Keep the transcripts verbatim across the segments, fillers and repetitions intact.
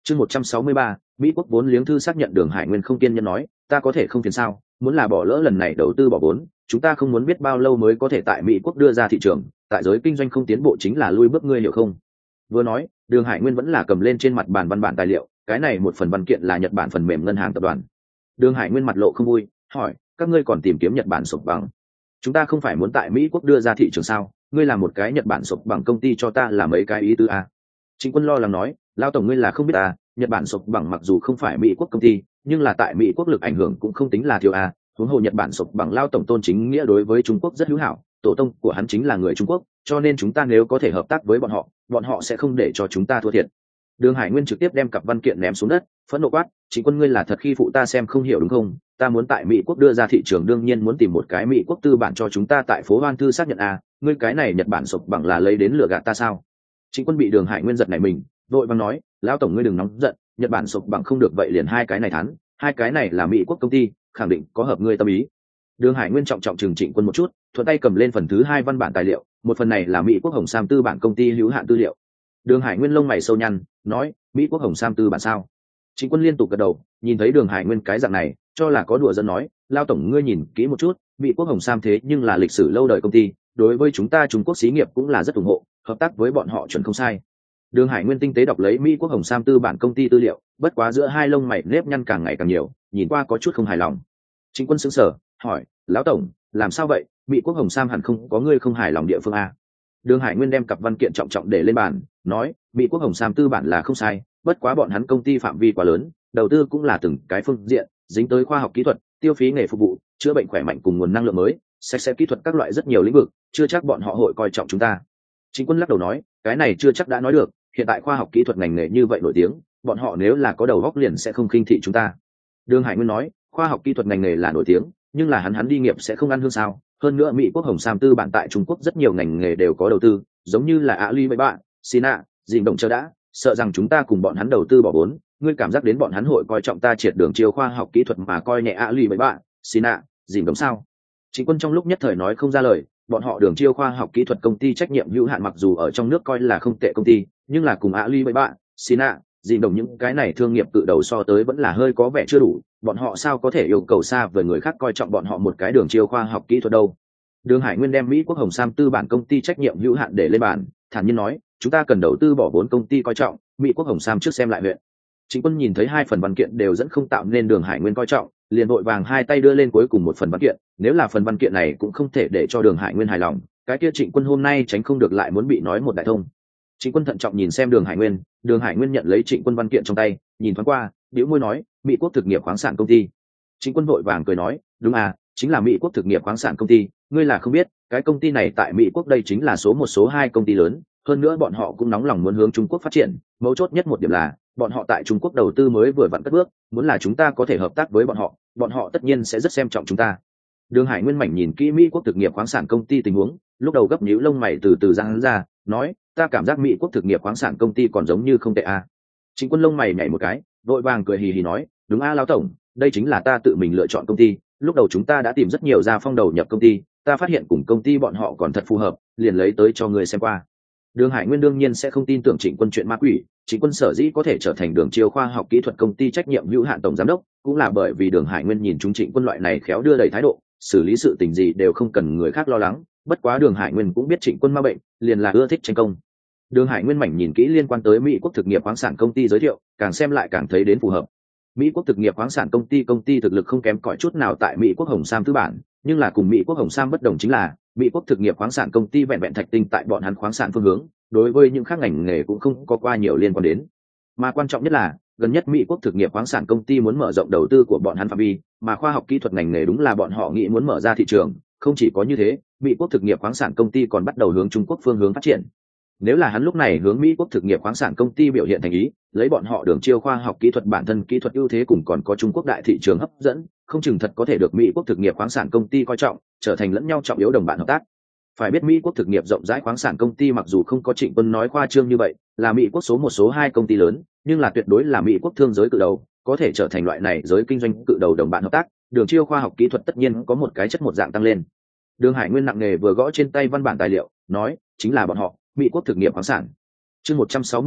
Chương một trăm sáu mươi ba, Mỹ quốc vốn liếng thư xác nhận. Đường Hải Nguyên không kiên nhẫn nói, ta có thể không phiền sao, muốn là bỏ lỡ lần này đầu tư bỏ vốn, chúng ta không muốn biết bao lâu mới có thể tại Mỹ quốc đưa ra thị trường, tại giới kinh doanh không tiến bộ chính là lui bước, ngươi hiểu không? Vừa nói, Đường Hải Nguyên vẫn là cầm lên trên mặt bàn văn bản tài liệu, cái này một phần văn kiện là Nhật Bản phần mềm ngân hàng tập đoàn. Đường Hải Nguyên mặt lộ không vui, hỏi, các ngươi còn tìm kiếm Nhật Bản sụp bằng? Chúng ta không phải muốn tại Mỹ quốc đưa ra thị trường sao? Ngươi làm một cái Nhật Bản sụp bằng công ty cho ta là mấy cái ý tứ a? Trịnh Quân lo lắng nói, lao tổng ngươi là không biết à, Nhật Bản sụp bằng mặc dù không phải Mỹ quốc công ty, nhưng là tại Mỹ quốc lực ảnh hưởng cũng không tính là thiếu à. Huống hồ Nhật Bản sụp bằng lao tổng tôn chính nghĩa đối với Trung Quốc rất hữu hảo, tổ tông của hắn chính là người Trung Quốc, cho nên chúng ta nếu có thể hợp tác với bọn họ, bọn họ sẽ không để cho chúng ta thua thiệt. Đường Hải Nguyên trực tiếp đem cặp văn kiện ném xuống đất, phẫn nộ quát, Trịnh Quân ngươi là thật khi phụ ta xem không hiểu đúng không? Ta muốn tại Mỹ quốc đưa ra thị trường đương nhiên muốn tìm một cái Mỹ quốc tư bản cho chúng ta tại phố Hoan Thư xác nhận à, ngươi cái này Nhật Bản sụp bằng là lấy đến lừa gạt ta sao? Trịnh Quân bị Đường Hải Nguyên giật nảy mình, vội vàng nói, lão tổng ngươi đừng nóng giận, Nhật Bản sụp bằng không được vậy liền hai cái này thán, hai cái này là Mỹ quốc công ty, khẳng định có hợp ngươi tâm ý. Đường Hải Nguyên trọng trọng trừng Trịnh Quân một chút, thuận tay cầm lên phần thứ hai văn bản tài liệu, một phần này là Mỹ quốc Hồng Sam tư bản công ty hữu hạn tư liệu. Đường Hải Nguyên lông mày sâu nhăn, nói, Mỹ quốc Hồng Sam tư bản sao? Trịnh Quân liên tục gật đầu, nhìn thấy Đường Hải Nguyên cái dạng này, cho là có đùa giỡn nói, lao tổng ngươi nhìn kỹ một chút, Mỹ quốc Hồng Sam thế nhưng là lịch sử lâu đời công ty, đối với chúng ta Trung Quốc xí nghiệp cũng là rất ủng hộ, hợp tác với bọn họ chuẩn không sai. Đường Hải Nguyên tinh tế đọc lấy Mỹ quốc Hồng Sam tư bản công ty tư liệu, bất quá giữa hai lông mày nếp nhăn càng ngày càng nhiều, nhìn qua có chút không hài lòng. Trịnh Quân sững sờ, hỏi, lão tổng, làm sao vậy? Mỹ quốc Hồng Sam hẳn không có ngươi không hài lòng địa phương a? Đường Hải Nguyên đem cặp văn kiện trọng trọng để lên bàn, nói, Mỹ quốc Hồng Sam tư bản là không sai, bất quá bọn hắn công ty phạm vi quá lớn, đầu tư cũng là từng cái phương diện, dính tới khoa học kỹ thuật, tiêu phí nghề phục vụ, chữa bệnh khỏe mạnh cùng nguồn năng lượng mới, sạch sẽ kỹ thuật các loại rất nhiều lĩnh vực, chưa chắc bọn họ hội coi trọng chúng ta. Trịnh Quân lắc đầu nói, cái này chưa chắc đã nói được, hiện tại khoa học kỹ thuật ngành nghề như vậy nổi tiếng, bọn họ nếu là có đầu óc liền sẽ không khinh thị chúng ta. Đường Hải Nguyên nói, khoa học kỹ thuật ngành nghề là nổi tiếng, nhưng là hắn hắn đi nghiệp sẽ không ăn hương sao? Hơn nữa Mỹ quốc Hồng Sam tư bản tại Trung Quốc rất nhiều ngành nghề đều có đầu tư, giống như là Alibaba, Sina, Dình Động chờ đã, sợ rằng chúng ta cùng bọn hắn đầu tư bỏ vốn, ngươi cảm giác đến bọn hắn hội coi trọng ta triệt đường chiêu khoa học kỹ thuật mà coi nhẹ Alibaba, Sina, Dình Động sao? Trịnh Quân trong lúc nhất thời nói không ra lời, bọn họ đường chiêu khoa học kỹ thuật công ty trách nhiệm hữu hạn mặc dù ở trong nước coi là không tệ công ty, nhưng là cùng Alibaba, Sina, Dình Động những cái này thương nghiệp cự đầu so tới vẫn là hơi có vẻ chưa đủ, bọn họ sao có thể yêu cầu xa với người khác coi trọng bọn họ một cái đường chiêu khoa học kỹ thuật đâu. Đường Hải Nguyên đem Mỹ quốc Hồng Sam tư bản công ty trách nhiệm hữu hạn để lên bàn, thản nhiên nói, chúng ta cần đầu tư bỏ vốn công ty coi trọng, Mỹ quốc Hồng Sam trước xem lại huyện. Trịnh Quân nhìn thấy hai phần văn kiện đều dẫn không tạo nên Đường Hải Nguyên coi trọng, liền vội vàng hai tay đưa lên cuối cùng một phần văn kiện, nếu là phần văn kiện này cũng không thể để cho Đường Hải Nguyên hài lòng, cái kia Trịnh Quân hôm nay tránh không được lại muốn bị nói một đại thông. Trịnh Quân thận trọng nhìn xem Đường Hải Nguyên, Đường Hải Nguyên nhận lấy Trịnh Quân văn kiện trong tay, nhìn thoáng qua, bĩu môi nói, Mỹ quốc thực nghiệp khoáng sản công ty. Trịnh Quân vội vàng cười nói, đúng à, chính là Mỹ quốc thực nghiệp khoáng sản công ty, ngươi là không biết, cái công ty này tại Mỹ quốc đây chính là số một số hai công ty lớn, hơn nữa bọn họ cũng nóng lòng muốn hướng Trung Quốc phát triển, mấu chốt nhất một điểm là, bọn họ tại Trung Quốc đầu tư mới vừa vặn cất bước, muốn là chúng ta có thể hợp tác với bọn họ, bọn họ tất nhiên sẽ rất xem trọng chúng ta. Đường Hải Nguyên mảnh nhìn kỹ Mỹ quốc thực nghiệp khoáng sản công ty tình huống, lúc đầu gấp nhíu lông mày từ từ giãn ra, nói, ta cảm giác Mỹ quốc thực nghiệp khoáng sản công ty còn giống như không tệ a. Trịnh Quân lông mày nhảy một cái, vội vàng cười hì hì nói, đúng a lão tổng, đây chính là ta tự mình lựa chọn công ty, lúc đầu chúng ta đã tìm rất nhiều gia phong đầu nhập công ty, ta phát hiện cùng công ty bọn họ còn thật phù hợp, liền lấy tới cho người xem qua. Đường Hải Nguyên đương nhiên sẽ không tin tưởng Trịnh Quân chuyện ma quỷ, Trịnh Quân sở dĩ có thể trở thành Đường chiêu khoa học kỹ thuật công ty trách nhiệm hữu hạn tổng giám đốc, cũng là bởi vì Đường Hải Nguyên nhìn chúng Trịnh Quân loại này khéo đưa đẩy thái độ, xử lý sự tình gì đều không cần người khác lo lắng, bất quá Đường Hải Nguyên cũng biết Trịnh Quân ma bệnh, liền là ưa thích tranh công. Đường Hải Nguyên mảnh nhìn kỹ liên quan tới Mỹ quốc thực nghiệp khoáng sản công ty giới thiệu, càng xem lại càng thấy đến phù hợp. Mỹ quốc thực nghiệp khoáng sản công ty công ty thực lực không kém cỏi chút nào tại Mỹ quốc Hồng Sam tư bản, nhưng là cùng Mỹ quốc Hồng Sam bất đồng chính là, Mỹ quốc thực nghiệp khoáng sản công ty vẹn vẹn thạch tinh tại bọn hắn khoáng sản phương hướng, đối với những khác ngành nghề cũng không có qua nhiều liên quan đến. Mà quan trọng nhất là, gần nhất Mỹ quốc thực nghiệp khoáng sản công ty muốn mở rộng đầu tư của bọn hắn phạm vi, mà khoa học kỹ thuật ngành nghề đúng là bọn họ nghĩ muốn mở ra thị trường, không chỉ có như thế, Mỹ quốc thực nghiệp khoáng sản công ty còn bắt đầu hướng Trung Quốc phương hướng phát triển. Nếu là hắn lúc này hướng Mỹ quốc thực nghiệp khoáng sản công ty biểu hiện thành ý, lấy bọn họ đường chiêu khoa học kỹ thuật bản thân kỹ thuật ưu thế cùng còn có Trung Quốc đại thị trường hấp dẫn, không chừng thật có thể được Mỹ quốc thực nghiệp khoáng sản công ty coi trọng, trở thành lẫn nhau trọng yếu đồng bạn hợp tác. Phải biết Mỹ quốc thực nghiệp rộng rãi khoáng sản công ty mặc dù không có Trịnh Quân nói khoa trương như vậy, là Mỹ quốc số một số hai công ty lớn, nhưng là tuyệt đối là Mỹ quốc thương giới cự đầu, có thể trở thành loại này giới kinh doanh cự đầu đồng bạn hợp tác, đường chiêu khoa học kỹ thuật tất nhiên có một cái chất một dạng tăng lên. Đường Hải Nguyên nặng nề vừa gõ trên tay văn bản tài liệu, nói, chính là bọn họ, Mỹ quốc thực nghiệp khoáng sản. Chương một trăm sáu mươi tư,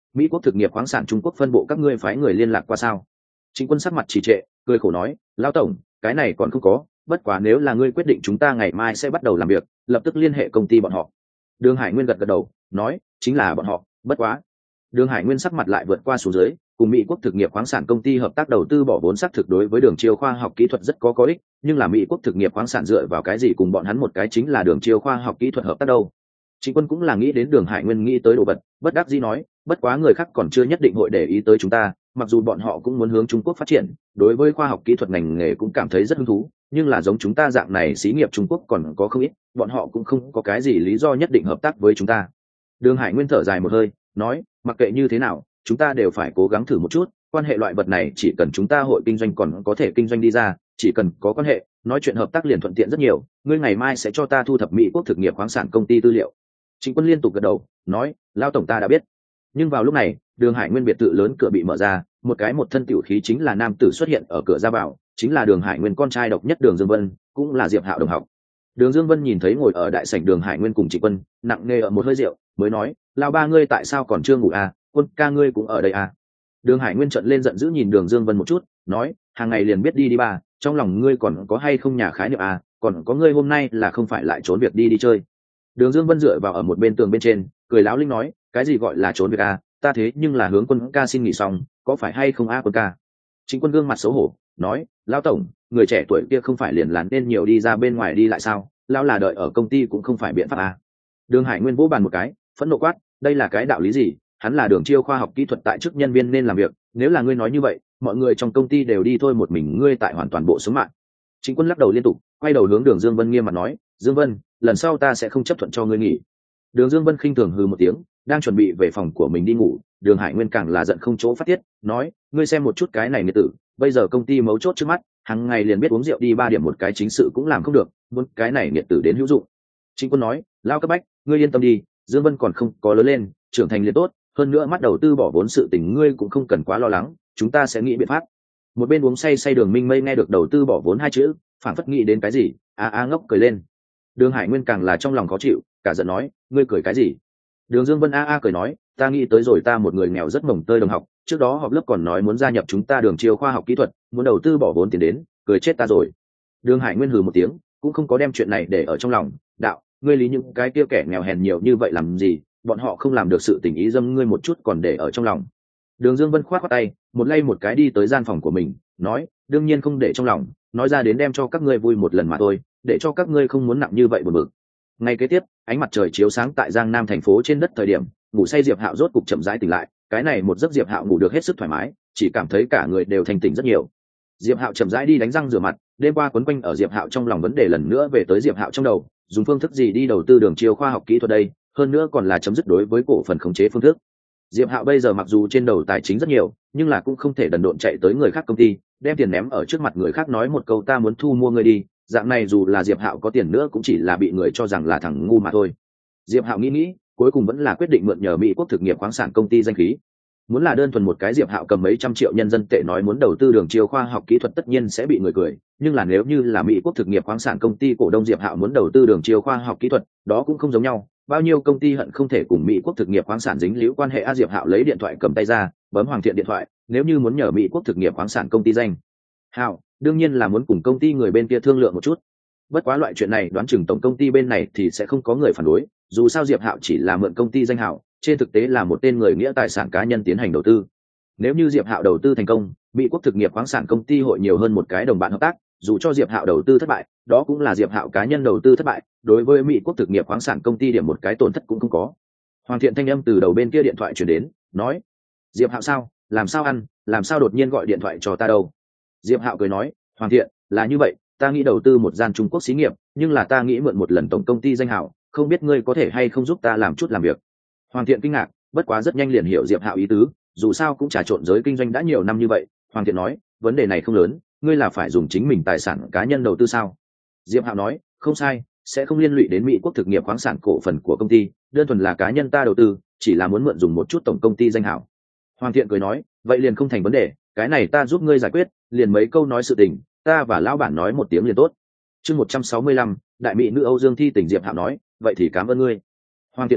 Mỹ quốc thực nghiệp khoáng sản Trung Quốc phân bộ các ngươi phái người liên lạc qua sao? Trịnh Quân sắc mặt trì trệ, cười khổ nói, lão tổng, cái này còn không có, bất quá nếu là ngươi quyết định chúng ta ngày mai sẽ bắt đầu làm việc, lập tức liên hệ công ty bọn họ. Đường Hải Nguyên gật gật đầu, nói, chính là bọn họ, bất quá. Đường Hải Nguyên sắc mặt lại vượt qua xuống dưới, cùng Mỹ quốc thực nghiệp khoáng sản công ty hợp tác đầu tư bỏ vốn xác thực đối với Đường Chiêu khoa học kỹ thuật rất có có ích, nhưng là Mỹ quốc thực nghiệp khoáng sản dựa vào cái gì cùng bọn hắn một cái chính là Đường Chiêu khoa học kỹ thuật hợp tác đâu. Trịnh Quân cũng là nghĩ đến Đường Hải Nguyên nghĩ tới đồ vật, bất đắc dĩ nói, bất quá người khác còn chưa nhất định hội để ý tới chúng ta, mặc dù bọn họ cũng muốn hướng Trung Quốc phát triển, đối với khoa học kỹ thuật ngành nghề cũng cảm thấy rất hứng thú, nhưng là giống chúng ta dạng này xí nghiệp Trung Quốc còn có không ít, bọn họ cũng không có cái gì lý do nhất định hợp tác với chúng ta. Đường Hải Nguyên thở dài một hơi, nói, mặc kệ như thế nào, chúng ta đều phải cố gắng thử một chút, quan hệ loại vật này chỉ cần chúng ta hội kinh doanh còn có thể kinh doanh đi ra, chỉ cần có quan hệ, nói chuyện hợp tác liền thuận tiện rất nhiều, ngươi ngày mai sẽ cho ta thu thập Mỹ quốc thực nghiệp khoáng sản công ty tư liệu. Trịnh Quân liên tục gật đầu, nói, lão tổng ta đã biết. Nhưng vào lúc này, Đường Hải Nguyên biệt thự lớn cửa bị mở ra, một cái một thân tiểu khí chính là nam tử xuất hiện ở cửa ra vào, chính là Đường Hải Nguyên con trai độc nhất Đường Dương Vân, cũng là Diệp Hạo đồng học. Đường Dương Vân nhìn thấy ngồi ở đại sảnh Đường Hải Nguyên cùng Trịnh Quân, nặng nề ở một hơi rượu, mới nói, lão ba ngươi tại sao còn chưa ngủ à, Quân ca ngươi cũng ở đây à. Đường Hải Nguyên trợn lên giận dữ nhìn Đường Dương Vân một chút, nói, hàng ngày liền biết đi đi ba, trong lòng ngươi còn có hay không nhà khái niệm à, còn có ngươi hôm nay là không phải lại trốn việc đi đi chơi. Đường Dương Vân dựa vào ở một bên tường bên trên, cười láo linh nói, cái gì gọi là trốn việc à, ta thế nhưng là hướng Quân ca xin nghỉ xong, có phải hay không a Quân ca. Trịnh Quân gương mặt xấu hổ, nói, lão tổng, người trẻ tuổi kia không phải liền lán nên nhiều đi ra bên ngoài đi lại sao, lão là đợi ở công ty cũng không phải biện pháp à. Đường Hải Nguyên vỗ bàn một cái, phẫn nộ quát, đây là cái đạo lý gì, hắn là Đường Chiêu khoa học kỹ thuật tại chức nhân viên nên làm việc, nếu là ngươi nói như vậy, mọi người trong công ty đều đi thôi, một mình ngươi tại hoàn toàn bộ sống mạng. Trịnh Quân lắc đầu liên tục, quay đầu hướng Đường Dương Vân nghiêm mặt nói, Dương Vân, lần sau ta sẽ không chấp thuận cho ngươi nghỉ. Đường Dương Vân khinh thường hừ một tiếng, đang chuẩn bị về phòng của mình đi ngủ, Đường Hải Nguyên càng là giận không chỗ phát tiết, nói, ngươi xem một chút cái này nghiệt tử, bây giờ công ty mấu chốt trước mắt, hàng ngày liền biết uống rượu đi ba điểm một cái chính sự cũng làm không được, muốn cái này nghiệt tử đến hữu dụng. Trịnh Quân nói, lao cấp bách, ngươi yên tâm đi, Dương Vân còn không có lớn lên, trưởng thành liền tốt, hơn nữa mắt đầu tư bỏ vốn sự tình ngươi cũng không cần quá lo lắng, chúng ta sẽ nghĩ biện pháp. Một bên uống say say Đường Minh Mây nghe được đầu tư bỏ vốn hai chữ, phảng phất nghĩ đến cái gì, a a ngốc cười lên. Đường Hải Nguyên càng là trong lòng khó chịu, cả giận nói, ngươi cười cái gì? Đường Dương Vân a a cười nói, ta nghĩ tới rồi, ta một người nghèo rất mồng tơi đồng học, trước đó họp lớp còn nói muốn gia nhập chúng ta Đường Chiêu khoa học kỹ thuật, muốn đầu tư bỏ vốn tiền đến, cười chết ta rồi. Đường Hải Nguyên hừ một tiếng, cũng không có đem chuyện này để ở trong lòng, đạo, ngươi lý những cái kia kẻ nghèo hèn nhiều như vậy làm gì, bọn họ không làm được sự tình ý dâm ngươi một chút còn để ở trong lòng. Đường Dương Vân khoát khoát tay, một lay một cái đi tới gian phòng của mình, nói, đương nhiên không để trong lòng, nói ra đến đem cho các ngươi vui một lần mà thôi, để cho các ngươi không muốn nặng như vậy buồn bực. Ngày kế tiếp, ánh mặt trời chiếu sáng tại Giang Nam thành phố trên đất thời điểm, ngủ say Diệp Hạo rốt cục chậm rãi tỉnh lại, cái này một giấc Diệp Hạo ngủ được hết sức thoải mái, chỉ cảm thấy cả người đều thanh tỉnh rất nhiều. Diệp Hạo chậm rãi đi đánh răng rửa mặt, đêm qua quấn quanh ở Diệp Hạo trong lòng vấn đề lần nữa về tới Diệp Hạo trong đầu, dùng phương thức gì đi đầu tư Đường Chiêu khoa học kỹ thuật đây, hơn nữa còn là chấm dứt đối với cổ phần khống chế phương thức. Diệp Hạo bây giờ mặc dù trên đầu tài chính rất nhiều, nhưng là cũng không thể đần độn chạy tới người khác công ty, đem tiền ném ở trước mặt người khác nói một câu ta muốn thu mua người đi, dạng này dù là Diệp Hạo có tiền nữa cũng chỉ là bị người cho rằng là thằng ngu mà thôi. Diệp Hạo nghĩ nghĩ, cuối cùng vẫn là quyết định mượn nhờ Mỹ quốc thực nghiệp khoáng sản công ty danh khí. Muốn là đơn thuần một cái Diệp Hạo cầm mấy trăm triệu nhân dân tệ nói muốn đầu tư Đường Chiêu khoa học kỹ thuật tất nhiên sẽ bị người cười, nhưng là nếu như là Mỹ quốc thực nghiệp khoáng sản công ty cổ đông Diệp Hạo muốn đầu tư Đường Chiêu khoa học kỹ thuật, đó cũng không giống nhau, bao nhiêu công ty hận không thể cùng Mỹ quốc thực nghiệp khoáng sản dính líu quan hệ. A Diệp Hạo lấy điện thoại cầm tay ra, bấm Hoàng Thiện điện thoại, nếu như muốn nhờ Mỹ quốc thực nghiệp khoáng sản công ty danh Hạo, đương nhiên là muốn cùng công ty người bên kia thương lượng một chút. Bất quá loại chuyện này đoán chừng tổng công ty bên này thì sẽ không có người phản đối, dù sao Diệp Hạo chỉ là mượn công ty danh hạo, trên thực tế là một tên người nghĩa tài sản cá nhân tiến hành đầu tư. Nếu như Diệp Hạo đầu tư thành công, Mỹ quốc thực nghiệp khoáng sản công ty hội nhiều hơn một cái đồng bạn hợp tác, dù cho Diệp Hạo đầu tư thất bại, đó cũng là Diệp Hạo cá nhân đầu tư thất bại, đối với Mỹ quốc thực nghiệp khoáng sản công ty điểm một cái tổn thất cũng không có. Hoàng Thiện thanh âm từ đầu bên kia điện thoại truyền đến, nói: "Diệp Hạo sao, làm sao ăn, làm sao đột nhiên gọi điện thoại cho ta đâu?" Diệp Hạo cười nói: "Hoàng Thiện, là như vậy, ta nghĩ đầu tư một gian Trung Quốc xí nghiệp, nhưng là ta nghĩ mượn một lần tổng công ty danh hào, không biết ngươi có thể hay không giúp ta làm chút làm việc." Hoàng Thiện kinh ngạc, bất quá rất nhanh liền hiểu Diệp Hạo ý tứ, dù sao cũng trà trộn giới kinh doanh đã nhiều năm như vậy. Hoàng Thiện nói: "Vấn đề này không lớn, ngươi là phải dùng chính mình tài sản cá nhân đầu tư sao?" Diệp Hạo nói: "Không sai, sẽ không liên lụy đến Mỹ quốc thực nghiệp khoáng sản cổ phần của công ty, đơn thuần là cá nhân ta đầu tư, chỉ là muốn mượn dùng một chút tổng công ty danh hào." Hoàng Thiện cười nói: "Vậy liền không thành vấn đề, cái này ta giúp ngươi giải quyết, liền mấy câu nói sự tình, ta và lão bản nói một tiếng liền tốt." Chương một trăm sáu mươi lăm, đại mỹ nữ Âu Dương Thi Tình. Diệp Hạo nói: "Vậy thì cảm ơn ngươi." Hoàng Thiện nói: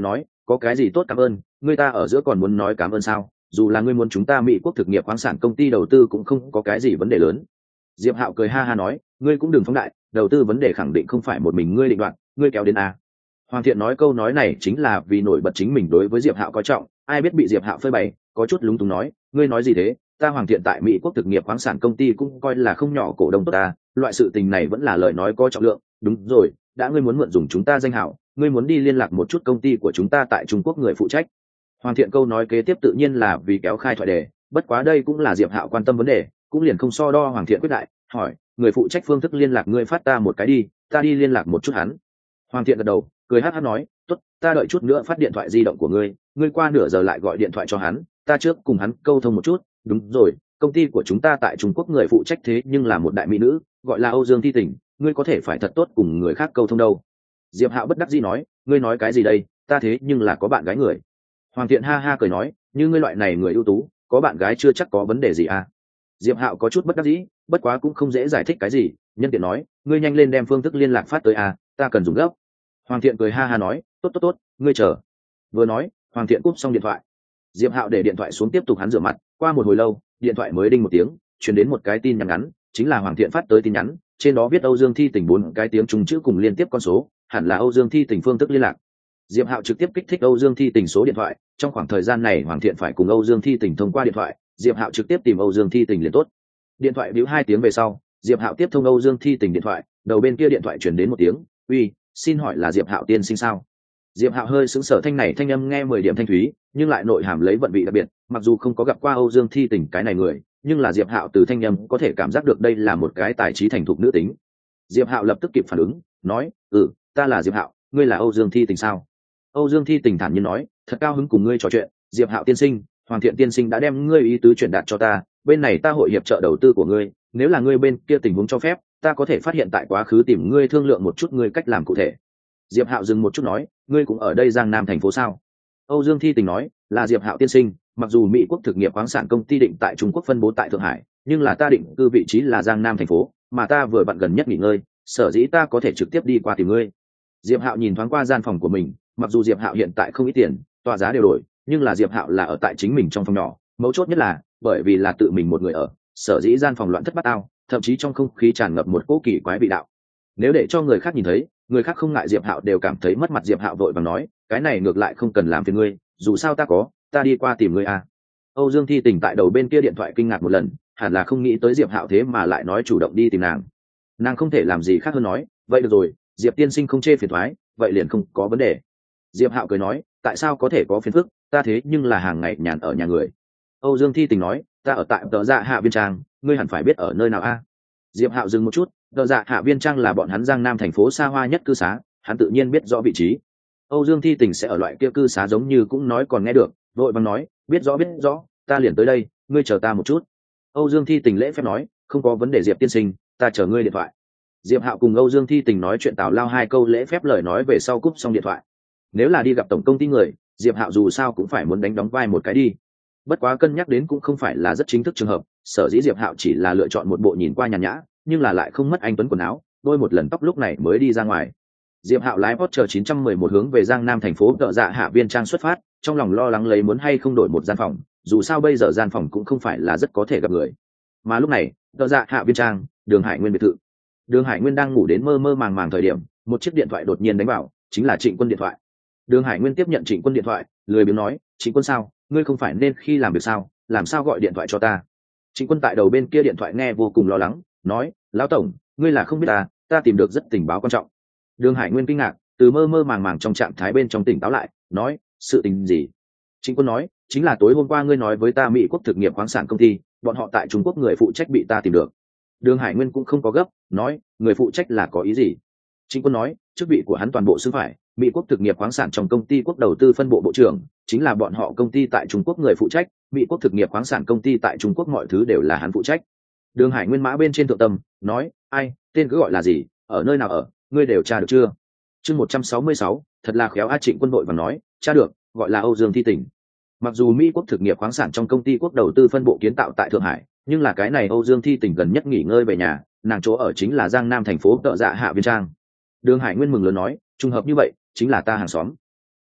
có cái gì tốt cảm ơn, người ta ở giữa còn muốn nói cảm ơn sao? Dù là ngươi muốn chúng ta Mỹ quốc thực nghiệp khoáng sản công ty đầu tư cũng không có cái gì vấn đề lớn. Diệp Hạo cười ha ha nói, ngươi cũng đừng phóng đại, đầu tư vấn đề khẳng định không phải một mình ngươi định đoạt, ngươi kéo đến a. Hoàng Thiện nói câu nói này chính là vì nổi bật chính mình đối với Diệp Hạo coi trọng, ai biết bị Diệp Hạo phơi bày, có chút lúng túng nói, ngươi nói gì thế? Ta Hoàng Thiện tại Mỹ quốc thực nghiệp khoáng sản công ty cũng coi là không nhỏ cổ đông tốt ta, loại sự tình này vẫn là lời nói có trọng lượng. Đúng rồi, đã ngươi muốn mượn dùng chúng ta danh hảo, ngươi muốn đi liên lạc một chút công ty của chúng ta tại Trung Quốc người phụ trách. Hoàng Thiện câu nói kế tiếp tự nhiên là vì kéo khai thoại đề, bất quá đây cũng là Diệp Hạo quan tâm vấn đề, cũng liền không so đo. Hoàng Thiện quyết đại, hỏi, người phụ trách phương thức liên lạc ngươi phát ta một cái đi, ta đi liên lạc một chút hắn. Hoàng Thiện gật đầu, cười hát hát nói, tốt, ta đợi chút nữa phát điện thoại di động của ngươi, ngươi qua nửa giờ lại gọi điện thoại cho hắn, ta trước cùng hắn câu thông một chút. Đúng rồi, công ty của chúng ta tại Trung Quốc người phụ trách thế nhưng là một đại mỹ nữ, gọi là Âu Dương Thi Tình, ngươi có thể phải thật tốt cùng người khác câu thông đâu. Diệp Hạo bất đắc dĩ nói, ngươi nói cái gì đây, ta thế nhưng là có bạn gái người. Hoàng Thiện ha ha cười nói, như ngươi loại này người ưu tú, có bạn gái chưa chắc có vấn đề gì à. Diệp Hạo có chút bất đắc dĩ, bất quá cũng không dễ giải thích cái gì, nhân tiện nói, ngươi nhanh lên đem phương thức liên lạc phát tới à, ta cần dùng gấp. Hoàng Thiện cười ha ha nói, tốt tốt tốt, ngươi chờ. Vừa nói, Hoàng Thiện cúp xong điện thoại. Diệp Hạo để điện thoại xuống tiếp tục hắn rửa mặt, qua một hồi lâu, điện thoại mới đinh một tiếng, truyền đến một cái tin nhắn ngắn, chính là Hoàng Thiện phát tới tin nhắn, trên đó viết Âu Dương Thi Tình bốn cái tiếng Trung chữ cùng liên tiếp con số, hẳn là Âu Dương Thi Tình phương thức liên lạc. Diệp Hạo trực tiếp kích thích Âu Dương Thi Tình số điện thoại, trong khoảng thời gian này Hoàng Thiện phải cùng Âu Dương Thi Tình thông qua điện thoại, Diệp Hạo trực tiếp tìm Âu Dương Thi Tình liền tốt. Điện thoại bíu hai tiếng về sau, Diệp Hạo tiếp thông Âu Dương Thi Tình điện thoại, đầu bên kia điện thoại truyền đến một tiếng, "Uy, xin hỏi là Diệp Hạo tiên sinh sao?" Diệp Hạo hơi sững sờ, thanh này thanh âm nghe mười điểm thanh thúy, nhưng lại nội hàm lấy vận vị đặc biệt, mặc dù không có gặp qua Âu Dương Thi Tình cái này người, nhưng là Diệp Hạo từ thanh âm có thể cảm giác được đây là một cái tài trí thành thục nữ tính. Diệp Hạo lập tức kịp phản ứng, nói, "Ừ, ta là Diệp Hạo, ngươi là Âu Dương Thi Tình sao?" Âu Dương Thi Tình thản nhiên nói, "Thật cao hứng cùng ngươi trò chuyện, Diệp Hạo tiên sinh, Hoàng Thiện tiên sinh đã đem ngươi ý tứ truyền đạt cho ta, bên này ta hội hiệp trợ đầu tư của ngươi, nếu là ngươi bên kia tình huống cho phép, ta có thể phát hiện tại quá khứ tìm ngươi thương lượng một chút ngươi cách làm cụ thể." Diệp Hạo dừng một chút nói, "Ngươi cũng ở đây Giang Nam thành phố sao?" Âu Dương Thi Tình nói, "Là Diệp Hạo tiên sinh, mặc dù Mỹ quốc thực nghiệp khoáng sản công ty định tại Trung Quốc phân bố tại Thượng Hải, nhưng là ta định cư vị trí là Giang Nam thành phố, mà ta vừa vặn gần nhất nghỉ ngơi, sở dĩ ta có thể trực tiếp đi qua tìm ngươi." Diệp Hạo nhìn thoáng qua gian phòng của mình, mặc dù Diệp Hạo hiện tại không ít tiền, tòa giá đều đổi, nhưng là Diệp Hạo là ở tại chính mình trong phòng nhỏ, mấu chốt nhất là bởi vì là tự mình một người ở, sở dĩ gian phòng loạn thất bát ao, thậm chí trong không khí tràn ngập một cỗ kỳ quái vị đạo. Nếu để cho người khác nhìn thấy, người khác không ngại Diệp Hạo đều cảm thấy mất mặt. Diệp Hạo vội vàng nói, "Cái này ngược lại không cần làm phiền ngươi, dù sao ta có, ta đi qua tìm ngươi à." Âu Dương Thi Tình tại đầu bên kia điện thoại kinh ngạc một lần, hẳn là không nghĩ tới Diệp Hạo thế mà lại nói chủ động đi tìm nàng. Nàng không thể làm gì khác hơn nói, "Vậy được rồi, Diệp tiên sinh không chê phiền toái, vậy liền không có vấn đề." Diệp Hạo cười nói, "Tại sao có thể có phiền phức, ta thế nhưng là hàng ngày nhàn ở nhà người." Âu Dương Thi Tình nói, "Ta ở tại Tờ Dạ Hạ Viên Trang, ngươi hẳn phải biết ở nơi nào a?" À? Diệp Hạo dừng một chút, Tờ Dạ Hạ Viên Trang là bọn hắn Giang Nam thành phố xa hoa nhất cư xá, hắn tự nhiên biết rõ vị trí. Âu Dương Thi Tình sẽ ở loại kia cư xá giống như cũng nói còn nghe được, vội vàng nói, "Biết rõ biết rõ, ta liền tới đây, ngươi chờ ta một chút." Âu Dương Thi Tình lễ phép nói, "Không có vấn đề Diệp tiên sinh, ta chờ ngươi điện thoại." Diệp Hạo cùng Âu Dương Thi Tình nói chuyện tào lao hai câu lễ phép lời nói về sau cúp xong điện thoại. Nếu là đi gặp tổng công ty người, Diệp Hạo dù sao cũng phải muốn đánh đóng vai một cái đi. Bất quá cân nhắc đến cũng không phải là rất chính thức trường hợp, sở dĩ Diệp Hạo chỉ là lựa chọn một bộ nhìn qua nhàn nhã, nhưng là lại không mất anh tuấn quần áo, đôi một lần tóc lúc này mới đi ra ngoài. Diệp Hạo lái Porsche chín trăm mười một hướng về Giang Nam thành phố Tợ Dạ Hạ Viên Trang xuất phát, trong lòng lo lắng lấy muốn hay không đổi một gian phòng, dù sao bây giờ gian phòng cũng không phải là rất có thể gặp người. Mà lúc này, Tợ Dạ Hạ Viên Trang, Đường Hải Nguyên biệt thự. Đường Hải Nguyên đang ngủ đến mơ mơ màng màng thời điểm, một chiếc điện thoại đột nhiên đánh vào, chính là Trịnh Quân điện thoại. Đường Hải Nguyên tiếp nhận Trịnh Quân điện thoại, lười biếng nói, "Trịnh Quân sao, ngươi không phải nên khi làm việc sao, làm sao gọi điện thoại cho ta?" Trịnh Quân tại đầu bên kia điện thoại nghe vô cùng lo lắng, nói, "Lão tổng, ngươi là không biết ta, ta tìm được rất tình báo quan trọng." Đường Hải Nguyên kinh ngạc, từ mơ mơ màng màng trong trạng thái bên trong tỉnh táo lại, nói, "Sự tình gì?" Trịnh Quân nói, "Chính là tối hôm qua ngươi nói với ta Mỹ quốc thực nghiệp khoáng sản công ty, bọn họ tại Trung Quốc người phụ trách bị ta tìm được." Đường Hải Nguyên cũng không có gấp, nói, "Người phụ trách là có ý gì?" Trịnh Quân nói, chức vị của hắn toàn bộ xứ phải, Mỹ quốc thực nghiệp khoáng sản trong công ty quốc đầu tư phân bộ bộ trưởng, chính là bọn họ công ty tại Trung Quốc người phụ trách, Mỹ quốc thực nghiệp khoáng sản công ty tại Trung Quốc mọi thứ đều là hắn phụ trách. Đường Hải Nguyên mã bên trên thượng tâm, nói, "Ai, tên cứ gọi là gì, ở nơi nào ở, ngươi đều tra được chưa?" Chương một trăm sáu mươi sáu, thật là khéo a. Trịnh Quân vội vàng nói, "Tra được, gọi là Âu Dương Thi Tình." Mặc dù Mỹ quốc thực nghiệp khoáng sản trong công ty quốc đầu tư phân bộ kiến tạo tại Thượng Hải, nhưng là cái này Âu Dương Thi Tình gần nhất nghỉ ngơi về nhà, nàng chỗ ở chính là Giang Nam thành phố Tợ Dạ Hạ Viên Trang. Đường Hải Nguyên mừng lớn nói, "Trùng hợp như vậy, chính là ta hàng xóm."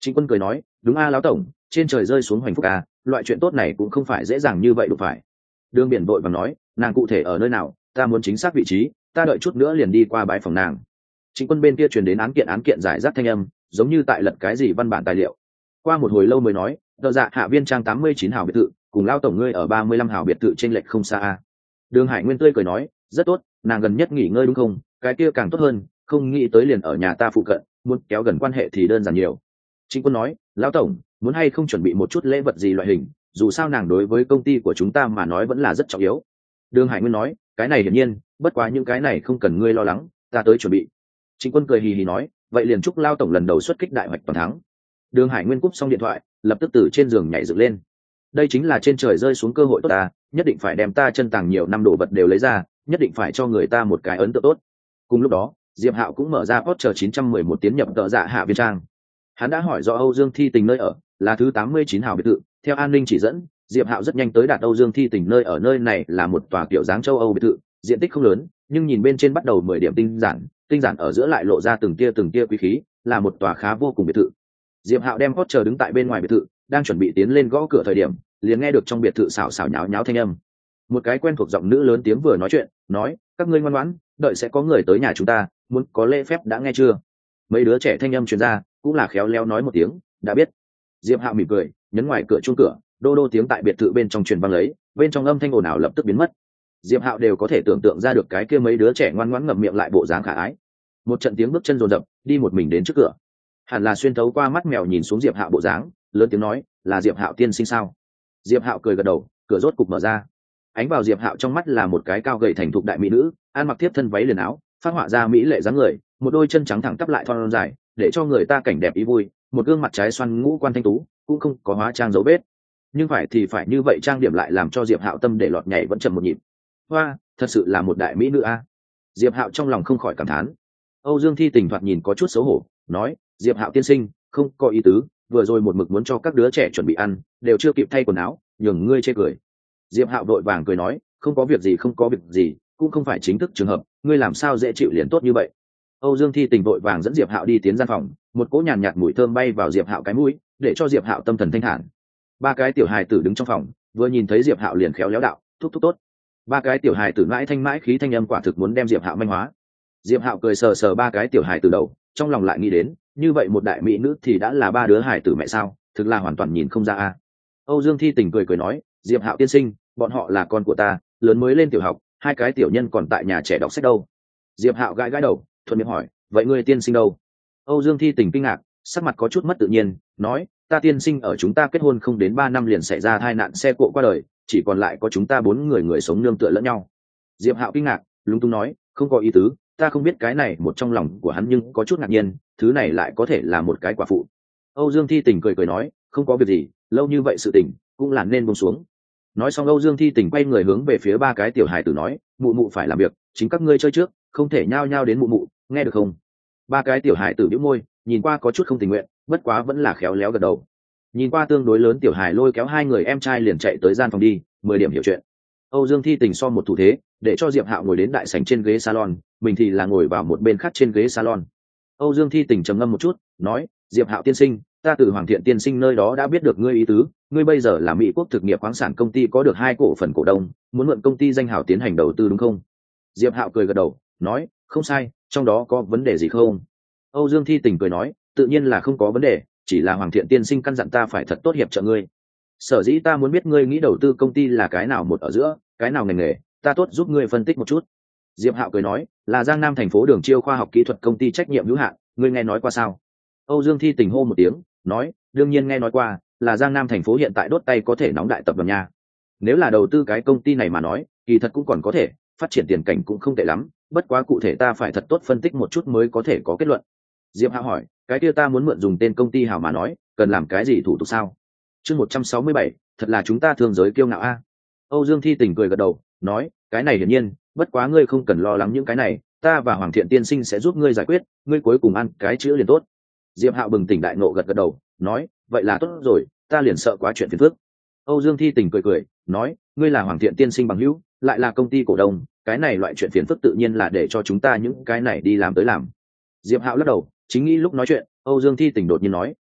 Trịnh Quân cười nói, đúng a lão tổng, trên trời rơi xuống hoành phúc a, loại chuyện tốt này cũng không phải dễ dàng như vậy đủ phải. Đường Biển vội vàng nói, nàng cụ thể ở nơi nào, ta muốn chính xác vị trí, ta đợi chút nữa liền đi qua bãi phòng nàng. Trịnh Quân bên kia truyền đến án kiện án kiện giải rác thanh âm, giống như tại lật cái gì văn bản tài liệu. Qua một hồi lâu mới nói, đợ dạ hạ viên trang tám mươi chín hào biệt thự, cùng lao tổng ngươi ở ba mươi lăm hào biệt thự trên lệch không xa a. Đường Hải Nguyên tươi cười nói, rất tốt, nàng gần nhất nghỉ ngơi đúng không, cái kia càng tốt hơn, không nghĩ tới liền ở nhà ta phụ cận, muốn kéo gần quan hệ thì đơn giản nhiều. Trịnh Quân nói, lão tổng, muốn hay không chuẩn bị một chút lễ vật gì loại hình, dù sao nàng đối với công ty của chúng ta mà nói vẫn là rất trọng yếu. Đường Hải Nguyên nói, cái này hiển nhiên, bất quá những cái này không cần ngươi lo lắng, ta tới chuẩn bị. Trịnh Quân cười hì hì nói, vậy liền chúc lao tổng lần đầu xuất kích đại hoạch toàn thắng. Đường Hải Nguyên cúp xong điện thoại, lập tức từ trên giường nhảy dựng lên. Đây chính là trên trời rơi xuống cơ hội tốt ta, nhất định phải đem ta chân tàng nhiều năm đồ vật đều lấy ra, nhất định phải cho người ta một cái ấn tượng tốt. Cùng lúc đó, Diệp Hạo cũng mở ra Porsche chín trăm mười một tiến nhập tợ dạ hạ viên trang. Hắn đã hỏi rõ Âu Dương Thi Tình nơi ở, là thứ tám mươi chín hào biệt thự, theo an ninh chỉ dẫn, Diệp Hạo rất nhanh tới đạt Âu Dương Thi Tình nơi ở. Nơi này là một tòa kiểu dáng châu Âu biệt thự, diện tích không lớn, nhưng nhìn bên trên bắt đầu mười điểm tinh giản, tinh giản ở giữa lại lộ ra từng tia từng tia quý khí, là một tòa khá vô cùng biệt thự. Diệp Hạo đem Porsche đứng tại bên ngoài biệt thự, đang chuẩn bị tiến lên gõ cửa thời điểm, liền nghe được trong biệt thự xào xào nháo nháo thanh âm. Một cái quen thuộc giọng nữ lớn tiếng vừa nói chuyện, nói, các ngươi ngoan ngoãn, đợi sẽ có người tới nhà chúng ta, muốn có lễ phép đã nghe chưa? Mấy đứa trẻ thanh âm truyền ra, cũng là khéo léo nói một tiếng, đã biết. Diệp Hạo mỉm cười, nhấn ngoài cửa chuông cửa, đô đô tiếng tại biệt thự bên trong truyền vang lấy, bên trong âm thanh ồn ào lập tức biến mất. Diệp Hạo đều có thể tưởng tượng ra được cái kia mấy đứa trẻ ngoan ngoãn ngậm miệng lại bộ dáng khả ái. Một trận tiếng bước chân rồn rập, đi một mình đến trước cửa. Hẳn là xuyên thấu qua mắt mèo nhìn xuống Diệp Hạo bộ dáng, lớn tiếng nói, là Diệp Hạo tiên sinh sao? Diệp Hạo cười gật đầu, cửa rốt cục mở ra. Ánh vào Diệp Hạo trong mắt là một cái cao gầy thành thục đại mỹ nữ, ăn mặc tiếp thân váy liền áo, phát họa ra mỹ lệ dáng người, một đôi chân trắng thẳng tắp lại thon dài, để cho người ta cảnh đẹp ý vui, một gương mặt trái xoan ngũ quan thanh tú, cũng không có hóa trang dấu vết. Nhưng phải thì phải như vậy trang điểm lại làm cho Diệp Hạo tâm để lọt nhảy vẫn chậm một nhịp. Hoa, thật sự là một đại mỹ nữ a. Diệp Hạo trong lòng không khỏi cảm thán. Âu Dương Thi Tình thoạt nhìn có chút xấu hổ, nói, Diệp Hạo tiên sinh, không có ý tứ, vừa rồi một mực muốn cho các đứa trẻ chuẩn bị ăn, đều chưa kịp thay quần áo, nhường ngươi chê cười. Diệp Hạo vội vàng cười nói, không có việc gì không có việc gì, cũng không phải chính thức trường hợp, ngươi làm sao dễ chịu liền tốt như vậy. Âu Dương Thi Tình vội vàng dẫn Diệp Hạo đi tiến gian phòng, một cỗ nhàn nhạt, nhạt mùi thơm bay vào Diệp Hạo cái mũi, để cho Diệp Hạo tâm thần thanh thản. Ba cái tiểu hài tử đứng trong phòng, vừa nhìn thấy Diệp Hạo liền khéo léo đạo, thúc thúc tốt. Ba cái tiểu hài tử mãi thanh mãi khí thanh âm quả thực muốn đem Diệp Hạo manh hóa. Diệp Hạo cười sờ sờ ba cái tiểu hài tử đầu, trong lòng lại nghĩ đến, như vậy một đại mỹ nữ thì đã là ba đứa hài tử mẹ sao, thực là hoàn toàn nhìn không ra a. Âu Dương Thi Tình cười cười nói, Diệp Hạo tiên sinh, bọn họ là con của ta, lớn mới lên tiểu học, hai cái tiểu nhân còn tại nhà trẻ đọc sách đâu. Diệp Hạo gãi gãi đầu, thuận miệng hỏi, vậy ngươi tiên sinh đâu? Âu Dương Thi Tình kinh ngạc, sắc mặt có chút mất tự nhiên, nói, ta tiên sinh ở chúng ta kết hôn không đến ba năm liền xảy ra tai nạn xe cộ qua đời, chỉ còn lại có chúng ta bốn người người sống nương tựa lẫn nhau. Diệp Hạo kinh ngạc, lúng túng nói, không có ý tứ, ta không biết cái này một trong lòng của hắn nhưng có chút ngạc nhiên, thứ này lại có thể là một cái quả phụ. Âu Dương Thi Tình cười cười nói, không có việc gì, lâu như vậy sự tình cũng là nên buông xuống. Nói xong Âu Dương Thi Tình quay người hướng về phía ba cái tiểu hài tử nói, mụ mụ phải làm việc, chính các ngươi chơi trước, không thể nhao nhao đến mụ mụ, nghe được không? Ba cái tiểu hài tử bĩu môi, nhìn qua có chút không tình nguyện, bất quá vẫn là khéo léo gật đầu. Nhìn qua tương đối lớn tiểu hài lôi kéo hai người em trai liền chạy tới gian phòng đi, mười điểm hiểu chuyện. Âu Dương Thi Tình so một thủ thế, để cho Diệp Hạo ngồi đến đại sảnh trên ghế salon, mình thì là ngồi vào một bên khác trên ghế salon. Âu Dương Thi Tình trầm ngâm một chút, nói, Diệp Hạo tiên sinh, ta từ Hoàng Thiện tiên sinh nơi đó đã biết được ngươi ý tứ, ngươi bây giờ là Mỹ Quốc thực nghiệp khoáng sản công ty có được hai cổ phần cổ đông, muốn mượn công ty danh hào tiến hành đầu tư đúng không? Diệp Hạo cười gật đầu, nói, không sai, trong đó có vấn đề gì không? Âu Dương Thi Tình cười nói, tự nhiên là không có vấn đề, chỉ là Hoàng Thiện tiên sinh căn dặn ta phải thật tốt hiệp trợ ngươi. Sở dĩ ta muốn biết ngươi nghĩ đầu tư công ty là cái nào một ở giữa, cái nào ngành nghề, ta tốt giúp ngươi phân tích một chút. Diệp Hạo cười nói, là Giang Nam thành phố Đường Chiêu khoa học kỹ thuật công ty trách nhiệm hữu hạn, ngươi nghe nói qua sao? Âu Dương Thi Tình hô một tiếng, nói, đương nhiên nghe nói qua, là Giang Nam thành phố hiện tại đốt tay có thể nóng đại tập đoàn nha. Nếu là đầu tư cái công ty này mà nói, kỳ thật cũng còn có thể, phát triển tiền cảnh cũng không tệ lắm, bất quá cụ thể ta phải thật tốt phân tích một chút mới có thể có kết luận. Diệp Hạo hỏi, cái kia ta muốn mượn dùng tên công ty hào mà nói, cần làm cái gì thủ tục sao? Chương một trăm sáu mươi bảy, thật là chúng ta thương giới kiêu ngạo a. Âu Dương Thi Tình cười gật đầu, nói, cái này hiển nhiên, bất quá ngươi không cần lo lắng những cái này, ta và Hoàng Thiện tiên sinh sẽ giúp ngươi giải quyết, ngươi cuối cùng ăn cái chữ liền tốt. Diệp Hạo bừng tỉnh đại ngộ gật gật đầu, nói, vậy là tốt rồi, ta liền sợ quá chuyện phiền phức. Âu Dương Thi Tình cười cười, nói, ngươi là Hoàng Thiện tiên sinh bằng hữu, lại là công ty cổ đông, cái này loại chuyện phiền phức tự nhiên là để cho chúng ta những cái này đi làm tới làm. Diệp Hạo lắc đầu, chính nghĩ lúc nói chuyện, Âu Dương Thi Tình đột nhiên nói,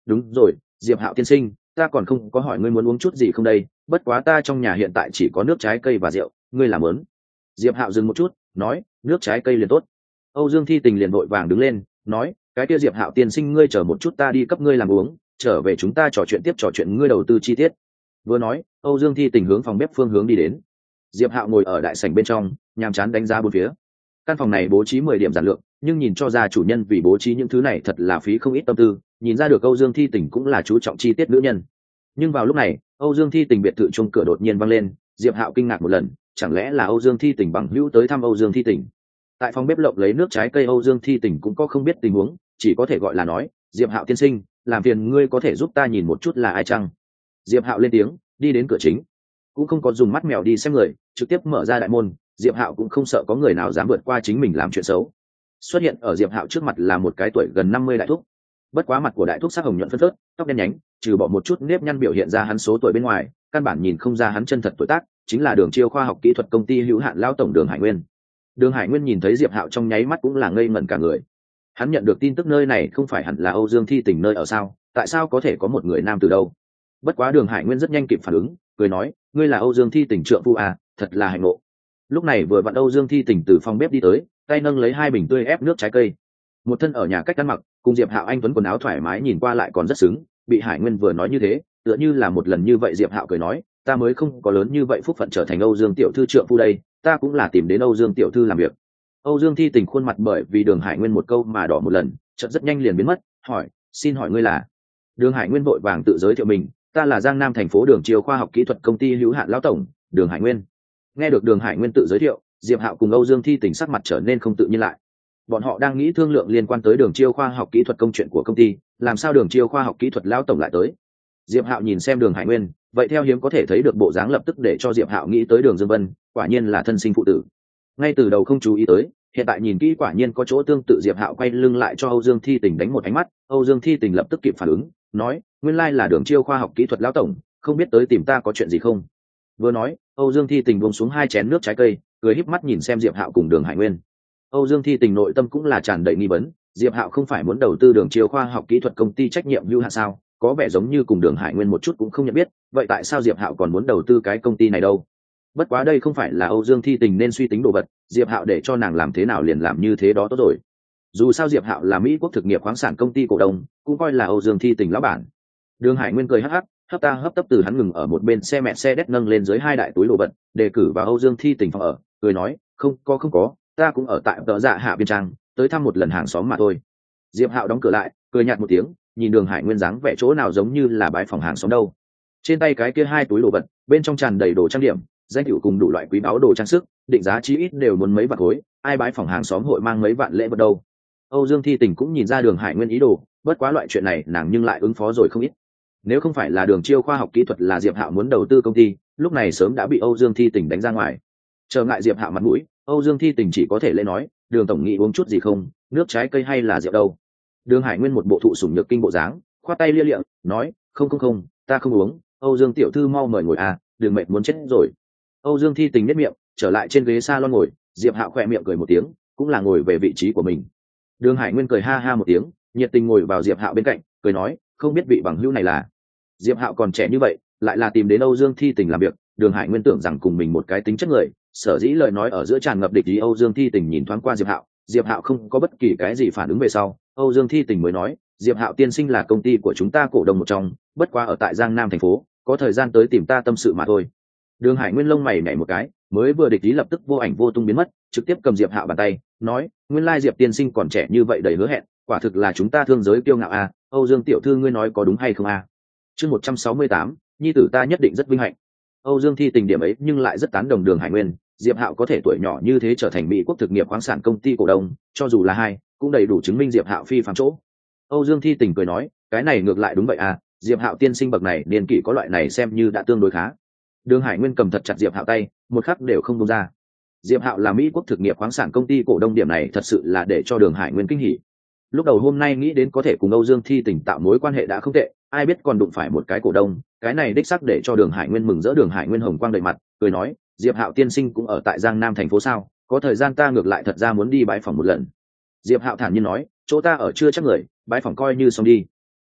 đúng rồi, Diệp Hạo tiên sinh, ta còn không có hỏi ngươi muốn uống chút gì không đây, bất quá ta trong nhà hiện tại chỉ có nước trái cây và rượu, ngươi làm lớn. Diệp Hạo dừng một chút, nói, nước trái cây liền tốt. Âu Dương Thi Tình liền vội vàng đứng lên, nói, cái kia Diệp Hạo tiên sinh ngươi chờ một chút ta đi cấp ngươi làm uống, trở về chúng ta trò chuyện tiếp trò chuyện ngươi đầu tư chi tiết. Vừa nói, Âu Dương Thi Tình hướng phòng bếp phương hướng đi đến. Diệp Hạo ngồi ở đại sảnh bên trong, nhàm chán đánh giá bốn phía. Căn phòng này bố trí mười điểm giản lược, nhưng nhìn cho ra chủ nhân vì bố trí những thứ này thật là phí không ít tâm tư, nhìn ra được Âu Dương Thi Tình cũng là chú trọng chi tiết nữ nhân. Nhưng vào lúc này, Âu Dương Thi Tình biệt thự chung cửa đột nhiên vang lên, Diệp Hạo kinh ngạc một lần, chẳng lẽ là Âu Dương Thi Tình bằng hữu tới thăm Âu Dương Thi Tình. Tại phòng bếp lộng lấy nước trái cây, Âu Dương Thi Tình cũng có không biết tình huống, chỉ có thể gọi là nói, Diệp Hạo tiên sinh, làm phiền ngươi có thể giúp ta nhìn một chút là ai chăng? Diệp Hạo lên tiếng, đi đến cửa chính, cũng không có dùng mắt mèo đi xem người, trực tiếp mở ra đại môn. Diệp Hạo cũng không sợ có người nào dám vượt qua chính mình làm chuyện xấu. Xuất hiện ở Diệp Hạo trước mặt là một cái tuổi gần năm mươi đại thúc. Bất quá mặt của đại thúc sắc hồng nhuận phân phớt, tóc đen nhánh, trừ bỏ một chút nếp nhăn biểu hiện ra hắn số tuổi bên ngoài, căn bản nhìn không ra hắn chân thật tuổi tác, chính là Đường Chiêu khoa học kỹ thuật công ty hữu hạn lão tổng Đường Hải Nguyên. Đường Hải Nguyên nhìn thấy Diệp Hạo trong nháy mắt cũng là ngây ngẩn cả người. Hắn nhận được tin tức nơi này không phải hẳn là Âu Dương Thi Tình nơi ở sao, tại sao có thể có một người nam từ đâu? Bất quá Đường Hải Nguyên rất nhanh kịp phản ứng, cười nói, ngươi là Âu Dương Thi Tình trượng phu à, thật là hạnh ngộ. Lúc này vừa vặn Âu Dương Thi Tình từ phòng bếp đi tới, tay nâng lấy hai bình tươi ép nước trái cây. Một thân ở nhà cách ăn mặc, cùng Diệp Hạo anh tuấn quần áo thoải mái nhìn qua lại còn rất xứng, bị Hải Nguyên vừa nói như thế, tựa như là một lần như vậy. Diệp Hạo cười nói, ta mới không có lớn như vậy phúc phận trở thành Âu Dương tiểu thư trượng phu đây, ta cũng là tìm đến Âu Dương tiểu thư làm việc. Âu Dương Thi Tình khuôn mặt bởi vì Đường Hải Nguyên một câu mà đỏ một lần, chợt rất nhanh liền biến mất, hỏi, xin hỏi ngươi là? Đường Hải Nguyên vội vàng tự giới thiệu mình, ta là Giang Nam thành phố Đường Chiêu khoa học kỹ thuật công ty hữu hạn lão tổng, Đường Hải Nguyên. Nghe được Đường Hải Nguyên tự giới thiệu, Diệp Hạo cùng Âu Dương Thi Tình sắc mặt trở nên không tự nhiên lại. Bọn họ đang nghĩ thương lượng liên quan tới Đường Chiêu khoa học kỹ thuật công chuyện của công ty, làm sao Đường Chiêu khoa học kỹ thuật lão tổng lại tới? Diệp Hạo nhìn xem Đường Hải Nguyên, vậy theo hiếm có thể thấy được bộ dáng lập tức để cho Diệp Hạo nghĩ tới Đường Dương Vân, quả nhiên là thân sinh phụ tử. Ngay từ đầu không chú ý tới, hiện tại nhìn kỹ quả nhiên có chỗ tương tự. Diệp Hạo quay lưng lại cho Âu Dương Thi Tình đánh một ánh mắt, Âu Dương Thi Tình lập tức kịp phản ứng, nói, nguyên lai là Đường Chiêu khoa học kỹ thuật lão tổng, không biết tới tìm ta có chuyện gì không? Vừa nói, Âu Dương Thi Tình buông xuống hai chén nước trái cây, cười híp mắt nhìn xem Diệp Hạo cùng Đường Hải Nguyên. Âu Dương Thi Tình nội tâm cũng là tràn đầy nghi vấn, Diệp Hạo không phải muốn đầu tư Đường Chiêu khoa học kỹ thuật công ty trách nhiệm hữu hạn sao? Có vẻ giống như cùng Đường Hải Nguyên một chút cũng không nhận biết, vậy tại sao Diệp Hạo còn muốn đầu tư cái công ty này đâu? Bất quá đây không phải là Âu Dương Thi Tình nên suy tính đồ vật, Diệp Hạo để cho nàng làm thế nào liền làm như thế đó tốt rồi. Dù sao Diệp Hạo là Mỹ quốc thực nghiệp khoáng sản công ty cổ đông, cũng coi là Âu Dương Thi Tình lão bản. Đường Hải Nguyên cười hắc hắc, hấp ta hấp tấp từ hắn ngừng ở một bên xe mẹ xe đét nâng lên dưới hai đại túi đồ vật, đề cử vào Âu Dương Thi Tình phòng ở, cười nói, không có không có, ta cũng ở tại tợ dạ hạ biên trang, tới thăm một lần hàng xóm mà thôi. Diệp Hạo đóng cửa lại, cười nhạt một tiếng, nhìn Đường Hải Nguyên dáng vẻ chỗ nào giống như là bái phòng hàng xóm đâu. Trên tay cái kia hai túi đồ vật, bên trong tràn đầy đồ trang điểm, danh hiệu cùng đủ loại quý báu đồ trang sức, định giá chí ít đều muốn mấy vạn khối, ai bái phòng hàng xóm hội mang mấy vạn lễ vật đâu. Âu Dương Thi Tình cũng nhìn ra Đường Hải Nguyên ý đồ, bất quá loại chuyện này nàng nhưng lại ứng phó rồi không ít. Nếu không phải là Đường Chiêu khoa học kỹ thuật là Diệp Hạo muốn đầu tư công ty, lúc này sớm đã bị Âu Dương Thi Tình đánh ra ngoài. Trở ngại Diệp Hạo mặt mũi, Âu Dương Thi Tình chỉ có thể lên nói, Đường tổng nghị uống chút gì không, nước trái cây hay là rượu đâu? Đường Hải Nguyên một bộ thụ sủng nhược kinh bộ dáng, khoát tay lia lịa, nói, không không không, ta không uống, Âu Dương tiểu thư mau mời ngồi à, Đường mệt muốn chết rồi. Âu Dương Thi Tình nhếch miệng, trở lại trên ghế salon ngồi, Diệp Hạo khẽ miệng cười một tiếng, cũng là ngồi về vị trí của mình. Đường Hải Nguyên cười ha ha một tiếng, nhiệt tình ngồi vào Diệp Hạo bên cạnh, cười nói, không biết vị bằng hữu này là? Diệp Hạo còn trẻ như vậy, lại là tìm đến Âu Dương Thi Tình làm việc, Đường Hải Nguyên tưởng rằng cùng mình một cái tính chất người, sở dĩ lời nói ở giữa tràn ngập địch ý. Âu Dương Thi Tình nhìn thoáng qua Diệp Hạo, Diệp Hạo không có bất kỳ cái gì phản ứng về sau, Âu Dương Thi Tình mới nói, Diệp Hạo tiên sinh là công ty của chúng ta cổ đông một trong, bất quá ở tại Giang Nam thành phố, có thời gian tới tìm ta tâm sự mà thôi. Đường Hải Nguyên lông mày nhảy một cái, mới vừa địch ý lập tức vô ảnh vô tung biến mất, trực tiếp cầm Diệp Hạo bàn tay, nói, nguyên lai Diệp tiên sinh còn trẻ như vậy đầy hứa hẹn, quả thực là chúng ta thương giới kiêu ngạo à, Âu Dương tiểu thư ngươi nói có đúng hay không à? Chương một trăm sáu mươi tám, nhi tử ta nhất định rất vinh hạnh. Âu Dương Thi Tình điểm ấy nhưng lại rất tán đồng Đường Hải Nguyên, Diệp Hạo có thể tuổi nhỏ như thế trở thành Mỹ quốc thực nghiệp khoáng sản công ty cổ đông, cho dù là hai, cũng đầy đủ chứng minh Diệp Hạo phi phàm chỗ. Âu Dương Thi Tình cười nói, cái này ngược lại đúng vậy à, Diệp Hạo tiên sinh bậc này niên kỷ có loại này xem như đã tương đối khá. Đường Hải Nguyên cầm thật chặt Diệp Hạo tay, một khắc đều không buông ra. Diệp Hạo là Mỹ quốc thực nghiệp khoáng sản công ty cổ đông, điểm này thật sự là để cho Đường Hải Nguyên kinh hỉ. Lúc đầu hôm nay nghĩ đến có thể cùng Âu Dương Thi Tình tạo mối quan hệ đã không tệ, ai biết còn đụng phải một cái cổ đông, cái này đích xác để cho Đường Hải Nguyên mừng rỡ. Đường Hải Nguyên hồng quang đầy mặt, cười nói, Diệp Hạo tiên sinh cũng ở tại Giang Nam thành phố sao, có thời gian ta ngược lại thật ra muốn đi bái phỏng một lần. Diệp Hạo thản nhiên nói, chỗ ta ở chưa chắc người, bái phỏng coi như xong đi.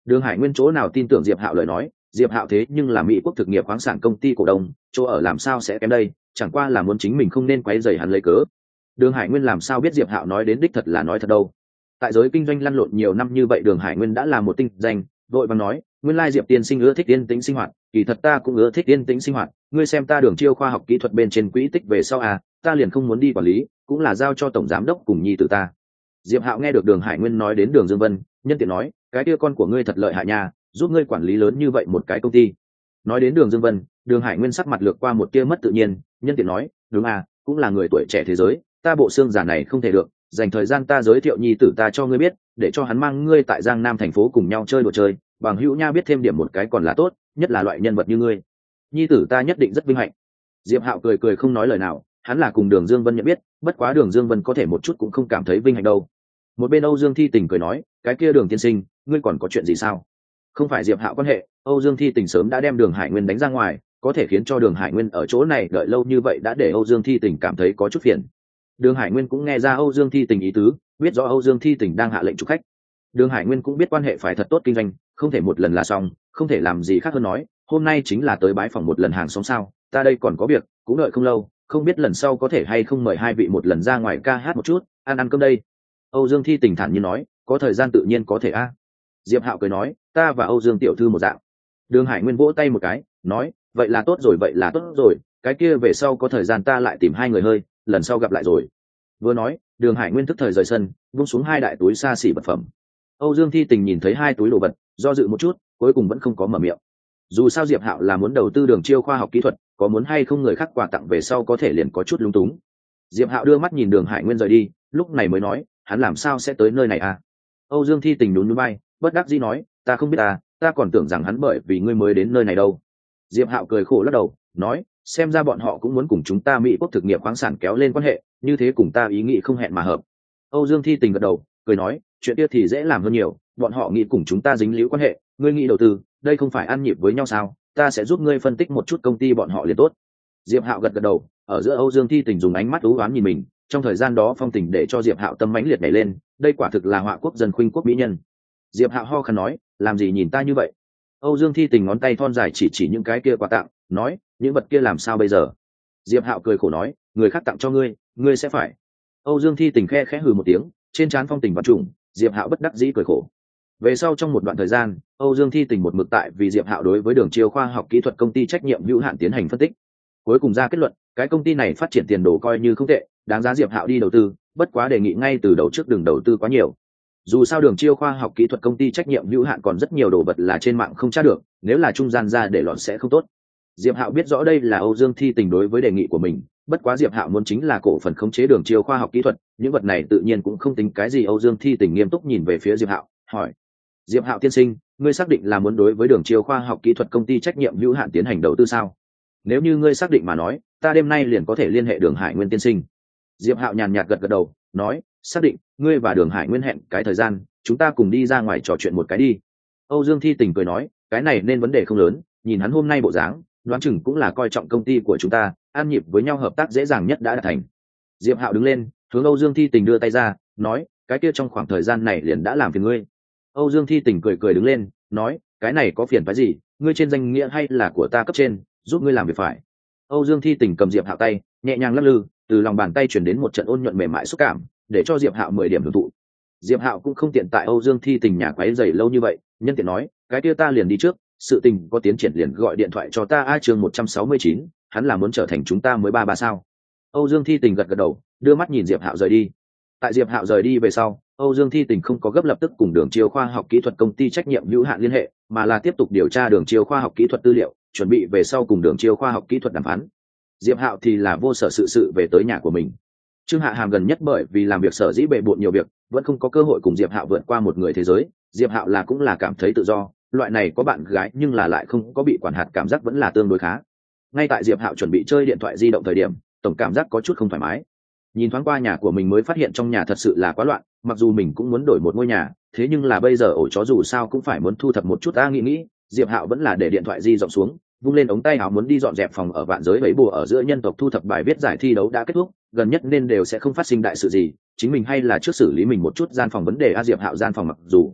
Đường Hải Nguyên chỗ nào tin tưởng Diệp Hạo lời nói, Diệp Hạo thế nhưng là Mỹ quốc thực nghiệp khoáng sản công ty cổ đông, chỗ ở làm sao sẽ kém đây, chẳng qua là muốn chính mình không nên quấy rầy hắn lấy cớ. Đường Hải Nguyên làm sao biết Diệp Hạo nói đến đích thật là nói thật đâu. Tại giới kinh doanh lăn lộn nhiều năm như vậy, Đường Hải Nguyên đã là một tinh danh, vội vàng nói, nguyên lai Diệp tiên sinh ưa thích yên tĩnh sinh hoạt, kỳ thật ta cũng ưa thích yên tĩnh sinh hoạt, ngươi xem ta Đường Chiêu khoa học kỹ thuật bên trên quỹ tích về sau à, ta liền không muốn đi quản lý, cũng là giao cho tổng giám đốc cùng nhi tử ta. Diệp Hạo nghe được Đường Hải Nguyên nói đến Đường Dương Vân, nhân tiện nói, cái kia con của ngươi thật lợi hại nha, giúp ngươi quản lý lớn như vậy một cái công ty. Nói đến Đường Dương Vân, Đường Hải Nguyên sắc mặt lược qua một tia mất tự nhiên, nhân tiện nói, đúng à, cũng là người tuổi trẻ thế giới, ta bộ xương giả này không thể được, dành thời gian ta giới thiệu nhi tử ta cho ngươi biết, để cho hắn mang ngươi tại Giang Nam thành phố cùng nhau chơi đùa chơi, bằng hữu nha biết thêm điểm một cái còn là tốt, nhất là loại nhân vật như ngươi. Nhi tử ta nhất định rất vinh hạnh. Diệp Hạo cười cười không nói lời nào, hắn là cùng Đường Dương Vân nhận biết, bất quá Đường Dương Vân có thể một chút cũng không cảm thấy vinh hạnh đâu. Một bên Âu Dương Thi Tình cười nói, cái kia Đường tiên sinh, ngươi còn có chuyện gì sao? Không phải Diệp Hạo quan hệ, Âu Dương Thi Tình sớm đã đem Đường Hải Nguyên đánh ra ngoài, có thể khiến cho Đường Hải Nguyên ở chỗ này đợi lâu như vậy đã để Âu Dương Thi Tình cảm thấy có chút phiền. Đường Hải Nguyên cũng nghe ra Âu Dương Thi Tình ý tứ, biết rõ Âu Dương Thi Tình đang hạ lệnh chụp khách. Đường Hải Nguyên cũng biết quan hệ phải thật tốt kinh doanh, không thể một lần là xong, không thể làm gì khác hơn nói, hôm nay chính là tới bái phòng một lần hàng xóm sao, ta đây còn có việc, cũng đợi không lâu, không biết lần sau có thể hay không mời hai vị một lần ra ngoài ca hát một chút, ăn ăn cơm đây. Âu Dương Thi Tình thản nhiên nói, có thời gian tự nhiên có thể a. Diệp Hạo cười nói, ta và Âu Dương tiểu thư một dạng. Đường Hải Nguyên vỗ tay một cái, nói, vậy là tốt rồi, vậy là tốt rồi, cái kia về sau có thời gian ta lại tìm hai người hơi, lần sau gặp lại rồi. Vừa nói, Đường Hải Nguyên tức thời rời sân, vung xuống hai đại túi xa xỉ vật phẩm. Âu Dương Thi Tình nhìn thấy hai túi đồ vật, do dự một chút, cuối cùng vẫn không có mở miệng. Dù sao Diệp Hạo là muốn đầu tư Đường Chiêu khoa học kỹ thuật, có muốn hay không người khác quà tặng về sau có thể liền có chút lung túng. Diệp Hạo đưa mắt nhìn Đường Hải Nguyên rời đi, lúc này mới nói, hắn làm sao sẽ tới nơi này à? Âu Dương Thi Tình nhún nhún vai, bất đắc dĩ nói, ta không biết à, ta còn tưởng rằng hắn bởi vì ngươi mới đến nơi này đâu. Diệp Hạo cười khổ lắc đầu, nói, xem ra bọn họ cũng muốn cùng chúng ta Mỹ quốc thực nghiệp khoáng sản kéo lên quan hệ, như thế cùng ta ý nghĩ không hẹn mà hợp. Âu Dương Thi Tình gật đầu, cười nói, chuyện kia thì dễ làm hơn nhiều, bọn họ nghĩ cùng chúng ta dính líu quan hệ, ngươi nghĩ đầu tư, đây không phải ăn nhịp với nhau sao? Ta sẽ giúp ngươi phân tích một chút công ty bọn họ liền tốt. Diệp Hạo gật gật đầu, ở giữa Âu Dương Thi Tình dùng ánh mắt u ám nhìn mình, trong thời gian đó phong tình để cho Diệp Hạo tâm mãnh liệt nhảy lên, đây quả thực là họa quốc dân khuynh quốc mỹ nhân. Diệp Hạo ho khăn nói, làm gì nhìn ta như vậy? Âu Dương Thi Tình ngón tay thon dài chỉ chỉ những cái kia quà tặng, nói, những vật kia làm sao bây giờ? Diệp Hạo cười khổ nói, người khác tặng cho ngươi, ngươi sẽ phải. Âu Dương Thi Tình khe khẽ hừ một tiếng, trên trán phong tình vật trùng, Diệp Hạo bất đắc dĩ cười khổ. Về sau trong một đoạn thời gian, Âu Dương Thi Tình một mực tại vì Diệp Hạo đối với Đường Chiêu khoa học kỹ thuật công ty trách nhiệm hữu hạn tiến hành phân tích. Cuối cùng ra kết luận, cái công ty này phát triển tiền đồ coi như không tệ, đáng giá Diệp Hạo đi đầu tư, bất quá đề nghị ngay từ đầu trước đừng đầu tư quá nhiều. Dù sao Đường Chiêu khoa học kỹ thuật công ty trách nhiệm hữu hạn còn rất nhiều đồ vật là trên mạng không tra được, nếu là trung gian ra để lọt sẽ không tốt. Diệp Hạo biết rõ đây là Âu Dương Thi Tình đối với đề nghị của mình, bất quá Diệp Hạo muốn chính là cổ phần khống chế Đường Chiêu khoa học kỹ thuật, những vật này tự nhiên cũng không tính cái gì. Âu Dương Thi Tình nghiêm túc nhìn về phía Diệp Hạo, hỏi: Diệp Hạo tiên sinh, ngươi xác định là muốn đối với Đường Chiêu khoa học kỹ thuật công ty trách nhiệm hữu hạn tiến hành đầu tư sao? Nếu như ngươi xác định mà nói, ta đêm nay liền có thể liên hệ Đường Hải Nguyên tiên sinh. Diệp Hạo nhàn nhạt gật gật đầu, nói: xác định, ngươi và Đường Hải Nguyên hẹn cái thời gian, chúng ta cùng đi ra ngoài trò chuyện một cái đi. Âu Dương Thi Tình cười nói: cái này nên vấn đề không lớn, nhìn hắn hôm nay bộ dáng, đoán chừng cũng là coi trọng công ty của chúng ta, an nhịp với nhau hợp tác dễ dàng nhất đã đạt thành. Diệp Hạo đứng lên, hướng Âu Dương Thi Tình đưa tay ra, nói: cái kia trong khoảng thời gian này liền đã làm phiền ngươi. Âu Dương Thi Tình cười cười đứng lên, nói: cái này có phiền phức gì, ngươi trên danh nghĩa hay là của ta cấp trên, giúp ngươi làm việc phải. Âu Dương Thi Tình cầm Diệp Hạo tay, nhẹ nhàng lắc lư, từ lòng bàn tay truyền đến một trận ôn nhuận mềm mại xúc cảm, để cho Diệp Hạo mười điểm hưởng thụ. Diệp Hạo cũng không tiện tại Âu Dương Thi Tình nhà quấy rầy lâu như vậy, nhân tiện nói: cái kia ta liền đi trước, sự tình có tiến triển liền gọi điện thoại cho ta. A chương một trăm sáu mươi chín, hắn là muốn trở thành chúng ta mới ba ba sao? Âu Dương Thi Tình gật gật đầu, đưa mắt nhìn Diệp Hạo rời đi. Tại Diệp Hạo rời đi về sau, Âu Dương Thi Tình không có gấp lập tức cùng Đường Chiêu khoa học kỹ thuật công ty trách nhiệm hữu hạn liên hệ, mà là tiếp tục điều tra Đường Chiêu khoa học kỹ thuật tư liệu, chuẩn bị về sau cùng Đường Chiêu khoa học kỹ thuật đàm phán. Diệp Hạo thì là vô sở sự sự về tới nhà của mình. Trương Hạ Hàm gần nhất bởi vì làm việc sở dĩ bệ bội nhiều việc, vẫn không có cơ hội cùng Diệp Hạo vượt qua một người thế giới. Diệp Hạo là cũng là cảm thấy tự do, loại này có bạn gái nhưng là lại không có bị quản hạt cảm giác vẫn là tương đối khá. Ngay tại Diệp Hạo chuẩn bị chơi điện thoại di động thời điểm, tổng cảm giác có chút không thoải mái. Nhìn thoáng qua nhà của mình mới phát hiện trong nhà thật sự là quá loạn, mặc dù mình cũng muốn đổi một ngôi nhà, thế nhưng là bây giờ ổ chó dù sao cũng phải muốn thu thập một chút. Ta nghĩ nghĩ, Diệp Hạo vẫn là để điện thoại di rộng xuống, vung lên ống tay áo muốn đi dọn dẹp phòng ở vạn giới vẫy bùa ở giữa nhân tộc thu thập bài viết giải thi đấu đã kết thúc, gần nhất nên đều sẽ không phát sinh đại sự gì, chính mình hay là trước xử lý mình một chút gian phòng vấn đề. A Diệp Hạo gian phòng mặc dù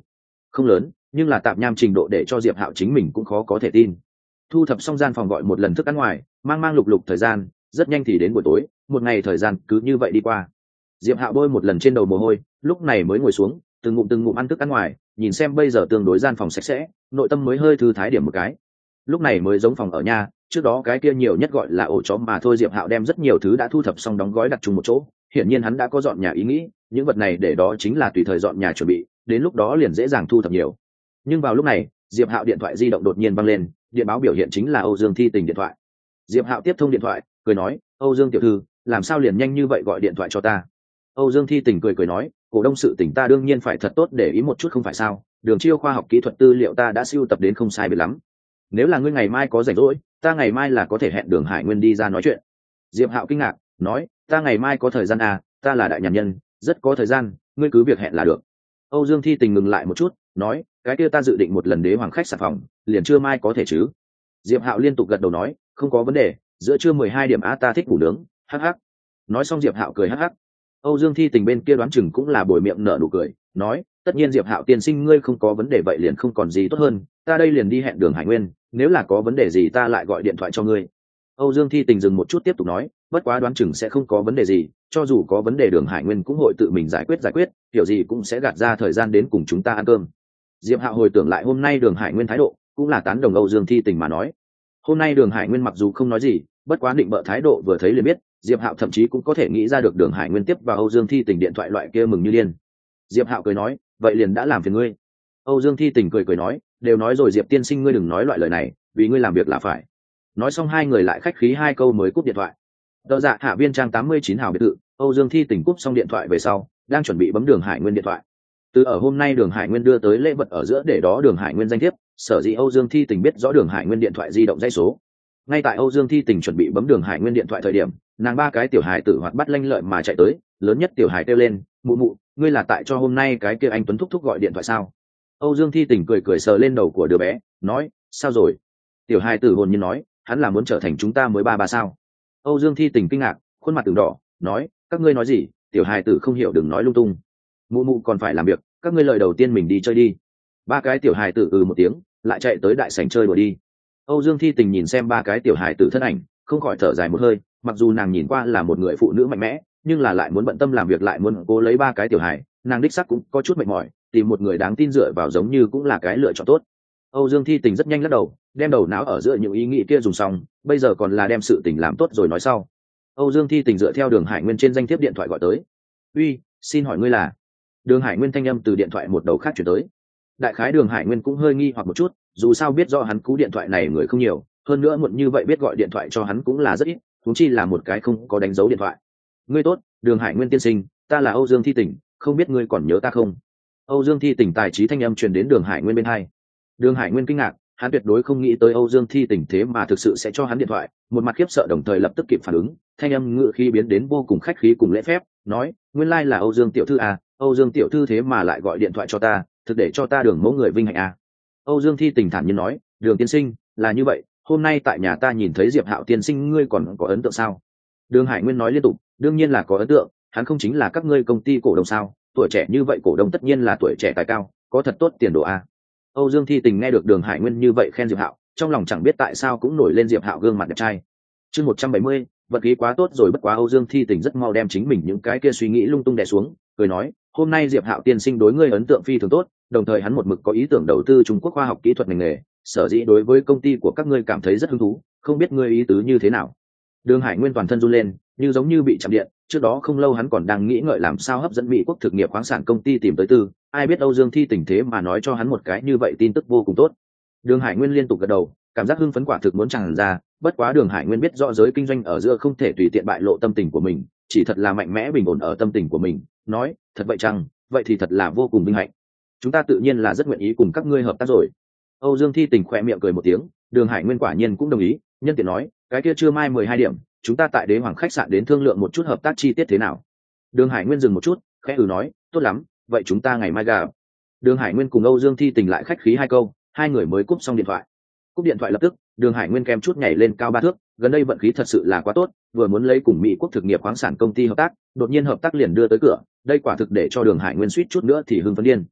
không lớn, nhưng là tạp nham trình độ để cho Diệp Hạo chính mình cũng khó có thể tin. Thu thập xong gian phòng gọi một lần thức ăn ngoài, mang mang lục lục thời gian, rất nhanh thì đến buổi tối, một ngày thời gian cứ như vậy đi qua. Diệp Hạo bôi một lần trên đầu mồ hôi, lúc này mới ngồi xuống, từng ngụm từng ngụm ăn thức ăn ngoài, nhìn xem bây giờ tương đối gian phòng sạch sẽ, nội tâm mới hơi thư thái điểm một cái. Lúc này mới giống phòng ở nhà, trước đó cái kia nhiều nhất gọi là ổ chó mà thôi. Diệp Hạo đem rất nhiều thứ đã thu thập xong đóng gói đặt chung một chỗ, hiển nhiên hắn đã có dọn nhà ý nghĩ, những vật này để đó chính là tùy thời dọn nhà chuẩn bị, đến lúc đó liền dễ dàng thu thập nhiều. Nhưng vào lúc này, Diệp Hạo điện thoại di động đột nhiên vang lên, điện báo biểu hiện chính là Âu Dương Thi Tình điện thoại. Diệp Hạo tiếp thông điện thoại, cười nói, Âu Dương tiểu thư, làm sao liền nhanh như vậy gọi điện thoại cho ta? Âu Dương Thi Tình cười cười nói, cổ đông sự tình ta đương nhiên phải thật tốt để ý một chút không phải sao, đường chiêu khoa học kỹ thuật tư liệu ta đã sưu tập đến không sai biệt lắm. Nếu là ngươi ngày mai có rảnh rỗi, ta ngày mai là có thể hẹn Đường Hải Nguyên đi ra nói chuyện. Diệp Hạo kinh ngạc, nói, ta ngày mai có thời gian à, ta là đại nhàn nhân, rất có thời gian, ngươi cứ việc hẹn là được. Âu Dương Thi Tình ngừng lại một chút, nói, cái kia ta dự định một lần đế hoàng khách sạn phòng, liền trưa mai có thể chứ? Diệp Hạo liên tục gật đầu nói, không có vấn đề, giữa trưa mười hai điểm á ta thích ngủ nướng, hắc hắc. Nói xong Diệp Hạo cười hắc hắc. Âu Dương Thi Tình bên kia đoán chừng cũng là bồi miệng nở nụ cười, nói, tất nhiên Diệp Hạo tiên sinh ngươi không có vấn đề vậy liền không còn gì tốt hơn, ta đây liền đi hẹn Đường Hải Nguyên, nếu là có vấn đề gì ta lại gọi điện thoại cho ngươi. Âu Dương Thi Tình dừng một chút tiếp tục nói, bất quá đoán chừng sẽ không có vấn đề gì, cho dù có vấn đề Đường Hải Nguyên cũng hội tự mình giải quyết giải quyết, kiểu gì cũng sẽ gạt ra thời gian đến cùng chúng ta ăn cơm. Diệp Hạo hồi tưởng lại hôm nay Đường Hải Nguyên thái độ, cũng là tán đồng Âu Dương Thi Tình mà nói. Hôm nay Đường Hải Nguyên mặc dù không nói gì, bất quá định bợ thái độ vừa thấy liền biết, Diệp Hạo thậm chí cũng có thể nghĩ ra được Đường Hải Nguyên tiếp vào Âu Dương Thi Tình điện thoại loại kia mừng như điên. Diệp Hạo cười nói, vậy liền đã làm phiền ngươi. Âu Dương Thi Tình cười cười nói, đều nói rồi Diệp tiên sinh ngươi đừng nói loại lời này, vì ngươi làm việc là phải. Nói xong hai người lại khách khí hai câu mới cúp điện thoại. Đỡ dạ hạ viên trang tám mươi chín hào biệt thự, Âu Dương Thi Tình cúp xong điện thoại về sau, đang chuẩn bị bấm Đường Hải Nguyên điện thoại. Từ ở hôm nay Đường Hải Nguyên đưa tới lễ vật ở giữa để đó Đường Hải Nguyên danh thiếp, sở dĩ Âu Dương Thi Tình biết rõ Đường Hải Nguyên điện thoại di động dãy số. Ngay tại Âu Dương Thi Tình chuẩn bị bấm Đường Hải Nguyên điện thoại thời điểm, nàng ba cái tiểu hài tử hoạt bắt lanh lợi mà chạy tới, lớn nhất tiểu hài kêu lên, mụ mụ, ngươi là tại cho hôm nay cái kia anh Tuấn thúc thúc gọi điện thoại sao? Âu Dương Thi Tình cười cười sờ lên đầu của đứa bé, nói, sao rồi? Tiểu hài tử hồn nhiên nói, hắn là muốn trở thành chúng ta mới ba ba sao? Âu Dương Thi Tình kinh ngạc, khuôn mặt từng đỏ, nói, các ngươi nói gì? Tiểu hài tử không hiểu đừng nói lung tung. Mụ mụ còn phải làm việc, các ngươi lời đầu tiên mình đi chơi đi. Ba cái tiểu hài tử ừ một tiếng, lại chạy tới đại sảnh chơi đùa đi. Âu Dương Thi Tình nhìn xem ba cái tiểu hài tử thân ảnh, không khỏi thở dài một hơi, mặc dù nàng nhìn qua là một người phụ nữ mạnh mẽ, nhưng là lại muốn bận tâm làm việc lại muốn cố lấy ba cái tiểu hài, nàng đích xác cũng có chút mệt mỏi, tìm một người đáng tin dựa vào giống như cũng là cái lựa chọn tốt. Âu Dương Thi Tình rất nhanh lắc đầu, đem đầu não ở giữa những ý nghĩ kia dùng xong, bây giờ còn là đem sự tình làm tốt rồi nói sau. Âu Dương Thi Tình dựa theo Đường Hải Nguyên trên danh thiếp điện thoại gọi tới. "Uy, xin hỏi ngươi là?" Đường Hải Nguyên thanh âm từ điện thoại một đầu khác chuyển tới. Đại khái Đường Hải Nguyên cũng hơi nghi hoặc một chút, dù sao biết rõ hắn cú điện thoại này người không nhiều, hơn nữa muộn như vậy biết gọi điện thoại cho hắn cũng là rất ít, huống chi là một cái không có đánh dấu điện thoại. "Ngươi tốt, Đường Hải Nguyên tiên sinh, ta là Âu Dương Thi Tình, không biết ngươi còn nhớ ta không?" Âu Dương Thi Tình tài trí thanh âm truyền đến Đường Hải Nguyên bên hai. Đường Hải Nguyên kinh ngạc, hắn tuyệt đối không nghĩ tới Âu Dương Thi Tình thế mà thực sự sẽ cho hắn điện thoại, một mặt khiếp sợ đồng thời lập tức kịp phản ứng, thanh âm ngữ khí biến đến vô cùng khách khí cùng lễ phép, nói, nguyên lai like là Âu Dương tiểu thư à, Âu Dương tiểu thư thế mà lại gọi điện thoại cho ta, thực để cho ta Đường mẫu người vinh hạnh à. Âu Dương Thi Tình thản nhiên nói, Đường tiên sinh, là như vậy, hôm nay tại nhà ta nhìn thấy Diệp Hạo tiên sinh ngươi còn có ấn tượng sao? Đường Hải Nguyên nói liên tục, đương nhiên là có ấn tượng, hắn không chính là các ngươi công ty cổ đông sao, tuổi trẻ như vậy cổ đông tất nhiên là tuổi trẻ tài cao, có thật tốt tiền đồ à. Âu Dương Thi Tình nghe được Đường Hải Nguyên như vậy khen Diệp Hạo, trong lòng chẳng biết tại sao cũng nổi lên Diệp Hạo gương mặt đẹp trai. Chương một trăm bảy mươi, vật khí quá tốt rồi bất quá Âu Dương Thi Tình rất mau đem chính mình những cái kia suy nghĩ lung tung đè xuống, cười nói, hôm nay Diệp Hạo tiên sinh đối ngươi ấn tượng phi thường tốt, đồng thời hắn một mực có ý tưởng đầu tư Trung Quốc khoa học kỹ thuật ngành nghề, sở dĩ đối với công ty của các ngươi cảm thấy rất hứng thú, không biết ngươi ý tứ như thế nào. Đường Hải Nguyên toàn thân run lên, như giống như bị chạm điện, trước đó không lâu hắn còn đang nghĩ ngợi làm sao hấp dẫn Mỹ quốc thực nghiệp khoáng sản công ty tìm tới tư, ai biết Âu Dương Thi Tình thế mà nói cho hắn một cái như vậy tin tức vô cùng tốt. Đường Hải Nguyên liên tục gật đầu, cảm giác hưng phấn quả thực muốn tràn ra, bất quá Đường Hải Nguyên biết rõ giới kinh doanh ở giữa không thể tùy tiện bại lộ tâm tình của mình, chỉ thật là mạnh mẽ bình ổn ở tâm tình của mình, nói, thật vậy chăng, vậy thì thật là vô cùng vinh hạnh. Chúng ta tự nhiên là rất nguyện ý cùng các ngươi hợp tác rồi. Âu Dương Thi Tình khẽ miệng cười một tiếng, Đường Hải Nguyên quả nhiên cũng đồng ý, nhân tiện nói, cái kia trưa mai mười hai điểm, chúng ta tại Đế Hoàng khách sạn đến thương lượng một chút hợp tác chi tiết thế nào. Đường Hải Nguyên dừng một chút, khẽ ừ nói, tốt lắm, vậy chúng ta ngày mai gặp. Đường Hải Nguyên cùng Âu Dương Thi Tình lại khách khí hai câu, hai người mới cúp xong điện thoại. Cúp điện thoại lập tức, Đường Hải Nguyên kem chút nhảy lên cao ba thước, gần đây vận khí thật sự là quá tốt, vừa muốn lấy cùng Mỹ quốc thực nghiệp khoáng sản công ty hợp tác, đột nhiên hợp tác liền đưa tới cửa, đây quả thực để cho Đường Hải Nguyên suýt chút nữa thì hưng phấn điên.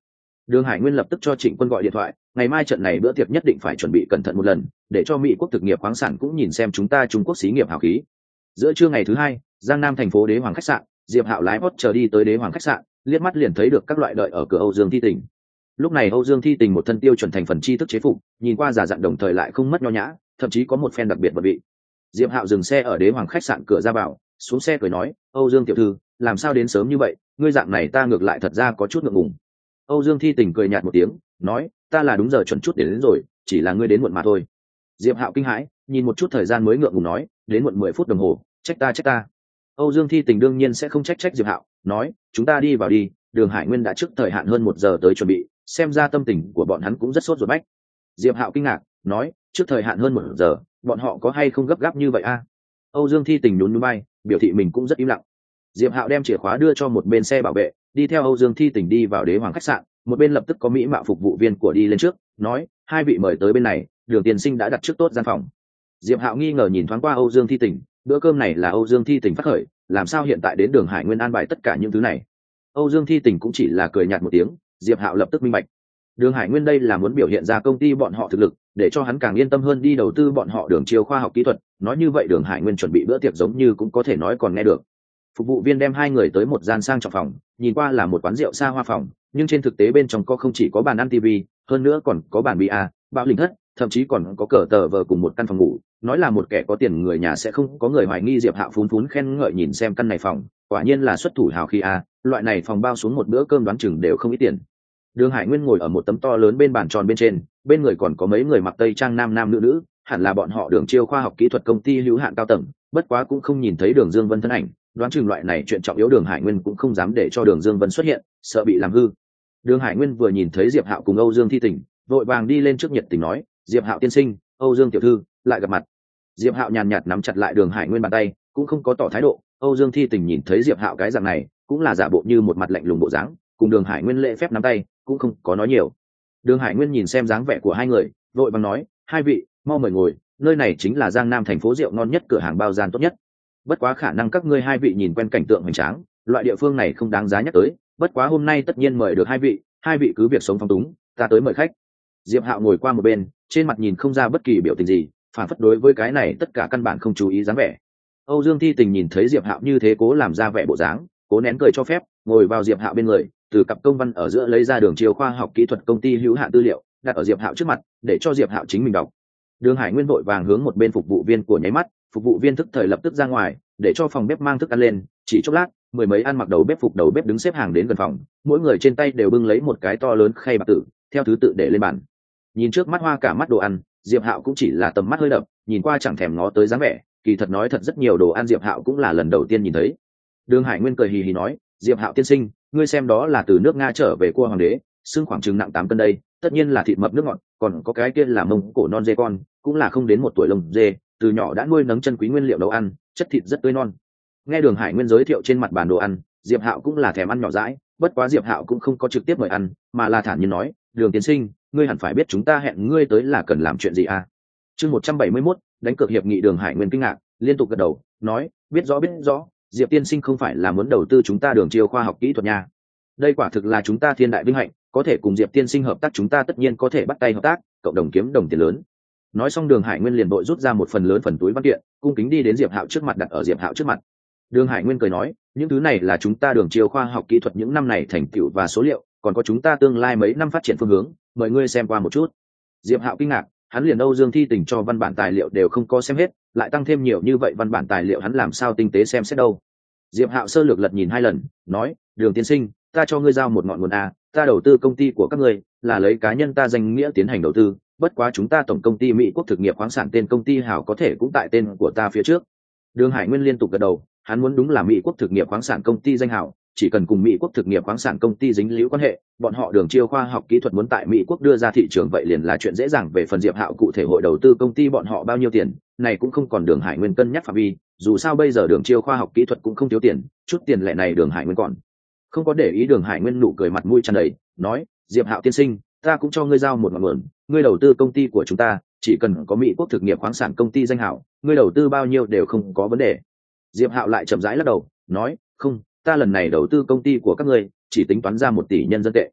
Đường Hải Nguyên lập tức cho Trịnh Quân gọi điện thoại, ngày mai trận này bữa tiệc nhất định phải chuẩn bị cẩn thận một lần, để cho Mỹ quốc thực nghiệp khoáng sản cũng nhìn xem chúng ta Trung Quốc xí nghiệp hào khí. Giữa trưa ngày thứ hai, Giang Nam thành phố Đế Hoàng khách sạn, Diệp Hạo lái Porsche chờ đi tới Đế Hoàng khách sạn, liếc mắt liền thấy được các loại đợi ở cửa Âu Dương Thi Tình. Lúc này Âu Dương Thi Tình một thân tiêu chuẩn thành phần tri thức chế phục, nhìn qua giả dặn đồng thời lại không mất nho nhã, thậm chí có một phen đặc biệt vật vị. Diệp Hạo dừng xe ở Đế Hoàng khách sạn cửa ra vào, xuống xe cười nói, "Âu Dương tiểu thư, làm sao đến sớm như vậy, ngươi dạng này ta ngược lại thật ra có chút ngượng ngùng." Âu Dương Thi Tình cười nhạt một tiếng, nói, "Ta là đúng giờ chuẩn chút đến, đến rồi, chỉ là ngươi đến muộn mà thôi." Diệp Hạo kinh hãi, nhìn một chút thời gian mới ngượng ngùng nói, "Đến muộn mười phút đồng hồ, trách ta trách ta." Âu Dương Thi Tình đương nhiên sẽ không trách trách Diệp Hạo, nói, "Chúng ta đi vào đi, Đường Hải Nguyên đã trước thời hạn hơn một giờ tới chuẩn bị, xem ra tâm tình của bọn hắn cũng rất sốt ruột bách." Diệp Hạo kinh ngạc, nói, "Trước thời hạn hơn một giờ, bọn họ có hay không gấp gáp như vậy a?" Âu Dương Thi Tình nhún nhún vai, biểu thị mình cũng rất im lặng. Diệp Hạo đem chìa khóa đưa cho một bên xe bảo vệ, đi theo Âu Dương Thi Tình đi vào Đế Hoàng khách sạn, một bên lập tức có mỹ mạo phục vụ viên của đi lên trước, nói, "Hai vị mời tới bên này, Đường tiên sinh đã đặt trước tốt gian phòng." Diệp Hạo nghi ngờ nhìn thoáng qua Âu Dương Thi Tình, bữa cơm này là Âu Dương Thi Tình phát khởi, làm sao hiện tại đến Đường Hải Nguyên an bài tất cả những thứ này? Âu Dương Thi Tình cũng chỉ là cười nhạt một tiếng, Diệp Hạo lập tức minh bạch. Đường Hải Nguyên đây là muốn biểu hiện ra công ty bọn họ thực lực, để cho hắn càng yên tâm hơn đi đầu tư bọn họ Đường Chiêu khoa học kỹ thuật, nói như vậy Đường Hải Nguyên chuẩn bị bữa tiệc giống như cũng có thể nói còn nghe được. Phục vụ viên đem hai người tới một gian sang trọng phòng, nhìn qua là một quán rượu xa hoa phòng, nhưng trên thực tế bên trong có không chỉ có bàn ăn tivi, hơn nữa còn có bàn bia, bão linh thất, thậm chí còn có cờ tờ vờ cùng một căn phòng ngủ. Nói là một kẻ có tiền người nhà sẽ không có người hoài nghi. Diệp Hạo phún phún khen ngợi nhìn xem căn này phòng, quả nhiên là xuất thủ hào khí a, loại này phòng bao xuống một bữa cơm đoán chừng đều không ít tiền. Đường Hải Nguyên ngồi ở một tấm to lớn bên bàn tròn bên trên, bên người còn có mấy người mặc tây trang nam nam nữ nữ, hẳn là bọn họ Đường Chiêu khoa học kỹ thuật công ty hữu hạn cao tầng, bất quá cũng không nhìn thấy Đường Dương Vân thân ảnh, đoán chừng loại này chuyện trọng yếu Đường Hải Nguyên cũng không dám để cho Đường Dương Vân xuất hiện, sợ bị làm hư. Đường Hải Nguyên vừa nhìn thấy Diệp Hạo cùng Âu Dương Thi Tình, vội vàng đi lên trước nhiệt tình nói, "Diệp Hạo tiên sinh, Âu Dương tiểu thư, lại gặp mặt." Diệp Hạo nhàn nhạt nắm chặt lại Đường Hải Nguyên bàn tay, cũng không có tỏ thái độ. Âu Dương Thi Tình nhìn thấy Diệp Hạo cái dạng này, cũng là giả bộ như một mặt lạnh lùng bộ dáng, cùng Đường Hải Nguyên lễ phép nắm tay, cũng không có nói nhiều. Đường Hải Nguyên nhìn xem dáng vẻ của hai người, vội vàng nói, "Hai vị, mau mời ngồi, nơi này chính là Giang Nam thành phố rượu ngon nhất, cửa hàng bao gian tốt nhất. Bất quá khả năng các ngươi hai vị nhìn quen cảnh tượng hoành tráng, loại địa phương này không đáng giá nhắc tới, bất quá hôm nay tất nhiên mời được hai vị, hai vị cứ việc sống phong túng, ta tới mời khách." Diệp Hạo ngồi qua một bên, trên mặt nhìn không ra bất kỳ biểu tình gì, phản phất đối với cái này tất cả căn bản không chú ý dáng vẻ. Âu Dương Thi Tình nhìn thấy Diệp Hạo như thế cố làm ra vẻ bộ dáng, cố nén cười cho phép, ngồi vào Diệp Hạo bên người, từ cặp công văn ở giữa lấy ra Đường Chiêu khoa học kỹ thuật công ty hữu hạn tư liệu, đặt ở Diệp Hạo trước mặt, để cho Diệp Hạo chính mình đọc. Đường Hải Nguyên vội vàng hướng một bên phục vụ viên của nháy mắt, phục vụ viên thức thời lập tức ra ngoài, để cho phòng bếp mang thức ăn lên. Chỉ chốc lát, mười mấy ăn mặc đầu bếp phục đầu bếp đứng xếp hàng đến gần phòng, mỗi người trên tay đều bưng lấy một cái to lớn khay bạc tử, theo thứ tự để lên bàn. Nhìn trước mắt hoa cả mắt đồ ăn, Diệp Hạo cũng chỉ là tầm mắt hơi đậm, nhìn qua chẳng thèm ngó tới dáng vẻ, kỳ thật nói thật rất nhiều đồ ăn Diệp Hạo cũng là lần đầu tiên nhìn thấy. Đường Hải Nguyên cười hì hì nói, "Diệp Hạo tiên sinh, ngươi xem đó là từ nước Nga trở về cua hoàng đế, xương khoảng chừng nặng tám cân đây, tất nhiên là thịt mập nước ngọt, còn có cái kia là mông cổ non dê con, cũng là không đến một tuổi lông dê, từ nhỏ đã nuôi nấng chân quý nguyên liệu nấu ăn, chất thịt rất tươi non." Nghe Đường Hải Nguyên giới thiệu trên mặt bàn đồ ăn, Diệp Hạo cũng là thèm ăn nhỏ dãi, bất quá Diệp Hạo cũng không có trực tiếp mời ăn, mà là thản nhiên nói, "Đường tiên sinh, ngươi hẳn phải biết chúng ta hẹn ngươi tới là cần làm chuyện gì à?" Chương một trăm bảy mươi mốt, đánh cược hiệp nghị. Đường Hải Nguyên kinh ngạc, liên tục gật đầu, nói, "Biết rõ biết rõ, Diệp tiên sinh không phải là muốn đầu tư chúng ta Đường Chiêu khoa học kỹ thuật nha. Đây quả thực là chúng ta thiên đại vinh hạnh, có thể cùng Diệp tiên sinh hợp tác, chúng ta tất nhiên có thể bắt tay hợp tác, cộng đồng kiếm đồng tiền lớn." Nói xong Đường Hải Nguyên liền vội rút ra một phần lớn phần túi văn kiện, cung kính đi đến Diệp Hạo trước mặt đặt ở Diệp Hạo trước mặt. Đường Hải Nguyên cười nói, "Những thứ này là chúng ta Đường Chiêu khoa học kỹ thuật những năm này thành tựu và số liệu, còn có chúng ta tương lai mấy năm phát triển phương hướng, mời ngươi xem qua một chút." Diệp Hạo kinh ngạc, hắn liền Âu Dương Thi Tình cho văn bản tài liệu đều không có xem hết, lại tăng thêm nhiều như vậy văn bản tài liệu hắn làm sao tinh tế xem xét đâu. Diệp Hạo sơ lược lật nhìn hai lần, nói, "Đường tiên sinh, ta cho ngươi giao một ngọn nguồn a, ta đầu tư công ty của các ngươi là lấy cá nhân ta danh nghĩa tiến hành đầu tư, bất quá chúng ta tổng công ty Mỹ quốc thực nghiệp khoáng sản tên công ty hảo có thể cũng tại tên của ta phía trước." Đường Hải Nguyên liên tục gật đầu, hắn muốn đúng là Mỹ quốc thực nghiệp khoáng sản công ty danh hảo, chỉ cần cùng Mỹ quốc thực nghiệp khoáng sản công ty dính líu quan hệ, bọn họ Đường Chiêu khoa học kỹ thuật muốn tại Mỹ quốc đưa ra thị trường vậy liền là chuyện dễ dàng. Về phần Diệp Hạo cụ thể hội đầu tư công ty bọn họ bao nhiêu tiền, này cũng không còn Đường Hải Nguyên cân nhắc phạm vi, dù sao bây giờ Đường Chiêu khoa học kỹ thuật cũng không thiếu tiền, chút tiền lẻ này Đường Hải Nguyên còn không có để ý. Đường Hải Nguyên nụ cười mặt mũi tràn đầy, nói, "Diệp Hạo tiên sinh, ta cũng cho ngươi giao một ngọn nguồn, ngươi đầu tư công ty của chúng ta, chỉ cần có Mỹ quốc thực nghiệp khoáng sản công ty danh hảo, ngươi đầu tư bao nhiêu đều không có vấn đề." Diệp Hạo lại chậm rãi lắc đầu, nói, "Không, ta lần này đầu tư công ty của các ngươi chỉ tính toán ra một tỷ nhân dân tệ."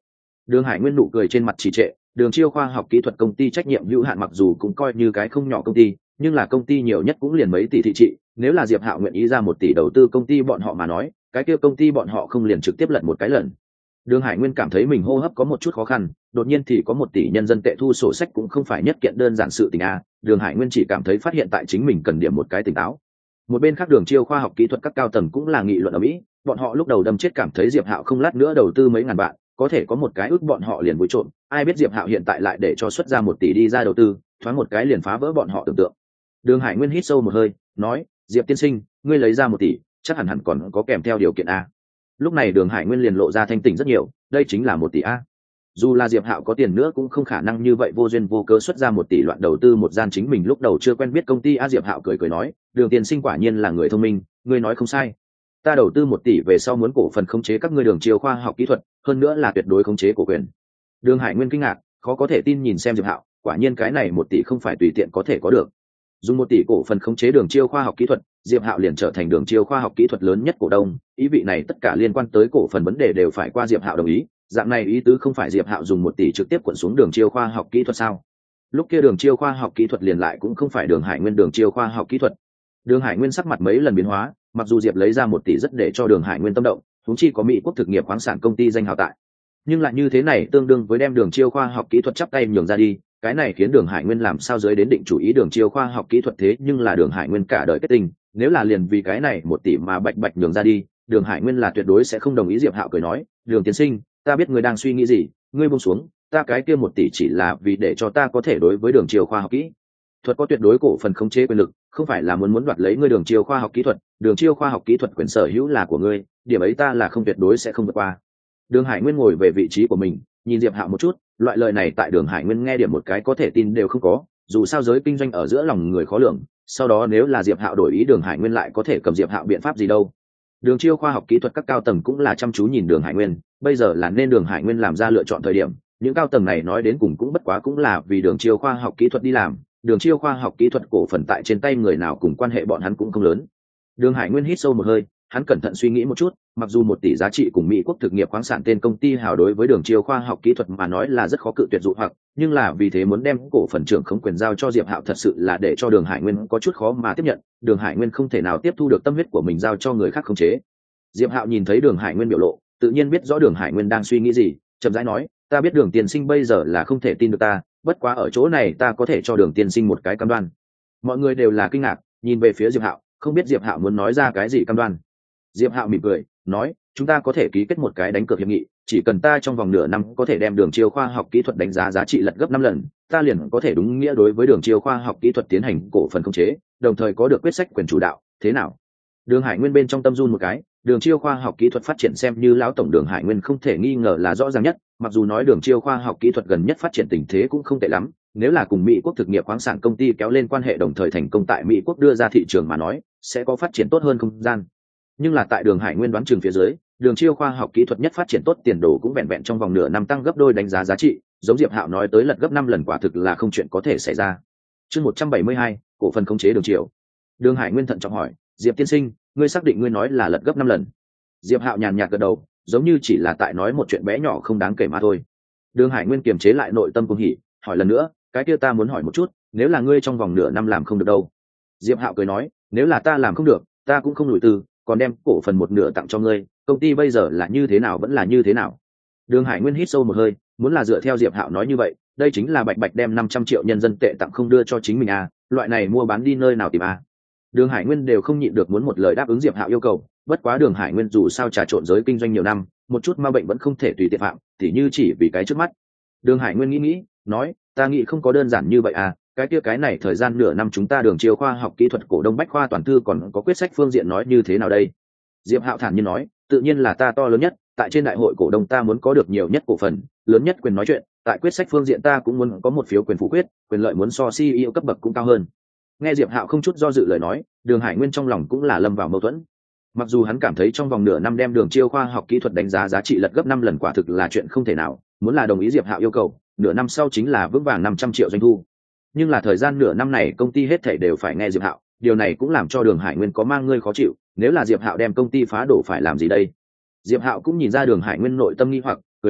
Đường Hải Nguyên nụ cười trên mặt trì trệ. Đường Chiêu khoa học kỹ thuật công ty trách nhiệm hữu hạn mặc dù cũng coi như cái không nhỏ công ty, nhưng là công ty nhiều nhất cũng liền mấy tỷ thị trị. Nếu là Diệp Hạo nguyện ý ra một tỷ đầu tư công ty bọn họ mà nói, cái kia công ty bọn họ không liền trực tiếp lật một cái lần. Đường Hải Nguyên cảm thấy mình hô hấp có một chút khó khăn, đột nhiên thì có một tỷ nhân dân tệ thu sổ sách cũng không phải nhất kiện đơn giản sự tình a. Đường Hải Nguyên chỉ cảm thấy phát hiện tại chính mình cần điểm một cái tỉnh táo. Một bên khác Đường Chiêu khoa học kỹ thuật các cao tầng cũng là nghị luận ở mỹ, bọn họ lúc đầu đâm chết cảm thấy Diệp Hạo không lát nữa đầu tư mấy ngàn vạn, có thể có một cái ước bọn họ liền vui trộm, ai biết Diệp Hạo hiện tại lại để cho xuất ra một tỷ đi ra đầu tư, thoáng một cái liền phá vỡ bọn họ tưởng tượng. Đường Hải Nguyên hít sâu một hơi, nói, Diệp tiên sinh, ngươi lấy ra một tỷ, chắc hẳn hẳn còn có kèm theo điều kiện a. Lúc này Đường Hải Nguyên liền lộ ra thanh tỉnh rất nhiều, đây chính là một tỷ a. Dù là Diệp Hạo có tiền nữa cũng không khả năng như vậy vô duyên vô cớ xuất ra một tỷ loạn đầu tư một gian chính mình lúc đầu chưa quen biết công ty a. Diệp Hạo cười cười nói, Đường tiên sinh quả nhiên là người thông minh, ngươi nói không sai. Ta đầu tư một tỷ về sau muốn cổ phần khống chế các ngươi Đường Chiêu khoa học kỹ thuật, hơn nữa là tuyệt đối khống chế cổ quyền. Đường Hải Nguyên kinh ngạc, khó có thể tin nhìn xem Diệp Hạo, quả nhiên cái này một tỷ không phải tùy tiện có thể có được. Dùng một tỷ cổ phần khống chế Đường Chiêu khoa học kỹ thuật, Diệp Hạo liền trở thành Đường Chiêu khoa học kỹ thuật lớn nhất cổ đông, ý vị này tất cả liên quan tới cổ phần vấn đề đều phải qua Diệp Hạo đồng ý, dạng này ý tứ không phải Diệp Hạo dùng một tỷ trực tiếp quận xuống Đường Chiêu khoa học kỹ thuật sao? Lúc kia Đường Chiêu khoa học kỹ thuật liền lại cũng không phải Đường Hải Nguyên Đường Chiêu khoa học kỹ thuật. Đường Hải Nguyên sắc mặt mấy lần biến hóa, mặc dù Diệp lấy ra một tỷ rất để cho Đường Hải Nguyên tâm động, huống chi có Mỹ quốc thực nghiệp khoáng sản công ty danh hào tại, nhưng lại như thế này tương đương với đem Đường Chiêu khoa học kỹ thuật chắp tay nhường ra đi, cái này khiến Đường Hải Nguyên làm sao dưới đến định chủ ý Đường Chiêu khoa học kỹ thuật thế nhưng là Đường Hải Nguyên cả đời kết tình, nếu là liền vì cái này một tỷ mà bạch bạch nhường ra đi, Đường Hải Nguyên là tuyệt đối sẽ không đồng ý. Diệp Hạo cười nói, Đường tiên sinh, ta biết ngươi đang suy nghĩ gì, ngươi buông xuống, ta cái kia một tỷ chỉ là vì để cho ta có thể đối với Đường Chiêu khoa học kỹ thuật có tuyệt đối cổ phần khống chế quyền lực, không phải là muốn muốn đoạt lấy ngươi Đường Chiêu khoa học kỹ thuật, Đường Chiêu khoa học kỹ thuật quyền sở hữu là của ngươi, điểm ấy ta là không tuyệt đối sẽ không vượt qua. Đường Hải Nguyên ngồi về vị trí của mình, nhìn Diệp Hạo một chút, loại lời này tại Đường Hải Nguyên nghe điểm một cái có thể tin đều không có, dù sao giới kinh doanh ở giữa lòng người khó lường, sau đó nếu là Diệp Hạo đổi ý Đường Hải Nguyên lại có thể cầm Diệp Hạo biện pháp gì đâu. Đường Chiêu khoa học kỹ thuật các cao tầng cũng là chăm chú nhìn Đường Hải Nguyên, bây giờ là nên Đường Hải Nguyên làm ra lựa chọn thời điểm, những cao tầng này nói đến cùng cũng bất quá cũng là vì Đường Chiêu khoa học kỹ thuật đi làm, Đường Chiêu khoa học kỹ thuật cổ phần tại trên tay người nào cùng quan hệ bọn hắn cũng không lớn. Đường Hải Nguyên hít sâu một hơi, hắn cẩn thận suy nghĩ một chút, mặc dù một tỷ giá trị cùng Mỹ quốc thực nghiệp khoáng sản tên công ty hào đối với Đường Chiêu khoa học kỹ thuật mà nói là rất khó cự tuyệt dụ hoặc, nhưng là vì thế muốn đem cổ phần trưởng khống quyền giao cho Diệp Hạo thật sự là để cho Đường Hải Nguyên có chút khó mà tiếp nhận, Đường Hải Nguyên không thể nào tiếp thu được tâm huyết của mình giao cho người khác khống chế. Diệp Hạo nhìn thấy Đường Hải Nguyên biểu lộ, tự nhiên biết rõ Đường Hải Nguyên đang suy nghĩ gì, chậm rãi nói, ta biết Đường tiên sinh bây giờ là không thể tin được ta, bất quá ở chỗ này ta có thể cho Đường tiên sinh một cái cam đoan. Mọi người đều là kinh ngạc, nhìn về phía Diệp Hạo, không biết Diệp Hạo muốn nói ra cái gì cam đoan. Diệp Hạo mỉm cười, nói, chúng ta có thể ký kết một cái đánh cược hiệp nghị, chỉ cần ta trong vòng nửa năm có thể đem Đường Chiêu khoa học kỹ thuật đánh giá giá trị lật gấp năm lần, ta liền có thể đúng nghĩa đối với Đường Chiêu khoa học kỹ thuật tiến hành cổ phần khống chế, đồng thời có được quyết sách quyền chủ đạo, thế nào? Đường Hải Nguyên bên trong tâm run một cái, Đường Chiêu khoa học kỹ thuật phát triển xem như lão tổng Đường Hải Nguyên không thể nghi ngờ là rõ ràng nhất, mặc dù nói Đường Chiêu khoa học kỹ thuật gần nhất phát triển tình thế cũng không tệ lắm, nếu là cùng Mỹ quốc thực nghiệp khoáng sản công ty kéo lên quan hệ đồng thời thành công tại Mỹ quốc đưa ra thị trường mà nói, sẽ có phát triển tốt hơn không gian. Nhưng là tại Đường Hải Nguyên đoán chừng phía dưới, Đường Chiêu khoa học kỹ thuật nhất phát triển tốt tiền đồ cũng vẹn vẹn trong vòng nửa năm tăng gấp đôi đánh giá giá trị, giống Diệp Hạo nói tới lật gấp năm lần quả thực là không chuyện có thể xảy ra. Chương một trăm bảy mươi hai, cổ phần khống chế Đường Chiêu. Đường Hải Nguyên thận trọng hỏi, Diệp tiên sinh, ngươi xác định ngươi nói là lật gấp năm lần? Diệp Hạo nhàn nhạt gật đầu, giống như chỉ là tại nói một chuyện bé nhỏ không đáng kể mà thôi. Đường Hải Nguyên kiềm chế lại nội tâm cuồng hỉ, hỏi lần nữa, cái kia ta muốn hỏi một chút, nếu là ngươi trong vòng nửa năm làm không được đâu? Diệp Hạo cười nói, nếu là ta làm không được, ta cũng không lùi từ, còn đem cổ phần một nửa tặng cho ngươi, công ty bây giờ là như thế nào vẫn là như thế nào. Đường Hải Nguyên hít sâu một hơi, muốn là dựa theo Diệp Hạo nói như vậy, đây chính là bạch bạch đem năm trăm triệu nhân dân tệ tặng không đưa cho chính mình à, loại này mua bán đi nơi nào tìm à. Đường Hải Nguyên đều không nhịn được muốn một lời đáp ứng Diệp Hạo yêu cầu, bất quá Đường Hải Nguyên dù sao trà trộn giới kinh doanh nhiều năm, một chút ma bệnh vẫn không thể tùy tiện phạm, tỉ như chỉ vì cái trước mắt. Đường Hải Nguyên nghĩ nghĩ, nói, ta nghĩ không có đơn giản như vậy à, cái kia cái này thời gian nửa năm chúng ta Đường Chiêu khoa học kỹ thuật cổ đông bách khoa toàn thư còn có quyết sách phương diện nói như thế nào đây? Diệp Hạo thản nhiên nói, tự nhiên là ta to lớn nhất, tại trên đại hội cổ đông ta muốn có được nhiều nhất cổ phần, lớn nhất quyền nói chuyện, tại quyết sách phương diện ta cũng muốn có một phiếu quyền phủ quyết, quyền lợi muốn so xê e ô cấp bậc cũng cao hơn. Nghe Diệp Hạo không chút do dự lời nói, Đường Hải Nguyên trong lòng cũng là lâm vào mâu thuẫn. Mặc dù hắn cảm thấy trong vòng nửa năm đem Đường Chiêu khoa học kỹ thuật đánh giá giá trị lật gấp năm lần quả thực là chuyện không thể nào, muốn là đồng ý Diệp Hạo yêu cầu, nửa năm sau chính là vững vàng năm trăm triệu doanh thu. Nhưng là thời gian nửa năm này công ty hết thảy đều phải nghe Diệp Hạo, điều này cũng làm cho Đường Hải Nguyên có mang ngươi khó chịu, nếu là Diệp Hạo đem công ty phá đổ phải làm gì đây? Diệp Hạo cũng nhìn ra Đường Hải Nguyên nội tâm nghi hoặc, cười nói,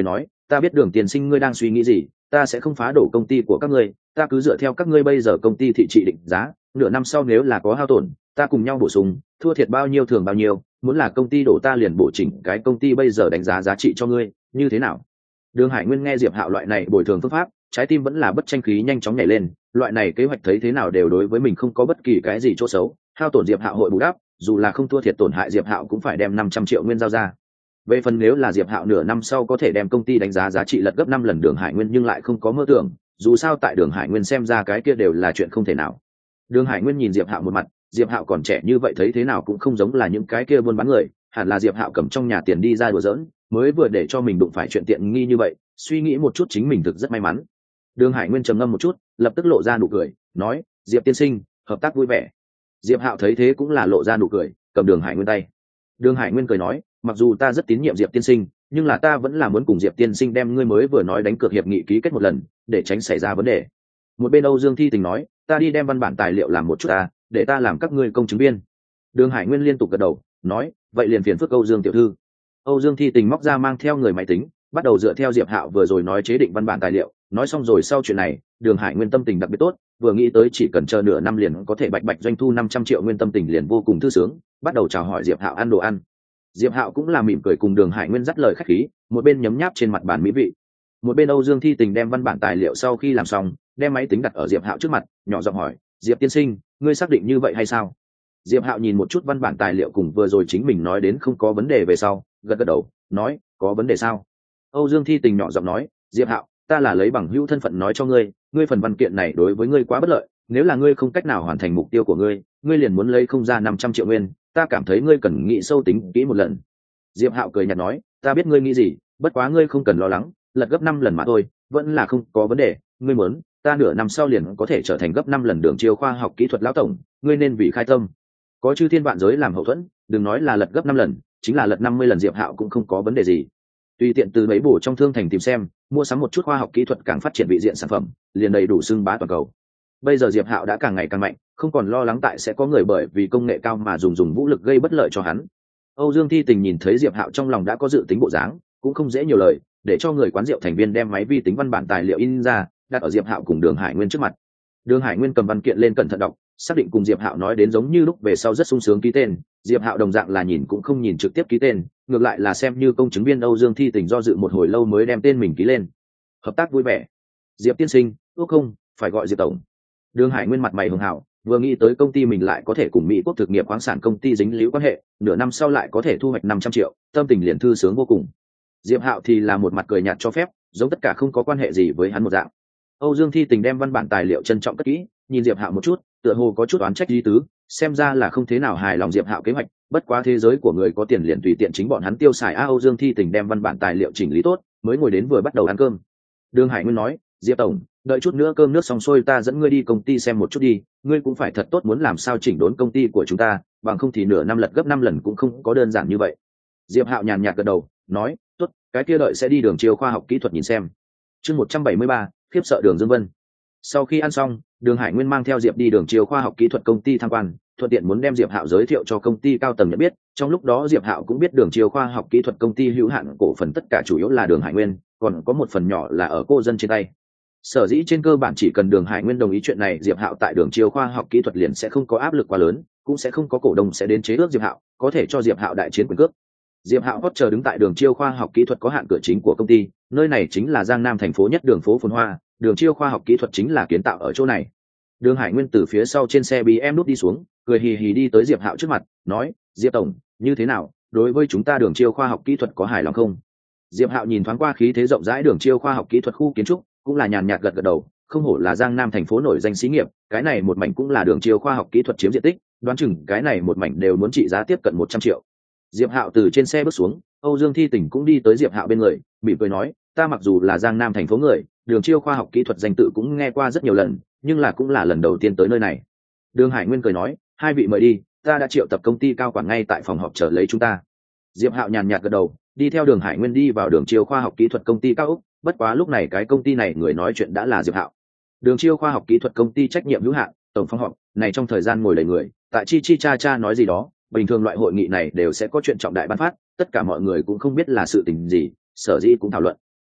ta biết Đường tiên sinh ngươi đang suy nghĩ gì, ta sẽ không phá đổ công ty của các ngươi, ta cứ dựa theo các ngươi bây giờ công ty thị trị định giá, nửa năm sau nếu là có hao tổn, ta cùng nhau bổ sung, thua thiệt bao nhiêu thường bao nhiêu, muốn là công ty đổ ta liền bổ chỉnh cái công ty bây giờ đánh giá giá trị cho ngươi, như thế nào? Đường Hải Nguyên nghe Diệp Hạo loại này bồi thường phương pháp, trái tim vẫn là bất tranh khí nhanh chóng nhảy lên, loại này kế hoạch thấy thế nào đều đối với mình không có bất kỳ cái gì chỗ xấu, hao tổn Diệp Hạo hội bù đắp, dù là không thua thiệt tổn hại Diệp Hạo cũng phải đem năm trăm triệu nguyên giao ra. Về phần nếu là Diệp Hạo nửa năm sau có thể đem công ty đánh giá giá trị lật gấp năm lần Đường Hải Nguyên nhưng lại không có mơ tưởng, dù sao tại Đường Hải Nguyên xem ra cái kia đều là chuyện không thể nào. Đường Hải Nguyên nhìn Diệp Hạo một mặt, Diệp Hạo còn trẻ như vậy thấy thế nào cũng không giống là những cái kia buôn bán người, hẳn là Diệp Hạo cầm trong nhà tiền đi ra đùa giỡn, mới vừa để cho mình đụng phải chuyện tiện nghi như vậy, suy nghĩ một chút chính mình thực rất may mắn. Đường Hải Nguyên trầm ngâm một chút, lập tức lộ ra nụ cười, nói: "Diệp tiên sinh, hợp tác vui vẻ." Diệp Hạo thấy thế cũng là lộ ra nụ cười, cầm Đường Hải Nguyên tay. Đường Hải Nguyên cười nói: "Mặc dù ta rất tín nhiệm Diệp tiên sinh, nhưng là ta vẫn là muốn cùng Diệp tiên sinh đem ngươi mới vừa nói đánh cược hiệp nghị ký kết một lần, để tránh xảy ra vấn đề." Một bên Âu Dương Thi Tình nói: "Ta đi đem văn bản tài liệu làm một chút ta, để ta làm các ngươi công chứng viên." Đường Hải Nguyên liên tục gật đầu, nói: "Vậy liền phiền phức Âu Dương tiểu thư." Âu Dương Thi Tình móc ra mang theo người máy tính, bắt đầu dựa theo Diệp Hạo vừa rồi nói chế định văn bản tài liệu. Nói xong rồi sau chuyện này, Đường Hải Nguyên tâm tình đặc biệt tốt, vừa nghĩ tới chỉ cần chờ nửa năm liền có thể bạch bạch doanh thu năm trăm triệu nguyên, tâm tình liền vô cùng thư sướng, bắt đầu chào hỏi Diệp Hạo ăn đồ ăn. Diệp Hạo cũng là mỉm cười cùng Đường Hải Nguyên dắt lời khách khí, một bên nhấm nháp trên mặt bàn mỹ vị. Một bên Âu Dương Thi Tình đem văn bản tài liệu sau khi làm xong, đem máy tính đặt ở Diệp Hạo trước mặt, nhỏ giọng hỏi: "Diệp tiên sinh, ngươi xác định như vậy hay sao?" Diệp Hạo nhìn một chút văn bản tài liệu cùng vừa rồi chính mình nói đến không có vấn đề về sau, gật gật đầu, nói: "Có vấn đề sao?" Âu Dương Thi Tình nhỏ giọng nói: "Diệp Hạo, ta là lấy bằng hữu thân phận nói cho ngươi, ngươi phần văn kiện này đối với ngươi quá bất lợi, nếu là ngươi không cách nào hoàn thành mục tiêu của ngươi, ngươi liền muốn lấy không ra năm trăm triệu nguyên, ta cảm thấy ngươi cần nghĩ sâu tính kỹ một lần." Diệp Hạo cười nhạt nói: "Ta biết ngươi nghĩ gì, bất quá ngươi không cần lo lắng, lật gấp năm lần mà thôi, vẫn là không có vấn đề, ngươi muốn, ta nửa năm sau liền có thể trở thành gấp năm lần Đường Chiêu khoa học kỹ thuật lão tổng, ngươi nên vì khai tâm. Có chư thiên vạn giới làm hậu thuẫn, đừng nói là lật gấp năm lần, chính là lật năm mươi lần Diệp Hạo cũng không có vấn đề gì. Tùy tiện từ mấy bổ trong thương thành tìm xem, mua sắm một chút khoa học kỹ thuật càng phát triển vị diện sản phẩm, liền đầy đủ xưng bá toàn cầu." Bây giờ Diệp Hạo đã càng ngày càng mạnh, không còn lo lắng tại sẽ có người bởi vì công nghệ cao mà dùng dùng vũ lực gây bất lợi cho hắn. Âu Dương Thi Tình nhìn thấy Diệp Hạo trong lòng đã có dự tính bộ dáng, cũng không dễ nhiều lời, để cho người quán rượu thành viên đem máy vi tính văn bản tài liệu in ra, đặt ở Diệp Hạo cùng Đường Hải Nguyên trước mặt. Đường Hải Nguyên cầm văn kiện lên cẩn thận đọc, xác định cùng Diệp Hạo nói đến giống như lúc về sau rất sung sướng ký tên. Diệp Hạo đồng dạng là nhìn cũng không nhìn trực tiếp ký tên, ngược lại là xem như công chứng viên. Âu Dương Thi Tình do dự một hồi lâu mới đem tên mình ký lên. "Hợp tác vui vẻ." "Diệp tiên sinh, ước không, phải gọi Diệp tổng." Đường Hải Nguyên mặt mày hường hào, vừa nghĩ tới công ty mình lại có thể cùng Mỹ Quốc thực nghiệp khoáng sản công ty dính líu quan hệ, nửa năm sau lại có thể thu hoạch năm trăm triệu, tâm tình liền thư sướng vô cùng. Diệp Hạo thì là một mặt cười nhạt cho phép, giống tất cả không có quan hệ gì với hắn một dạng. Âu Dương Thi Tình đem văn bản tài liệu trân trọng cất kỹ, nhìn Diệp Hạo một chút, tựa hồ có chút oán trách ý tứ, xem ra là không thế nào hài lòng Diệp Hạo kế hoạch, bất quá thế giới của người có tiền liền tùy tiện chính bọn hắn tiêu xài. A Âu Dương Thi Tình đem văn bản tài liệu chỉnh lý tốt, mới ngồi đến vừa bắt đầu ăn cơm. Đường Hải Nguyên nói: "Diệp tổng, đợi chút nữa cơm nước xong xuôi ta dẫn ngươi đi công ty xem một chút đi, ngươi cũng phải thật tốt muốn làm sao chỉnh đốn công ty của chúng ta, bằng không thì nửa năm lật gấp năm lần cũng không có đơn giản như vậy." Diệp Hạo nhàn nhạt gật đầu, nói: "Tốt, cái kia đợi sẽ đi Đường Chiêu khoa học kỹ thuật nhìn xem." Chương một trăm bảy mươi ba, khiếp sợ Đường Dương Vân. Sau khi ăn xong, Đường Hải Nguyên mang theo Diệp đi Đường Chiêu khoa học kỹ thuật công ty tham quan, thuận tiện muốn đem Diệp Hạo giới thiệu cho công ty cao tầng nhận biết. Trong lúc đó Diệp Hạo cũng biết Đường Chiêu khoa học kỹ thuật công ty hữu hạn cổ phần tất cả chủ yếu là Đường Hải Nguyên, còn có một phần nhỏ là ở cô dân trên tay. Sở dĩ trên cơ bản chỉ cần Đường Hải Nguyên đồng ý chuyện này, Diệp Hạo tại Đường Chiêu khoa học kỹ thuật liền sẽ không có áp lực quá lớn, cũng sẽ không có cổ đông sẽ đến chế ước Diệp Hạo, có thể cho Diệp Hạo đại chiến quyền cước. Diệp Hạo hot chờ đứng tại Đường Chiêu khoa học kỹ thuật có hạn cửa chính của công ty, nơi này chính là Giang Nam thành phố nhất đường phố phồn hoa, Đường Chiêu khoa học kỹ thuật chính là kiến tạo ở chỗ này. Đường Hải Nguyên từ phía sau trên xe bê em nút đi xuống, cười hì hì đi tới Diệp Hạo trước mặt, nói: "Diệp tổng, như thế nào, đối với chúng ta Đường Chiêu khoa học kỹ thuật có hài lòng không?" Diệp Hạo nhìn thoáng qua khí thế rộng rãi Đường Chiêu khoa học kỹ thuật khu kiến trúc, cũng là nhàn nhạt gật gật đầu, không hổ là Giang Nam thành phố nổi danh xí nghiệp, cái này một mảnh cũng là Đường Chiêu khoa học kỹ thuật chiếm diện tích, đoán chừng cái này một mảnh đều muốn trị giá tiếp cận một trăm triệu. Diệp Hạo từ trên xe bước xuống, Âu Dương Thi Tình cũng đi tới Diệp Hạo bên người, mỉm cười nói: "Ta mặc dù là Giang Nam thành phố người, Đường Chiêu khoa học kỹ thuật danh tự cũng nghe qua rất nhiều lần, nhưng là cũng là lần đầu tiên tới nơi này." Đường Hải Nguyên cười nói: "Hai vị mời đi, ta đã triệu tập công ty cao quản ngay tại phòng họp chờ lấy chúng ta." Diệp Hạo nhàn nhạt gật đầu, đi theo Đường Hải Nguyên đi vào Đường Chiêu khoa học kỹ thuật công ty cao ốc, bất quá lúc này cái công ty này người nói chuyện đã là Diệp Hạo. Đường Chiêu khoa học kỹ thuật công ty trách nhiệm hữu hạn, tổng phòng họp, này trong thời gian ngồi đầy người, tại chi chi cha cha nói gì đó, bình thường loại hội nghị này đều sẽ có chuyện trọng đại ban phát, tất cả mọi người cũng không biết là sự tình gì, sở dĩ cũng thảo luận.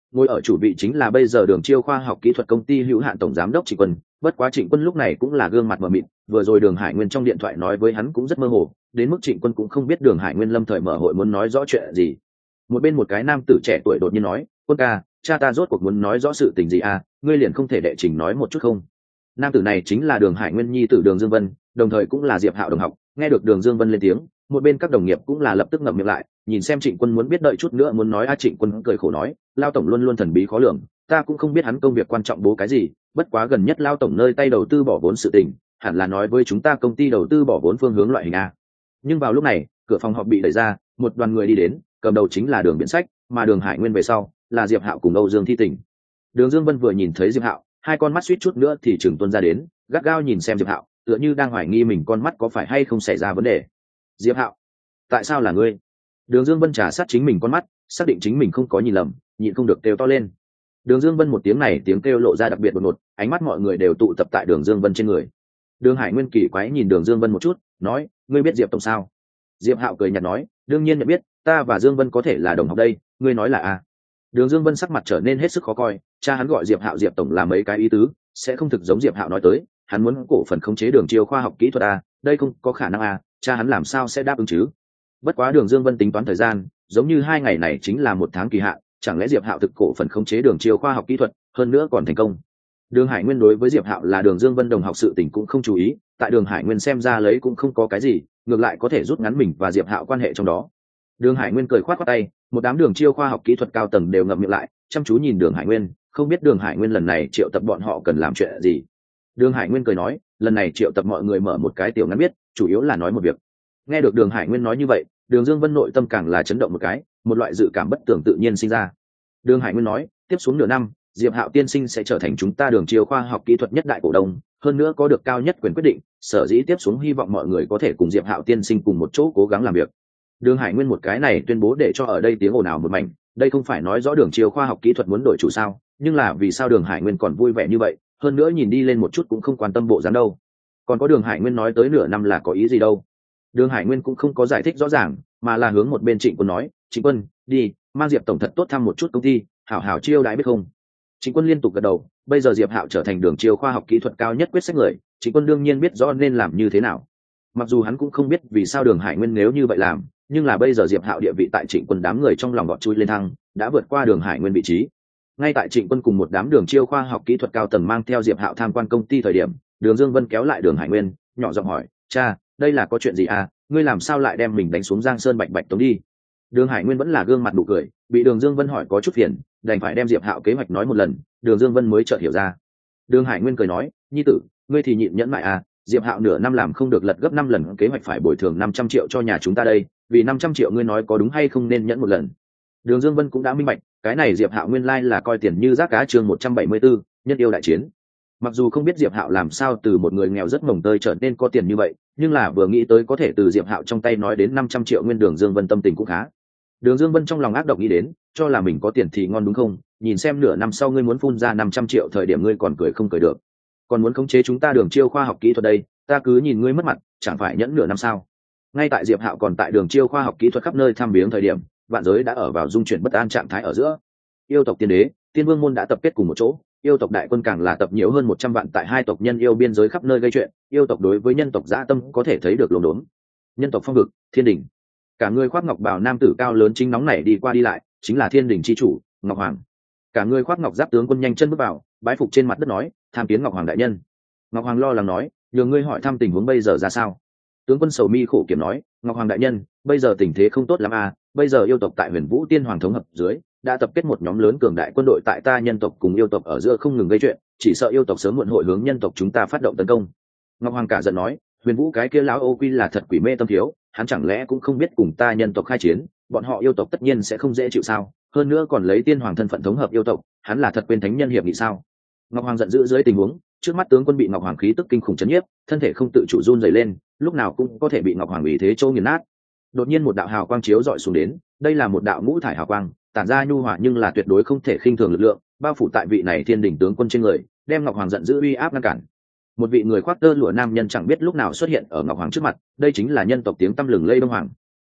Ngồi ở chủ vị chính là bây giờ Đường Chiêu khoa học kỹ thuật công ty hữu hạn tổng giám đốc Trịnh Quân. Bất quá Trịnh Quân lúc này cũng là gương mặt mờ mịt, vừa rồi Đường Hải Nguyên trong điện thoại nói với hắn cũng rất mơ hồ, đến mức Trịnh Quân cũng không biết Đường Hải Nguyên lâm thời mở hội muốn nói rõ chuyện gì. Một bên một cái nam tử trẻ tuổi đột nhiên nói, Quân ca, cha ta rốt cuộc muốn nói rõ sự tình gì à, ngươi liền không thể đệ trình nói một chút không? Nam tử này chính là Đường Hải Nguyên nhi tử Đường Dương Vân, đồng thời cũng là Diệp Hạo đồng học. Nghe được Đường Dương Vân lên tiếng, một bên các đồng nghiệp cũng là lập tức ngậm miệng lại, nhìn xem Trịnh Quân muốn biết đợi chút nữa muốn nói a. Trịnh Quân cười khổ nói, Lao tổng luôn luôn thần bí khó lường, ta cũng không biết hắn công việc quan trọng bố cái gì, bất quá gần nhất Lao tổng nơi tay đầu tư bỏ vốn sự tình, hẳn là nói với chúng ta công ty đầu tư bỏ vốn phương hướng loại hình a. Nhưng vào lúc này, cửa phòng họp bị đẩy ra, một đoàn người đi đến, cầm đầu chính là Đường Biện Sách, mà Đường Hải Nguyên về sau là Diệp Hạo cùng Âu Dương Thi Tình. Đường Dương Vân vừa nhìn thấy Diệp Hạo, hai con mắt suýt chút nữa thì trừng tuôn ra đến, gắt gao nhìn xem Diệp Hạo, tựa như đang hoài nghi mình con mắt có phải hay không xảy ra vấn đề. Diệp Hạo, tại sao là ngươi? Đường Dương Vân trà sát chính mình con mắt, xác định chính mình không có nhìn lầm, nhịn không được kêu to lên. Đường Dương Vân một tiếng này tiếng kêu lộ ra đặc biệt đột ngột, ánh mắt mọi người đều tụ tập tại Đường Dương Vân trên người. Đường Hải Nguyên kỳ quái nhìn Đường Dương Vân một chút, nói, ngươi biết Diệp tổng sao? Diệp Hạo cười nhạt nói, đương nhiên nhận biết, ta và Dương Vân có thể là đồng học đây, ngươi nói là a? Đường Dương Vân sắc mặt trở nên hết sức khó coi, cha hắn gọi Diệp Hạo Diệp tổng là mấy cái ý tứ, sẽ không thực giống Diệp Hạo nói tới, hắn muốn cổ phần khống chế Đường Chiêu khoa học kỹ thuật a, đây không có khả năng a, cha hắn làm sao sẽ đáp ứng chứ? Bất quá Đường Dương Vân tính toán thời gian, giống như hai ngày này chính là một tháng kỳ hạn, chẳng lẽ Diệp Hạo thực cổ phần khống chế Đường Chiêu khoa học kỹ thuật, hơn nữa còn thành công? Đường Hải Nguyên đối với Diệp Hạo là Đường Dương Vân đồng học sự tình cũng không chú ý, tại Đường Hải Nguyên xem ra lấy cũng không có cái gì, ngược lại có thể rút ngắn mình và Diệp Hạo quan hệ trong đó. Đường Hải Nguyên cười khoát khoát tay, một đám Đường Chiêu khoa học kỹ thuật cao tầng đều ngậm miệng lại, chăm chú nhìn Đường Hải Nguyên, không biết Đường Hải Nguyên lần này triệu tập bọn họ cần làm chuyện gì. Đường Hải Nguyên cười nói, lần này triệu tập mọi người mở một cái tiểu ngắn biết, chủ yếu là nói một việc. Nghe được Đường Hải Nguyên nói như vậy, Đường Dương Vân nội tâm càng là chấn động một cái, một loại dự cảm bất tường tự nhiên sinh ra. Đường Hải Nguyên nói, tiếp xuống nửa năm, Diệp Hạo tiên sinh sẽ trở thành chúng ta Đường Chiêu khoa học kỹ thuật nhất đại cổ đông, hơn nữa có được cao nhất quyền quyết định, sở dĩ tiếp xuống hy vọng mọi người có thể cùng Diệp Hạo tiên sinh cùng một chỗ cố gắng làm việc. Đường Hải Nguyên một cái này tuyên bố để cho ở đây tiếng ồn ào một mảnh, đây không phải nói rõ Đường Chiêu khoa học kỹ thuật muốn đổi chủ sao, nhưng là vì sao Đường Hải Nguyên còn vui vẻ như vậy, hơn nữa nhìn đi lên một chút cũng không quan tâm bộ dáng đâu. Còn có Đường Hải Nguyên nói tới nửa năm là có ý gì đâu. Đường Hải Nguyên cũng không có giải thích rõ ràng, mà là hướng một bên Trịnh Quân nói, Trịnh Quân, đi, mang Diệp tổng thật tốt thăm một chút công ty, hảo hảo chiêu đãi biết không? Trịnh Quân liên tục gật đầu, bây giờ Diệp Hạo trở thành Đường Chiêu khoa học kỹ thuật cao nhất quyết sách người, Trịnh Quân đương nhiên biết rõ nên làm như thế nào. Mặc dù hắn cũng không biết vì sao Đường Hải Nguyên nếu như vậy làm, nhưng là bây giờ Diệp Hạo địa vị tại Trịnh Quân đám người trong lòng gọt chui lên thăng, đã vượt qua Đường Hải Nguyên vị trí. Ngay tại Trịnh Quân cùng một đám Đường Chiêu khoa học kỹ thuật cao tầng mang theo Diệp Hạo tham quan công ty thời điểm, Đường Dương Vân kéo lại Đường Hải Nguyên, nhỏ giọng hỏi, cha, đây là có chuyện gì à, ngươi làm sao lại đem mình đánh xuống Giang Sơn bạch bạch tống đi? Đường Hải Nguyên vẫn là gương mặt nụ cười, bị Đường Dương Vân hỏi có chút phiền, đành phải đem Diệp Hạo kế hoạch nói một lần, Đường Dương Vân mới chợt hiểu ra. Đường Hải Nguyên cười nói, nhi tử, ngươi thì nhịn nhẫn mại à, Diệp Hạo nửa năm làm không được lật gấp năm lần kế hoạch phải bồi thường năm trăm triệu cho nhà chúng ta đây, vì năm trăm triệu ngươi nói có đúng hay không nên nhẫn một lần. Đường Dương Vân cũng đã minh bạch, cái này Diệp Hạo nguyên lai là coi tiền như rác cá, chương một trăm bảy mươi 174, nhân yêu đại chiến. Mặc dù không biết Diệp Hạo làm sao từ một người nghèo rất mồng tơi trở nên có tiền như vậy, nhưng là vừa nghĩ tới có thể từ Diệp Hạo trong tay nói đến năm trăm triệu nguyên, Đường Dương Vân tâm tình cũng khá. Đường Dương Vân trong lòng ác độc nghĩ đến, cho là mình có tiền thì ngon đúng không? Nhìn xem nửa năm sau ngươi muốn phun ra năm trăm triệu thời điểm ngươi còn cười không cười được. Còn muốn khống chế chúng ta Đường Chiêu khoa học kỹ thuật đây, ta cứ nhìn ngươi mất mặt, chẳng phải nhẫn nửa năm sao? Ngay tại Diệp Hạo còn tại Đường Chiêu khoa học kỹ thuật khắp nơi tham viếng thời điểm, vạn giới đã ở vào dung chuyển bất an trạng thái ở giữa. Yêu tộc tiên đế, tiên vương môn đã tập kết cùng một chỗ, yêu tộc đại quân càng là tập nhiều hơn một trăm vạn tại hai tộc nhân yêu biên giới khắp nơi gây chuyện, yêu tộc đối với nhân tộc dã tâm có thể thấy được lồn đốn. Nhân tộc phong vực, Thiên Đình. Cả người khoác ngọc bào nam tử cao lớn chính nóng này đi qua đi lại, chính là Thiên Đình chi chủ, Ngọc Hoàng. Cả người khoác ngọc giáp tướng quân nhanh chân bước vào, bái phục trên mặt đất nói, tham kiến Ngọc Hoàng đại nhân. Ngọc Hoàng lo lắng nói, nhờ ngươi hỏi thăm tình huống bây giờ ra sao. Tướng quân sầu mi khổ kiểm nói, Ngọc Hoàng đại nhân, bây giờ tình thế không tốt lắm à, bây giờ yêu tộc tại Huyền Vũ Tiên Hoàng thống hợp dưới đã tập kết một nhóm lớn cường đại quân đội tại ta nhân tộc cùng yêu tộc ở giữa không ngừng gây chuyện, chỉ sợ yêu tộc sớm muộn hội hướng nhân tộc chúng ta phát động tấn công. Ngọc Hoàng cả giận nói, Huyền Vũ cái kia lão ô quy là thật quỷ mê tâm thiếu, hắn chẳng lẽ cũng không biết cùng ta nhân tộc khai chiến, bọn họ yêu tộc tất nhiên sẽ không dễ chịu sao? Hơn nữa còn lấy tiên hoàng thân phận thống hợp yêu tộc, hắn là thật quên thánh nhân hiệp nghị sao? Ngọc Hoàng giận dữ dưới tình huống, trước mắt tướng quân bị Ngọc Hoàng khí tức kinh khủng chấn nhiếp, thân thể không tự chủ run rẩy lên, lúc nào cũng có thể bị Ngọc Hoàng ủy thế châu nghiền nát. Đột nhiên một đạo hào quang chiếu dọi xuống đến, đây là một đạo ngũ thải hào quang, tản ra nhu hòa nhưng là tuyệt đối không thể khinh thường lực lượng, bao phủ tại vị này Thiên Đình tướng quân trên người, đem Ngọc Hoàng giận dữ uy áp ngăn cản. Một vị người khoác tơ lụa nam nhân chẳng biết lúc nào xuất hiện ở Ngọc Hoàng trước mặt, đây chính là nhân tộc tiếng tăm lừng lây Đông Hoàng.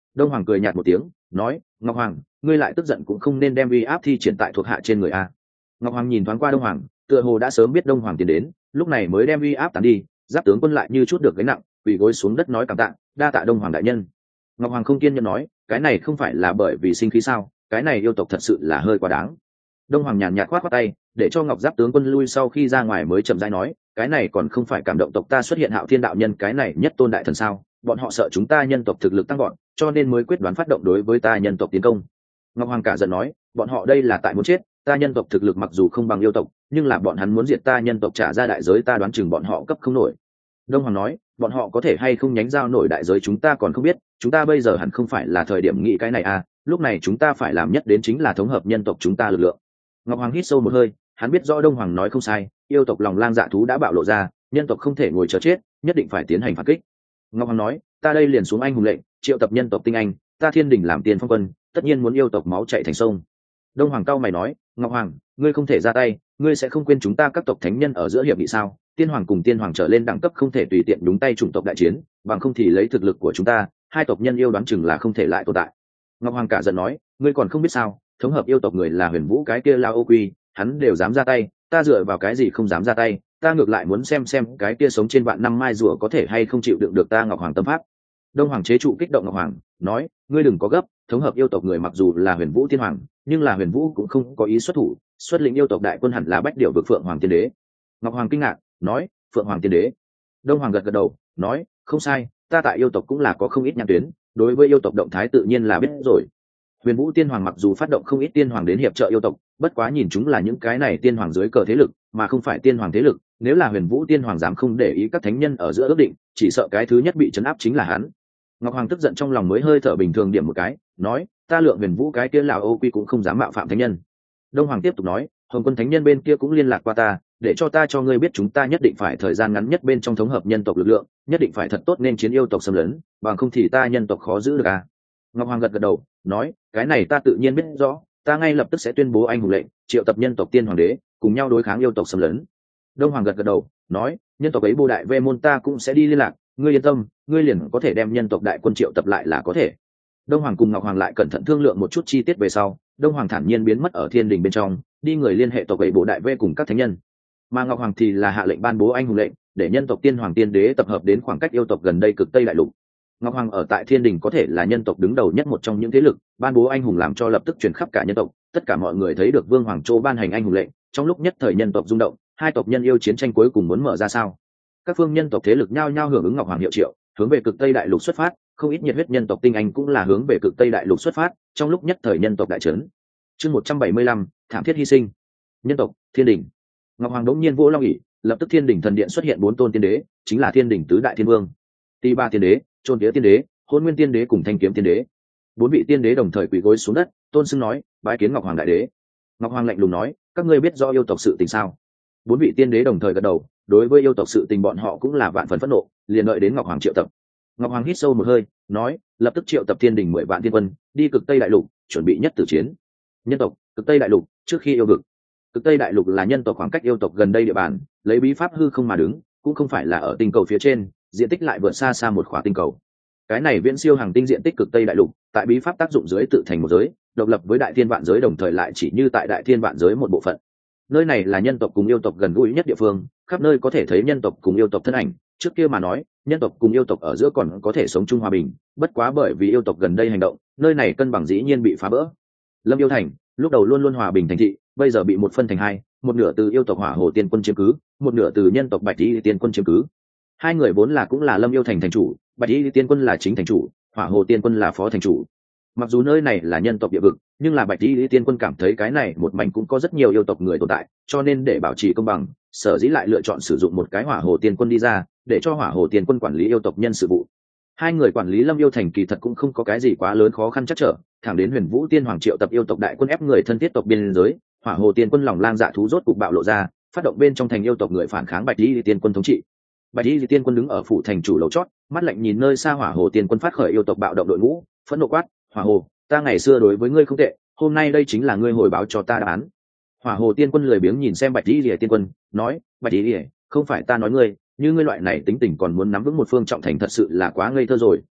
Đông Hoàng cười nhạt một tiếng nói, Ngọc Hoàng, ngươi lại tức giận cũng không nên đem uy áp thi triển tại thuộc hạ trên người a. Ngọc Hoàng nhìn thoáng qua Đông Hoàng, tựa hồ đã sớm biết Đông Hoàng tiến đến, lúc này mới đem uy áp tán đi. Giáp tướng quân lại như chút được gánh nặng, quỳ gối xuống đất nói cảm tạ, đa tạ Đông Hoàng đại nhân. Ngọc Hoàng không kiên nhẫn nói, cái này không phải là bởi vì sinh khí sao, cái này yêu tộc thật sự là hơi quá đáng. Đông Hoàng nhàn nhạt khoát khoát tay, để cho Ngọc Giáp tướng quân lui sau khi ra ngoài mới chậm rãi nói, cái này còn không phải cảm động tộc ta xuất hiện Hạo Thiên đạo nhân cái này nhất tôn đại thần sao? Bọn họ sợ chúng ta nhân tộc thực lực tăng gọn, cho nên mới quyết đoán phát động đối với ta nhân tộc tiến công. Ngọc Hoàng cả giận nói, bọn họ đây là tại muốn chết, ta nhân tộc thực lực mặc dù không bằng yêu tộc, nhưng là bọn hắn muốn diệt ta nhân tộc trả ra đại giới, ta đoán chừng bọn họ cấp không nổi. Đông Hoàng nói, bọn họ có thể hay không nhánh giao nổi đại giới chúng ta còn không biết, chúng ta bây giờ hẳn không phải là thời điểm nghĩ cái này à, lúc này chúng ta phải làm nhất đến chính là thống hợp nhân tộc chúng ta lực lượng. Ngọc Hoàng hít sâu một hơi, hắn biết rõ Đông Hoàng nói không sai, yêu tộc lòng lang dạ thú đã bạo lộ ra, nhân tộc không thể ngồi chờ chết, nhất định phải tiến hành phản kích. Ngọc Hoàng nói, ta đây liền xuống anh hùng lệnh, triệu tập nhân tộc tinh anh, ta Thiên Đình làm tiền phong quân, tất nhiên muốn yêu tộc máu chảy thành sông. Đông Hoàng cao mày nói, Ngọc Hoàng, ngươi không thể ra tay, ngươi sẽ không quên chúng ta các tộc thánh nhân ở giữa hiệp nghị sao? Tiên Hoàng cùng Tiên Hoàng trở lên đẳng cấp không thể tùy tiện đúng tay chủng tộc đại chiến, bằng không thì lấy thực lực của chúng ta, hai tộc nhân yêu đoán chừng là không thể lại tồn tại. Ngọc Hoàng cả giận nói, ngươi còn không biết sao? Thống hợp yêu tộc người là Huyền Vũ cái kia lao ô quy, hắn đều dám ra tay, ta dựa vào cái gì không dám ra tay? Ta ngược lại muốn xem xem cái kia sống trên vạn năm mai rùa có thể hay không chịu đựng được ta Ngọc Hoàng tâm pháp. Đông Hoàng chế trụ kích động Ngọc Hoàng, nói, ngươi đừng có gấp, thống hợp yêu tộc người mặc dù là Huyền Vũ Tiên Hoàng, nhưng là Huyền Vũ cũng không có ý xuất thủ, xuất lĩnh yêu tộc đại quân hẳn là Bách Điểu vực Phượng Hoàng Tiên Đế. Ngọc Hoàng kinh ngạc, nói, Phượng Hoàng Tiên Đế. Đông Hoàng gật gật đầu, nói, không sai, ta tại yêu tộc cũng là có không ít nhãn tuyến, đối với yêu tộc động thái tự nhiên là biết rồi. Huyền Vũ Tiên Hoàng mặc dù phát động không ít tiên hoàng đến hiệp trợ yêu tộc, bất quá nhìn chúng là những cái này tiên hoàng dưới cờ thế lực, mà không phải tiên hoàng thế lực, nếu là Huyền Vũ Tiên Hoàng dám không để ý các thánh nhân ở giữa ước định, chỉ sợ cái thứ nhất bị trấn áp chính là hắn. Ngọc Hoàng tức giận trong lòng mới hơi thở bình thường điểm một cái, nói, ta lượng Huyền Vũ cái kia lão ô quy cũng không dám mạo phạm thánh nhân. Đông Hoàng tiếp tục nói, Hồng Quân thánh nhân bên kia cũng liên lạc qua ta, để cho ta cho ngươi biết chúng ta nhất định phải thời gian ngắn nhất bên trong thống hợp nhân tộc lực lượng, nhất định phải thật tốt nên chiến yêu tộc xâm lấn, bằng không thì ta nhân tộc khó giữ được à. Ngọc Hoàng gật gật đầu, nói, cái này ta tự nhiên biết rõ, ta ngay lập tức sẽ tuyên bố anh hùng lệnh, triệu tập nhân tộc tiên hoàng đế, cùng nhau đối kháng yêu tộc xâm lấn. Đông Hoàng gật gật đầu, nói, nhân tộc ấy Bồ Đại Vê môn ta cũng sẽ đi liên lạc, ngươi yên tâm, ngươi liền có thể đem nhân tộc đại quân triệu tập lại là có thể. Đông Hoàng cùng Ngọc Hoàng lại cẩn thận thương lượng một chút chi tiết về sau, Đông Hoàng thản nhiên biến mất ở Thiên Đình bên trong, đi người liên hệ tộc ấy Bồ Đại Vê cùng các thánh nhân. Mà Ngọc Hoàng thì là hạ lệnh ban bố anh hùng lệnh, để nhân tộc tiên hoàng tiên đế tập hợp đến khoảng cách yêu tộc gần đây cực Tây đại lục. Ngọc Hoàng ở tại Thiên Đình có thể là nhân tộc đứng đầu nhất một trong những thế lực, ban bố anh hùng làm cho lập tức truyền khắp cả nhân tộc, tất cả mọi người thấy được Vương Hoàng Châu ban hành anh hùng lệnh, trong lúc nhất thời nhân tộc rung động, hai tộc nhân yêu chiến tranh cuối cùng muốn mở ra sao? Các phương nhân tộc thế lực nhao nhao hưởng ứng Ngọc Hoàng hiệu triệu, hướng về cực Tây đại lục xuất phát, không ít nhiệt huyết nhân tộc tinh anh cũng là hướng về cực Tây đại lục xuất phát, trong lúc nhất thời nhân tộc đại trấn. Chương một trăm bảy mươi lăm, thảm thiết hy sinh. Nhân tộc, Thiên Đình. Ngọc Hoàng đống nhiên vỗ long ỷ, lập tức Thiên Đình thần điện xuất hiện bốn tôn tiên đế, chính là Thiên Đình tứ đại thiên vương. Tỳ Ba tiên đế, Chôn Vía tiên đế, Hôn Nguyên tiên đế cùng Thanh Kiếm tiên đế. Bốn vị tiên đế đồng thời quỳ gối xuống đất, tôn xưng nói, bái kiến Ngọc Hoàng đại đế. Ngọc Hoàng lạnh lùng nói, các ngươi biết rõ yêu tộc sự tình sao? Bốn vị tiên đế đồng thời gật đầu, đối với yêu tộc sự tình bọn họ cũng là vạn phần phẫn nộ, liền đợi đến Ngọc Hoàng triệu tập. Ngọc Hoàng hít sâu một hơi, nói, lập tức triệu tập Thiên Đình mười vạn tiên quân, đi cực Tây đại lục, chuẩn bị nhất tử chiến. Nhân tộc, cực Tây đại lục, trước khi yêu vực. Cực Tây đại lục là nhân tộc khoảng cách yêu tộc gần đây địa bàn, lấy bí pháp hư không mà đứng, cũng không phải là ở tinh cầu phía trên, diện tích lại vượt xa xa một khỏa tinh cầu. Cái này viễn siêu hàng tinh diện tích cực Tây đại lục, tại bí pháp tác dụng dưới tự thành một giới, độc lập với đại thiên vạn giới, đồng thời lại chỉ như tại đại thiên vạn giới một bộ phận. Nơi này là nhân tộc cùng yêu tộc gần gũi nhất địa phương, khắp nơi có thể thấy nhân tộc cùng yêu tộc thân ảnh. Trước kia mà nói, nhân tộc cùng yêu tộc ở giữa còn có thể sống chung hòa bình, bất quá bởi vì yêu tộc gần đây hành động, nơi này cân bằng dĩ nhiên bị phá vỡ. Lâm Yêu Thành lúc đầu luôn luôn hòa bình thành thị, bây giờ bị một phân thành hai, một nửa từ yêu tộc Hỏa Hồ Tiên Quân chiếm cứ, một nửa từ nhân tộc Bạch Y Tiên Quân chiếm cứ. Hai người vốn là cũng là Lâm Yêu Thành thành chủ, Bạch Y Tiên Quân là chính thành chủ, Hỏa Hồ Tiên Quân là phó thành chủ. Mặc dù nơi này là nhân tộc địa vực, nhưng là Bạch Y Tiên Quân cảm thấy cái này một mảnh cũng có rất nhiều yêu tộc người tồn tại, cho nên để bảo trì công bằng, sở dĩ lại lựa chọn sử dụng một cái Hỏa Hồ Tiên Quân đi ra, để cho Hỏa Hồ Tiên Quân quản lý yêu tộc nhân sự vụ. Hai người quản lý Lâm Yêu Thành kỳ thật cũng không có cái gì quá lớn khó khăn chắc trở, thẳng đến Huyền Vũ Tiên Hoàng triệu tập yêu tộc đại quân ép người thân thiết tộc biên giới, Hỏa Hồ Tiên Quân lòng lang dạ thú rốt cục bạo lộ ra, phát động bên trong thành yêu tộc người phản kháng Bạch Y Tiên Quân thống trị. Bạch Y Tiên Quân đứng ở phủ thành chủ lầu chót, mắt lạnh nhìn nơi xa Hỏa Hồ Tiên Quân phát khởi yêu tộc bạo động đội ngũ, phẫn nộ quát, "Hỏa Hồ, ta ngày xưa đối với ngươi không tệ, hôm nay đây chính là ngươi hồi báo cho ta đáp án." Hỏa Hồ Tiên Quân lười biếng nhìn xem Bạch Y Tiên Quân, nói, "Bạch Y, không phải ta nói ngươi, như ngươi loại này tính tình còn muốn nắm vững một phương trọng thành thật sự là quá ngây thơ rồi,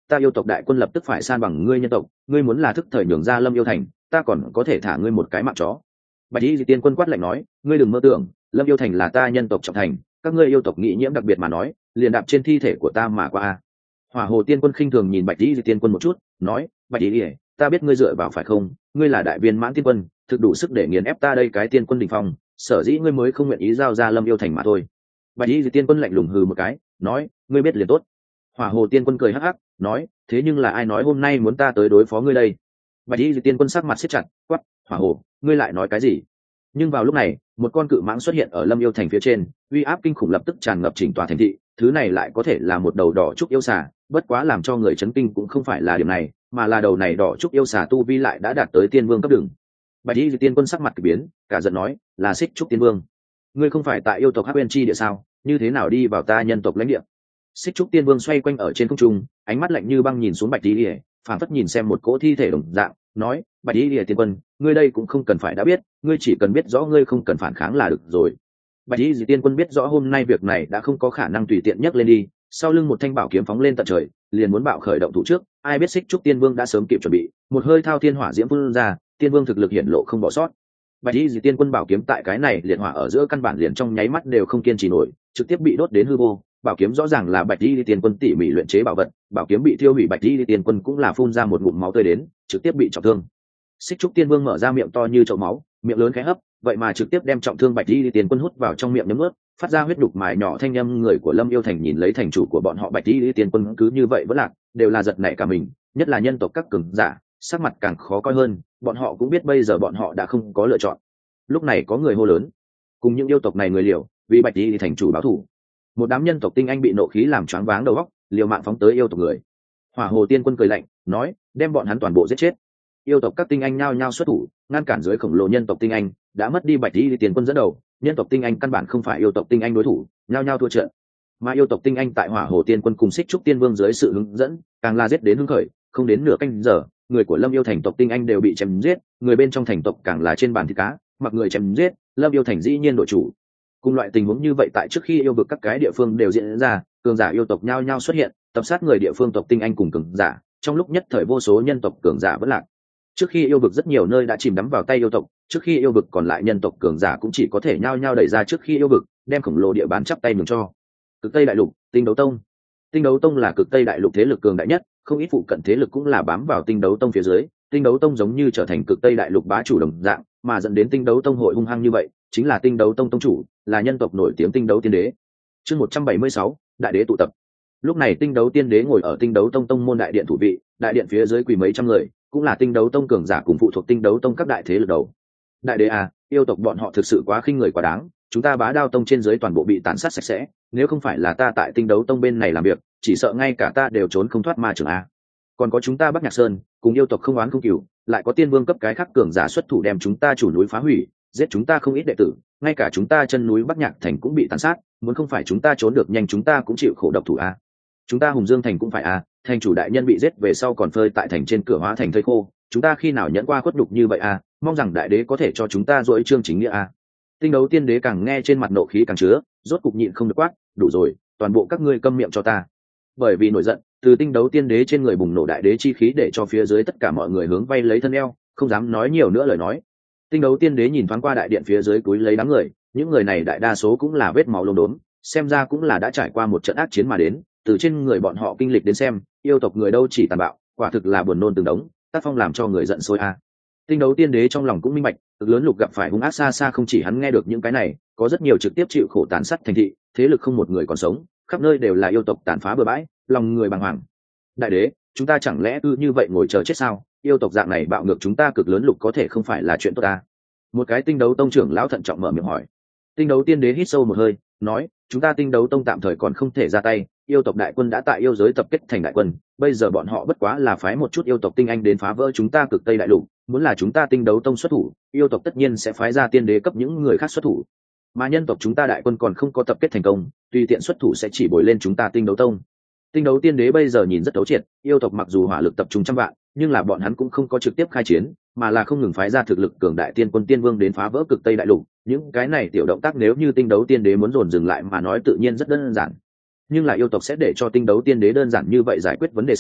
ta yêu tộc đại quân lập tức phải san bằng ngươi nhân tộc, ngươi muốn là thức thời nhường ra Lâm Yêu Thành, ta còn có thể thả ngươi một cái mạng chó. Bạch Y Tiên Quân quát lạnh nói, ngươi đừng mơ tưởng, Lâm Yêu Thành là ta nhân tộc trọng thành, các ngươi yêu tộc nghĩ nhiễm đặc biệt mà nói, liền đạp trên thi thể của ta mà qua. Hỏa Hồ Tiên Quân khinh thường nhìn Bạch Y Tiên Quân một chút, nói, Bạch Y, ta biết ngươi dựa vào phải không, ngươi là đại viên mãn tiên quân, thực đủ sức để nghiền ép ta đây cái tiên quân đỉnh phong, sở dĩ ngươi mới không nguyện ý giao ra Lâm Yêu Thành mà thôi. Bạch Y Tiên Quân lạnh lùng hừ một cái, nói, ngươi biết liền tốt. Hỏa Hồ Tiên Quân cười hắc hắc, nói, thế nhưng là ai nói hôm nay muốn ta tới đối phó ngươi đây? Bạch Y Tiên Quân sắc mặt siết chặt, quát, Hỏa Hồ, ngươi lại nói cái gì? Nhưng vào lúc này, một con cự mãng xuất hiện ở Lâm Yêu Thành phía trên, uy áp kinh khủng lập tức tràn ngập chỉnh tòa thành thị, thứ này lại có thể là một đầu đỏ trúc yêu xà, bất quá làm cho người chấn kinh cũng không phải là điểm này, mà là đầu này đỏ trúc yêu xà tu vi lại đã đạt tới tiên vương cấp đường. Bạch Y Tiên Quân sắc mặt kỳ biến, cả giận nói, là Xích Trúc Tiên Vương, ngươi không phải tại yêu tộc Hắc Uyên chi địa sao, như thế nào đi vào ta nhân tộc lãnh địa? Xích Trúc Tiên Vương xoay quanh ở trên không trung, ánh mắt lạnh như băng nhìn xuống Bạch Y, phảng phất nhìn xem một cỗ thi thể đồng dạng, nói, Bạch Y Tiên Quân, ngươi đây cũng không cần phải đã biết, ngươi chỉ cần biết rõ ngươi không cần phản kháng là được rồi. Bạch Y Tiên Quân biết rõ hôm nay việc này đã không có khả năng tùy tiện nhấc lên đi, sau lưng một thanh bảo kiếm phóng lên tận trời, liền muốn bạo khởi động thủ trước, ai biết Xích Trúc Tiên Vương đã sớm kịp chuẩn bị, một hơi thao thiên hỏa diễm phun ra, Tiên Vương thực lực hiển lộ không bỏ sót. Bạch Y Tiên Quân bảo kiếm tại cái này liệt hỏa ở giữa căn bản liền trong nháy mắt đều không kiên trì nổi, trực tiếp bị đốt đến hư vô. Bảo kiếm rõ ràng là Bạch Y Tiên Quân tỉ mỉ luyện chế bảo vật, bảo kiếm bị thiêu hủy, Bạch Y Tiên Quân cũng là phun ra một ngụm máu tươi đến, trực tiếp bị trọng thương. Xích Trúc Tiên Vương mở ra miệng to như chậu máu, miệng lớn khẽ hấp, vậy mà trực tiếp đem trọng thương Bạch Y Tiên Quân hút vào trong miệng nhấm nuốt, phát ra huyết đục mài nhỏ thanh âm. Người của Lâm Yêu Thành nhìn lấy thành chủ của bọn họ Bạch Y Tiên Quân cứ như vậy vẫn lạc, đều là giật nảy cả mình, nhất là nhân tộc các cường giả, sắc mặt càng khó coi hơn, bọn họ cũng biết bây giờ bọn họ đã không có lựa chọn. Lúc này có người hô lớn, cùng những yêu tộc này người liều, vì Bạch Y thành chủ báo thù. Một đám nhân tộc tinh anh bị nộ khí làm choáng váng đầu óc, liều mạng phóng tới yêu tộc người. Hỏa Hồ Tiên Quân cười lạnh, nói, đem bọn hắn toàn bộ giết chết. Yêu tộc các tinh anh nhao nhao xuất thủ, ngăn cản dưới khổng lồ nhân tộc tinh anh, đã mất đi Bạch Y Tiên Quân dẫn đầu, nhân tộc tinh anh căn bản không phải yêu tộc tinh anh đối thủ, nhao nhao thua trận. Mà yêu tộc tinh anh tại Hỏa Hồ Tiên Quân cùng Xích Trúc Tiên Vương dưới sự hướng dẫn, càng la giết đến hưng khởi, không đến nửa canh giờ, người của Lâm Yêu thành tộc tinh anh đều bị chém giết, người bên trong thành tộc càng là trên bàn thịt cá, mặc người chém giết, Lâm Yêu thành dĩ nhiên đội chủ. Cùng loại tình huống như vậy tại trước khi yêu vực các cái địa phương đều diễn ra, cường giả yêu tộc nhao nhao xuất hiện, tập sát người địa phương tộc tinh anh cùng cường giả, trong lúc nhất thời vô số nhân tộc cường giả vẫn lạc. Trước khi yêu vực rất nhiều nơi đã chìm đắm vào tay yêu tộc, trước khi yêu vực còn lại nhân tộc cường giả cũng chỉ có thể nhao nhao đẩy ra trước khi yêu vực, đem khổng lồ địa bán chắp tay mừng cho. Cực Tây Đại Lục, Tinh Đấu Tông. Tinh Đấu Tông là Cực Tây Đại Lục thế lực cường đại nhất, không ít phụ cận thế lực cũng là bám vào Tinh Đấu Tông phía dưới, Tinh Đấu Tông giống như trở thành Cực Tây Đại Lục bá chủ đồng dạng, mà dẫn đến Tinh Đấu Tông hội hung hăng như vậy, chính là Tinh Đấu Tông tông chủ, là nhân tộc nổi tiếng Tinh Đấu Tiên Đế. Chương một trăm bảy mươi sáu, Đại Đế tụ tập. Lúc này Tinh Đấu Tiên Đế ngồi ở Tinh Đấu Tông tông môn đại điện thủ vị, đại điện phía dưới quỳ mấy trăm người, cũng là Tinh Đấu Tông cường giả cùng phụ thuộc Tinh Đấu Tông các đại thế lực đầu. Đại Đế à, yêu tộc bọn họ thực sự quá khinh người quá đáng, chúng ta Bá Đao Tông trên dưới toàn bộ bị tàn sát sạch sẽ, nếu không phải là ta tại Tinh Đấu Tông bên này làm việc, chỉ sợ ngay cả ta đều trốn không thoát ma trường a. Còn có chúng ta Bắc Nhạc Sơn, cùng yêu tộc không oán không cừu, lại có tiên vương cấp cái khác cường giả xuất thủ đem chúng ta chủ núi phá hủy, giết chúng ta không ít đệ tử, ngay cả chúng ta chân núi Bắc Nhạc thành cũng bị tàn sát, muốn không phải chúng ta trốn được nhanh chúng ta cũng chịu khổ độc thủ a. Chúng ta Hùng Dương thành cũng phải a, thành chủ đại nhân bị giết về sau còn phơi tại thành trên cửa hóa thành thây khô, chúng ta khi nào nhẫn qua khuất nhục như vậy a, mong rằng đại đế có thể cho chúng ta dỗi chương chính nghĩa a. Tinh Đấu Tiên Đế càng nghe trên mặt nộ khí càng chứa, rốt cục nhịn không được quát, đủ rồi, toàn bộ các ngươi câm miệng cho ta. Bởi vì nổi giận, từ Tinh Đấu Tiên Đế trên người bùng nổ đại đế chi khí để cho phía dưới tất cả mọi người hướng vay lấy thân eo, không dám nói nhiều nữa lời nói. Tinh Đấu Tiên Đế nhìn thoáng qua đại điện phía dưới cúi lấy đám người, những người này đại đa số cũng là vết máu lốm đốm, xem ra cũng là đã trải qua một trận ác chiến mà đến, từ trên người bọn họ kinh lịch đến xem, yêu tộc người đâu chỉ tàn bạo, quả thực là buồn nôn từng đống, tác phong làm cho người giận sôi a. Tinh Đấu Tiên Đế trong lòng cũng minh bạch, cực lớn lục gặp phải hung ác xa xa không chỉ hắn nghe được những cái này, có rất nhiều trực tiếp chịu khổ tàn sát thành thị, thế lực không một người còn sống, khắp nơi đều là yêu tộc tàn phá bừa bãi, lòng người bàng hoàng. Đại đế, chúng ta chẳng lẽ cứ như vậy ngồi chờ chết sao? Yêu tộc dạng này bạo ngược chúng ta cực lớn lục có thể không phải là chuyện tốt ta? Một cái Tinh Đấu Tông trưởng lão thận trọng mở miệng hỏi. Tinh Đấu Tiên Đế hít sâu một hơi, nói, chúng ta Tinh Đấu Tông tạm thời còn không thể ra tay, yêu tộc đại quân đã tại yêu giới tập kết thành đại quân, bây giờ bọn họ bất quá là phái một chút yêu tộc tinh anh đến phá vỡ chúng ta Cực Tây Đại Lục, muốn là chúng ta Tinh Đấu Tông xuất thủ, yêu tộc tất nhiên sẽ phái ra tiên đế cấp những người khác xuất thủ. Mà nhân tộc chúng ta đại quân còn không có tập kết thành công, tùy tiện xuất thủ sẽ chỉ bồi lên chúng ta Tinh Đấu Tông. Tinh Đấu Tiên Đế bây giờ nhìn rất thấu triệt, yêu tộc mặc dù hỏa lực tập trung trăm vạn, nhưng là bọn hắn cũng không có trực tiếp khai chiến, mà là không ngừng phái ra thực lực cường đại tiên quân tiên vương đến phá vỡ Cực Tây Đại Lục. Những cái này tiểu động tác nếu như Tinh Đấu Tiên Đế muốn dồn dừng lại mà nói tự nhiên rất đơn giản, nhưng là yêu tộc sẽ để cho Tinh Đấu Tiên Đế đơn giản như vậy giải quyết vấn đề sao?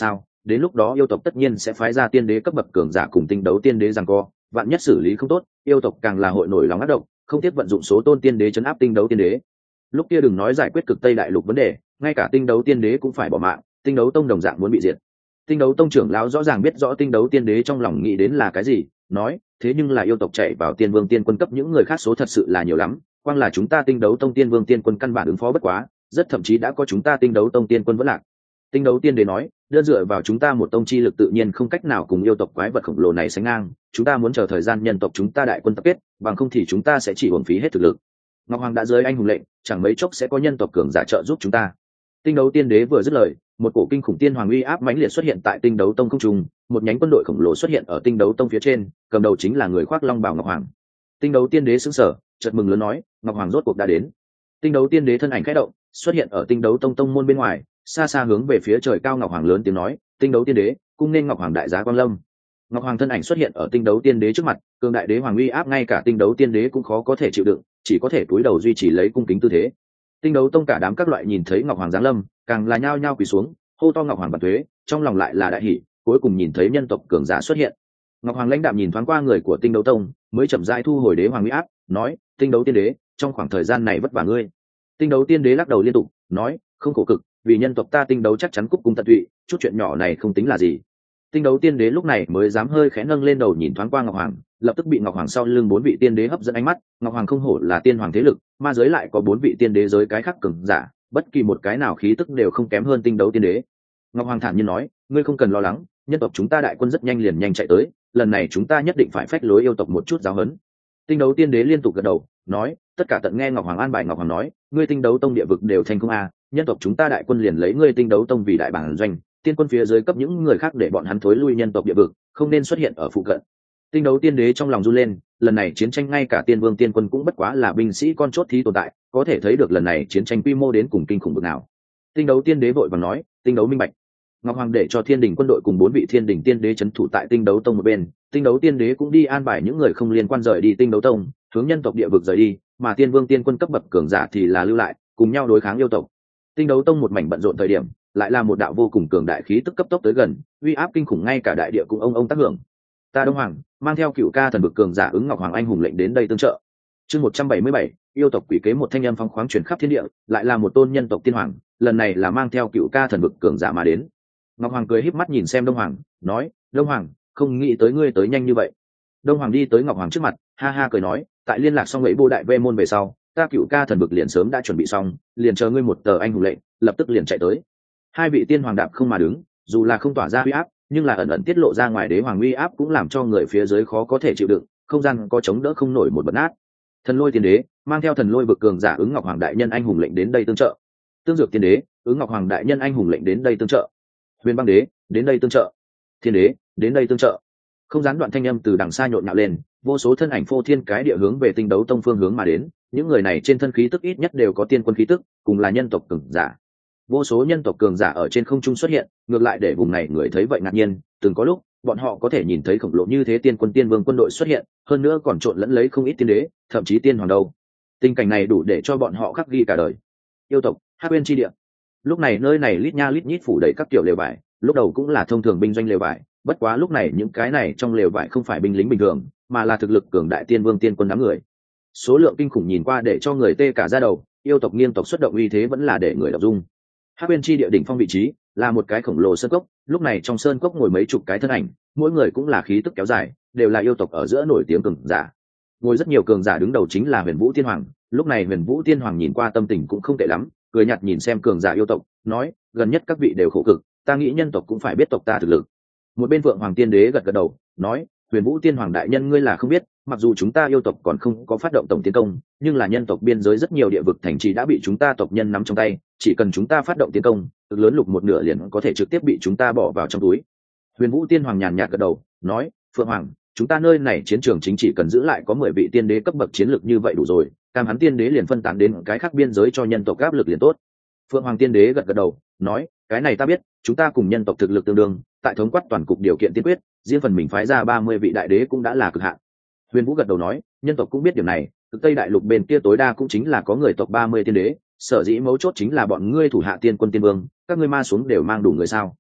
đến lúc đó yêu tộc tất nhiên sẽ phái ra tiên đế cấp bậc cường giả cùng tinh đấu tiên đế giằng co, vạn nhất xử lý không tốt, yêu tộc càng là hội nổi lòng ác độc, không tiếc vận dụng số tôn tiên đế chấn áp tinh đấu tiên đế. Lúc kia đừng nói giải quyết cực tây đại lục vấn đề, ngay cả tinh đấu tiên đế cũng phải bỏ mạng, tinh đấu tông đồng dạng muốn bị diệt. Tinh đấu tông trưởng lão rõ ràng biết rõ tinh đấu tiên đế trong lòng nghĩ đến là cái gì, nói thế nhưng là yêu tộc chạy vào tiên vương tiên quân cấp những người khác số thật sự là nhiều lắm, quang là chúng ta tinh đấu tông tiên vương tiên quân căn bản ứng phó bất quá, rất thậm chí đã có chúng ta tinh đấu tông tiên quân vẫn lạc. Tinh đấu tiên đế nói, đơn dựa vào chúng ta một tông chi lực tự nhiên không cách nào cùng yêu tộc quái vật khổng lồ này sánh ngang, chúng ta muốn chờ thời gian nhân tộc chúng ta đại quân tập kết, bằng không thì chúng ta sẽ chỉ uổng phí hết thực lực. Ngọc Hoàng đã dưới anh hùng lệnh, chẳng mấy chốc sẽ có nhân tộc cường giả trợ giúp chúng ta. Tinh đấu tiên đế vừa dứt lời, một cổ kinh khủng tiên hoàng uy áp mãnh liệt xuất hiện tại tinh đấu tông không trung, một nhánh quân đội khổng lồ xuất hiện ở tinh đấu tông phía trên, cầm đầu chính là người khoác long bào Ngọc Hoàng. Tinh đấu tiên đế sững sờ, chợt mừng lớn nói, Ngọc Hoàng rốt cuộc đã đến. Tinh đấu tiên đế thân ảnh khẽ động, xuất hiện ở tinh đấu tông tông môn bên ngoài, xa xa hướng về phía trời cao Ngọc Hoàng lớn tiếng nói, tinh đấu tiên đế, cung nên Ngọc Hoàng đại giá quang lâm. Ngọc Hoàng thân ảnh xuất hiện ở tinh đấu tiên đế trước mặt, cường đại đế hoàng uy áp ngay cả tinh đấu tiên đế cũng khó có thể chịu đựng, chỉ có thể cúi đầu duy trì lấy cung kính tư thế. Tinh đấu tông cả đám các loại nhìn thấy Ngọc Hoàng giáng lâm, càng là nhao nhao quỳ xuống, hô to Ngọc Hoàng vạn tuế, trong lòng lại là đại hỉ, cuối cùng nhìn thấy nhân tộc cường giả xuất hiện. Ngọc Hoàng lãnh đạm nhìn thoáng qua người của tinh đấu tông, mới chậm rãi thu hồi đế hoàng uy áp, nói, tinh đấu tiên đế, trong khoảng thời gian này vất vả ngươi. Tinh đấu tiên đế lắc đầu liên tục, nói, không khổ cực, vì nhân tộc ta tinh đấu chắc chắn cúc cung tận tụy, chút chuyện nhỏ này không tính là gì. Tinh đấu tiên đế lúc này mới dám hơi khẽ nâng lên đầu nhìn thoáng qua Ngọc Hoàng, lập tức bị Ngọc Hoàng sau lưng bốn vị tiên đế hấp dẫn ánh mắt. Ngọc Hoàng không hổ là tiên hoàng thế lực, ma giới lại có bốn vị tiên đế giới cái khác cường giả, bất kỳ một cái nào khí tức đều không kém hơn tinh đấu tiên đế. Ngọc Hoàng thản nhiên nói, ngươi không cần lo lắng, nhân tộc chúng ta đại quân rất nhanh liền nhanh chạy tới, lần này chúng ta nhất định phải phách lối yêu tộc một chút giáo huấn. Tinh đấu tiên đế liên tục gật đầu, nói, tất cả tận nghe Ngọc Hoàng an bài. Ngọc Hoàng nói, ngươi tinh đấu tông địa vực đều thành không a, nhân tộc chúng ta đại quân liền lấy ngươi tinh đấu tông vì đại bản doanh, tiên quân phía dưới cấp những người khác để bọn hắn thối lui nhân tộc địa vực, không nên xuất hiện ở phụ cận. Tinh đấu tiên đế trong lòng run lên, lần này chiến tranh ngay cả tiên vương tiên quân cũng bất quá là binh sĩ con chốt thí tồn tại, có thể thấy được lần này chiến tranh quy mô đến cùng kinh khủng bực nào. Tinh đấu tiên đế vội vàng nói, tinh đấu minh bạch. Ngọc Hoàng để cho thiên đình quân đội cùng bốn vị thiên đình tiên đế trấn thủ tại tinh đấu tông một bên, tinh đấu tiên đế cũng đi an bài những người không liên quan rời đi tinh đấu tông, hướng nhân tộc địa vực rời đi, mà tiên vương tiên quân cấp bậc cường giả thì là lưu lại, cùng nhau đối kháng yêu tộc. Tinh đấu tông một mảnh bận rộn thời điểm, lại là một đạo vô cùng cường đại khí tức cấp tốc tới gần, uy áp kinh khủng ngay cả đại địa cũng ông ông tác hưởng. Ta Đông Hoàng mang theo cựu ca thần bực cường giả ứng Ngọc Hoàng anh hùng lệnh đến đây tương trợ. Chương một trăm bảy mươi bảy, yêu tộc quỷ kế một thanh âm phong khoáng truyền khắp thiên địa, lại là một tôn nhân tộc tiên hoàng, lần này là mang theo cựu ca thần bực cường giả mà đến. Ngọc Hoàng cười híp mắt nhìn xem Đông Hoàng, nói, Đông Hoàng, không nghĩ tới ngươi tới nhanh như vậy. Đông Hoàng đi tới Ngọc Hoàng trước mặt, ha ha cười nói, tại liên lạc xong ấy Bô đại vê môn về sau, ta cựu ca thần bực liền sớm đã chuẩn bị xong, liền chờ ngươi một tờ anh hùng lệnh, lập tức liền chạy tới. Hai vị tiên hoàng đạp không mà đứng, dù là không tỏa ra uy áp, nhưng là ẩn ẩn tiết lộ ra ngoài đế hoàng uy áp cũng làm cho người phía dưới khó có thể chịu đựng, không gian có chống đỡ không nổi một bật nát. Thần lôi tiên đế mang theo thần lôi vực cường giả ứng Ngọc Hoàng đại nhân anh hùng lệnh đến đây tương trợ. Tương dược tiên đế ứng Ngọc Hoàng đại nhân anh hùng lệnh đến đây tương trợ. Huyền băng đế đến đây tương trợ. Thiên đế đến đây tương trợ. Không gián đoạn thanh âm từ đằng xa nhộn nhạo lên, vô số thân ảnh phô thiên cái địa hướng về tinh đấu tông phương hướng mà đến. Những người này trên thân khí tức ít nhất đều có tiên quân khí tức, cùng là nhân tộc cường giả. Vô số nhân tộc cường giả ở trên không trung xuất hiện, ngược lại để vùng này người thấy vậy ngạc nhiên. Từng có lúc bọn họ có thể nhìn thấy khổng lồ như thế tiên quân tiên vương quân đội xuất hiện, hơn nữa còn trộn lẫn lấy không ít tiên đế, thậm chí tiên hoàng đâu. Tình cảnh này đủ để cho bọn họ khắc ghi cả đời. Yêu tộc Hắc Uyên chi địa. Lúc này nơi này lít nha lít nhít phủ đầy các kiểu lều vải, lúc đầu cũng là thông thường binh doanh lều vải, bất quá lúc này những cái này trong lều vải không phải binh lính bình thường, mà là thực lực cường đại tiên vương tiên quân đám người. Số lượng kinh khủng nhìn qua để cho người tê cả da đầu, yêu tộc nghiêng tộc xuất động uy thế vẫn là để người đọc dung. Hắc Uyên chi địa đỉnh phong vị trí là một cái khổng lồ sơn cốc, lúc này trong sơn cốc ngồi mấy chục cái thân ảnh, mỗi người cũng là khí tức kéo dài, đều là yêu tộc ở giữa nổi tiếng cường giả. Ngồi rất nhiều cường giả, đứng đầu chính là Huyền Vũ Tiên Hoàng. Lúc này Huyền Vũ Tiên Hoàng nhìn qua tâm tình cũng không tệ lắm, cười nhạt nhìn xem cường giả yêu tộc, nói, gần nhất các vị đều khổ cực, ta nghĩ nhân tộc cũng phải biết tộc ta thực lực. Một bên Vượng Hoàng Tiên Đế gật gật đầu, nói, Huyền Vũ Tiên Hoàng đại nhân ngươi là không biết, mặc dù chúng ta yêu tộc còn không có phát động tổng tiến công, nhưng là nhân tộc biên giới rất nhiều địa vực thành trì đã bị chúng ta tộc nhân nắm trong tay, chỉ cần chúng ta phát động tiến công, cực lớn lục một nửa liền có thể trực tiếp bị chúng ta bỏ vào trong túi. Huyền Vũ Tiên Hoàng nhàn nhạt gật đầu, nói, Phượng Hoàng, chúng ta nơi này chiến trường chính chỉ cần giữ lại có mười vị tiên đế cấp bậc chiến lược như vậy đủ rồi, cam hắn tiên đế liền phân tán đến cái khác biên giới cho nhân tộc áp lực liền tốt. Phượng Hoàng Tiên Đế gật gật đầu, nói, cái này ta biết, chúng ta cùng nhân tộc thực lực tương đương, tại thống quát toàn cục điều kiện tiên quyết, riêng phần mình phái ra ba mươi vị đại đế cũng đã là cực hạn. Huyền Vũ gật đầu nói, nhân tộc cũng biết điều này, cực Tây đại lục bên kia tối đa cũng chính là có người tộc ba mươi tiên đế, sở dĩ mấu chốt chính là bọn ngươi thủ hạ tiên quân tiên vương, các ngươi ma xuống đều mang đủ người sao?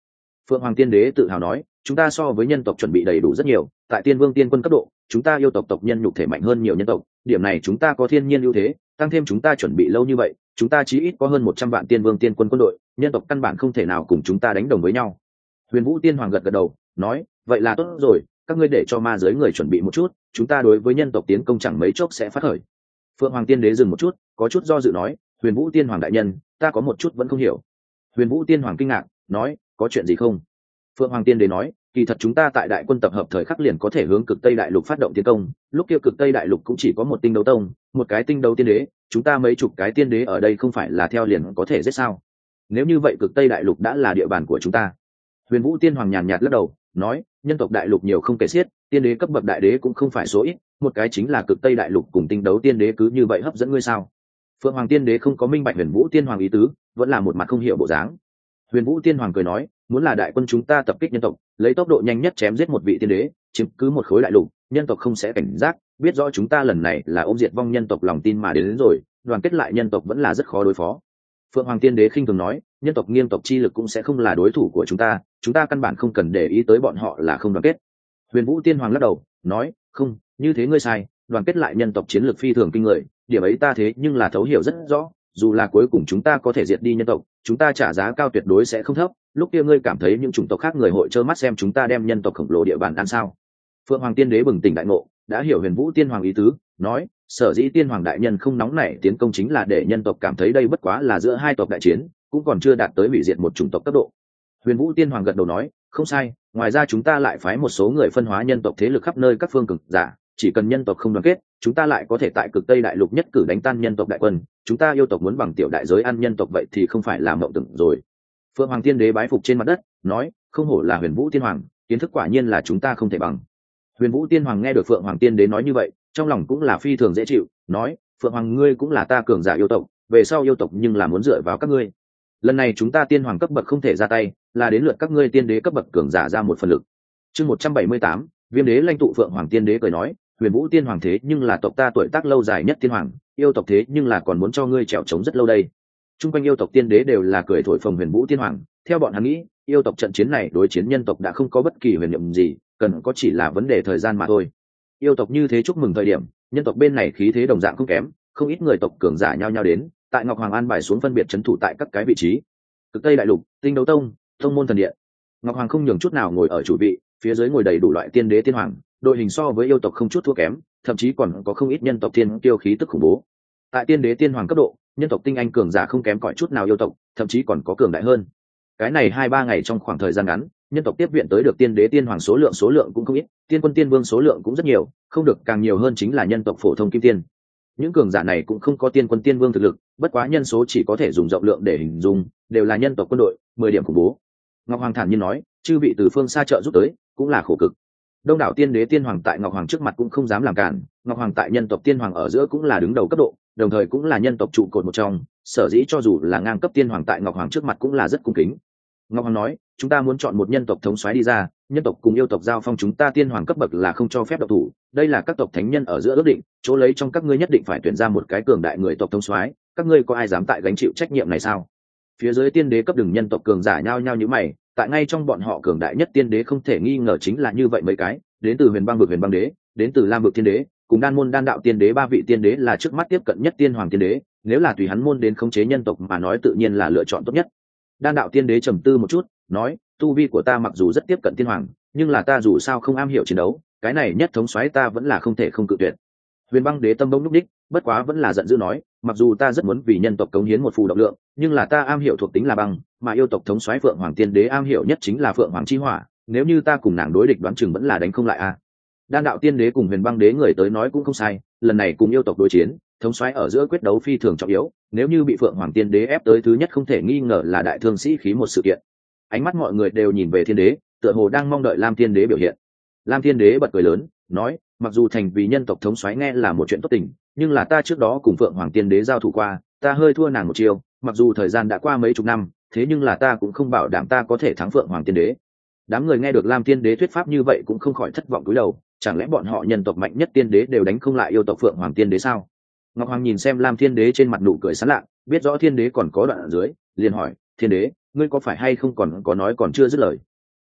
Phượng Hoàng Tiên Đế tự hào nói, chúng ta so với nhân tộc chuẩn bị đầy đủ rất nhiều, tại Tiên Vương Tiên Quân cấp độ, chúng ta yêu tộc tộc nhân nhục thể mạnh hơn nhiều nhân tộc, điểm này chúng ta có thiên nhiên ưu thế, tăng thêm chúng ta chuẩn bị lâu như vậy, chúng ta chí ít có hơn một trăm vạn Tiên Vương Tiên Quân quân đội, nhân tộc căn bản không thể nào cùng chúng ta đánh đồng với nhau. Huyền Vũ Tiên Hoàng gật gật đầu, nói, vậy là tốt rồi, các ngươi để cho ma giới người chuẩn bị một chút, chúng ta đối với nhân tộc tiến công chẳng mấy chốc sẽ phát khởi. Phượng Hoàng Tiên Đế dừng một chút, có chút do dự nói, Huyền Vũ Tiên Hoàng đại nhân, ta có một chút vẫn không hiểu. Huyền Vũ Tiên Hoàng kinh ngạc, nói, có chuyện gì không? Phượng Hoàng Tiên Đế nói, kỳ thật chúng ta tại đại quân tập hợp thời khắc liền có thể hướng cực Tây Đại Lục phát động tiến công, lúc kia cực Tây Đại Lục cũng chỉ có một tinh đấu tông, một cái tinh đấu tiên đế, chúng ta mấy chục cái tiên đế ở đây không phải là theo liền có thể giết sao? Nếu như vậy cực Tây Đại Lục đã là địa bàn của chúng ta. Huyền Vũ Tiên Hoàng nhàn nhạt lắc đầu, nói, nhân tộc đại lục nhiều không kể xiết, tiên đế cấp bậc đại đế cũng không phải số ít, một cái chính là cực Tây Đại Lục cùng tinh đấu tiên đế cứ như vậy hấp dẫn ngươi sao? Phượng Hoàng Tiên Đế không có minh bạch Huyền Vũ Tiên Hoàng ý tứ, vẫn là một mặt không hiểu bộ dáng. Huyền Vũ Tiên Hoàng cười nói, muốn là đại quân chúng ta tập kích nhân tộc, lấy tốc độ nhanh nhất chém giết một vị tiên đế, chiếm cứ một khối đại lục, nhân tộc không sẽ cảnh giác, biết rõ chúng ta lần này là ôm diệt vong nhân tộc lòng tin mà đến, đến rồi, đoàn kết lại nhân tộc vẫn là rất khó đối phó. Phượng Hoàng Tiên Đế khinh thường nói, nhân tộc nghiêng tộc chi lực cũng sẽ không là đối thủ của chúng ta, chúng ta căn bản không cần để ý tới bọn họ là không đoàn kết. Huyền Vũ Tiên Hoàng lắc đầu, nói, không, như thế ngươi sai, đoàn kết lại nhân tộc chiến lược phi thường kinh người, điểm ấy ta thế nhưng là thấu hiểu rất rõ, dù là cuối cùng chúng ta có thể diệt đi nhân tộc, chúng ta trả giá cao tuyệt đối sẽ không thấp, lúc kia ngươi cảm thấy những chủng tộc khác người hội trơ mắt xem chúng ta đem nhân tộc khổng lồ địa bàn ăn sao? Phượng Hoàng Tiên Đế bừng tỉnh đại ngộ, đã hiểu Huyền Vũ Tiên Hoàng ý tứ, nói, sở dĩ Tiên Hoàng đại nhân không nóng nảy tiến công chính là để nhân tộc cảm thấy đây bất quá là giữa hai tộc đại chiến, cũng còn chưa đạt tới hủy diệt một chủng tộc cấp độ. Huyền Vũ Tiên Hoàng gật đầu nói, không sai, ngoài ra chúng ta lại phái một số người phân hóa nhân tộc thế lực khắp nơi các phương cực giả, chỉ cần nhân tộc không đoàn kết, chúng ta lại có thể tại cực Tây Đại Lục nhất cử đánh tan nhân tộc đại quân, chúng ta yêu tộc muốn bằng tiểu đại giới ăn nhân tộc vậy thì không phải là mộng tưởng rồi. Phượng Hoàng Tiên Đế bái phục trên mặt đất, nói, không hổ là Huyền Vũ Tiên Hoàng, kiến thức quả nhiên là chúng ta không thể bằng. Huyền Vũ Tiên Hoàng nghe được Phượng Hoàng Tiên Đế nói như vậy, trong lòng cũng là phi thường dễ chịu, nói, Phượng Hoàng ngươi cũng là ta cường giả yêu tộc, về sau yêu tộc nhưng là muốn dựa vào các ngươi. Lần này chúng ta tiên hoàng cấp bậc không thể ra tay, là đến lượt các ngươi tiên đế cấp bậc cường giả ra một phần lực. Chương một trăm bảy mươi tám, Viêm Đế lãnh tụ Phượng Hoàng Tiên Đế cười nói, Huyền Vũ Tiên Hoàng thế nhưng là tộc ta tuổi tác lâu dài nhất tiên hoàng, yêu tộc thế nhưng là còn muốn cho ngươi trèo trống rất lâu đây. Trung quanh yêu tộc tiên đế đều là cười thổi phồng Huyền Vũ Tiên Hoàng, theo bọn hắn nghĩ, yêu tộc trận chiến này đối chiến nhân tộc đã không có bất kỳ huyền nhiệm gì, cần có chỉ là vấn đề thời gian mà thôi. Yêu tộc như thế chúc mừng thời điểm, nhân tộc bên này khí thế đồng dạng không kém, không ít người tộc cường giả nhao nhao đến, tại Ngọc Hoàng an bài xuống phân biệt trấn thủ tại các cái vị trí. Cực Tây Đại Lục, Tinh Đấu Tông, Tông môn thần điện. Ngọc Hoàng không nhường chút nào ngồi ở chủ vị, phía dưới ngồi đầy đủ loại tiên đế tiên hoàng, đội hình so với yêu tộc không chút thua kém, thậm chí còn có không ít nhân tộc tiên kiêu khí tức khủng bố. Tại tiên đế tiên hoàng cấp độ, nhân tộc tinh anh cường giả không kém cỏi chút nào yêu tộc, thậm chí còn có cường đại hơn. Cái này hai ba ngày trong khoảng thời gian ngắn, nhân tộc tiếp viện tới được tiên đế tiên hoàng số lượng số lượng cũng không ít, tiên quân tiên vương số lượng cũng rất nhiều, không được càng nhiều hơn chính là nhân tộc phổ thông kim tiên. Những cường giả này cũng không có tiên quân tiên vương thực lực, bất quá nhân số chỉ có thể dùng rộng lượng để hình dung, đều là nhân tộc quân đội, mười điểm khủng bố. Ngọc Hoàng thản nhiên nói, chư vị từ phương xa trợ giúp tới, cũng là khổ cực. Đông đảo tiên đế tiên hoàng tại Ngọc Hoàng trước mặt cũng không dám làm cản, Ngọc Hoàng tại nhân tộc tiên hoàng ở giữa cũng là đứng đầu cấp độ, đồng thời cũng là nhân tộc trụ cột một trong, sở dĩ cho dù là ngang cấp tiên hoàng tại Ngọc Hoàng trước mặt cũng là rất cung kính. Ngọc Hoàng nói, chúng ta muốn chọn một nhân tộc thống soái đi ra, nhân tộc cùng yêu tộc giao phong chúng ta tiên hoàng cấp bậc là không cho phép độc thủ, đây là các tộc thánh nhân ở giữa ước định, chỗ lấy trong các ngươi nhất định phải tuyển ra một cái cường đại người tộc thống soái, các ngươi có ai dám tại gánh chịu trách nhiệm này sao? Phía dưới tiên đế cấp đừng nhân tộc cường giả nhao nhao như mày, tại ngay trong bọn họ cường đại nhất tiên đế không thể nghi ngờ chính là như vậy mấy cái, đến từ Huyền Băng vực Huyền Băng đế, đến từ Lam vực tiên đế, cùng Đan môn Đan đạo tiên đế ba vị tiên đế là trước mắt tiếp cận nhất tiên hoàng tiên đế, nếu là tùy hắn môn đến khống chế nhân tộc mà nói tự nhiên là lựa chọn tốt nhất. Đan đạo tiên đế trầm tư một chút, nói, tu vi của ta mặc dù rất tiếp cận tiên hoàng, nhưng là ta dù sao không am hiểu chiến đấu, cái này nhất thống soái ta vẫn là không thể không cự tuyệt. Huyền Băng đế tâm bỗng lúc đích, bất quá vẫn là giận dữ nói, mặc dù ta rất muốn vì nhân tộc cống hiến một phù động lượng, nhưng là ta am hiểu thuộc tính là băng, mà yêu tộc thống soái Phượng Hoàng tiên đế am hiểu nhất chính là Phượng Hoàng chi hỏa, nếu như ta cùng nàng đối địch đoán chừng vẫn là đánh không lại a. À. Đan đạo tiên đế cùng Huyền Băng đế người tới nói cũng không sai, lần này cùng yêu tộc đối chiến, thống soái ở giữa quyết đấu phi thường trọng yếu, nếu như bị Phượng Hoàng tiên đế ép tới thứ nhất không thể nghi ngờ là đại thương sĩ khí một sự kiện. Ánh mắt mọi người đều nhìn về thiên đế, tựa hồ đang mong đợi Lam tiên đế biểu hiện. Lam tiên đế bật cười lớn, nói, mặc dù thành vì nhân tộc thống soái nghe là một chuyện tốt tình, nhưng là ta trước đó cùng Phượng Hoàng tiên đế giao thủ qua, ta hơi thua nàng một chiều, mặc dù thời gian đã qua mấy chục năm, thế nhưng là ta cũng không bảo đảm ta có thể thắng Phượng Hoàng tiên đế. Đám người nghe được Lam tiên đế thuyết pháp như vậy cũng không khỏi thất vọng cúi đầu, chẳng lẽ bọn họ nhân tộc mạnh nhất tiên đế đều đánh không lại yêu tộc Phượng Hoàng tiên đế sao? Ngọc Hoàng nhìn xem Lam thiên đế trên mặt nụ cười sán lạ, biết rõ thiên đế còn có đoạn ở dưới, liền hỏi, thiên đế, ngươi có phải hay không còn có nói còn chưa dứt lời,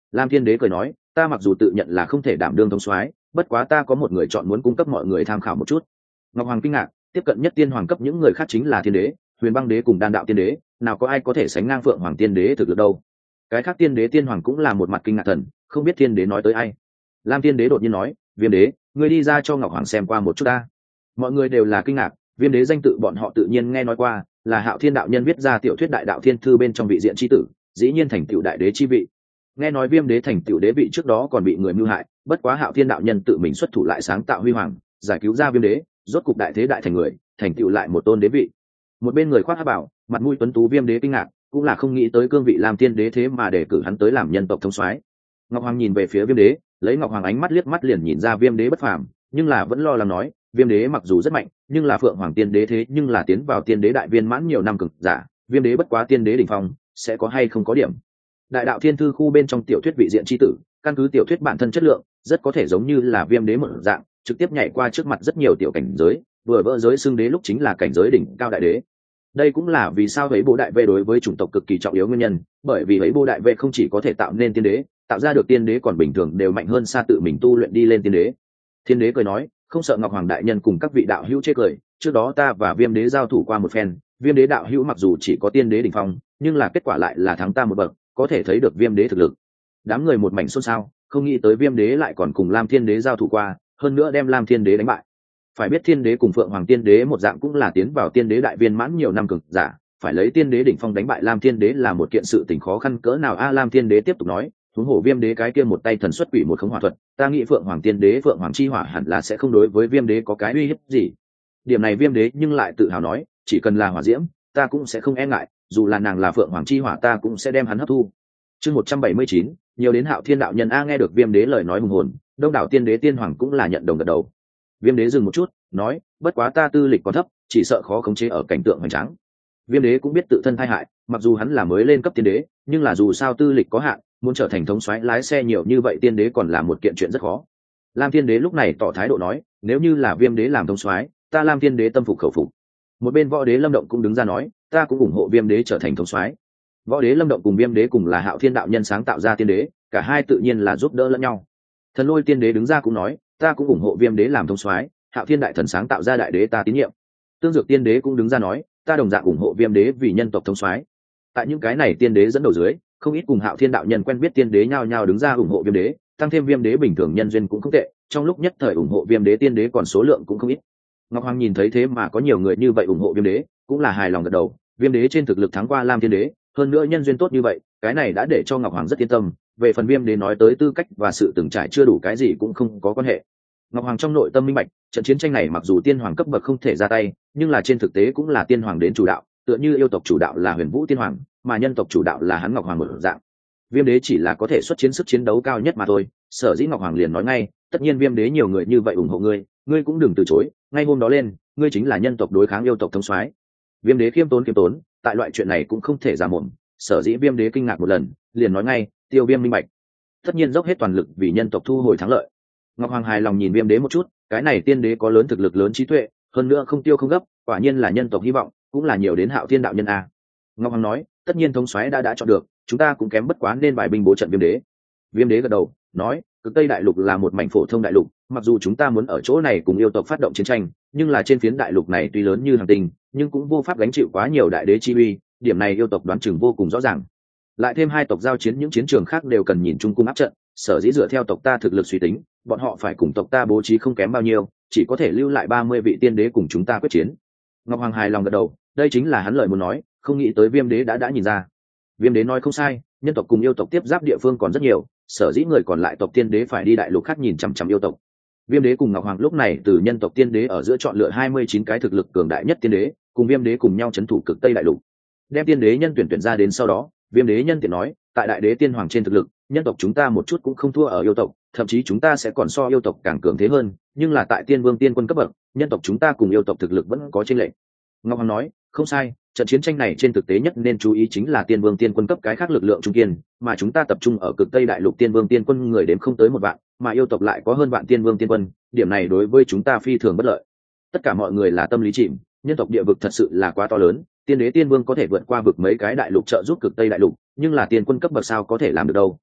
Lam Thiên Đế cười nói, ta mặc dù tự nhận là không thể đảm đương thống soái, bất quá ta có một người chọn muốn cung cấp mọi người tham khảo một chút. Ngọc Hoàng kinh ngạc, tiếp cận nhất tiên hoàng cấp những người khác chính là Thiên Đế, Huyền Băng Đế cùng Đan Đạo Tiên Đế, nào có ai có thể sánh ngang Phượng Hoàng Tiên Đế thực lực đâu. Cái khác Tiên Đế Tiên Hoàng cũng là một mặt kinh ngạc thần, không biết Thiên Đế nói tới ai. Lam Thiên Đế đột nhiên nói, Viêm Đế, ngươi đi ra cho Ngọc Hoàng xem qua một chút ta. Mọi người đều là kinh ngạc, Viêm Đế danh tự bọn họ tự nhiên nghe nói qua, là Hạo Thiên đạo nhân viết ra tiểu thuyết Đại Đạo Thiên Thư bên trong vị diện chi tử, dĩ nhiên thành tựu đại đế chi vị. Nghe nói Viêm Đế thành tựu đế vị trước đó còn bị người mưu hại, bất quá Hạo Thiên đạo nhân tự mình xuất thủ lại sáng tạo huy hoàng, giải cứu ra Viêm Đế, rốt cục đại thế đại thành người, thành tựu lại một tôn đế vị. Một bên người khoác hắc bảo, mặt mũi tuấn tú Viêm Đế kinh ngạc, cũng là không nghĩ tới cương vị làm Thiên Đế thế mà để cử hắn tới làm nhân tộc thống soái. Ngọc Hoàng nhìn về phía Viêm Đế, lấy Ngọc Hoàng ánh mắt liếc mắt liền nhìn ra Viêm Đế bất phàm, nhưng là vẫn lo lắng nói, Viêm Đế mặc dù rất mạnh, nhưng là Phượng Hoàng Tiên Đế thế nhưng là tiến vào Tiên Đế đại viên mãn nhiều năm cực giả, Viêm Đế bất quá Tiên Đế đỉnh phong, sẽ có hay không có điểm. Đại Đạo Thiên Thư khu bên trong tiểu thuyết vị diện chi tử, căn cứ tiểu thuyết bản thân chất lượng, rất có thể giống như là Viêm Đế một dạng, trực tiếp nhảy qua trước mặt rất nhiều tiểu cảnh giới, vừa vỡ giới xưng đế lúc chính là cảnh giới đỉnh cao đại đế. Đây cũng là vì sao ấy Bố Đại Vệ đối với chủng tộc cực kỳ trọng yếu nguyên nhân, bởi vì ấy Bố Đại Vệ không chỉ có thể tạo nên tiên đế, tạo ra được tiên đế còn bình thường đều mạnh hơn xa tự mình tu luyện đi lên tiên đế. Thiên Đế cười nói, không sợ Ngọc Hoàng đại nhân cùng các vị đạo hữu chế cười, trước đó ta và Viêm Đế giao thủ qua một phen, Viêm Đế đạo hữu mặc dù chỉ có tiên đế đỉnh phong, nhưng là kết quả lại là thắng ta một bậc, có thể thấy được Viêm Đế thực lực. Đám người một mảnh xôn xao, không nghĩ tới Viêm Đế lại còn cùng Lam Thiên Đế giao thủ qua, hơn nữa đem Lam Thiên Đế đánh bại. Phải biết Thiên Đế cùng Phượng Hoàng Tiên Đế một dạng cũng là tiến vào tiên đế đại viên mãn nhiều năm cực giả, phải lấy tiên đế đỉnh phong đánh bại Lam Thiên Đế là một kiện sự tình khó khăn cỡ nào a. Lam Thiên Đế tiếp tục nói, huống hồ Viêm Đế cái kia một tay thần xuất quỷ một khống hỏa thuật, ta nghĩ Phượng Hoàng Tiên Đế Phượng Hoàng chi hỏa hẳn là sẽ không đối với Viêm Đế có cái uy hiếp gì. Điểm này Viêm Đế nhưng lại tự hào nói, chỉ cần là hỏa diễm, ta cũng sẽ không e ngại, dù là nàng là Phượng Hoàng chi hỏa ta cũng sẽ đem hắn hấp thu. Chương một trăm bảy mươi chín, nhiều đến Hạo Thiên đạo nhân a. Nghe được Viêm Đế lời nói hùng hồn, đông đảo tiên đế tiên hoàng cũng là nhận đồng gật đầu. Viêm Đế dừng một chút, nói, bất quá ta tư lịch còn thấp, chỉ sợ khó khống chế ở cảnh tượng hoành tráng. Viêm Đế cũng biết tự thân tai hại, mặc dù hắn là mới lên cấp tiên đế, nhưng là dù sao tư lịch có hạn, muốn trở thành thống soái lái xe nhiều như vậy tiên đế còn là một kiện chuyện rất khó. Lam Thiên Đế lúc này tỏ thái độ nói, nếu như là Viêm Đế làm thống soái, ta Lam Thiên Đế tâm phục khẩu phục. Một bên Võ Đế Lâm Động cũng đứng ra nói, ta cũng ủng hộ Viêm Đế trở thành thống soái. Võ Đế Lâm Động cùng Viêm Đế cùng là Hạo Thiên đạo nhân sáng tạo ra tiên đế, cả hai tự nhiên là giúp đỡ lẫn nhau. Thần Lôi Tiên Đế đứng ra cũng nói, ta cũng ủng hộ Viêm Đế làm thống soái, Hạo Thiên đại thần sáng tạo ra đại đế ta tín nhiệm. Tương Dược Tiên Đế cũng đứng ra nói, ta đồng dạng ủng hộ Viêm Đế vì nhân tộc thống soái. Tại những cái này tiên đế dẫn đầu dưới, không ít cùng Hạo Thiên đạo nhân quen biết tiên đế nhao nhao đứng ra ủng hộ Viêm Đế, tăng thêm Viêm Đế bình thường nhân duyên cũng không tệ, trong lúc nhất thời ủng hộ Viêm Đế tiên đế còn số lượng cũng không ít. Ngọc Hoàng nhìn thấy thế mà có nhiều người như vậy ủng hộ Viêm Đế, cũng là hài lòng gật đầu, Viêm Đế trên thực lực thắng qua Lam Thiên Đế, hơn nữa nhân duyên tốt như vậy, cái này đã để cho Ngọc Hoàng rất yên tâm. Về phần Viêm Đế nói tới tư cách và sự từng trải chưa đủ cái gì cũng không có quan hệ. Ngọc Hoàng trong nội tâm minh bạch, trận chiến tranh này mặc dù tiên hoàng cấp bậc không thể ra tay, nhưng là trên thực tế cũng là tiên hoàng đến chủ đạo, tựa như yêu tộc chủ đạo là Huyền Vũ tiên hoàng, mà nhân tộc chủ đạo là hắn Ngọc Hoàng một dạng. Viêm Đế chỉ là có thể xuất chiến sức chiến đấu cao nhất mà thôi, sở dĩ Ngọc Hoàng liền nói ngay, tất nhiên Viêm Đế nhiều người như vậy ủng hộ ngươi, ngươi cũng đừng từ chối, ngay hôm đó lên, ngươi chính là nhân tộc đối kháng yêu tộc thống soái. Viêm Đế khiêm tốn khiêm tốn, tại loại chuyện này cũng không thể giả mồm, sở dĩ Viêm Đế kinh ngạc một lần, liền nói ngay, Tiêu Viêm minh bạch, tất nhiên dốc hết toàn lực vì nhân tộc thu hồi thắng lợi. Ngọc Hoàng hài lòng nhìn Viêm Đế một chút, cái này tiên đế có lớn thực lực lớn trí tuệ, hơn nữa không tiêu không gấp, quả nhiên là nhân tộc hy vọng, cũng là nhiều đến Hạo Thiên đạo nhân a. Ngọc Hoàng nói, tất nhiên thống soái đã đã chọn được, chúng ta cũng kém bất quá nên bài binh bố trận Viêm Đế. Viêm Đế gật đầu, nói, Cực Tây đại lục là một mảnh phổ thông đại lục, mặc dù chúng ta muốn ở chỗ này cùng yêu tộc phát động chiến tranh, nhưng là trên phiến đại lục này tuy lớn như hành tinh, nhưng cũng vô pháp gánh chịu quá nhiều đại đế chi uy, điểm này yêu tộc đoán chừng vô cùng rõ ràng. Lại thêm hai tộc giao chiến những chiến trường khác đều cần nhìn chung cung áp trận, sở dĩ dựa theo tộc ta thực lực suy tính, bọn họ phải cùng tộc ta bố trí không kém bao nhiêu, chỉ có thể lưu lại ba mươi vị tiên đế cùng chúng ta quyết chiến. Ngọc Hoàng hài lòng gật đầu, đây chính là hắn lời muốn nói, không nghĩ tới Viêm Đế đã đã nhìn ra. Viêm Đế nói không sai, nhân tộc cùng yêu tộc tiếp giáp địa phương còn rất nhiều, sở dĩ người còn lại tộc tiên đế phải đi đại lục khác nhìn chằm chằm yêu tộc. Viêm Đế cùng Ngọc Hoàng lúc này từ nhân tộc tiên đế ở giữa chọn lựa hai mươi chín cái thực lực cường đại nhất tiên đế, cùng Viêm Đế cùng nhau trấn thủ Cực Tây đại lục. Đem tiên đế nhân tuyển tuyển ra đến sau đó, Viêm Đế nhân tiện nói, tại đại đế tiên hoàng trên thực lực, nhân tộc chúng ta một chút cũng không thua ở yêu tộc, thậm chí chúng ta sẽ còn so yêu tộc càng cường thế hơn, nhưng là tại tiên vương tiên quân cấp bậc, nhân tộc chúng ta cùng yêu tộc thực lực vẫn có chênh lệch. Ngọc Hoàng nói, không sai, trận chiến tranh này trên thực tế nhất nên chú ý chính là tiên vương tiên quân cấp cái khác lực lượng trung kiên, mà chúng ta tập trung ở Cực Tây đại lục tiên vương tiên quân người đến không tới một vạn, mà yêu tộc lại có hơn vạn tiên vương tiên quân, điểm này đối với chúng ta phi thường bất lợi. Tất cả mọi người là tâm lý chìm, nhân tộc địa vực thật sự là quá to lớn, tiên đế tiên vương có thể vượt qua vực mấy cái đại lục trợ giúp Cực Tây đại lục, nhưng là tiên quân cấp bậc sao có thể làm được đâu.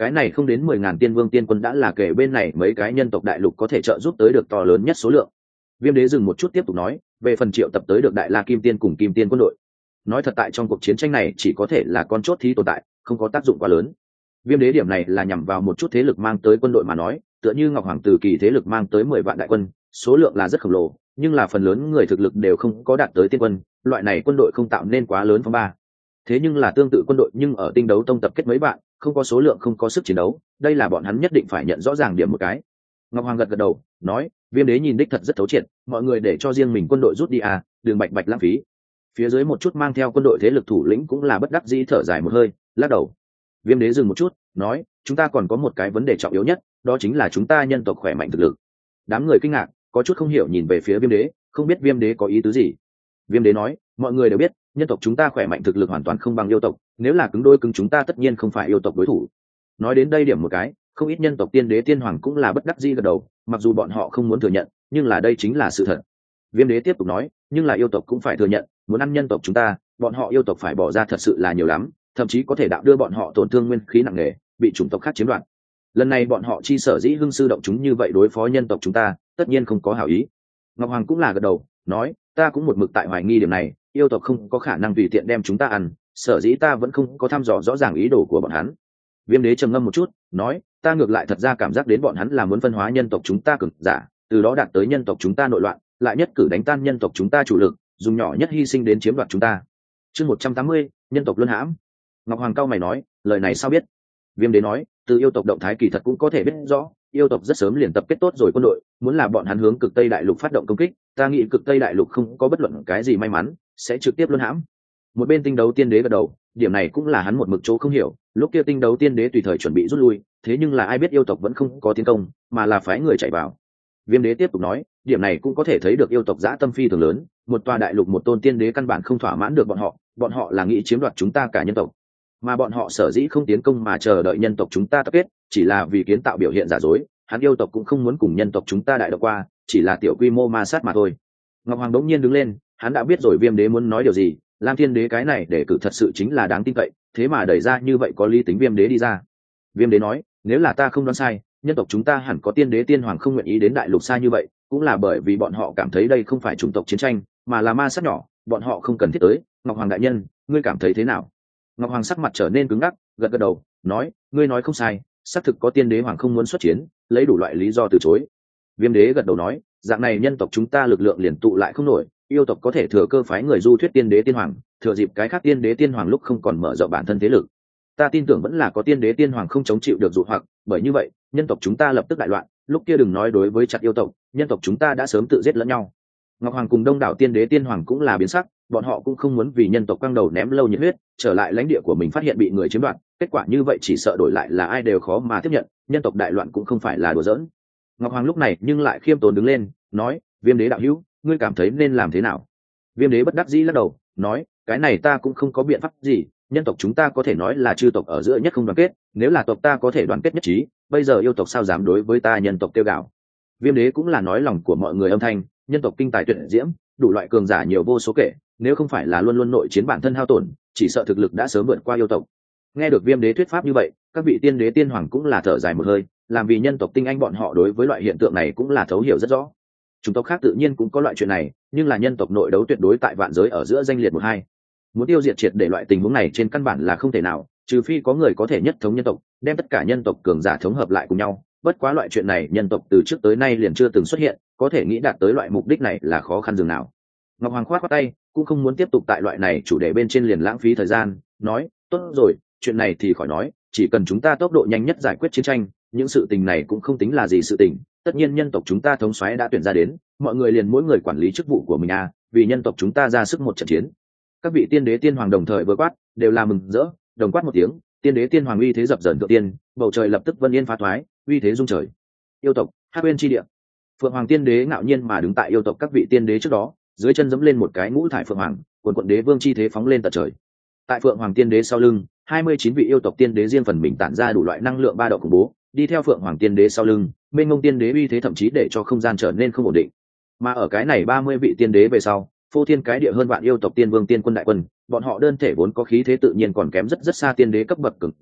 cái này không đến mười ngàn tiên vương tiên quân đã là kể bên này mấy cái nhân tộc đại lục có thể trợ giúp tới được to lớn nhất số lượng. Viêm đế dừng một chút tiếp tục nói, về phần triệu tập tới được đại la kim tiên cùng kim tiên quân đội, nói thật tại trong cuộc chiến tranh này chỉ có thể là con chốt thí tồn tại, không có tác dụng quá lớn. Viêm đế điểm này là nhằm vào một chút thế lực mang tới quân đội mà nói, tựa như Ngọc Hoàng Tử kỳ thế lực mang tới mười vạn đại quân, số lượng là rất khổng lồ, nhưng là phần lớn người thực lực đều không có đạt tới tiên quân, loại này quân đội không tạo nên quá lớn phong ba. Thế nhưng là tương tự quân đội nhưng ở Tinh Đấu Tông tập kết mấy bạn, không có số lượng không có sức chiến đấu, đây là bọn hắn nhất định phải nhận rõ ràng điểm một cái. Ngọc Hoàng gật gật đầu, nói, Viêm đế nhìn đích thật rất thấu triệt, mọi người để cho riêng mình quân đội rút đi à, đừng bạch bạch lãng phí. Phía dưới một chút mang theo quân đội thế lực thủ lĩnh cũng là bất đắc dĩ thở dài một hơi, lắc đầu. Viêm đế dừng một chút, nói, chúng ta còn có một cái vấn đề trọng yếu nhất, đó chính là chúng ta nhân tộc khỏe mạnh thực lực. Đám người kinh ngạc, có chút không hiểu nhìn về phía Viêm đế, không biết Viêm đế có ý tứ gì. Viêm đế nói, mọi người đều biết, nhân tộc chúng ta khỏe mạnh thực lực hoàn toàn không bằng yêu tộc, nếu là cứng đôi cứng chúng ta tất nhiên không phải yêu tộc đối thủ. Nói đến đây điểm một cái, không ít nhân tộc tiên đế tiên hoàng cũng là bất đắc dĩ gật đầu, mặc dù bọn họ không muốn thừa nhận, nhưng là đây chính là sự thật. Viêm đế tiếp tục nói, nhưng là yêu tộc cũng phải thừa nhận, muốn ăn nhân tộc chúng ta, bọn họ yêu tộc phải bỏ ra thật sự là nhiều lắm, thậm chí có thể đạo đưa bọn họ tổn thương nguyên khí nặng nề, bị chủng tộc khác chiếm đoạt. Lần này bọn họ chi sở dĩ hưng sư động chúng như vậy đối phó nhân tộc chúng ta, tất nhiên không có hảo ý. Ngọc Hoàng cũng là gật đầu, nói, ta cũng một mực tại hoài nghi điểm này, yêu tộc không có khả năng tùy tiện đem chúng ta ăn, sở dĩ ta vẫn không có thăm dò rõ ràng ý đồ của bọn hắn. Viêm đế trầm ngâm một chút, nói, ta ngược lại thật ra cảm giác đến bọn hắn là muốn phân hóa nhân tộc chúng ta cường giả, từ đó đạt tới nhân tộc chúng ta nội loạn, lại nhất cử đánh tan nhân tộc chúng ta chủ lực, dùng nhỏ nhất hy sinh đến chiếm đoạt chúng ta. Chương một trăm tám mươi, nhân tộc luân hãm. Ngọc Hoàng cao mày nói, lời này sao biết? Viêm đế nói, từ yêu tộc động thái kỳ thật cũng có thể biết rõ, yêu tộc rất sớm liền tập kết tốt rồi quân đội, muốn là bọn hắn hướng cực tây đại lục phát động công kích, ta nghĩ cực tây đại lục không có bất luận cái gì may mắn, sẽ trực tiếp luân hãm. Một bên Tinh Đấu Tiên Đế gật đầu, điểm này cũng là hắn một mực chỗ không hiểu, lúc kia Tinh Đấu Tiên Đế tùy thời chuẩn bị rút lui, thế nhưng là ai biết yêu tộc vẫn không có tiến công, mà là phái người chạy vào. Viêm đế tiếp tục nói, điểm này cũng có thể thấy được yêu tộc dã tâm phi thường lớn, một tòa đại lục một tôn tiên đế căn bản không thỏa mãn được bọn họ, bọn họ là nghĩ chiếm đoạt chúng ta cả nhân tộc, mà bọn họ sở dĩ không tiến công mà chờ đợi nhân tộc chúng ta tập kết, chỉ là vì kiến tạo biểu hiện giả dối, hắn yêu tộc cũng không muốn cùng nhân tộc chúng ta đại độc qua, chỉ là tiểu quy mô ma sát mà thôi. Ngọc Hoàng đống nhiên đứng lên, hắn đã biết rồi Viêm đế muốn nói điều gì, Lam Thiên đế cái này để cử thật sự chính là đáng tin cậy, thế mà đẩy ra như vậy có lý tính Viêm đế đi ra. Viêm đế nói, nếu là ta không đoán sai, nhân tộc chúng ta hẳn có tiên đế tiên hoàng không nguyện ý đến đại lục xa như vậy, cũng là bởi vì bọn họ cảm thấy đây không phải chủng tộc chiến tranh, mà là ma sát nhỏ, bọn họ không cần thiết tới. Ngọc Hoàng đại nhân, ngươi cảm thấy thế nào? Ngọc Hoàng sắc mặt trở nên cứng ngắc, gật gật đầu, nói, ngươi nói không sai, xác thực có tiên đế hoàng không muốn xuất chiến, lấy đủ loại lý do từ chối. Viêm đế gật đầu nói, dạng này nhân tộc chúng ta lực lượng liền tụ lại không nổi, yêu tộc có thể thừa cơ phái người du thuyết tiên đế tiên hoàng, thừa dịp cái khác tiên đế tiên hoàng lúc không còn mở rộng bản thân thế lực. Ta tin tưởng vẫn là có tiên đế tiên hoàng không chống chịu được dụ hoặc, bởi như vậy, nhân tộc chúng ta lập tức đại loạn, lúc kia đừng nói đối với chặt yêu tộc, nhân tộc chúng ta đã sớm tự giết lẫn nhau. Ngọc Hoàng cùng đông đảo tiên đế tiên hoàng cũng là biến sắc, bọn họ cũng không muốn vì nhân tộc quăng đầu ném lâu nhiệt huyết, trở lại lãnh địa của mình phát hiện bị người chiếm đoạt, kết quả như vậy chỉ sợ đổi lại là ai đều khó mà tiếp nhận, nhân tộc đại loạn cũng không phải là đùa giỡn. Ngọc Hoàng lúc này nhưng lại khiêm tốn đứng lên, nói, Viêm đế đạo hữu, ngươi cảm thấy nên làm thế nào? Viêm đế bất đắc dĩ lắc đầu, nói, cái này ta cũng không có biện pháp gì, nhân tộc chúng ta có thể nói là chư tộc ở giữa nhất không đoàn kết, nếu là tộc ta có thể đoàn kết nhất trí, bây giờ yêu tộc sao dám đối với ta nhân tộc tiêu gạo. Viêm đế cũng là nói lòng của mọi người âm thanh, nhân tộc kinh tài tuyệt diễm, đủ loại cường giả nhiều vô số kể, nếu không phải là luôn luôn nội chiến bản thân hao tổn, chỉ sợ thực lực đã sớm vượt qua yêu tộc. Nghe được Viêm đế thuyết pháp như vậy, các vị tiên đế tiên hoàng cũng là thở dài một hơi, làm vì nhân tộc tinh anh bọn họ đối với loại hiện tượng này cũng là thấu hiểu rất rõ. Chủng tộc khác tự nhiên cũng có loại chuyện này, nhưng là nhân tộc nội đấu tuyệt đối tại vạn giới ở giữa danh liệt một hai. Muốn tiêu diệt triệt để loại tình huống này trên căn bản là không thể nào, trừ phi có người có thể nhất thống nhân tộc, đem tất cả nhân tộc cường giả thống hợp lại cùng nhau. Bất quá loại chuyện này nhân tộc từ trước tới nay liền chưa từng xuất hiện, có thể nghĩ đạt tới loại mục đích này là khó khăn dường nào. Ngọc Hoàng khoát khoát tay, cũng không muốn tiếp tục tại loại này chủ đề bên trên liền lãng phí thời gian, nói, tốt rồi, chuyện này thì khỏi nói, chỉ cần chúng ta tốc độ nhanh nhất giải quyết chiến tranh, những sự tình này cũng không tính là gì sự tình. Tất nhiên nhân tộc chúng ta thống soái đã tuyển ra đến, mọi người liền mỗi người quản lý chức vụ của mình à, vì nhân tộc chúng ta ra sức một trận chiến. Các vị tiên đế tiên hoàng đồng thời vừa quát, đều là mừng rỡ, đồng quát một tiếng, tiên đế tiên hoàng uy thế dập dờn thượng tiên, bầu trời lập tức vân yên phá thoái, uy thế rung trời. Yêu tộc, Hắc Uyên chi địa. Phượng Hoàng tiên đế ngạo nhiên mà đứng tại yêu tộc các vị tiên đế trước đó, dưới chân giẫm lên một cái ngũ thải phượng hoàng, quần quận đế vương chi thế phóng lên tận trời. Tại Phượng Hoàng tiên đế sau lưng, hai mươi chín vị yêu tộc tiên đế riêng phần mình tản ra đủ loại năng lượng ba độ khủng bố, đi theo Phượng Hoàng tiên đế sau lưng, mênh mông tiên đế uy thế thậm chí để cho không gian trở nên không ổn định. Mà ở cái này ba mươi vị tiên đế về sau, phô thiên cái địa hơn vạn yêu tộc tiên vương tiên quân đại quân, bọn họ đơn thể vốn có khí thế tự nhiên còn kém rất rất xa tiên đế cấp bậc cường giả,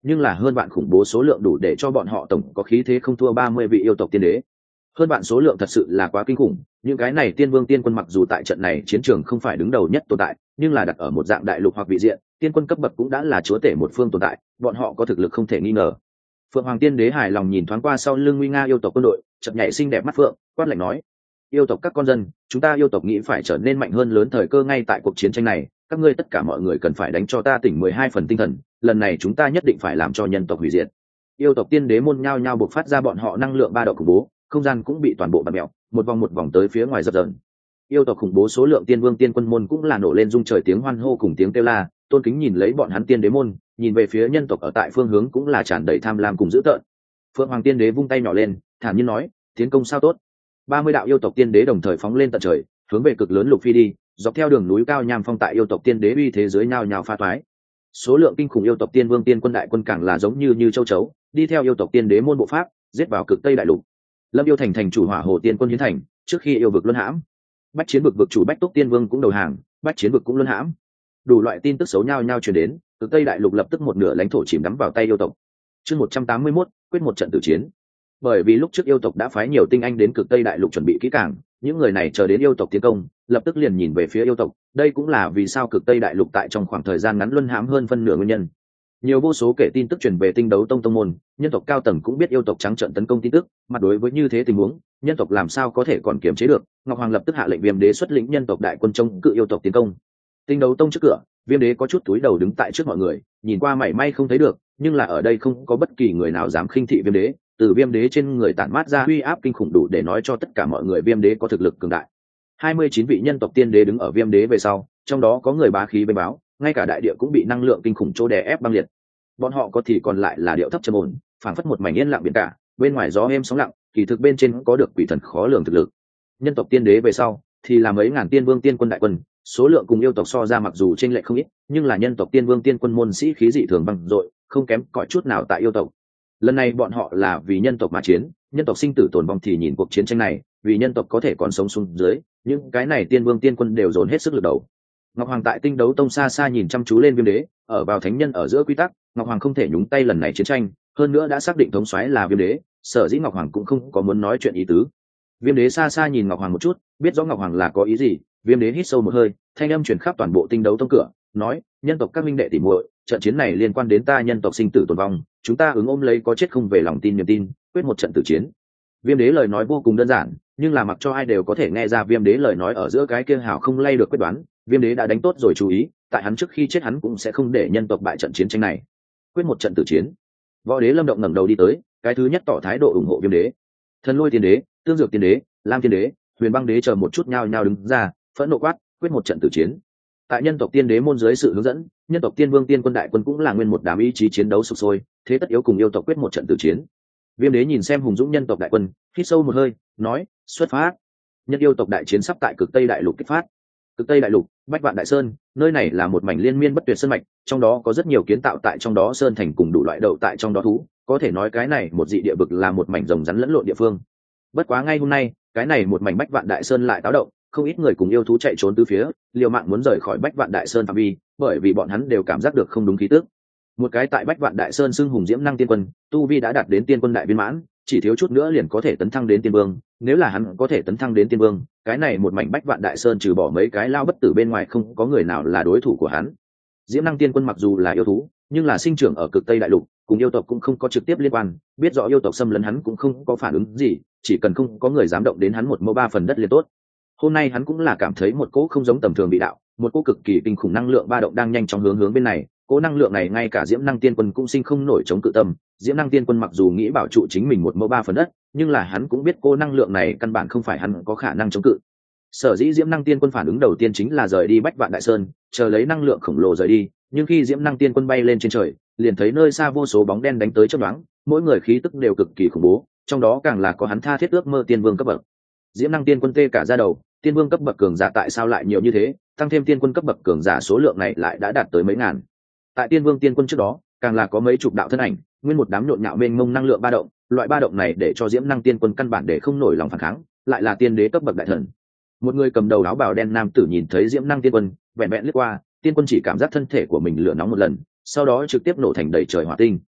nhưng là hơn bạn khủng bố số lượng đủ để cho bọn họ tổng có khí thế không thua ba mươi vị yêu tộc tiên đế. Hơn bạn số lượng thật sự là quá kinh khủng, những cái này tiên vương tiên quân mặc dù tại trận này chiến trường không phải đứng đầu nhất tồn tại, nhưng là đặt ở một dạng đại lục hoặc vị diện, tiên quân cấp bậc cũng đã là chúa tể một phương tồn tại, bọn họ có thực lực không thể nghi ngờ. Phượng Hoàng Tiên Đế hài lòng nhìn thoáng qua sau lưng nguy nga yêu tộc quân đội, chợt nhảy xinh đẹp mắt phượng, quát lạnh nói: "Yêu tộc các con dân, chúng ta yêu tộc nghĩ phải trở nên mạnh hơn lớn thời cơ ngay tại cuộc chiến tranh này, các ngươi tất cả mọi người cần phải đánh cho ta tỉnh mười hai phần tinh thần, lần này chúng ta nhất định phải làm cho nhân tộc hủy diệt." Yêu tộc tiên đế môn nhao nhao bộc phát ra bọn họ năng lượng ba độ khủng bố, không gian cũng bị toàn bộ bạt mèo, một vòng một vòng tới phía ngoài dập dờn. Yêu tộc khủng bố số lượng tiên vương tiên quân môn cũng là nổ lên rung trời tiếng hoan hô cùng tiếng kêu la, tôn kính nhìn lấy bọn hắn tiên đế môn, nhìn về phía nhân tộc ở tại phương hướng cũng là tràn đầy tham lam cùng dữ tợn. Phượng Hoàng Tiên Đế vung tay nhỏ lên, thản nhiên nói: "Tiến công sao tốt." Ba mươi đạo yêu tộc tiên đế đồng thời phóng lên tận trời, hướng về cực lớn lục phi đi, dọc theo đường núi cao nham phong tại yêu tộc tiên đế uy thế giới nhao nhao pha toái. Số lượng kinh khủng yêu tộc tiên vương tiên quân đại quân càng là giống như như châu chấu, đi theo yêu tộc tiên đế môn bộ pháp, giết vào cực tây đại lục. Lâm Yêu thành thành chủ Hỏa Hồ tiên quân hiến thành, trước khi yêu vực luân hãm. Bách chiến vực vực chủ Bách Túc tiên vương cũng đầu hàng, bách chiến vực cũng luân hãm. Đủ loại tin tức xấu nhau nhau truyền đến, cực tây đại lục lập tức một nửa lãnh thổ chìm đắm vào tay yêu tộc. Chương một trăm tám mươi mốt, quyết một trận tử chiến. Bởi vì lúc trước yêu tộc đã phái nhiều tinh anh đến cực tây đại lục chuẩn bị kỹ càng, những người này chờ đến yêu tộc tiến công, lập tức liền nhìn về phía yêu tộc, đây cũng là vì sao cực tây đại lục tại trong khoảng thời gian ngắn luân hãm hơn phân nửa nguyên nhân. Nhiều vô số kể tin tức truyền về tinh đấu tông tông môn, nhân tộc cao tầng cũng biết yêu tộc trắng trợn tấn công tin tức, mặt đối với như thế tình huống, nhân tộc làm sao có thể còn kiềm chế được. Ngọc Hoàng lập tức hạ lệnh Viêm Đế xuất lĩnh nhân tộc đại quân chống cự yêu tộc tiến công. Tinh đấu tông trước cửa, Viêm Đế có chút túi đầu đứng tại trước mọi người, nhìn qua mảy may không thấy được, nhưng là ở đây không có bất kỳ người nào dám khinh thị Viêm Đế, từ Viêm Đế trên người tản mát ra uy áp kinh khủng đủ để nói cho tất cả mọi người Viêm Đế có thực lực cường đại. hai mươi chín vị nhân tộc tiên đế đứng ở Viêm Đế về sau, trong đó có người bá khí bên báo, ngay cả đại địa cũng bị năng lượng kinh khủng chỗ đè ép băng liệt. Bọn họ có thì còn lại là điệu thấp trầm ổn, phảng phất một mảnh yên lặng biển cả, bên ngoài gió êm sóng lặng, kỳ thực bên trên có được quỷ thần khó lường thực lực. Nhân tộc tiên đế về sau thì là mấy ngàn tiên vương tiên quân đại quân, số lượng cùng yêu tộc so ra mặc dù chênh lệch không ít, nhưng là nhân tộc tiên vương tiên quân môn sĩ khí dị thường bằng dội, không kém cỏi chút nào tại yêu tộc. Lần này bọn họ là vì nhân tộc mà chiến, nhân tộc sinh tử tồn vong thì nhìn cuộc chiến tranh này, vì nhân tộc có thể còn sống xuống dưới, những cái này tiên vương tiên quân đều dồn hết sức lực đầu. Ngọc Hoàng tại Tinh Đấu Tông xa xa nhìn chăm chú lên Viêm Đế, ở vào thánh nhân ở giữa quy tắc, Ngọc Hoàng không thể nhúng tay lần này chiến tranh, hơn nữa đã xác định thống soái là Viêm Đế, sở dĩ Ngọc Hoàng cũng không có muốn nói chuyện ý tứ. Viêm Đế xa xa nhìn Ngọc Hoàng một chút, biết rõ Ngọc Hoàng là có ý gì, Viêm Đế hít sâu một hơi, thanh âm truyền khắp toàn bộ Tinh Đấu Tông cửa, nói: "Nhân tộc các minh đệ tỉ muội, trận chiến này liên quan đến ta nhân tộc sinh tử tồn vong, chúng ta ứng ôm lấy có chết không về lòng tin niềm tin, quyết một trận tử chiến." Viêm Đế lời nói vô cùng đơn giản, nhưng là mặc cho ai đều có thể nghe ra Viêm Đế lời nói ở giữa cái kia hào không lay được quyết đoán. Viêm Đế đã đánh tốt rồi chú ý, tại hắn trước khi chết hắn cũng sẽ không để nhân tộc bại trận chiến tranh này. Quyết một trận tử chiến. Võ Đế Lâm Động ngẩng đầu đi tới, cái thứ nhất tỏ thái độ ủng hộ Viêm Đế. Thần Lôi Tiên Đế, Tương Dược Tiên Đế, Lam Tiên Đế, Huyền Băng Đế chờ một chút nhao nhao đứng ra, phẫn nộ quát: "Quyết một trận tử chiến!" Tại nhân tộc tiên đế môn dưới sự hướng dẫn, nhân tộc tiên vương tiên quân đại quân cũng là nguyên một đám ý chí chiến đấu sục sôi, thế tất yếu cùng yêu tộc quyết một trận tử chiến. Viêm Đế nhìn xem hùng dũng nhân tộc đại quân, hít sâu một hơi, nói: "Xuất phát!" Nhân yêu tộc đại chiến sắp tại cực tây đại lục kích phát. Cực tây đại lục, Bách Vạn Đại Sơn, nơi này là một mảnh liên miên bất tuyệt sơn mạch, trong đó có rất nhiều kiến tạo tại trong đó sơn thành cùng đủ loại đậu tại trong đó thú, có thể nói cái này một dị địa vực là một mảnh rồng rắn lẫn lộn địa phương. Bất quá ngay hôm nay, cái này một mảnh Bách Vạn Đại Sơn lại táo động, không ít người cùng yêu thú chạy trốn tứ phía, liều mạng muốn rời khỏi Bách Vạn Đại Sơn phạm vi, bởi vì bọn hắn đều cảm giác được không đúng khí tức. Một cái tại Bách Vạn Đại Sơn xưng hùng diễm năng tiên quân, tu vi đã đạt đến tiên quân đại viên mãn, chỉ thiếu chút nữa liền có thể tấn thăng đến tiên vương, nếu là hắn có thể tấn thăng đến tiên vương, cái này một mảnh Bách Vạn Đại Sơn trừ bỏ mấy cái lao bất tử bên ngoài không có người nào là đối thủ của hắn. Diễm năng tiên quân mặc dù là yêu thú, nhưng là sinh trưởng ở cực tây đại lục, cùng yêu tộc cũng không có trực tiếp liên quan, biết rõ yêu tộc xâm lấn hắn cũng không có phản ứng gì, chỉ cần không có người dám động đến hắn một mẫu ba phần đất liền tốt. Hôm nay hắn cũng là cảm thấy một cỗ không giống tầm thường bị đạo, một cỗ cực kỳ kinh khủng năng lượng ba động đang nhanh chóng hướng hướng bên này, cỗ năng lượng này ngay cả Diễm năng tiên quân cũng sinh không nổi chống cự tâm. Diễm năng tiên quân mặc dù nghĩ bảo trụ chính mình một mẫu ba phần đất, nhưng là hắn cũng biết cỗ năng lượng này căn bản không phải hắn có khả năng chống cự. Sở dĩ Diễm năng tiên quân phản ứng đầu tiên chính là rời đi Bách Vạn Đại Sơn, chờ lấy năng lượng khổng lồ rời đi, nhưng khi Diễm năng tiên quân bay lên trên trời, liền thấy nơi xa vô số bóng đen đánh tới chớp nhoáng, mỗi người khí tức đều cực kỳ khủng bố, trong đó càng là có hắn tha thiết ước mơ tiên vương cấp bậc. Diễm năng tiên quân tê cả da đầu, tiên vương cấp bậc cường giả tại sao lại nhiều như thế, tăng thêm tiên quân cấp bậc cường giả số lượng này lại đã đạt tới mấy ngàn. Tại tiên vương tiên quân trước đó, càng là có mấy chục đạo thân ảnh, nguyên một đám nhộn nhạo mênh mông năng lượng ba động, loại ba động này để cho Diễm năng tiên quân căn bản để không nổi lòng phản kháng, lại là tiên đế cấp bậc đại thần. Một người cầm đầu áo bào đen nam tử nhìn thấy Diễm năng tiên quân, vẹn vẹn lướt qua, tiên quân chỉ cảm giác thân thể của mình lửa nóng một lần, sau đó trực tiếp nổ thành đầy trời hỏa tinh.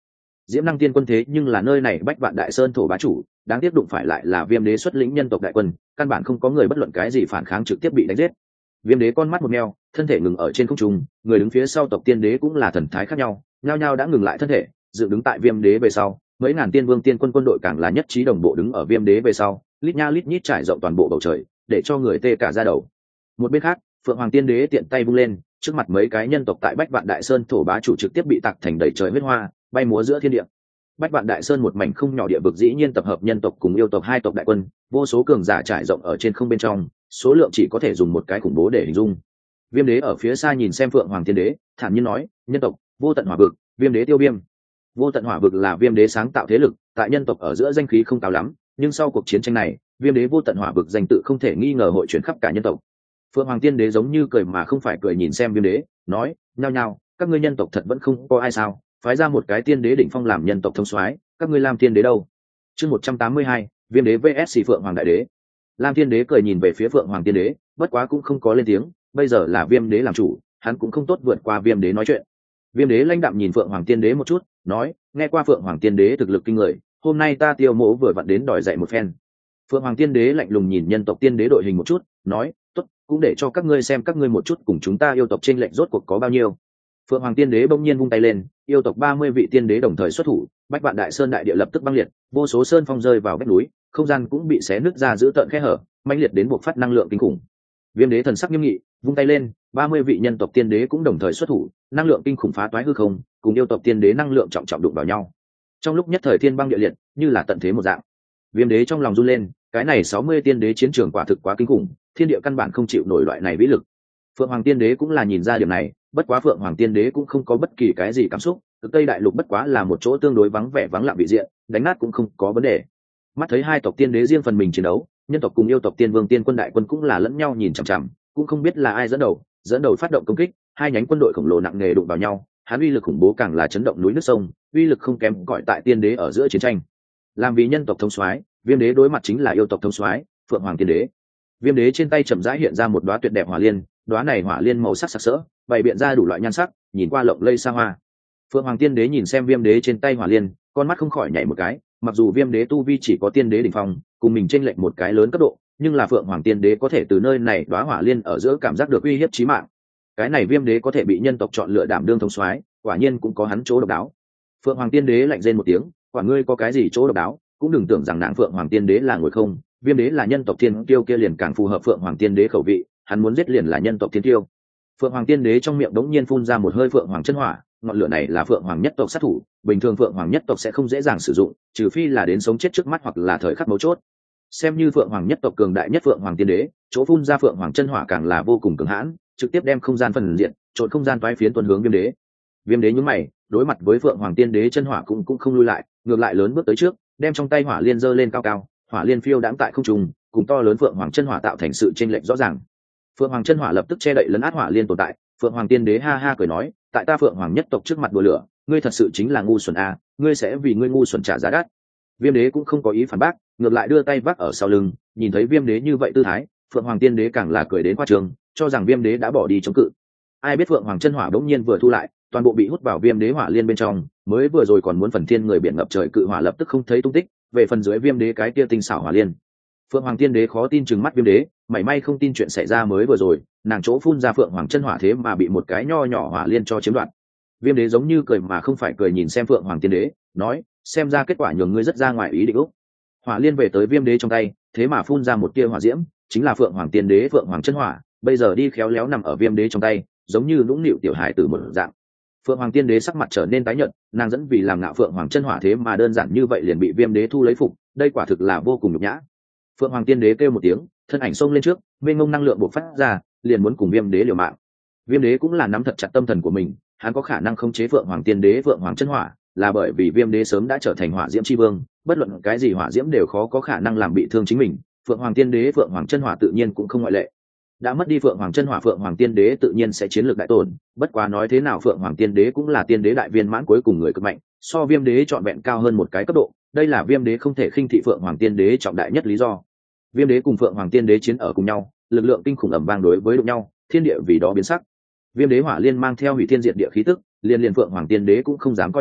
Diễm Năng Tiên Quân thế nhưng là nơi này bách vạn đại sơn thổ bá chủ, đáng tiếc đụng phải lại là Viêm Đế xuất lĩnh nhân tộc đại quân, căn bản không có người bất luận cái gì phản kháng, trực tiếp bị đánh giết. Viêm Đế con mắt một meo, thân thể ngừng ở trên không trung, người đứng phía sau tộc Tiên Đế cũng là thần thái khác nhau, nhao nhao đã ngừng lại thân thể, dựng đứng tại Viêm Đế về sau, mấy ngàn tiên vương tiên quân quân đội càng là nhất trí đồng bộ đứng ở Viêm Đế về sau, lít nha lít nhít trải rộng toàn bộ bầu trời, để cho người tê cả da đầu. Một bên khác, Phượng Hoàng Tiên Đế tiện tay vung lên, trước mặt mấy cái nhân tộc tại bách vạn đại sơn thổ bá chủ trực tiếp bị tạc thành đầy trời huyết hoa, bay múa giữa thiên địa. Bách vạn đại sơn một mảnh không nhỏ địa vực dĩ nhiên tập hợp nhân tộc cùng yêu tộc hai tộc đại quân, vô số cường giả trải rộng ở trên không bên trong, số lượng chỉ có thể dùng một cái khủng bố để hình dung. Viêm Đế ở phía xa nhìn xem Phượng Hoàng Tiên Đế, thản nhiên nói, nhân tộc vô tận hỏa vực, Viêm Đế tiêu viêm. Vô tận hỏa vực là Viêm Đế sáng tạo thế lực, tại nhân tộc ở giữa danh khí không cao lắm, nhưng sau cuộc chiến tranh này, Viêm Đế vô tận hỏa vực danh tự không thể nghi ngờ hội chuyển khắp cả nhân tộc. Phượng Hoàng Tiên Đế giống như cười mà không phải cười nhìn xem Viêm Đế, nói, nhao nhao, các ngươi nhân tộc thật vẫn không có ai sao? Phái ra một cái tiên đế đỉnh phong làm nhân tộc thông soái, các ngươi Lam Tiên Đế đâu? Chương một trăm tám mươi hai, Viêm Đế vs Phượng Hoàng Đại Đế. Lam Tiên Đế cười nhìn về phía Phượng Hoàng Tiên Đế, bất quá cũng không có lên tiếng, bây giờ là Viêm Đế làm chủ, hắn cũng không tốt vượt qua Viêm Đế nói chuyện. Viêm Đế lãnh đạm nhìn Phượng Hoàng Tiên Đế một chút, nói, nghe qua Phượng Hoàng Tiên Đế thực lực kinh người, hôm nay ta Tiêu Mỗ vừa vặn đến đòi dạy một phen. Phượng Hoàng Tiên Đế lạnh lùng nhìn nhân tộc tiên đế đội hình một chút, nói, tốt, cũng để cho các ngươi xem các ngươi một chút cùng chúng ta yêu tộc chênh lệch rốt cuộc có bao nhiêu. Phượng Hoàng Tiên Đế bỗng nhiên vung tay lên, yêu tộc ba mươi vị tiên đế đồng thời xuất thủ, bách vạn đại sơn đại địa lập tức băng liệt, vô số sơn phong rơi vào vách núi, không gian cũng bị xé nứt ra giữ tợn khe hở, mãnh liệt đến buộc phát năng lượng kinh khủng. Viêm Đế thần sắc nghiêm nghị, vung tay lên, ba mươi vị nhân tộc tiên đế cũng đồng thời xuất thủ, năng lượng kinh khủng phá toái hư không, cùng yêu tộc tiên đế năng lượng trọng trọng đụng vào nhau. Trong lúc nhất thời thiên băng địa liệt, như là tận thế một dạng. Viêm Đế trong lòng run lên, cái này sáu mươi tiên đế chiến trường quả thực quá kinh khủng, thiên địa căn bản không chịu nổi loại này vĩ lực. Phượng Hoàng Tiên Đế cũng là nhìn ra điểm này, bất quá Phượng Hoàng Tiên Đế cũng không có bất kỳ cái gì cảm xúc, cực Tây Đại Lục bất quá là một chỗ tương đối vắng vẻ vắng lặng vị diện, đánh nát cũng không có vấn đề. Mắt thấy hai tộc tiên đế riêng phần mình chiến đấu, nhân tộc cùng yêu tộc tiên vương tiên quân đại quân cũng là lẫn nhau nhìn chằm chằm, cũng không biết là ai dẫn đầu, dẫn đầu phát động công kích, hai nhánh quân đội khổng lồ nặng nề đụng vào nhau, hắn uy lực khủng bố càng là chấn động núi nước sông, uy lực không kém cỏi tại tiên đế ở giữa chiến tranh. Làm vì nhân tộc thống soái, Viêm Đế đối mặt chính là yêu tộc thống soái, Phượng Hoàng Tiên Đế. Viêm Đế trên tay chậm rãi hiện ra một đóa tuyệt đẹp hỏa liên, đóa này hỏa liên màu sắc sặc sỡ, bày biện ra đủ loại nhan sắc, nhìn qua lộng lây xa hoa. Phượng Hoàng Tiên Đế nhìn xem Viêm Đế trên tay hỏa liên, con mắt không khỏi nhảy một cái, mặc dù Viêm Đế tu vi chỉ có tiên đế đỉnh phong, cùng mình chênh lệch một cái lớn cấp độ, nhưng là Phượng Hoàng Tiên Đế có thể từ nơi này đóa hỏa liên ở giữa cảm giác được uy hiếp chí mạng. Cái này Viêm Đế có thể bị nhân tộc chọn lựa đảm đương thống soái, quả nhiên cũng có hắn chỗ độc đáo. Phượng Hoàng Tiên Đế lạnh rên một tiếng, quả ngươi có cái gì chỗ độc đáo, cũng đừng tưởng rằng nàng Phượng Hoàng Tiên Đế là ngồi không, Viêm Đế là nhân tộc thiên kiêu kia liền càng phù hợp Phượng Hoàng Tiên Đế khẩu vị, hắn muốn giết liền là nhân tộc thiên kiêu. Phượng Hoàng Tiên Đế trong miệng đống nhiên phun ra một hơi Phượng Hoàng chân hỏa, ngọn lửa này là Phượng Hoàng nhất tộc sát thủ, bình thường Phượng Hoàng nhất tộc sẽ không dễ dàng sử dụng, trừ phi là đến sống chết trước mắt hoặc là thời khắc mấu chốt. Xem như Phượng Hoàng nhất tộc cường đại nhất Phượng Hoàng Tiên Đế, chỗ phun ra Phượng Hoàng chân hỏa càng là vô cùng cường hãn, trực tiếp đem không gian phần diện, trộn không gian toái phiến tuần hướng Viêm Đế. Viêm Đế nhún mày, đối mặt với Phượng Hoàng Tiên Đế chân hỏa cũng cũng không lui lại, ngược lại lớn bước tới trước, đem trong tay hỏa liên giơ lên cao cao, hỏa liên phiêu đãng tại không trung, cùng to lớn Phượng Hoàng chân hỏa tạo thành sự chênh lệch rõ ràng. Phượng Hoàng chân hỏa lập tức che đậy lấn át hỏa liên tồn tại, Phượng Hoàng Tiên Đế ha ha cười nói, tại ta Phượng Hoàng nhất tộc trước mặt đùa lửa, ngươi thật sự chính là ngu xuẩn a, ngươi sẽ vì ngươi ngu xuẩn trả giá đắt. Viêm Đế cũng không có ý phản bác, ngược lại đưa tay vác ở sau lưng, nhìn thấy Viêm Đế như vậy tư thái, Phượng Hoàng Tiên Đế càng là cười đến khoa trương, cho rằng Viêm Đế đã bỏ đi chống cự. Ai biết Phượng Hoàng chân hỏa bỗng nhiên vừa thu lại, toàn bộ bị hút vào Viêm Đế hỏa liên bên trong, mới vừa rồi còn muốn phần thiên người biển ngập trời cự hỏa lập tức không thấy tung tích, về phần dưới Viêm Đế cái kia tinh xảo hỏa liên. Phượng Hoàng Tiên Đế khó tin chừng mắt Viêm Đế, mảy may không tin chuyện xảy ra mới vừa rồi, nàng chỗ phun ra Phượng Hoàng chân hỏa thế mà bị một cái nho nhỏ hỏa liên cho chiếm đoạt. Viêm Đế giống như cười mà không phải cười nhìn xem Phượng Hoàng Tiên Đế, nói, xem ra kết quả nhường ngươi rất ra ngoài ý định úc. Hỏa liên về tới Viêm Đế trong tay, thế mà phun ra một tia hỏa diễm, chính là Phượng Hoàng Tiên Đế Phượng Hoàng chân hỏa, bây giờ đi khéo léo nằm ở Viêm Đế trong tay, giống như nũng nịu tiểu hải tử một dạng. Phượng Hoàng Tiên Đế sắc mặt trở nên tái nhợt, nàng dẫn vì làm ngạo Phượng Hoàng chân hỏa thế mà đơn giản như vậy liền bị Viêm Đế thu lấy phục, đây quả thực là vô cùng nhục nhã. Phượng Hoàng Tiên Đế kêu một tiếng, thân ảnh xông lên trước, mênh mông năng lượng bộc phát ra, liền muốn cùng Viêm Đế liều mạng. Viêm Đế cũng là nắm thật chặt tâm thần của mình, hắn có khả năng khống chế Phượng Hoàng Tiên Đế Phượng Hoàng chân hỏa, là bởi vì Viêm Đế sớm đã trở thành hỏa diễm chi vương, bất luận cái gì hỏa diễm đều khó có khả năng làm bị thương chính mình, Phượng Hoàng Tiên Đế Phượng Hoàng chân hỏa tự nhiên cũng không ngoại lệ. Đã mất đi Phượng Hoàng chân hỏa, Phượng Hoàng Tiên Đế tự nhiên sẽ chiến lược đại tổn, bất quá nói thế nào Phượng Hoàng Tiên Đế cũng là tiên đế đại viên mãn cuối cùng người cực mạnh, so Viêm Đế trọn vẹn cao hơn một cái cấp độ, đây là Viêm Đế không thể khinh thị Phượng Hoàng Tiên Đế trọng đại nhất lý do. Viêm Đế cùng Phượng Hoàng Tiên Đế chiến ở cùng nhau, lực lượng kinh khủng ầm vang đối với đụng nhau, thiên địa vì đó biến sắc. Viêm Đế hỏa liên mang theo hủy thiên diệt địa khí tức, liên liên Phượng Hoàng Tiên Đế cũng không dám coi nhẹ,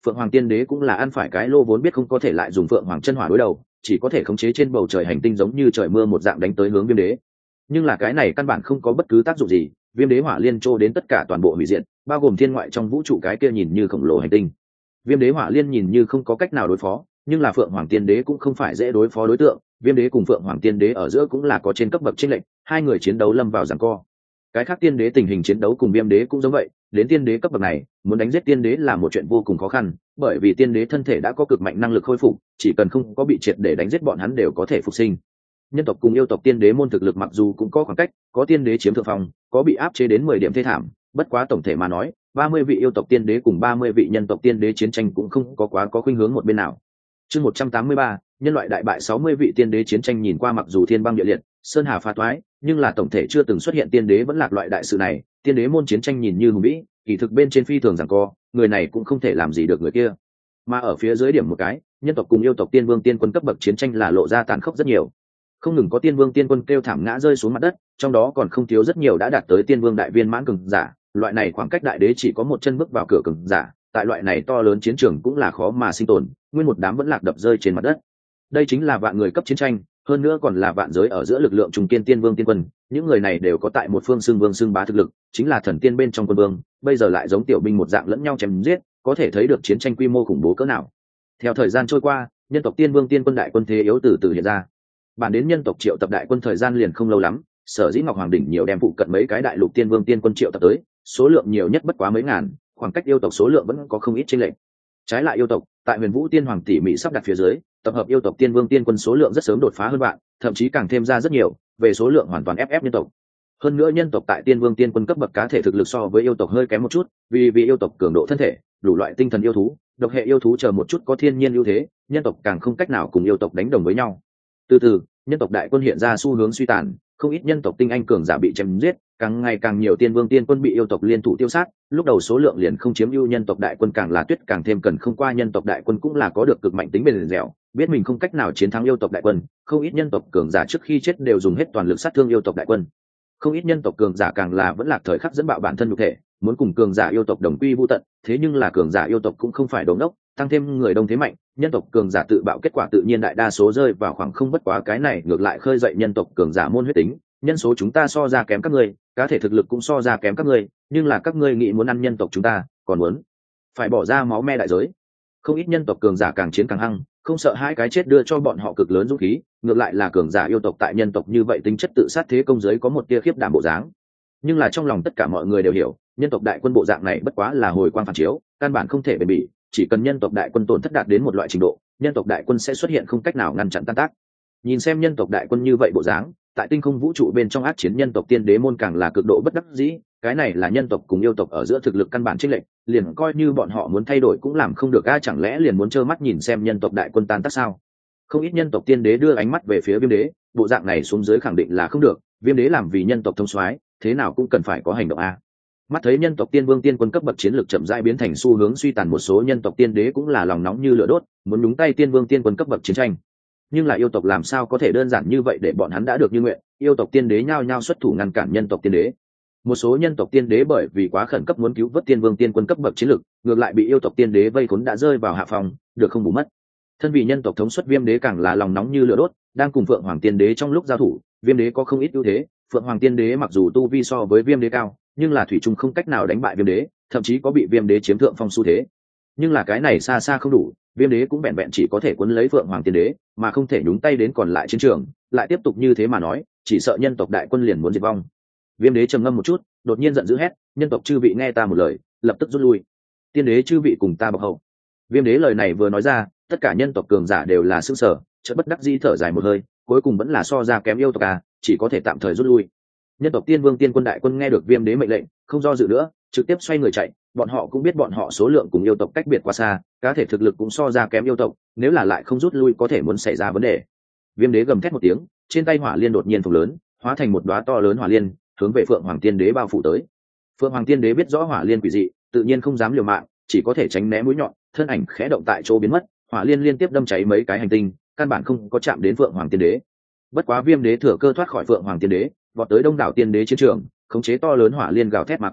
phượng hoàng tiên đế cũng là ăn phải cái lô vốn biết không có thể lại dùng phượng hoàng chân hỏa đối đầu, chỉ có thể khống chế trên bầu trời hành tinh giống như trời mưa một dạng đánh tới hướng viêm đế. Nhưng là cái này căn bản không có bất cứ tác dụng gì, viêm đế hỏa liên trô đến tất cả toàn bộ hủy diệt, bao gồm thiên ngoại trong vũ trụ cái kia nhìn như khổng lồ hành tinh. Viêm đế hỏa liên nhìn như không có cách nào đối phó, nhưng là phượng hoàng tiên đế cũng không phải dễ đối phó đối tượng. Viêm đế cùng phượng hoàng tiên đế ở giữa cũng là có trên cấp bậc chênh lệch, hai người chiến đấu lâm vào giằng co. Cái khác tiên đế tình hình chiến đấu cùng viêm đế cũng giống vậy, đến tiên đế cấp bậc này muốn đánh giết tiên đế là một chuyện vô cùng khó khăn, bởi vì tiên đế thân thể đã có cực mạnh năng lực khôi phục, chỉ cần không có bị triệt để đánh giết bọn hắn đều có thể phục sinh. Nhân tộc cùng yêu tộc tiên đế môn thực lực mặc dù cũng có khoảng cách, có tiên đế chiếm thượng phong, có bị áp chế đến mười điểm thê thảm, bất quá tổng thể mà nói, ba mươi vị yêu tộc tiên đế cùng ba mươi vị nhân tộc tiên đế chiến tranh cũng không có quá có khuynh hướng một bên nào. Chương một trăm tám mươi ba, nhân loại đại bại sáu mươi vị tiên đế chiến tranh nhìn qua mặc dù thiên băng địa liệt, sơn hà phá toái, nhưng là tổng thể chưa từng xuất hiện tiên đế vẫn lạc loại đại sự này, tiên đế môn chiến tranh nhìn như hùng vĩ, kỳ thực bên trên phi thường giằng co, người này cũng không thể làm gì được người kia. Mà ở phía dưới điểm một cái, nhân tộc cùng yêu tộc tiên vương tiên quân cấp bậc chiến tranh là lộ ra tàn khốc rất nhiều. Không ngừng có tiên vương tiên quân kêu thảm ngã rơi xuống mặt đất, trong đó còn không thiếu rất nhiều đã đạt tới tiên vương đại viên mãn cường giả, loại này khoảng cách đại đế chỉ có một chân bước vào cửa cường giả, tại loại này to lớn chiến trường cũng là khó mà sinh tồn, nguyên một đám vẫn lạc đập rơi trên mặt đất. Đây chính là vạn người cấp chiến tranh, hơn nữa còn là vạn giới ở giữa lực lượng trùng kiên tiên vương tiên quân, những người này đều có tại một phương xưng vương xưng bá thực lực, chính là thần tiên bên trong quân vương, bây giờ lại giống tiểu binh một dạng lẫn nhau chém giết, có thể thấy được chiến tranh quy mô khủng bố cỡ nào. Theo thời gian trôi qua, nhân tộc tiên vương tiên quân đại quân thế yếu từ từ hiện ra. Bản đến nhân tộc triệu tập đại quân thời gian liền không lâu lắm, sở dĩ ngọc hoàng đỉnh nhiều đem phụ cận mấy cái đại lục tiên vương tiên quân triệu tập tới, số lượng nhiều nhất bất quá mấy ngàn, khoảng cách yêu tộc số lượng vẫn có không ít chênh lệch. Trái lại yêu tộc, tại huyền vũ tiên hoàng tỉ mỉ sắp đặt phía dưới, tập hợp yêu tộc tiên vương tiên quân số lượng rất sớm đột phá hơn bạn, thậm chí càng thêm ra rất nhiều, về số lượng hoàn toàn ép ép nhân tộc. Hơn nữa nhân tộc tại tiên vương tiên quân cấp bậc cá thể thực lực so với yêu tộc hơi kém một chút, vì vì yêu tộc cường độ thân thể, đủ loại tinh thần yêu thú, độc hệ yêu thú chờ một chút có thiên nhiên ưu thế, nhân tộc càng không cách nào cùng yêu tộc đánh đồng với nhau. Từ từ, nhân tộc đại quân hiện ra xu hướng suy tàn, không ít nhân tộc tinh anh cường giả bị chém giết, càng ngày càng nhiều tiên vương tiên quân bị yêu tộc liên thủ tiêu sát, lúc đầu số lượng liền không chiếm ưu, nhân tộc đại quân càng là tuyết càng thêm cần không qua, nhân tộc đại quân cũng là có được cực mạnh tính bền dẻo, biết mình không cách nào chiến thắng yêu tộc đại quân, không ít nhân tộc cường giả trước khi chết đều dùng hết toàn lực sát thương yêu tộc đại quân. Không ít nhân tộc cường giả càng là vẫn lạc thời khắc dẫn bạo bản thân nhục thể, muốn cùng cường giả yêu tộc đồng quy vu tận, thế nhưng là cường giả yêu tộc cũng không phải đồ ngốc, tăng thêm người đông thế mạnh, nhân tộc cường giả tự bạo kết quả tự nhiên đại đa số rơi vào khoảng không, bất quá cái này ngược lại khơi dậy nhân tộc cường giả môn huyết tính, nhân số chúng ta so ra kém các ngươi, cá thể thực lực cũng so ra kém các ngươi, nhưng là các ngươi nghĩ muốn ăn nhân tộc chúng ta, còn muốn phải bỏ ra máu me đại giới. Không ít nhân tộc cường giả càng chiến càng hăng, không sợ hai cái chết đưa cho bọn họ cực lớn dũng khí, ngược lại là cường giả yêu tộc tại nhân tộc như vậy tính chất tự sát thế công giới có một tia khiếp đảm bộ dáng. Nhưng là trong lòng tất cả mọi người đều hiểu, nhân tộc đại quân bộ dạng này bất quá là hồi quang phản chiếu, căn bản không thể bền bỉ, chỉ cần nhân tộc đại quân tổn thất đạt đến một loại trình độ, nhân tộc đại quân sẽ xuất hiện không cách nào ngăn chặn tan tác. Nhìn xem nhân tộc đại quân như vậy bộ dáng, tại tinh không vũ trụ bên trong ác chiến nhân tộc tiên đế môn càng là cực độ bất đắc dĩ, cái này là nhân tộc cùng yêu tộc ở giữa thực lực căn bản chênh lệch, liền coi như bọn họ muốn thay đổi cũng làm không được a, chẳng lẽ liền muốn trơ mắt nhìn xem nhân tộc đại quân tan tác sao? Không ít nhân tộc tiên đế đưa ánh mắt về phía viêm đế, bộ dạng này xuống dưới khẳng định là không được, viêm đế làm vì nhân tộc thông soái, thế nào cũng cần phải có hành động a. Mắt thấy nhân tộc tiên vương tiên quân cấp bậc chiến lược chậm rãi biến thành xu hướng suy tàn, một số nhân tộc tiên đế cũng là lòng nóng như lửa đốt, muốn nhúng tay tiên vương tiên quân cấp bậc chiến tranh. Nhưng là yêu tộc làm sao có thể đơn giản như vậy để bọn hắn đã được như nguyện, yêu tộc tiên đế nhao nhao xuất thủ ngăn cản nhân tộc tiên đế. Một số nhân tộc tiên đế bởi vì quá khẩn cấp muốn cứu vớt tiên vương tiên quân cấp bậc chiến lược, ngược lại bị yêu tộc tiên đế vây khốn đã rơi vào hạ phòng, được không bù mất. Thân vị nhân tộc thống suất viêm đế càng là lòng nóng như lửa đốt, đang cùng phượng hoàng tiên đế trong lúc giao thủ, viêm đế có không ít ưu thế, phượng hoàng tiên đế mặc dù tu vi so với viêm đế cao, nhưng là thủy chung không cách nào đánh bại viêm đế, thậm chí có bị viêm đế chiếm thượng phong xu thế. Nhưng là cái này xa xa không đủ, viêm đế cũng vẹn vẹn chỉ có thể quấn lấy phượng hoàng tiên đế, mà không thể nhúng tay đến còn lại chiến trường, lại tiếp tục như thế mà nói, chỉ sợ nhân tộc đại quân liền muốn diệt vong. Viêm đế trầm ngâm một chút, đột nhiên giận dữ hét, nhân tộc chư vị nghe ta một lời, lập tức rút lui. Tiên đế chư vị cùng ta bọc hậu. Viêm đế lời này vừa nói ra, tất cả nhân tộc cường giả đều là sững sờ, chợt bất đắc dĩ thở dài một hơi, cuối cùng vẫn là so ra kém yêu tộc à, chỉ có thể tạm thời rút lui. Nhân tộc tiên vương tiên quân đại quân nghe được viêm đế mệnh lệnh, không do dự nữa, trực tiếp xoay người chạy, bọn họ cũng biết bọn họ số lượng cùng yêu tộc cách biệt quá xa, cá thể thực lực cũng so ra kém yêu tộc, nếu là lại không rút lui có thể muốn xảy ra vấn đề. Viêm đế gầm thét một tiếng, trên tay hỏa liên đột nhiên phồng lớn, hóa thành một đóa to lớn hỏa liên, hướng về phượng hoàng tiên đế bao phủ tới. Phượng hoàng tiên đế biết rõ hỏa liên quỷ dị, tự nhiên không dám liều mạng, chỉ có thể tránh né mũi nhọn, thân ảnh khẽ động tại chỗ biến mất, hỏa liên liên tiếp đâm cháy mấy cái hành tinh, căn bản không có chạm đến phượng hoàng tiên đế. Bất quá viêm đế thừa cơ thoát khỏi phượng hoàng tiên đế, vọt tới đông đảo tiên đế chiến trường, khống chế to lớn hỏa liên gào thét mà qua,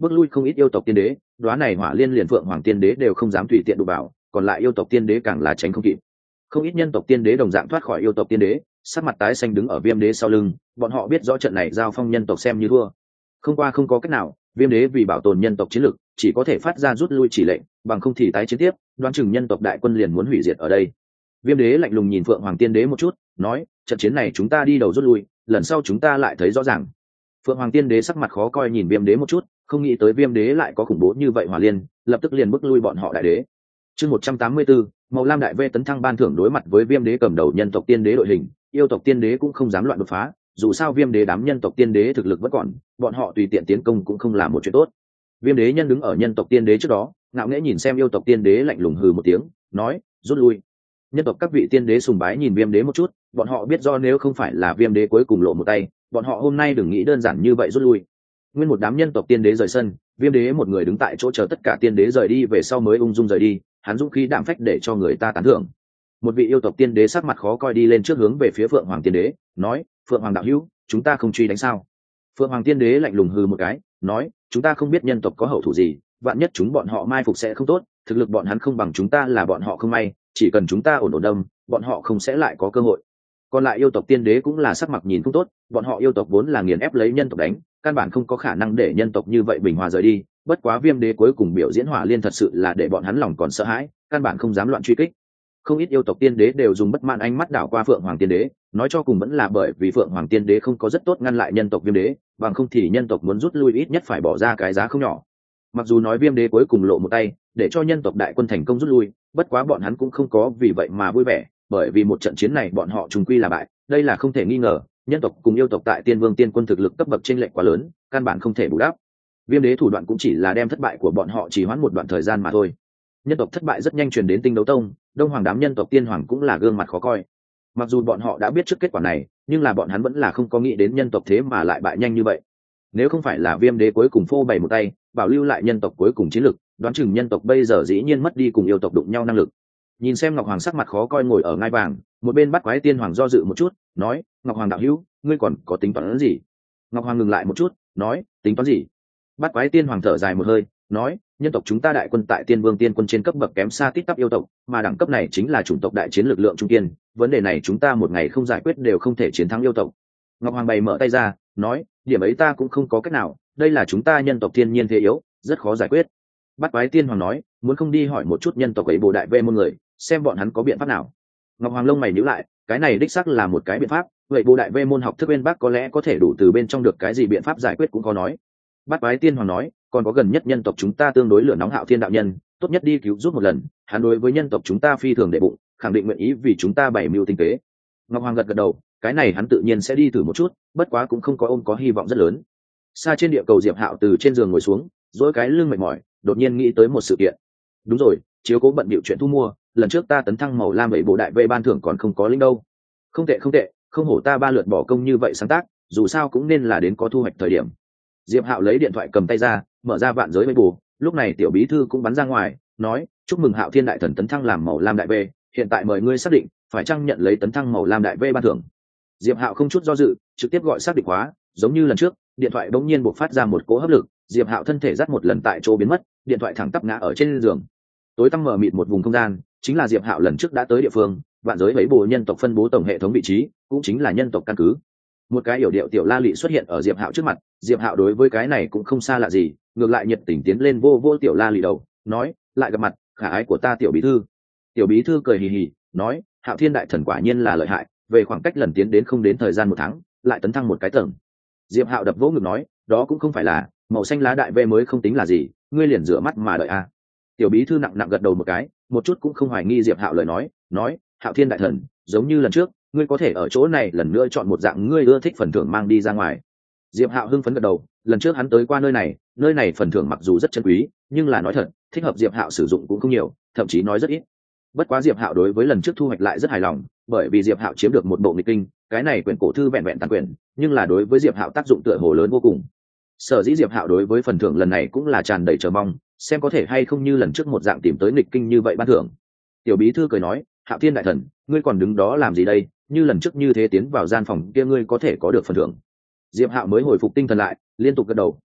bước lui không ít yêu tộc tiên đế. Đoá này hỏa liên liền phượng hoàng tiên đế đều không dám tùy tiện đụng vào, còn lại yêu tộc tiên đế càng là tránh không kịp. Không ít nhân tộc tiên đế đồng dạng thoát khỏi yêu tộc tiên đế, sắc mặt tái xanh đứng ở viêm đế sau lưng. Bọn họ biết rõ trận này giao phong nhân tộc xem như thua, không qua không có cách nào. Viêm đế vì bảo tồn nhân tộc chiến lực chỉ có thể phát ra rút lui chỉ lệnh, bằng không thì tái chiến tiếp đoán chừng nhân tộc đại quân liền muốn hủy diệt ở đây. Viêm đế lạnh lùng nhìn phượng hoàng tiên đế một chút, nói, trận chiến này chúng ta đi đầu rút lui, lần sau chúng ta lại thấy rõ ràng. Phượng hoàng tiên đế sắc mặt khó coi nhìn viêm đế một chút, không nghĩ tới viêm đế lại có khủng bố như vậy hỏa liên, lập tức liền bức lui bọn họ đại đế. Chương một trăm tám mươi bốn, màu lam đại vê tấn thăng ban thưởng. Đối mặt với viêm đế cầm đầu nhân tộc tiên đế đội hình, yêu tộc tiên đế cũng không dám loạn đột phá, dù sao viêm đế đám nhân tộc tiên đế thực lực vẫn còn, bọn họ tùy tiện tiến công cũng không là một chuyện tốt. Viêm đế nhân đứng ở nhân tộc tiên đế trước đó, ngạo nghễ nhìn xem yêu tộc tiên đế, lạnh lùng hừ một tiếng, nói, rút lui. Nhân tộc các vị tiên đế sùng bái nhìn viêm đế một chút, bọn họ biết do nếu không phải là viêm đế cuối cùng lộ một tay, bọn họ hôm nay đừng nghĩ đơn giản như vậy rút lui. Nguyên một đám nhân tộc tiên đế rời sân, viêm đế một người đứng tại chỗ chờ tất cả tiên đế rời đi về sau mới ung dung rời đi, hắn dũng khí đạm phách để cho người ta tán thưởng. Một vị yêu tộc tiên đế sắc mặt khó coi đi lên trước hướng về phía phượng hoàng tiên đế, nói, phượng hoàng đạo hữu, chúng ta không truy đánh sao? Phượng hoàng tiên đế lạnh lùng hừ một cái, nói, chúng ta không biết nhân tộc có hậu thủ gì, vạn nhất chúng bọn họ mai phục sẽ không tốt, thực lực bọn hắn không bằng chúng ta là bọn họ không may, chỉ cần chúng ta ổn ổn đâm, bọn họ không sẽ lại có cơ hội. Còn lại yêu tộc tiên đế cũng là sắc mặt nhìn không tốt, bọn họ yêu tộc vốn là nghiền ép lấy nhân tộc đánh, căn bản không có khả năng để nhân tộc như vậy bình hòa rời đi. Bất quá viêm đế cuối cùng biểu diễn hỏa liên thật sự là để bọn hắn lòng còn sợ hãi, căn bản không dám loạn truy kích. Không ít yêu tộc tiên đế đều dùng bất mãn ánh mắt đảo qua phượng hoàng tiên đế, nói cho cùng vẫn là bởi vì phượng hoàng tiên đế không có rất tốt ngăn lại nhân tộc viêm đế, bằng không thì nhân tộc muốn rút lui ít nhất phải bỏ ra cái giá không nhỏ. Mặc dù nói viêm đế cuối cùng lộ một tay để cho nhân tộc đại quân thành công rút lui, bất quá bọn hắn cũng không có vì vậy mà vui vẻ, bởi vì một trận chiến này bọn họ trùng quy là bại, đây là không thể nghi ngờ. Nhân tộc cùng yêu tộc tại tiên vương tiên quân thực lực cấp bậc chênh lệch quá lớn, căn bản không thể bù đắp. Viêm đế thủ đoạn cũng chỉ là đem thất bại của bọn họ chỉ hoãn một đoạn thời gian mà thôi. Nhân tộc thất bại rất nhanh truyền đến Tinh Đấu Tông, đông hoàng đám nhân tộc tiên hoàng cũng là gương mặt khó coi. Mặc dù bọn họ đã biết trước kết quả này, nhưng là bọn hắn vẫn là không có nghĩ đến nhân tộc thế mà lại bại nhanh như vậy. Nếu không phải là viêm đế cuối cùng phô bày một tay bảo lưu lại nhân tộc cuối cùng chiến lực, đoán chừng nhân tộc bây giờ dĩ nhiên mất đi cùng yêu tộc đụng nhau năng lực. Nhìn xem ngọc hoàng sắc mặt khó coi ngồi ở ngai vàng, một bên bắt quái tiên hoàng do dự một chút, nói, ngọc hoàng đạo hữu, ngươi còn có tính toán gì? Ngọc hoàng ngừng lại một chút, nói, tính toán gì? Bắt quái tiên hoàng thở dài một hơi, nói, nhân tộc chúng ta đại quân tại tiên vương tiên quân trên cấp bậc kém xa tít tắp yêu tộc, mà đẳng cấp này chính là chủng tộc đại chiến lực lượng trung kiên, vấn đề này chúng ta một ngày không giải quyết đều không thể chiến thắng yêu tộc. Ngọc hoàng bày mở tay ra, nói, điểm ấy ta cũng không có cách nào, đây là chúng ta nhân tộc thiên nhiên thế yếu, rất khó giải quyết. Bắt quái tiên hoàng nói, muốn không đi hỏi một chút nhân tộc ấy bồ đại vê môn người, xem bọn hắn có biện pháp nào. Ngọc hoàng lông mày nhíu lại, cái này đích xác là một cái biện pháp, vậy bồ đại vê môn học thức bên bác có lẽ có thể đủ từ bên trong được cái gì biện pháp giải quyết cũng có nói. Bắt quái tiên hoàng nói, còn có gần nhất nhân tộc chúng ta tương đối lửa nóng Hạo Thiên đạo nhân, tốt nhất đi cứu giúp một lần, hắn đối với nhân tộc chúng ta phi thường đệ bụng, khẳng định nguyện ý vì chúng ta bày mưu tinh tế. Ngọc hoàng gật gật đầu, cái này hắn tự nhiên sẽ đi thử một chút, bất quá cũng không có ôm có hy vọng rất lớn. Xa trên địa cầu, Diệp Hạo từ trên giường ngồi xuống, dỗi cái lưng mệt mỏi, đột nhiên nghĩ tới một sự kiện. Đúng rồi, chiếu cố bận bịu chuyện thu mua, lần trước ta tấn thăng màu lam bảy bộ đại vây ban thưởng còn không có linh đâu. Không tệ không tệ, không hổ ta ba lượt bỏ công như vậy sáng tác, dù sao cũng nên là đến có thu hoạch thời điểm. Diệp Hạo lấy điện thoại cầm tay ra, mở ra vạn giới bầy bù, lúc này tiểu bí thư cũng bắn ra ngoài, nói, chúc mừng Hạo Thiên đại thần tấn thăng làm màu lam đại vê, hiện tại mời ngươi xác định phải chăng nhận lấy tấn thăng màu lam đại vê ban thưởng. Diệp Hạo không chút do dự, trực tiếp gọi xác định hóa, giống như lần trước, điện thoại bỗng nhiên bộc phát ra một cỗ hấp lực, Diệp Hạo thân thể dắt một lần tại chỗ biến mất, điện thoại thẳng tắp ngã ở trên giường. Tối tăm mờ mịt một vùng không gian, chính là Diệp Hạo lần trước đã tới địa phương, vạn giới bầy bù nhân tộc phân bố tổng hệ thống vị trí, cũng chính là nhân tộc căn cứ. Một cái yểu điệu tiểu la lị xuất hiện ở Diệp Hạo trước mặt, Diệp Hạo đối với cái này cũng không xa lạ gì, ngược lại nhiệt tình tiến lên vô vô tiểu la lị đầu, nói, lại gặp mặt, khả ái của ta tiểu bí thư. Tiểu bí thư cười hì hì, nói, Hạo Thiên đại thần quả nhiên là lợi hại, về khoảng cách lần tiến đến không đến thời gian một tháng, lại tấn thăng một cái tầng. Diệp Hạo đập vỗ ngực nói, đó cũng không phải là, màu xanh lá đại vê mới không tính là gì, ngươi liền rửa mắt mà đợi a. À. Tiểu bí thư nặng nặng gật đầu một cái, một chút cũng không hoài nghi Diệp Hạo lời nói, nói, Hạo Thiên đại thần, giống như lần trước, ngươi có thể ở chỗ này lần nữa chọn một dạng ngươi ưa thích phần thưởng mang đi ra ngoài. Diệp Hạo hưng phấn gật đầu, lần trước hắn tới qua nơi này, nơi này phần thưởng mặc dù rất chân quý, nhưng là nói thật, thích hợp Diệp Hạo sử dụng cũng không nhiều, thậm chí nói rất ít. Bất quá Diệp Hạo đối với lần trước thu hoạch lại rất hài lòng, bởi vì Diệp Hạo chiếm được một bộ nghịch kinh, cái này quyển cổ thư vẹn vẹn tàn quyển, nhưng là đối với Diệp Hạo tác dụng tựa hồ lớn vô cùng. Sở dĩ Diệp Hạo đối với phần thưởng lần này cũng là tràn đầy chờ mong, xem có thể hay không như lần trước một dạng tìm tới nghịch kinh như vậy ban thưởng. Tiểu bí thư cười nói, Hạo Thiên đại thần, ngươi còn đứng đó làm gì đây, như lần trước như thế tiến vào gian phòng kia ngươi có thể có được phần thưởng. Diệp Hạo mới hồi phục tinh thần lại, liên tục gật đầu,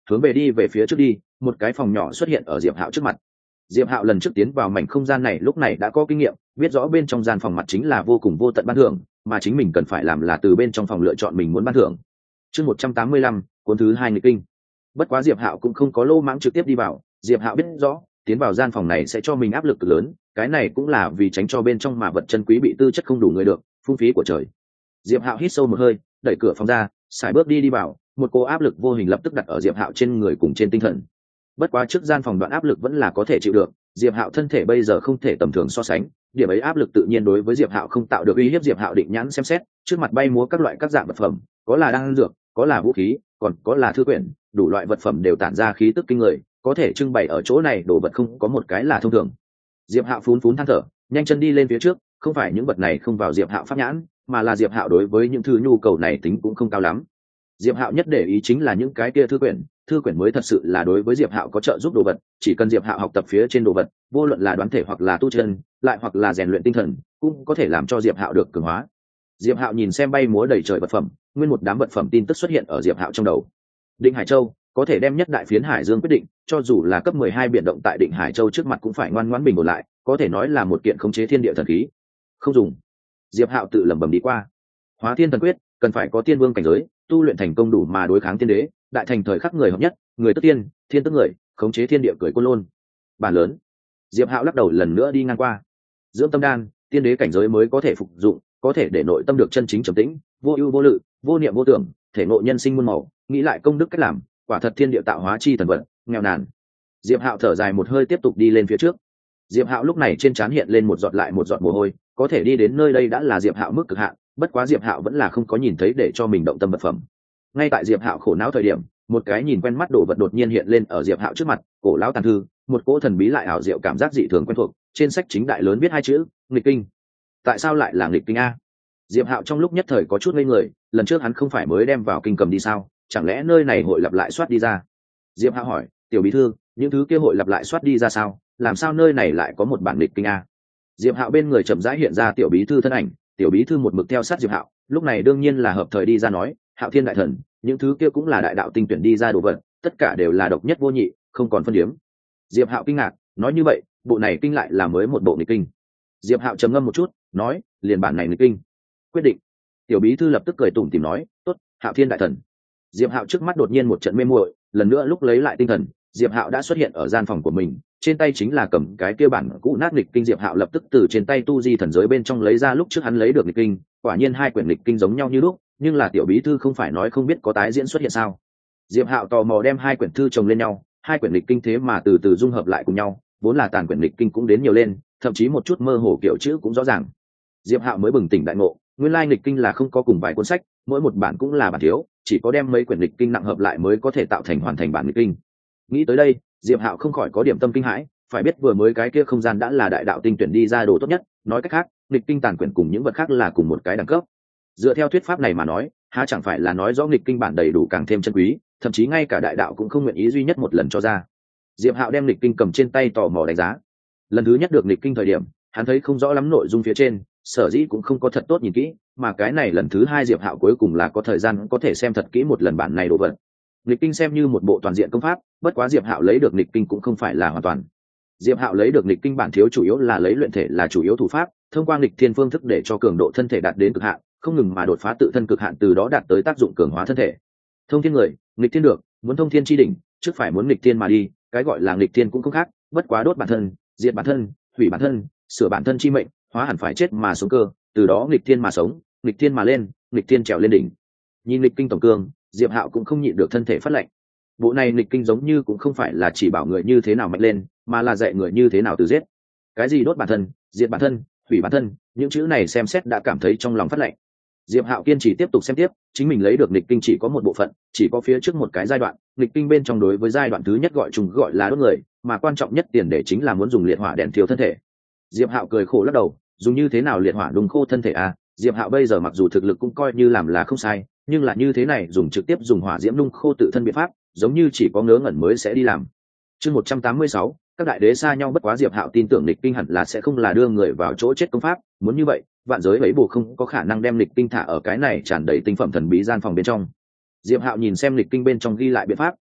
hướng về đi về phía trước đi, một cái phòng nhỏ xuất hiện ở diệp hạo trước mặt. Diệp hạo lần trước tiến vào mảnh không gian này lúc này đã có kinh nghiệm, biết rõ bên trong gian phòng mặt chính là vô cùng vô tận ban thưởng, mà chính mình cần phải làm là từ bên trong phòng lựa chọn mình muốn ban thưởng. Chương một trăm tám mươi lăm, cuốn thứ hai nghịch kinh. Bất quá diệp hạo cũng không có lô mãng trực tiếp đi vào, diệp hạo biết rõ tiến vào gian phòng này sẽ cho mình áp lực cực lớn, cái này cũng là vì tránh cho bên trong mà vật chân quý bị tư chất không đủ người được phung phí của trời. Diệp hạo hít sâu một hơi, đẩy cửa phòng ra, xài bước đi đi vào, một cô áp lực vô hình lập tức đặt ở diệp hạo trên người cùng trên tinh thần. Bất quá trước gian phòng đoạn áp lực vẫn là có thể chịu được, diệp hạo thân thể bây giờ không thể tầm thường so sánh, điểm ấy áp lực tự nhiên đối với diệp hạo không tạo được uy hiếp. Diệp hạo định nhãn xem xét trước mặt bay múa các loại các dạng vật phẩm, có là đan dược, có là vũ khí, còn có là thư quyển, đủ loại vật phẩm đều tản ra khí tức kinh người, có thể trưng bày ở chỗ này đồ vật không có một cái là thông thường. Diệp hạo phún phún than thở, nhanh chân đi lên phía trước, không phải những vật này không vào diệp hạo pháp nhãn, mà là diệp hạo đối với những thứ nhu cầu này tính cũng không cao lắm. Diệp hạo nhất để ý chính là những cái kia thư quyển, thư quyển mới thật sự là đối với diệp hạo có trợ giúp đồ vật, chỉ cần diệp hạo học tập phía trên đồ vật, vô luận là đoán thể hoặc là tu chân, lại hoặc là rèn luyện tinh thần, cũng có thể làm cho diệp hạo được cường hóa. Diệp hạo nhìn xem bay múa đầy trời vật phẩm, nguyên một đám vật phẩm tin tức xuất hiện ở diệp hạo trong đầu. Định Hải Châu có thể đem nhất đại phiến hải dương quyết định, cho dù là cấp mười hai biển động tại Định Hải Châu trước mặt cũng phải ngoan ngoãn bình ổn lại, có thể nói là một kiện khống chế thiên địa thần khí. Không dùng. Diệp hạo tự lẩm bẩm đi qua. Hóa Thiên Thần Quyết cần phải có tiên vương cảnh giới, tu luyện thành công đủ mà đối kháng tiên đế, đại thành thời khắc người hợp nhất, người tức tiên, thiên tức người, khống chế thiên địa cười côn lôn. Bản lớn. Diệp hạo lắc đầu lần nữa đi ngang qua. Dưỡng tâm đan, tiên đế cảnh giới mới có thể phục dụng, có thể để nội tâm được chân chính trầm tĩnh, vô ưu vô lự, vô niệm vô tưởng, thể nội nhân sinh muôn màu, nghĩ lại công đức cách làm, quả thật thiên địa tạo hóa chi thần vật, nghèo nàn. Diệp hạo thở dài một hơi tiếp tục đi lên phía trước. Diệp hạo lúc này trên trán hiện lên một giọt lại một giọt mồ hôi, có thể đi đến nơi đây đã là diệp hạo mức cực hạn, bất quá diệp hạo vẫn là không có nhìn thấy để cho mình động tâm vật phẩm. Ngay tại diệp hạo khổ não thời điểm, một cái nhìn quen mắt đồ vật đột nhiên hiện lên ở diệp hạo trước mặt, cổ lão tàn thư, một cỗ thần bí lại ảo diệu cảm giác dị thường quen thuộc, trên sách chính đại lớn viết hai chữ nghịch kinh. Tại sao lại là nghịch kinh a? Diệp hạo trong lúc nhất thời có chút ngây người, lần trước hắn không phải mới đem vào kinh cầm đi sao, chẳng lẽ nơi này hội lặp lại soát đi ra? Diệp hạo hỏi, tiểu bí thư, những thứ kia hội lặp lại soát đi ra sao, làm sao nơi này lại có một bản nghịch kinh a? Diệp hạo bên người chậm rãi hiện ra tiểu bí thư thân ảnh, tiểu bí thư một mực theo sát diệp hạo, lúc này đương nhiên là hợp thời đi ra nói, Hạo Thiên đại thần, những thứ kia cũng là đại đạo tinh tuyển đi ra đồ vật, tất cả đều là độc nhất vô nhị, không còn phân điểm. Diệp hạo kinh ngạc, nói như vậy bộ này kinh lại là mới một bộ nghịch kinh. Diệp hạo trầm ngâm một chút, nói, liền bản này nghịch kinh. Quyết định. Tiểu bí thư lập tức cười tủm tỉm nói, tốt, Hạo Thiên đại thần. Diệp hạo trước mắt đột nhiên một trận mê muội, lần nữa lúc lấy lại tinh thần, diệp hạo đã xuất hiện ở gian phòng của mình, trên tay chính là cầm cái kia bản cũ nát nghịch kinh. Diệp hạo lập tức từ trên tay tu di thần giới bên trong lấy ra lúc trước hắn lấy được nghịch kinh, quả nhiên hai quyển nghịch kinh giống nhau như lúc, nhưng là tiểu bí thư không phải nói không biết có tái diễn xuất hiện sao? Diệp hạo tò mò đem hai quyển thư chồng lên nhau, hai quyển nghịch kinh thế mà từ từ dung hợp lại cùng nhau, vốn là tàn quyển nghịch kinh cũng đến nhiều lên, thậm chí một chút mơ hồ kiểu chữ cũng rõ ràng. Diệp hạo mới bừng tỉnh đại ngộ, nguyên lai nghịch kinh là không có cùng vài cuốn sách, mỗi một bản cũng là bản thiếu, chỉ có đem mấy quyển nghịch kinh nặng hợp lại mới có thể tạo thành hoàn thành bản nghịch kinh. Nghĩ tới đây, diệp hạo không khỏi có điểm tâm kinh hãi, phải biết vừa mới cái kia không gian đã là đại đạo tinh tuyển đi ra đồ tốt nhất, nói cách khác nghịch kinh tàn quyển cùng những vật khác là cùng một cái đẳng cấp. Dựa theo thuyết pháp này mà nói, há chẳng phải là nói rõ nghịch kinh bản đầy đủ càng thêm chân quý, thậm chí ngay cả đại đạo cũng không nguyện ý duy nhất một lần cho ra. Diệp hạo đem nghịch kinh cầm trên tay tò mò đánh giá. Lần thứ nhất được nghịch kinh thời điểm, hắn thấy không rõ lắm nội dung phía trên, sở dĩ cũng không có thật tốt nhìn kỹ, mà cái này lần thứ hai diệp hạo cuối cùng là có thời gian có thể xem thật kỹ một lần bản này đồ vật. Nghịch kinh xem như một bộ toàn diện công pháp, bất quá diệp hạo lấy được nghịch kinh cũng không phải là hoàn toàn. Diệp hạo lấy được nghịch kinh bản thiếu chủ yếu là lấy luyện thể là chủ yếu thủ pháp, thông qua nghịch thiên phương thức để cho cường độ thân thể đạt đến cực hạn, không ngừng mà đột phá tự thân cực hạn, từ đó đạt tới tác dụng cường hóa thân thể. Thông thiên người, nghịch thiên được, muốn thông thiên chi đỉnh, trước phải muốn nghịch thiên mà đi, cái gọi là nghịch thiên cũng không khác, bất quá đốt bản thân, diệt bản thân, hủy bản thân, sửa bản thân chi mệnh, hóa hẳn phải chết mà sống cơ, từ đó nghịch thiên mà sống, nghịch thiên mà lên, nghịch thiên trèo lên đỉnh. Nhìn nghịch kinh tổng cương, diệp hạo cũng không nhịn được thân thể phát lạnh. Bộ này nghịch kinh giống như cũng không phải là chỉ bảo người như thế nào mạnh lên, mà là dạy người như thế nào từ giết. Cái gì đốt bản thân, diệt bản thân, hủy bản thân, những chữ này xem xét đã cảm thấy trong lòng phát lạnh. Diệp hạo kiên trì tiếp tục xem tiếp, chính mình lấy được nghịch kinh chỉ có một bộ phận, chỉ có phía trước một cái giai đoạn, nghịch kinh bên trong đối với giai đoạn thứ nhất gọi chung gọi là đốt người, mà quan trọng nhất tiền để chính là muốn dùng liệt hỏa đèn thiêu thân thể. Diệp hạo cười khổ lắc đầu, dùng như thế nào liệt hỏa đun khô thân thể à? Diệp hạo bây giờ mặc dù thực lực cũng coi như làm là không sai, nhưng là như thế này dùng trực tiếp dùng hỏa diễm đun khô tự thân biện pháp, giống như chỉ có ngớ ngẩn mới sẽ đi làm. Chương một trăm tám mươi sáu, các đại đế xa nhau, bất quá diệp hạo tin tưởng nghịch kinh hẳn là sẽ không là đưa người vào chỗ chết công pháp, muốn như vậy vạn giới ấy bù không có khả năng đem nghịch kinh thả ở cái này tràn đầy tinh phẩm thần bí gian phòng bên trong. Diệp hạo nhìn xem nghịch kinh bên trong ghi lại biện pháp,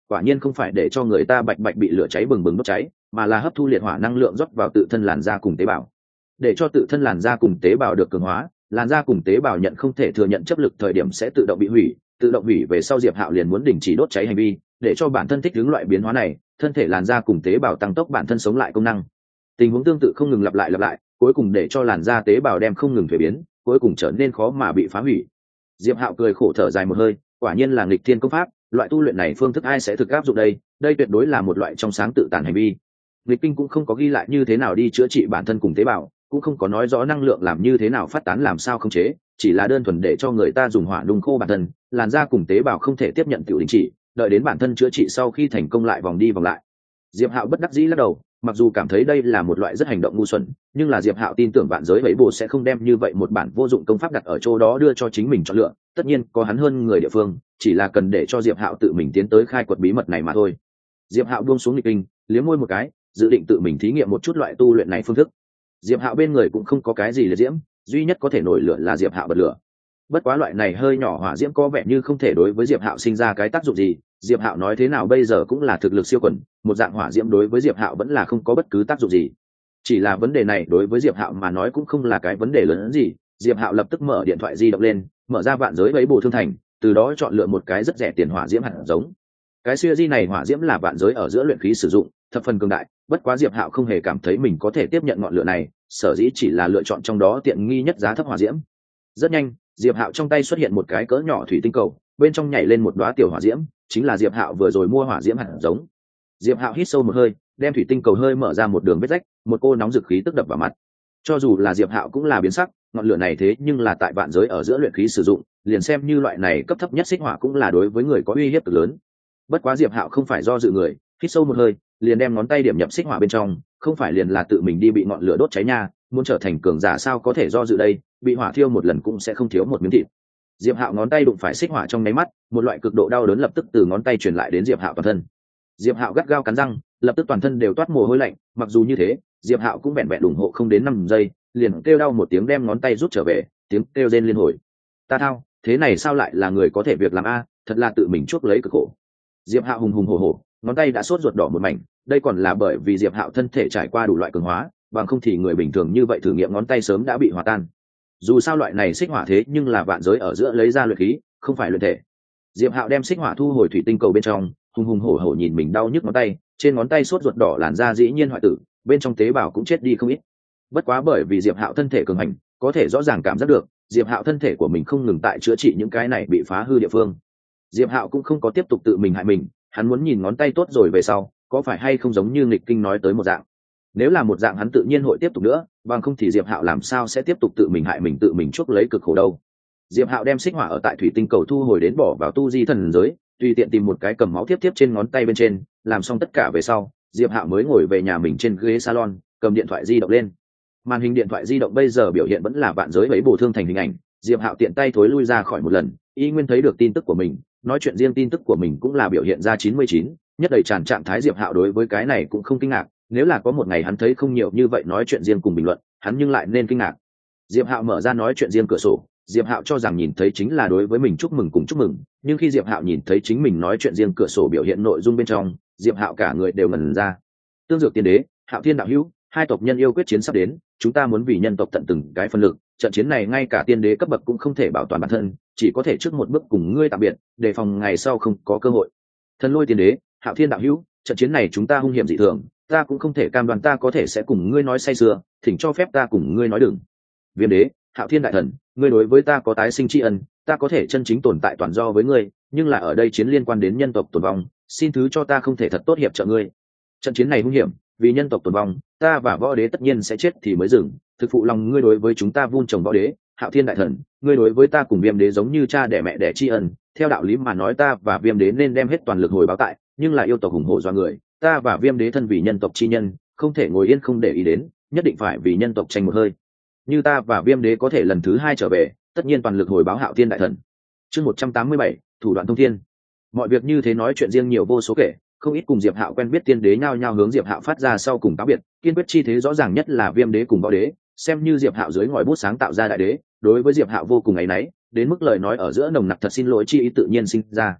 quả nhiên không phải để cho người ta bạch bạch bị lửa cháy bừng bừng đốt cháy, mà là hấp thu liệt hỏa năng lượng rót vào tự thân làn da cùng tế bào, để cho tự thân làn da cùng tế bào được cường hóa. Làn da cùng tế bào nhận không thể thừa nhận chấp lực thời điểm sẽ tự động bị hủy, tự động hủy về sau Diệp Hạo liền muốn đình chỉ đốt cháy hành vi, để cho bản thân thích ứng loại biến hóa này, thân thể làn da cùng tế bào tăng tốc bản thân sống lại công năng. Tình huống tương tự không ngừng lặp lại lặp lại, cuối cùng để cho làn da tế bào đem không ngừng thay biến, cuối cùng trở nên khó mà bị phá hủy. Diệp Hạo cười khổ thở dài một hơi, quả nhiên là nghịch thiên công pháp, loại tu luyện này phương thức ai sẽ thực áp dụng đây, đây tuyệt đối là một loại trong sáng tự tàn hành vi. Nghịch kinh cũng không có ghi lại như thế nào đi chữa trị bản thân cùng tế bào, cũng không có nói rõ năng lượng làm như thế nào phát tán làm sao khống chế, chỉ là đơn thuần để cho người ta dùng hỏa nung khô bản thân, làn da cùng tế bào không thể tiếp nhận tiểu đình chỉ, đợi đến bản thân chữa trị sau khi thành công lại vòng đi vòng lại. Diệp Hạo bất đắc dĩ lắc đầu, mặc dù cảm thấy đây là một loại rất hành động ngu xuẩn, nhưng là Diệp Hạo tin tưởng vạn giới bảy bộ sẽ không đem như vậy một bản vô dụng công pháp đặt ở chỗ đó đưa cho chính mình chọn lựa, tất nhiên có hắn hơn người địa phương, chỉ là cần để cho Diệp Hạo tự mình tiến tới khai quật bí mật này mà thôi. Diệp Hạo buông xuống nghịch kinh, liếm môi một cái, dự định tự mình thí nghiệm một chút loại tu luyện này phương thức. Diệp Hạo bên người cũng không có cái gì liệt diễm, duy nhất có thể nổi lửa là Diệp Hạo bật lửa. Bất quá loại này hơi nhỏ hỏa diễm có vẻ như không thể đối với Diệp Hạo sinh ra cái tác dụng gì, Diệp Hạo nói thế nào bây giờ cũng là thực lực siêu quần, một dạng hỏa diễm đối với Diệp Hạo vẫn là không có bất cứ tác dụng gì. Chỉ là vấn đề này đối với Diệp Hạo mà nói cũng không là cái vấn đề lớn hơn gì, Diệp Hạo lập tức mở điện thoại di động lên, mở ra vạn giới bấy bổ thương thành, từ đó chọn lựa một cái rất rẻ tiền hỏa diễm hạt giống. Cái series này hỏa diễm là vạn giới ở giữa luyện khí sử dụng, thập phần cường đại, bất quá Diệp Hạo không hề cảm thấy mình có thể tiếp nhận ngọn lửa này, sở dĩ chỉ là lựa chọn trong đó tiện nghi nhất giá thấp hỏa diễm. Rất nhanh, Diệp Hạo trong tay xuất hiện một cái cỡ nhỏ thủy tinh cầu, bên trong nhảy lên một đóa tiểu hỏa diễm, chính là Diệp Hạo vừa rồi mua hỏa diễm hạt giống. Diệp Hạo hít sâu một hơi, đem thủy tinh cầu hơi mở ra một đường vết rách, một cô nóng dực khí tức đập vào mặt. Cho dù là Diệp Hạo cũng là biến sắc, ngọn lửa này thế nhưng là tại vạn giới ở giữa luyện khí sử dụng, liền xem như loại này cấp thấp nhất xích hỏa cũng là đối với người có uy hiếp cực lớn. Bất quá Diệp Hạo không phải do dự người, hít sâu một hơi, liền đem ngón tay điểm nhập xích hỏa bên trong, không phải liền là tự mình đi bị ngọn lửa đốt cháy nha, muốn trở thành cường giả sao có thể do dự đây, bị hỏa thiêu một lần cũng sẽ không thiếu một miếng thịt. Diệp Hạo ngón tay đụng phải xích hỏa trong nháy mắt, một loại cực độ đau đớn lập tức từ ngón tay truyền lại đến Diệp Hạo toàn thân. Diệp Hạo gắt gao cắn răng, lập tức toàn thân đều toát mồ hôi lạnh, mặc dù như thế, Diệp Hạo cũng vẹn vẹn ủng hộ không đến năm giây, liền kêu đau một tiếng đem ngón tay rút trở về, tiếng kêu rên liên hồi. Ta thao, thế này sao lại là người có thể việc làm a, thật là tự mình chuốc lấy cực khổ. Diệp Hạo hùng hùng hổ hổ, ngón tay đã sốt ruột đỏ một mảnh, đây còn là bởi vì Diệp Hạo thân thể trải qua đủ loại cường hóa, bằng không thì người bình thường như vậy thử nghiệm ngón tay sớm đã bị hòa tan. Dù sao loại này xích hỏa thế nhưng là vạn giới ở giữa lấy ra luyện khí, không phải luyện thể. Diệp Hạo đem xích hỏa thu hồi thủy tinh cầu bên trong, hùng hùng hổ hổ nhìn mình đau nhức ngón tay, trên ngón tay sốt ruột đỏ làn da dĩ nhiên hoại tử, bên trong tế bào cũng chết đi không ít. Bất quá bởi vì Diệp Hạo thân thể cường hành, có thể rõ ràng cảm giác được, Diệp Hạo thân thể của mình không ngừng tại chữa trị những cái này bị phá hư địa phương. Diệp Hạo cũng không có tiếp tục tự mình hại mình, hắn muốn nhìn ngón tay tốt rồi về sau, có phải hay không giống như nghịch kinh nói tới một dạng. Nếu là một dạng hắn tự nhiên hội tiếp tục nữa, bằng không thì Diệp Hạo làm sao sẽ tiếp tục tự mình hại mình tự mình chuốc lấy cực khổ đâu. Diệp Hạo đem xích hỏa ở tại thủy tinh cầu thu hồi đến bỏ vào tu di thần giới, tùy tiện tìm một cái cầm máu tiếp tiếp trên ngón tay bên trên, làm xong tất cả về sau, Diệp Hạo mới ngồi về nhà mình trên ghế salon, cầm điện thoại di động lên. Màn hình điện thoại di động bây giờ biểu hiện vẫn là vạn giới bấy bổ thương thành hình ảnh, Diệp Hạo tiện tay thối lui ra khỏi một lần, y nguyên thấy được tin tức của mình, nói chuyện riêng tin tức của mình cũng là biểu hiện ra chín mươi chín, nhất đầy tràn trạng thái. Diệp Hạo đối với cái này cũng không kinh ngạc, nếu là có một ngày hắn thấy không nhiều như vậy nói chuyện riêng cùng bình luận, hắn nhưng lại nên kinh ngạc. Diệp Hạo mở ra nói chuyện riêng cửa sổ, Diệp Hạo cho rằng nhìn thấy chính là đối với mình chúc mừng cùng chúc mừng, nhưng khi Diệp Hạo nhìn thấy chính mình nói chuyện riêng cửa sổ biểu hiện nội dung bên trong, Diệp Hạo cả người đều ngẩn ra. Tương Dược Tiên Đế, Hạo Thiên đạo hữu, hai tộc nhân yêu quyết chiến sắp đến, chúng ta muốn vì nhân tộc tận từng cái phân lực, trận chiến này ngay cả tiên đế cấp bậc cũng không thể bảo toàn bản thân, chỉ có thể trước một bước cùng ngươi tạm biệt, đề phòng ngày sau không có cơ hội. Thần Lôi Tiên Đế, Hạo Thiên đạo hữu, trận chiến này chúng ta hung hiểm dị thường, ta cũng không thể cam đoan ta có thể sẽ cùng ngươi nói say sưa, thỉnh cho phép ta cùng ngươi nói đừng. Viêm Đế, Hạo Thiên đại thần, ngươi đối với ta có tái sinh tri ân, ta có thể chân chính tồn tại toàn do với ngươi, nhưng là ở đây chiến liên quan đến nhân tộc tồn vong, xin thứ cho ta không thể thật tốt hiệp trợ ngươi. Trận chiến này hung hiểm, vì nhân tộc tồn vong, ta và võ đế tất nhiên sẽ chết thì mới dừng, thực phụ lòng ngươi đối với chúng ta vun trồng võ đế. Hạo Thiên đại thần, ngươi đối với ta cùng Viêm Đế giống như cha đẻ mẹ đẻ tri ân, theo đạo lý mà nói ta và Viêm Đế nên đem hết toàn lực hồi báo tại, nhưng là yêu tộc hùng hổ do người, ta và Viêm Đế thân vì nhân tộc chi nhân, không thể ngồi yên không để ý đến, nhất định phải vì nhân tộc tranh một hơi. Như ta và Viêm Đế có thể lần thứ hai trở về, tất nhiên toàn lực hồi báo Hạo Thiên đại thần. Chương một trăm tám mươi bảy, thủ đoạn thông thiên. Mọi việc như thế nói chuyện riêng nhiều vô số kể, không ít cùng Diệp Hạo quen biết tiên đế nhao nhao hướng Diệp Hạo phát ra sau cùng cáo biệt, kiên quyết chi thế rõ ràng nhất là Viêm Đế cùng Võ Đế, xem như Diệp Hạo dưới ngòi bút sáng tạo ra đại đế, đối với Diệp Hạo vô cùng áy náy, đến mức lời nói ở giữa nồng nặc thật xin lỗi chi ý tự nhiên sinh ra.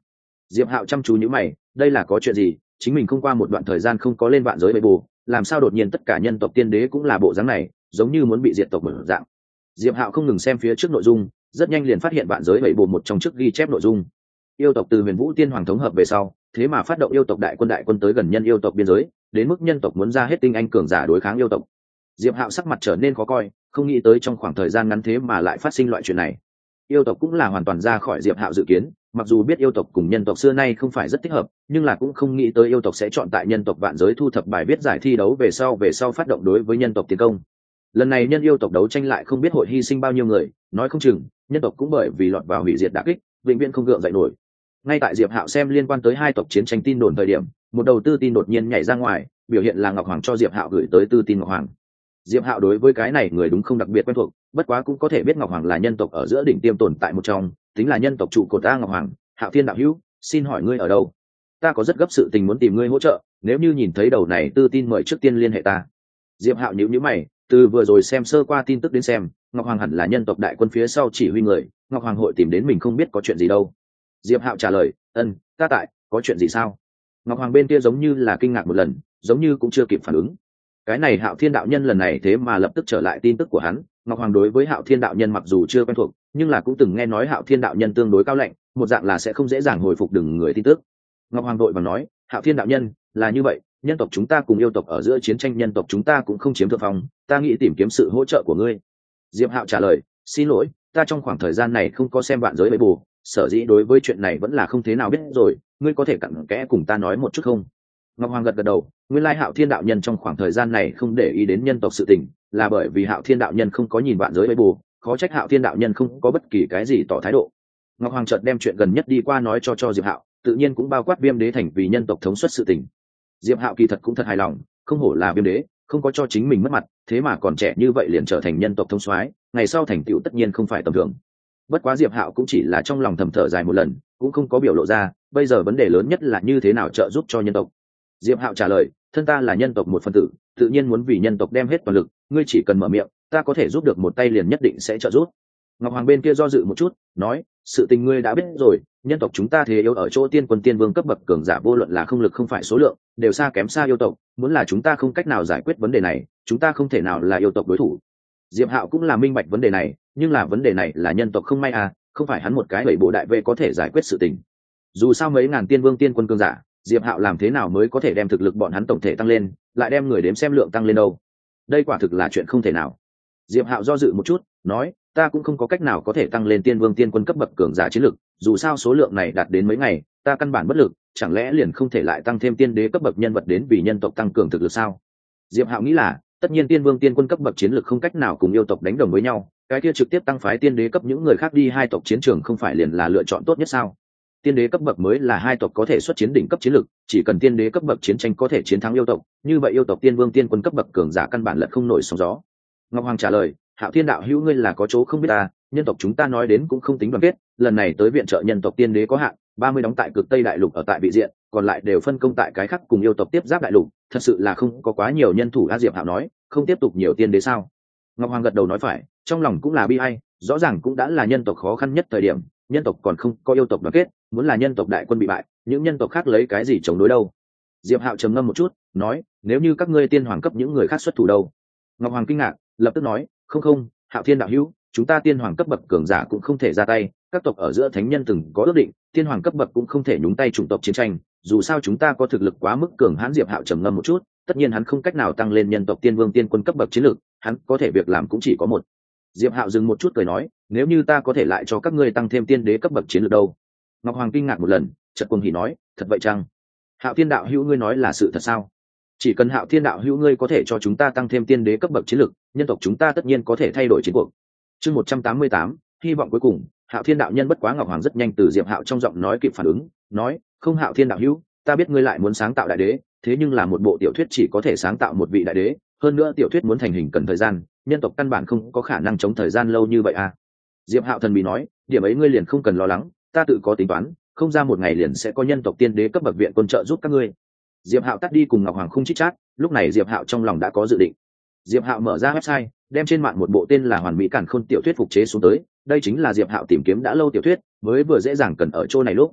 Diệp Hạo chăm chú nhíu mày, đây là có chuyện gì? Chính mình không qua một đoạn thời gian không có lên vạn giới bầy bù, làm sao đột nhiên tất cả nhân tộc tiên đế cũng là bộ dáng này, giống như muốn bị diệt tộc mở dạng. Diệp Hạo không ngừng xem phía trước nội dung, rất nhanh liền phát hiện vạn giới bầy bù một trong trước ghi chép nội dung. Yêu tộc từ Huyền Vũ Tiên Hoàng thống hợp về sau, thế mà phát động yêu tộc đại quân đại quân tới gần nhân yêu tộc biên giới, đến mức nhân tộc muốn ra hết tinh anh cường giả đối kháng yêu tộc. Diệp Hạo sắc mặt trở nên khó coi, không nghĩ tới trong khoảng thời gian ngắn thế mà lại phát sinh loại chuyện này. Yêu tộc cũng là hoàn toàn ra khỏi Diệp Hạo dự kiến, mặc dù biết yêu tộc cùng nhân tộc xưa nay không phải rất thích hợp, nhưng là cũng không nghĩ tới yêu tộc sẽ chọn tại nhân tộc vạn giới thu thập bài viết giải thi đấu về sau về sau phát động đối với nhân tộc tiến công. Lần này nhân yêu tộc đấu tranh lại không biết hội hy sinh bao nhiêu người, nói không chừng nhân tộc cũng bởi vì lọt vào hủy diệt đả kích, vĩnh viễn không gượng dậy nổi. Ngay tại Diệp Hạo xem liên quan tới hai tộc chiến tranh tin đồn thời điểm, một đầu tư tin đột nhiên nhảy ra ngoài, biểu hiện là Ngọc Hoàng cho Diệp Hạo gửi tới tư tin Ngọc Hoàng. Diệp Hạo đối với cái này người đúng không đặc biệt quen thuộc, bất quá cũng có thể biết Ngọc Hoàng là nhân tộc ở giữa đỉnh tiêm tồn tại một trong, tính là nhân tộc trụ cột ta. Ngọc Hoàng, Hạo Thiên đạo hữu, xin hỏi ngươi ở đâu? Ta có rất gấp sự tình muốn tìm ngươi hỗ trợ, nếu như nhìn thấy đầu này tư tin mời trước tiên liên hệ ta. Diệp Hạo nhíu nhíu mày, từ vừa rồi xem sơ qua tin tức đến xem, Ngọc Hoàng hẳn là nhân tộc đại quân phía sau chỉ huy người, Ngọc Hoàng hội tìm đến mình không biết có chuyện gì đâu. Diệp Hạo trả lời, ân, ta tại, có chuyện gì sao? Ngọc Hoàng bên kia giống như là kinh ngạc một lần, giống như cũng chưa kịp phản ứng. Cái này Hạo Thiên đạo nhân lần này thế mà lập tức trở lại tin tức của hắn. Ngọc Hoàng đối với Hạo Thiên đạo nhân mặc dù chưa quen thuộc, nhưng là cũng từng nghe nói Hạo Thiên đạo nhân tương đối cao lạnh, một dạng là sẽ không dễ dàng hồi phục đừng người tin tức. Ngọc Hoàng đội vàng nói, Hạo Thiên đạo nhân, là như vậy, nhân tộc chúng ta cùng yêu tộc ở giữa chiến tranh nhân tộc chúng ta cũng không chiếm thượng phong, ta nghĩ tìm kiếm sự hỗ trợ của ngươi. Diệp Hạo trả lời, xin lỗi, ta trong khoảng thời gian này không có xem vạn giới bầy bù, sở dĩ đối với chuyện này vẫn là không thế nào biết rồi, ngươi có thể cặn kẽ cùng ta nói một chút không? Ngọc Hoàng gật gật đầu, nguyên lai Hạo Thiên đạo nhân trong khoảng thời gian này không để ý đến nhân tộc sự tình, là bởi vì Hạo Thiên đạo nhân không có nhìn vạn giới bầy bù, khó trách Hạo Thiên đạo nhân không có bất kỳ cái gì tỏ thái độ. Ngọc Hoàng chợt đem chuyện gần nhất đi qua nói cho cho Diệp Hạo, tự nhiên cũng bao quát Viêm Đế thành vì nhân tộc thống suất sự tình. Diệp Hạo kỳ thật cũng thật hài lòng, không hổ là Viêm Đế, không có cho chính mình mất mặt, thế mà còn trẻ như vậy liền trở thành nhân tộc thống soái, ngày sau thành tựu tất nhiên không phải tầm thường. Bất quá Diệp Hạo cũng chỉ là trong lòng thầm thở dài một lần, cũng không có biểu lộ ra, bây giờ vấn đề lớn nhất là như thế nào trợ giúp cho nhân tộc. Diệp Hạo trả lời, thân ta là nhân tộc một phần tử, tự nhiên muốn vì nhân tộc đem hết toàn lực, ngươi chỉ cần mở miệng, ta có thể giúp được một tay liền nhất định sẽ trợ giúp. Ngọc Hoàng bên kia do dự một chút, nói, sự tình ngươi đã biết rồi, nhân tộc chúng ta thế yếu ở chỗ tiên quân tiên vương cấp bậc cường giả vô luận là không lực không phải số lượng, đều xa kém xa yêu tộc, muốn là chúng ta không cách nào giải quyết vấn đề này, chúng ta không thể nào là yêu tộc đối thủ. Diệp Hạo cũng là minh bạch vấn đề này, nhưng là vấn đề này là nhân tộc không may à, không phải hắn một cái bảy bộ đại vệ có thể giải quyết sự tình. Dù sao mấy ngàn tiên vương tiên quân cường giả, Diệp Hạo làm thế nào mới có thể đem thực lực bọn hắn tổng thể tăng lên, lại đem người đếm xem lượng tăng lên đâu? Đây quả thực là chuyện không thể nào. Diệp Hạo do dự một chút, nói, ta cũng không có cách nào có thể tăng lên tiên vương tiên quân cấp bậc cường giả chiến lực, dù sao số lượng này đạt đến mấy ngày, ta căn bản bất lực, chẳng lẽ liền không thể lại tăng thêm tiên đế cấp bậc nhân vật đến vì nhân tộc tăng cường thực lực sao? Diệp Hạo nghĩ là, tất nhiên tiên vương tiên quân cấp bậc chiến lực không cách nào cùng yêu tộc đánh đồng với nhau, cái kia trực tiếp tăng phái tiên đế cấp những người khác đi hai tộc chiến trường không phải liền là lựa chọn tốt nhất sao? Tiên đế cấp bậc mới là hai tộc có thể xuất chiến đỉnh cấp chiến lực, chỉ cần tiên đế cấp bậc chiến tranh có thể chiến thắng yêu tộc, như vậy yêu tộc tiên vương tiên quân cấp bậc cường giả căn bản lật không nổi sóng gió. Ngọc Hoàng trả lời, Hạo Thiên đạo hữu ngươi là có chỗ không biết ta, nhân tộc chúng ta nói đến cũng không tính đoàn kết, lần này tới viện trợ nhân tộc tiên đế có hạn, ba mươi đóng tại cực Tây đại lục ở tại vị diện, còn lại đều phân công tại cái khác cùng yêu tộc tiếp giáp đại lục, thật sự là không có quá nhiều nhân thủ. A Diệp Hạo nói, không tiếp tục nhiều tiên đế sao? Ngọc Hoàng gật đầu nói phải, trong lòng cũng là bi ai, rõ ràng cũng đã là nhân tộc khó khăn nhất thời điểm, nhân tộc còn không có yêu tộc đoàn kết, muốn là nhân tộc đại quân bị bại, những nhân tộc khác lấy cái gì chống đối đâu? Diệp Hạo trầm ngâm một chút, nói, nếu như các ngươi tiên hoàng cấp những người khác xuất thủ đâu? Ngọc Hoàng kinh ngạc, lập tức nói, không không, Hạo Thiên đạo hữu, chúng ta tiên hoàng cấp bậc cường giả cũng không thể ra tay, các tộc ở giữa thánh nhân từng có ước định, tiên hoàng cấp bậc cũng không thể nhúng tay chủng tộc chiến tranh, dù sao chúng ta có thực lực quá mức cường hãn. Diệp Hạo trầm ngâm một chút, tất nhiên hắn không cách nào tăng lên nhân tộc tiên vương tiên quân cấp bậc chiến lực, hắn có thể việc làm cũng chỉ có một. Diệp Hạo dừng một chút cười nói, nếu như ta có thể lại cho các ngươi tăng thêm tiên đế cấp bậc chiến lược đâu? Ngọc Hoàng kinh ngạc một lần, chợt cuồng hỉ nói, thật vậy chăng? Hạo Thiên đạo hữu ngươi nói là sự thật sao? Chỉ cần Hạo Thiên đạo hữu ngươi có thể cho chúng ta tăng thêm tiên đế cấp bậc chiến lược, nhân tộc chúng ta tất nhiên có thể thay đổi chiến cuộc. Chương một trăm tám mươi tám, hy vọng cuối cùng. Hạo Thiên đạo nhân bất quá. Ngọc Hoàng rất nhanh từ Diệp Hạo trong giọng nói kịp phản ứng, nói, không Hạo Thiên đạo hữu, ta biết ngươi lại muốn sáng tạo đại đế, thế nhưng là một bộ tiểu thuyết chỉ có thể sáng tạo một vị đại đế, hơn nữa tiểu thuyết muốn thành hình cần thời gian, nhân tộc căn bản không có khả năng chống thời gian lâu như vậy à? Diệp Hạo thần bí nói, điểm ấy ngươi liền không cần lo lắng, ta tự có tính toán, không ra một ngày liền sẽ có nhân tộc tiên đế cấp bậc viện quân trợ giúp các ngươi. Diệp Hạo tắt đi cùng Ngọc Hoàng không chít chát, lúc này Diệp Hạo trong lòng đã có dự định. Diệp Hạo mở ra website, đem trên mạng một bộ tên là Hoàn Mỹ Càn Khôn tiểu thuyết phục chế xuống tới, đây chính là Diệp Hạo tìm kiếm đã lâu tiểu thuyết, mới vừa dễ dàng cần ở chỗ này lúc.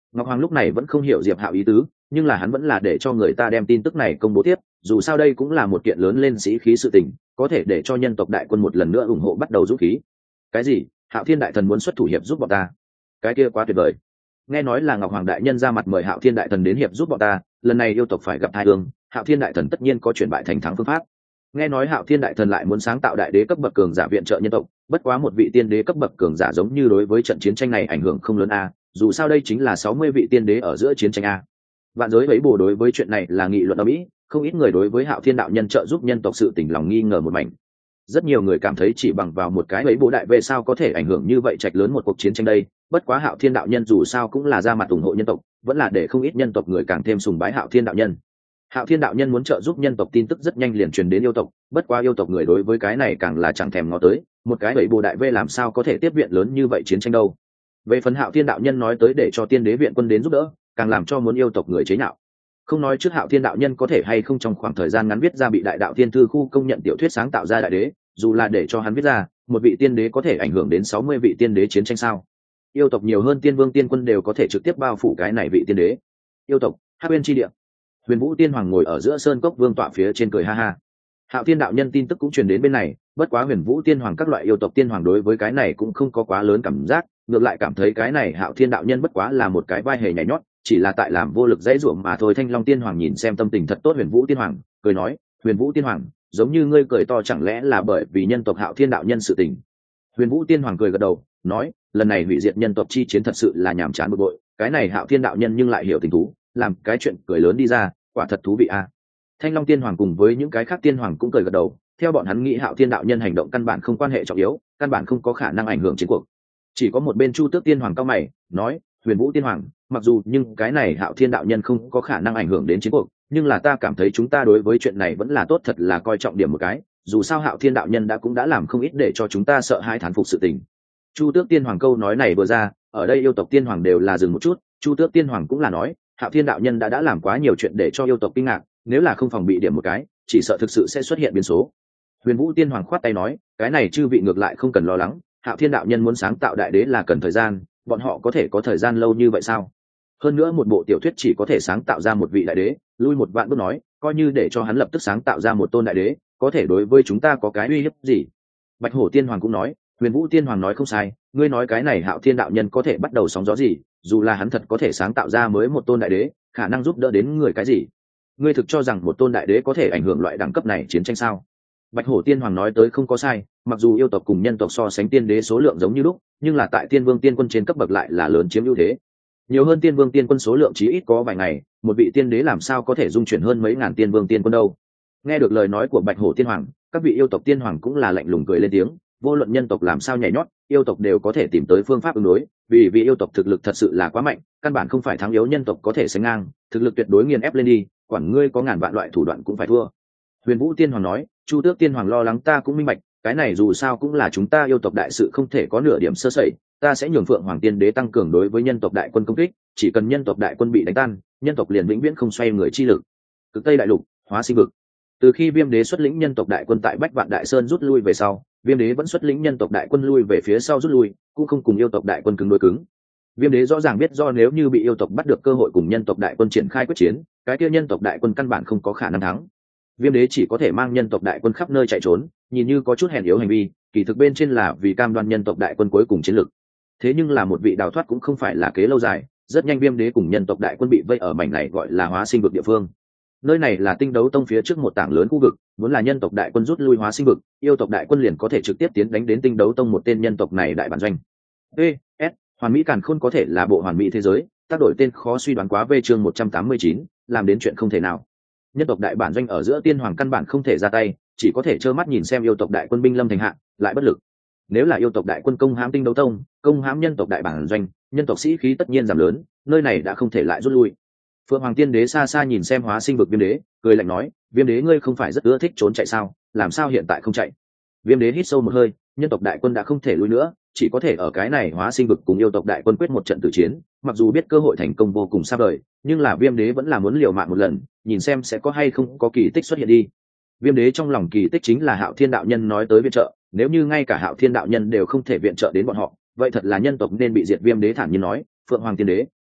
Ngọc Hoàng lúc này vẫn không hiểu Diệp Hạo ý tứ, nhưng là hắn vẫn là để cho người ta đem tin tức này công bố tiếp, dù sao đây cũng là một kiện lớn lên sĩ khí sự tình, có thể để cho nhân tộc đại quân một lần nữa ủng hộ bắt đầu rút khí. Cái gì? Hạo Thiên đại thần muốn xuất thủ hiệp giúp bọn ta? Cái kia quá tuyệt vời. Nghe nói là Ngọc Hoàng đại nhân ra mặt mời Hạo Thiên đại thần đến hiệp giúp bọn ta, lần này yêu tộc phải gặp tai ương, Hạo Thiên đại thần tất nhiên có chuyển bại thành thắng phương pháp. Nghe nói Hạo Thiên đại thần lại muốn sáng tạo đại đế cấp bậc cường giả viện trợ nhân tộc, bất quá một vị tiên đế cấp bậc cường giả giống như đối với trận chiến tranh này ảnh hưởng không lớn a, dù sao đây chính là sáu mươi vị tiên đế ở giữa chiến tranh a. Vạn giới ấy bổ đối với chuyện này là nghị luận ở Mỹ, không ít người đối với Hạo Thiên đạo nhân trợ giúp nhân tộc sự tình lòng nghi ngờ một mảnh. Rất nhiều người cảm thấy chỉ bằng vào một cái ấy bổ đại về sao có thể ảnh hưởng như vậy trạch lớn một cuộc chiến tranh đây, bất quá Hạo Thiên đạo nhân dù sao cũng là ra mặt ủng hộ nhân tộc, vẫn là để không ít nhân tộc người càng thêm sùng bái Hạo Thiên đạo nhân. Hạo Thiên đạo nhân muốn trợ giúp nhân tộc tin tức rất nhanh liền truyền đến yêu tộc, bất quá yêu tộc người đối với cái này càng là chẳng thèm ngó tới, một cái bảy bồ đại vê làm sao có thể tiếp viện lớn như vậy chiến tranh đâu. Về phần Hạo Thiên đạo nhân nói tới để cho tiên đế viện quân đến giúp đỡ, càng làm cho muốn yêu tộc người chế nhạo. Không nói trước Hạo Thiên đạo nhân có thể hay không trong khoảng thời gian ngắn viết ra bị đại đạo thiên thư khu công nhận tiểu thuyết sáng tạo ra đại đế, dù là để cho hắn viết ra, một vị tiên đế có thể ảnh hưởng đến sáu mươi vị tiên đế chiến tranh sao? Yêu tộc nhiều hơn tiên vương tiên quân đều có thể trực tiếp bao phủ cái này vị tiên đế. Yêu tộc, Hắc Uyên chi địa. Huyền Vũ Tiên Hoàng ngồi ở giữa sơn cốc vương tọa phía trên cười ha ha. Hạo Thiên đạo nhân tin tức cũng truyền đến bên này, bất quá Huyền Vũ Tiên Hoàng các loại yêu tộc tiên hoàng đối với cái này cũng không có quá lớn cảm giác, ngược lại cảm thấy cái này Hạo Thiên đạo nhân bất quá là một cái vai hề nhảy nhót, chỉ là tại làm vô lực dãy ruộng mà thôi. Thanh Long Tiên Hoàng nhìn xem tâm tình thật tốt Huyền Vũ Tiên Hoàng, cười nói, Huyền Vũ Tiên Hoàng, giống như ngươi cười to chẳng lẽ là bởi vì nhân tộc Hạo Thiên đạo nhân sự tình? Huyền Vũ Tiên Hoàng cười gật đầu, nói, lần này hủy diệt nhân tộc chi chiến thật sự là nhàm chán bực bội, cái này Hạo Thiên đạo nhân nhưng lại hiểu tình thú, làm cái chuyện cười lớn đi ra, quả thật thú vị a. Thanh Long Tiên Hoàng cùng với những cái khác tiên hoàng cũng cười gật đầu, theo bọn hắn nghĩ Hạo Thiên đạo nhân hành động căn bản không quan hệ trọng yếu, căn bản không có khả năng ảnh hưởng chiến cuộc. Chỉ có một bên Chu Tước Tiên Hoàng cao mày, nói, Huyền Vũ Tiên Hoàng, mặc dù nhưng cái này Hạo Thiên đạo nhân không có khả năng ảnh hưởng đến chiến cuộc, nhưng là ta cảm thấy chúng ta đối với chuyện này vẫn là tốt, thật là coi trọng điểm một cái, dù sao Hạo Thiên đạo nhân đã cũng đã làm không ít để cho chúng ta sợ hãi thán phục sự tình. Chu Tước Tiên Hoàng câu nói này vừa ra, ở đây yêu tộc tiên hoàng đều là dừng một chút, Chu Tước Tiên Hoàng cũng là nói, Hạo Thiên đạo nhân đã đã làm quá nhiều chuyện để cho yêu tộc kinh ngạc, nếu là không phòng bị điểm một cái, chỉ sợ thực sự sẽ xuất hiện biến số. Huyền Vũ Tiên Hoàng khoát tay nói, cái này chư vị ngược lại không cần lo lắng, Hạo Thiên đạo nhân muốn sáng tạo đại đế là cần thời gian, bọn họ có thể có thời gian lâu như vậy sao? Hơn nữa một bộ tiểu thuyết chỉ có thể sáng tạo ra một vị đại đế, lui một vạn bước nói, coi như để cho hắn lập tức sáng tạo ra một tôn đại đế, có thể đối với chúng ta có cái uy hiếp gì? Bạch Hổ Tiên Hoàng cũng nói, Huyền Vũ Tiên Hoàng nói không sai, ngươi nói cái này Hạo Thiên đạo nhân có thể bắt đầu sóng gió gì, dù là hắn thật có thể sáng tạo ra mới một tôn đại đế, khả năng giúp đỡ đến người cái gì? Ngươi thực cho rằng một tôn đại đế có thể ảnh hưởng loại đẳng cấp này chiến tranh sao? Bạch Hổ Tiên Hoàng nói tới không có sai, mặc dù yêu tộc cùng nhân tộc so sánh tiên đế số lượng giống như lúc, nhưng là tại tiên vương tiên quân trên cấp bậc lại là lớn chiếm ưu thế. Nhiều hơn tiên vương tiên quân số lượng chí ít có vài ngày, một vị tiên đế làm sao có thể dung chuyển hơn mấy ngàn tiên vương tiên quân đâu? Nghe được lời nói của Bạch Hổ Tiên Hoàng, các vị yêu tộc tiên hoàng cũng là lạnh lùng cười lên tiếng, vô luận nhân tộc làm sao nhảy nhót, yêu tộc đều có thể tìm tới phương pháp ứng đối, vì vì yêu tộc thực lực thật sự là quá mạnh, căn bản không phải thắng yếu nhân tộc có thể sánh ngang, thực lực tuyệt đối nghiền ép lên đi, quản ngươi có ngàn vạn loại thủ đoạn cũng phải thua. Huyền Vũ Tiên Hoàng nói, Chu Tước Tiên Hoàng lo lắng ta cũng minh bạch, cái này dù sao cũng là chúng ta yêu tộc đại sự không thể có nửa điểm sơ sẩy, ta sẽ nhường Phượng Hoàng Tiên Đế tăng cường đối với nhân tộc đại quân công kích, chỉ cần nhân tộc đại quân bị đánh tan, nhân tộc liền vĩnh viễn không xoay người chi lực. Cực Tây đại lục, Hóa Sinh vực. Từ khi Viêm Đế xuất lĩnh nhân tộc đại quân tại Bách Vạn Đại Sơn rút lui về sau, Viêm Đế vẫn xuất lĩnh nhân tộc đại quân lui về phía sau rút lui, cũng không cùng yêu tộc đại quân cứng đối cứng. Viêm Đế rõ ràng biết do nếu như bị yêu tộc bắt được cơ hội cùng nhân tộc đại quân triển khai quyết chiến, cái kia nhân tộc đại quân căn bản không có khả năng thắng. Viêm Đế chỉ có thể mang nhân tộc đại quân khắp nơi chạy trốn, nhìn như có chút hèn yếu hành vi, kỳ thực bên trên là vì cam đoan nhân tộc đại quân cuối cùng chiến lực. Thế nhưng là một vị đào thoát cũng không phải là kế lâu dài, rất nhanh Viêm Đế cùng nhân tộc đại quân bị vây ở mảnh này gọi là Hóa Sinh vực địa phương. Nơi này là Tinh Đấu Tông phía trước một tảng lớn khu vực, muốn là nhân tộc đại quân rút lui Hóa Sinh vực, yêu tộc đại quân liền có thể trực tiếp tiến đánh đến Tinh Đấu Tông một tên nhân tộc này đại bản doanh. E, S, Hoàn Mỹ Càn Khôn có thể là bộ hoàn mỹ thế giới, tác đổi tên khó suy đoán quá về chương một trăm tám mươi chín, làm đến chuyện không thể nào. Nhân tộc đại bản doanh ở giữa tiên hoàng căn bản không thể ra tay, chỉ có thể trơ mắt nhìn xem yêu tộc đại quân binh lâm thành hạ, lại bất lực. Nếu là yêu tộc đại quân công hãm Tinh Đấu Tông, công hãm nhân tộc đại bản doanh, nhân tộc sĩ khí tất nhiên giảm lớn, nơi này đã không thể lại rút lui. Phượng Hoàng Tiên Đế xa xa nhìn xem Hóa Sinh vực Viêm Đế, cười lạnh nói, Viêm Đế ngươi không phải rất ưa thích trốn chạy sao, làm sao hiện tại không chạy? Viêm Đế hít sâu một hơi, nhân tộc đại quân đã không thể lui nữa, chỉ có thể ở cái này Hóa Sinh vực cùng yêu tộc đại quân quyết một trận tử chiến, mặc dù biết cơ hội thành công vô cùng xa vời, nhưng là Viêm Đế vẫn là muốn liều mạng một lần, nhìn xem sẽ có hay không có kỳ tích xuất hiện đi. Viêm Đế trong lòng kỳ tích chính là Hạo Thiên đạo nhân nói tới viện trợ, nếu như ngay cả Hạo Thiên đạo nhân đều không thể viện trợ đến bọn họ, vậy thật là nhân tộc nên bị diệt. Viêm Đế thản nhiên nói, Phượng Hoàng Tiên Đế,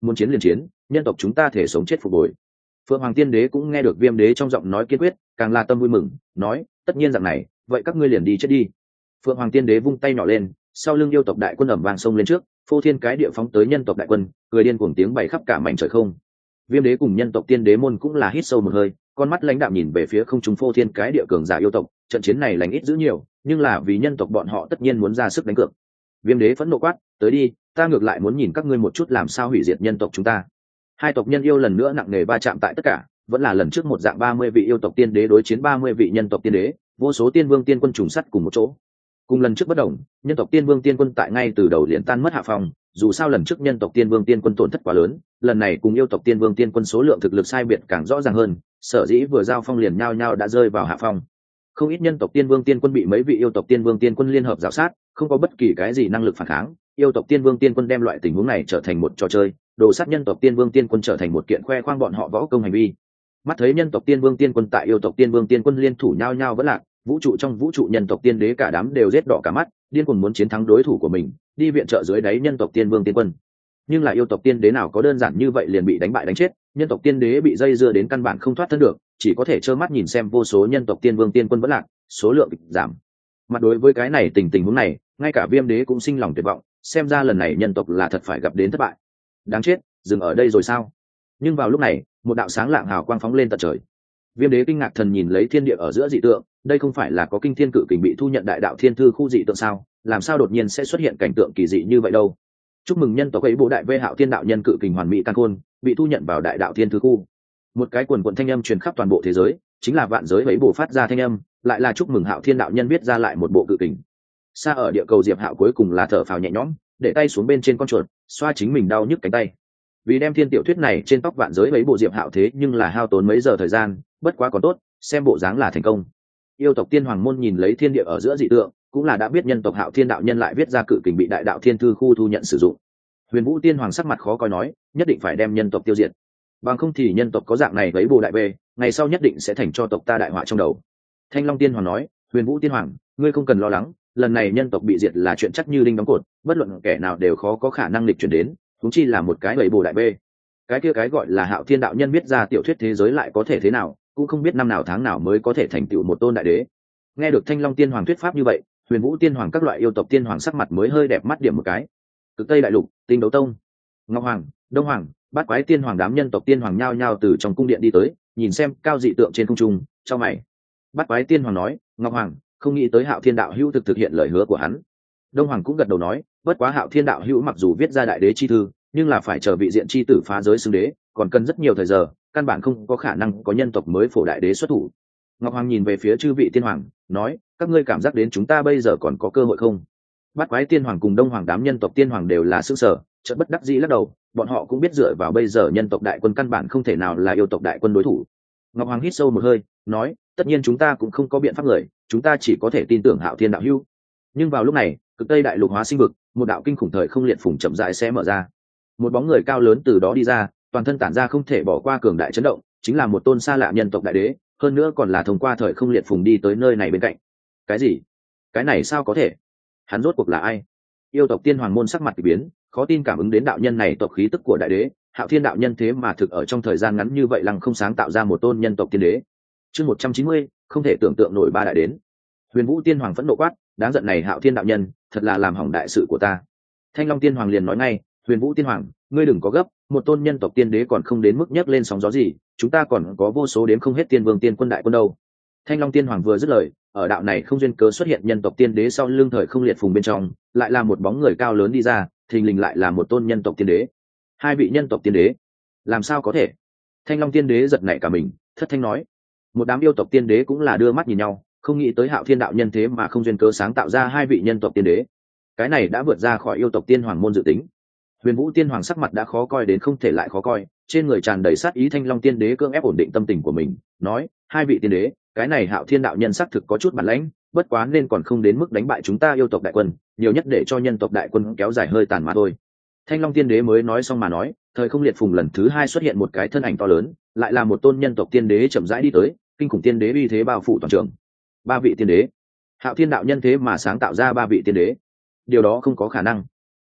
muốn chiến liền chiến, nhân tộc chúng ta thể sống chết phục hồi. Phượng Hoàng Tiên Đế cũng nghe được Viêm Đế trong giọng nói kiên quyết, càng là tâm vui mừng, nói, tất nhiên rằng này, vậy các ngươi liền đi chết đi. Phượng Hoàng Tiên Đế vung tay nhỏ lên, sau lưng yêu tộc đại quân ầm vang xông lên trước, phô thiên cái địa phóng tới nhân tộc đại quân, cười điên cuồng tiếng bay khắp cả mảnh trời không. Viêm Đế cùng nhân tộc Tiên Đế môn cũng là hít sâu một hơi, con mắt lãnh đạm nhìn về phía không trung phô thiên cái địa cường giả yêu tộc, trận chiến này lành ít dữ nhiều, nhưng là vì nhân tộc bọn họ tất nhiên muốn ra sức đánh cược. Viêm Đế phẫn nộ quát, tới đi, ta ngược lại muốn nhìn các ngươi một chút làm sao hủy diệt nhân tộc chúng ta. Hai tộc nhân yêu lần nữa nặng nề va chạm tại tất cả, vẫn là lần trước một dạng ba mươi vị yêu tộc tiên đế đối chiến ba mươi vị nhân tộc tiên đế, vô số tiên vương tiên quân trùng sắt cùng một chỗ. Cùng lần trước bất đồng, nhân tộc tiên vương tiên quân tại ngay từ đầu liền tan mất hạ phong, dù sao lần trước nhân tộc tiên vương tiên quân tổn thất quá lớn, lần này cùng yêu tộc tiên vương tiên quân số lượng thực lực sai biệt càng rõ ràng hơn, sở dĩ vừa giao phong liền nhao nhao đã rơi vào hạ phong. Không ít nhân tộc tiên vương tiên quân bị mấy vị yêu tộc tiên vương tiên quân liên hợp rào sát, không có bất kỳ cái gì năng lực phản kháng, yêu tộc tiên vương tiên quân đem loại tình huống này trở thành một trò chơi, đồ sát nhân tộc tiên vương tiên quân trở thành một kiện khoe khoang bọn họ võ công hành vi. Mắt thấy nhân tộc tiên vương tiên quân tại yêu tộc tiên vương tiên quân liên thủ nhau nhau vẫn lạc, vũ trụ trong vũ trụ nhân tộc tiên đế cả đám đều rết đỏ cả mắt, điên cuồng muốn chiến thắng đối thủ của mình, đi viện trợ dưới đáy nhân tộc tiên vương tiên quân. Nhưng là yêu tộc tiên đế nào có đơn giản như vậy liền bị đánh bại đánh chết, nhân tộc tiên đế bị dây dưa đến căn bản không thoát thân được, chỉ có thể trơ mắt nhìn xem vô số nhân tộc tiên vương tiên quân vẫn lạc, số lượng giảm. Mặt đối với cái này tình tình huống này, ngay cả Viêm Đế cũng sinh lòng tuyệt vọng, xem ra lần này nhân tộc là thật phải gặp đến thất bại. Đáng chết, dừng ở đây rồi sao? Nhưng vào lúc này, một đạo sáng lạng hào quang phóng lên tận trời. Viêm Đế kinh ngạc thần nhìn lấy thiên địa ở giữa dị tượng, đây không phải là có kinh thiên cự kình bị thu nhận đại đạo thiên thư khu dị tượng sao? Làm sao đột nhiên sẽ xuất hiện cảnh tượng kỳ dị như vậy đâu? Chúc mừng nhân tộc ấy bố đại vê hạo thiên đạo nhân cự kình hoàn mỹ căn khôn, bị thu nhận vào đại đạo thiên thư khu. Một cái quần quần thanh âm truyền khắp toàn bộ thế giới, chính là vạn giới ấy bổ phát ra thanh âm, lại là chúc mừng hạo thiên đạo nhân viết ra lại một bộ cự kình. Xa ở địa cầu Diệp Hạo cuối cùng là thở phào nhẹ nhõm, để tay xuống bên trên con chuột, xoa chính mình đau nhức cánh tay. Vì đem thiên tiểu thuyết này trên tóc vạn giới ấy bộ Diệp Hạo thế nhưng là hao tốn mấy giờ thời gian, bất quá còn tốt, xem bộ dáng là thành công. Yêu tộc tiên hoàng môn nhìn lấy thiên địa ở giữa dị tượng, cũng là đã biết nhân tộc hạo thiên đạo nhân lại viết ra cự kình bị đại đạo thiên thư khu thu nhận sử dụng. Huyền Vũ tiên hoàng sắc mặt khó coi nói, nhất định phải đem nhân tộc tiêu diệt, bằng không thì nhân tộc có dạng này với bồ đại bê, ngày sau nhất định sẽ thành cho tộc ta đại họa trong đầu. Thanh Long tiên hoàng nói, Huyền Vũ tiên hoàng, ngươi không cần lo lắng, lần này nhân tộc bị diệt là chuyện chắc như đinh đóng cột, bất luận kẻ nào đều khó có khả năng lịch chuyển đến, chúng chi là một cái bầy bồ đại bê. Cái kia cái gọi là hạo thiên đạo nhân viết ra tiểu thuyết thế giới lại có thể thế nào, cũng không biết năm nào tháng nào mới có thể thành tựu một tôn đại đế. Nghe được Thanh Long tiên hoàng thuyết pháp như vậy, Huyền Vũ tiên hoàng các loại yêu tộc tiên hoàng sắc mặt mới hơi đẹp mắt điểm một cái. Cực Tây đại lục, Tinh Đấu tông, Ngọc Hoàng, Đông Hoàng, Bát Quái tiên hoàng đám nhân tộc tiên hoàng nhao nhao từ trong cung điện đi tới, nhìn xem cao dị tượng trên không trung, trong mày. Bát Quái tiên hoàng nói, Ngọc Hoàng, không nghĩ tới hạo thiên đạo hữu thực thực hiện lời hứa của hắn. Đông Hoàng cũng gật đầu nói, bất quá hạo thiên đạo hữu mặc dù viết ra đại đế chi thư, nhưng là phải chờ vị diện chi tử phá giới xưng đế, còn cần rất nhiều thời giờ, căn bản không có khả năng có nhân tộc mới phổ đại đế xuất thủ. Ngọc Hoàng nhìn về phía chư vị tiên hoàng, nói, các ngươi cảm giác đến chúng ta bây giờ còn có cơ hội không? Bát Quái tiên hoàng cùng Đông Hoàng đám nhân tộc tiên hoàng đều là sức sở, chợt bất đắc dĩ lắc đầu, bọn họ cũng biết dựa vào bây giờ nhân tộc đại quân căn bản không thể nào là yêu tộc đại quân đối thủ. Ngọc Hoàng hít sâu một hơi, nói, tất nhiên chúng ta cũng không có biện pháp người, chúng ta chỉ có thể tin tưởng hạo thiên đạo hữu. Nhưng vào lúc này, Cực Tây đại lục hóa sinh vực, một đạo kinh khủng thời không liệt phùng chậm rãi sẽ mở ra. Một bóng người cao lớn từ đó đi ra, toàn thân tản ra không thể bỏ qua cường đại chấn động, chính là một tôn xa lạ nhân tộc đại đế, hơn nữa còn là thông qua thời không liệt phùng đi tới nơi này bên cạnh. Cái gì? Cái này sao có thể? Hắn rốt cuộc là ai? Yêu tộc tiên hoàng môn sắc mặt kỳ biến, khó tin cảm ứng đến đạo nhân này tộc khí tức của đại đế, hạo thiên đạo nhân thế mà thực ở trong thời gian ngắn như vậy lăng không sáng tạo ra một tôn nhân tộc tiên đế. Chương một trăm chín mươi, không thể tưởng tượng nổi ba đại đến. Huyền Vũ tiên hoàng phẫn nộ quát, đáng giận này hạo thiên đạo nhân, thật là làm hỏng đại sự của ta. Thanh Long tiên hoàng liền nói ngay, Huyền Vũ tiên hoàng, ngươi đừng có gấp, một tôn nhân tộc tiên đế còn không đến mức nhấc lên sóng gió gì, chúng ta còn có vô số đến không hết tiên vương tiên quân đại quân đâu. Thanh Long tiên hoàng vừa dứt lời, ở đạo này không duyên cớ xuất hiện nhân tộc tiên đế sau lưng thời không liệt phùng bên trong, lại là một bóng người cao lớn đi ra, thình lình lại là một tôn nhân tộc tiên đế. Hai vị nhân tộc tiên đế, làm sao có thể? Thanh Long tiên đế giật nảy cả mình, thất thanh nói. Một đám yêu tộc tiên đế cũng là đưa mắt nhìn nhau, không nghĩ tới hạo thiên đạo nhân thế mà không duyên cớ sáng tạo ra hai vị nhân tộc tiên đế. Cái này đã vượt ra khỏi yêu tộc tiên hoàng môn dự tính. Huyền Vũ tiên hoàng sắc mặt đã khó coi đến không thể lại khó coi, trên người tràn đầy sát ý. Thanh Long tiên đế cưỡng ép ổn định tâm tình của mình, nói, hai vị tiên đế, cái này hạo thiên đạo nhân xác thực có chút bản lãnh, bất quá nên còn không đến mức đánh bại chúng ta yêu tộc đại quân, nhiều nhất để cho nhân tộc đại quân kéo dài hơi tàn mà thôi. Thanh Long tiên đế mới nói xong mà nói, thời không liệt phùng lần thứ hai xuất hiện một cái thân ảnh to lớn, lại là một tôn nhân tộc tiên đế chậm rãi đi tới, kinh khủng tiên đế uy thế bao phủ toàn trường. Ba vị tiên đế, hạo thiên đạo nhân thế mà sáng tạo ra ba vị tiên đế, điều đó không có khả năng.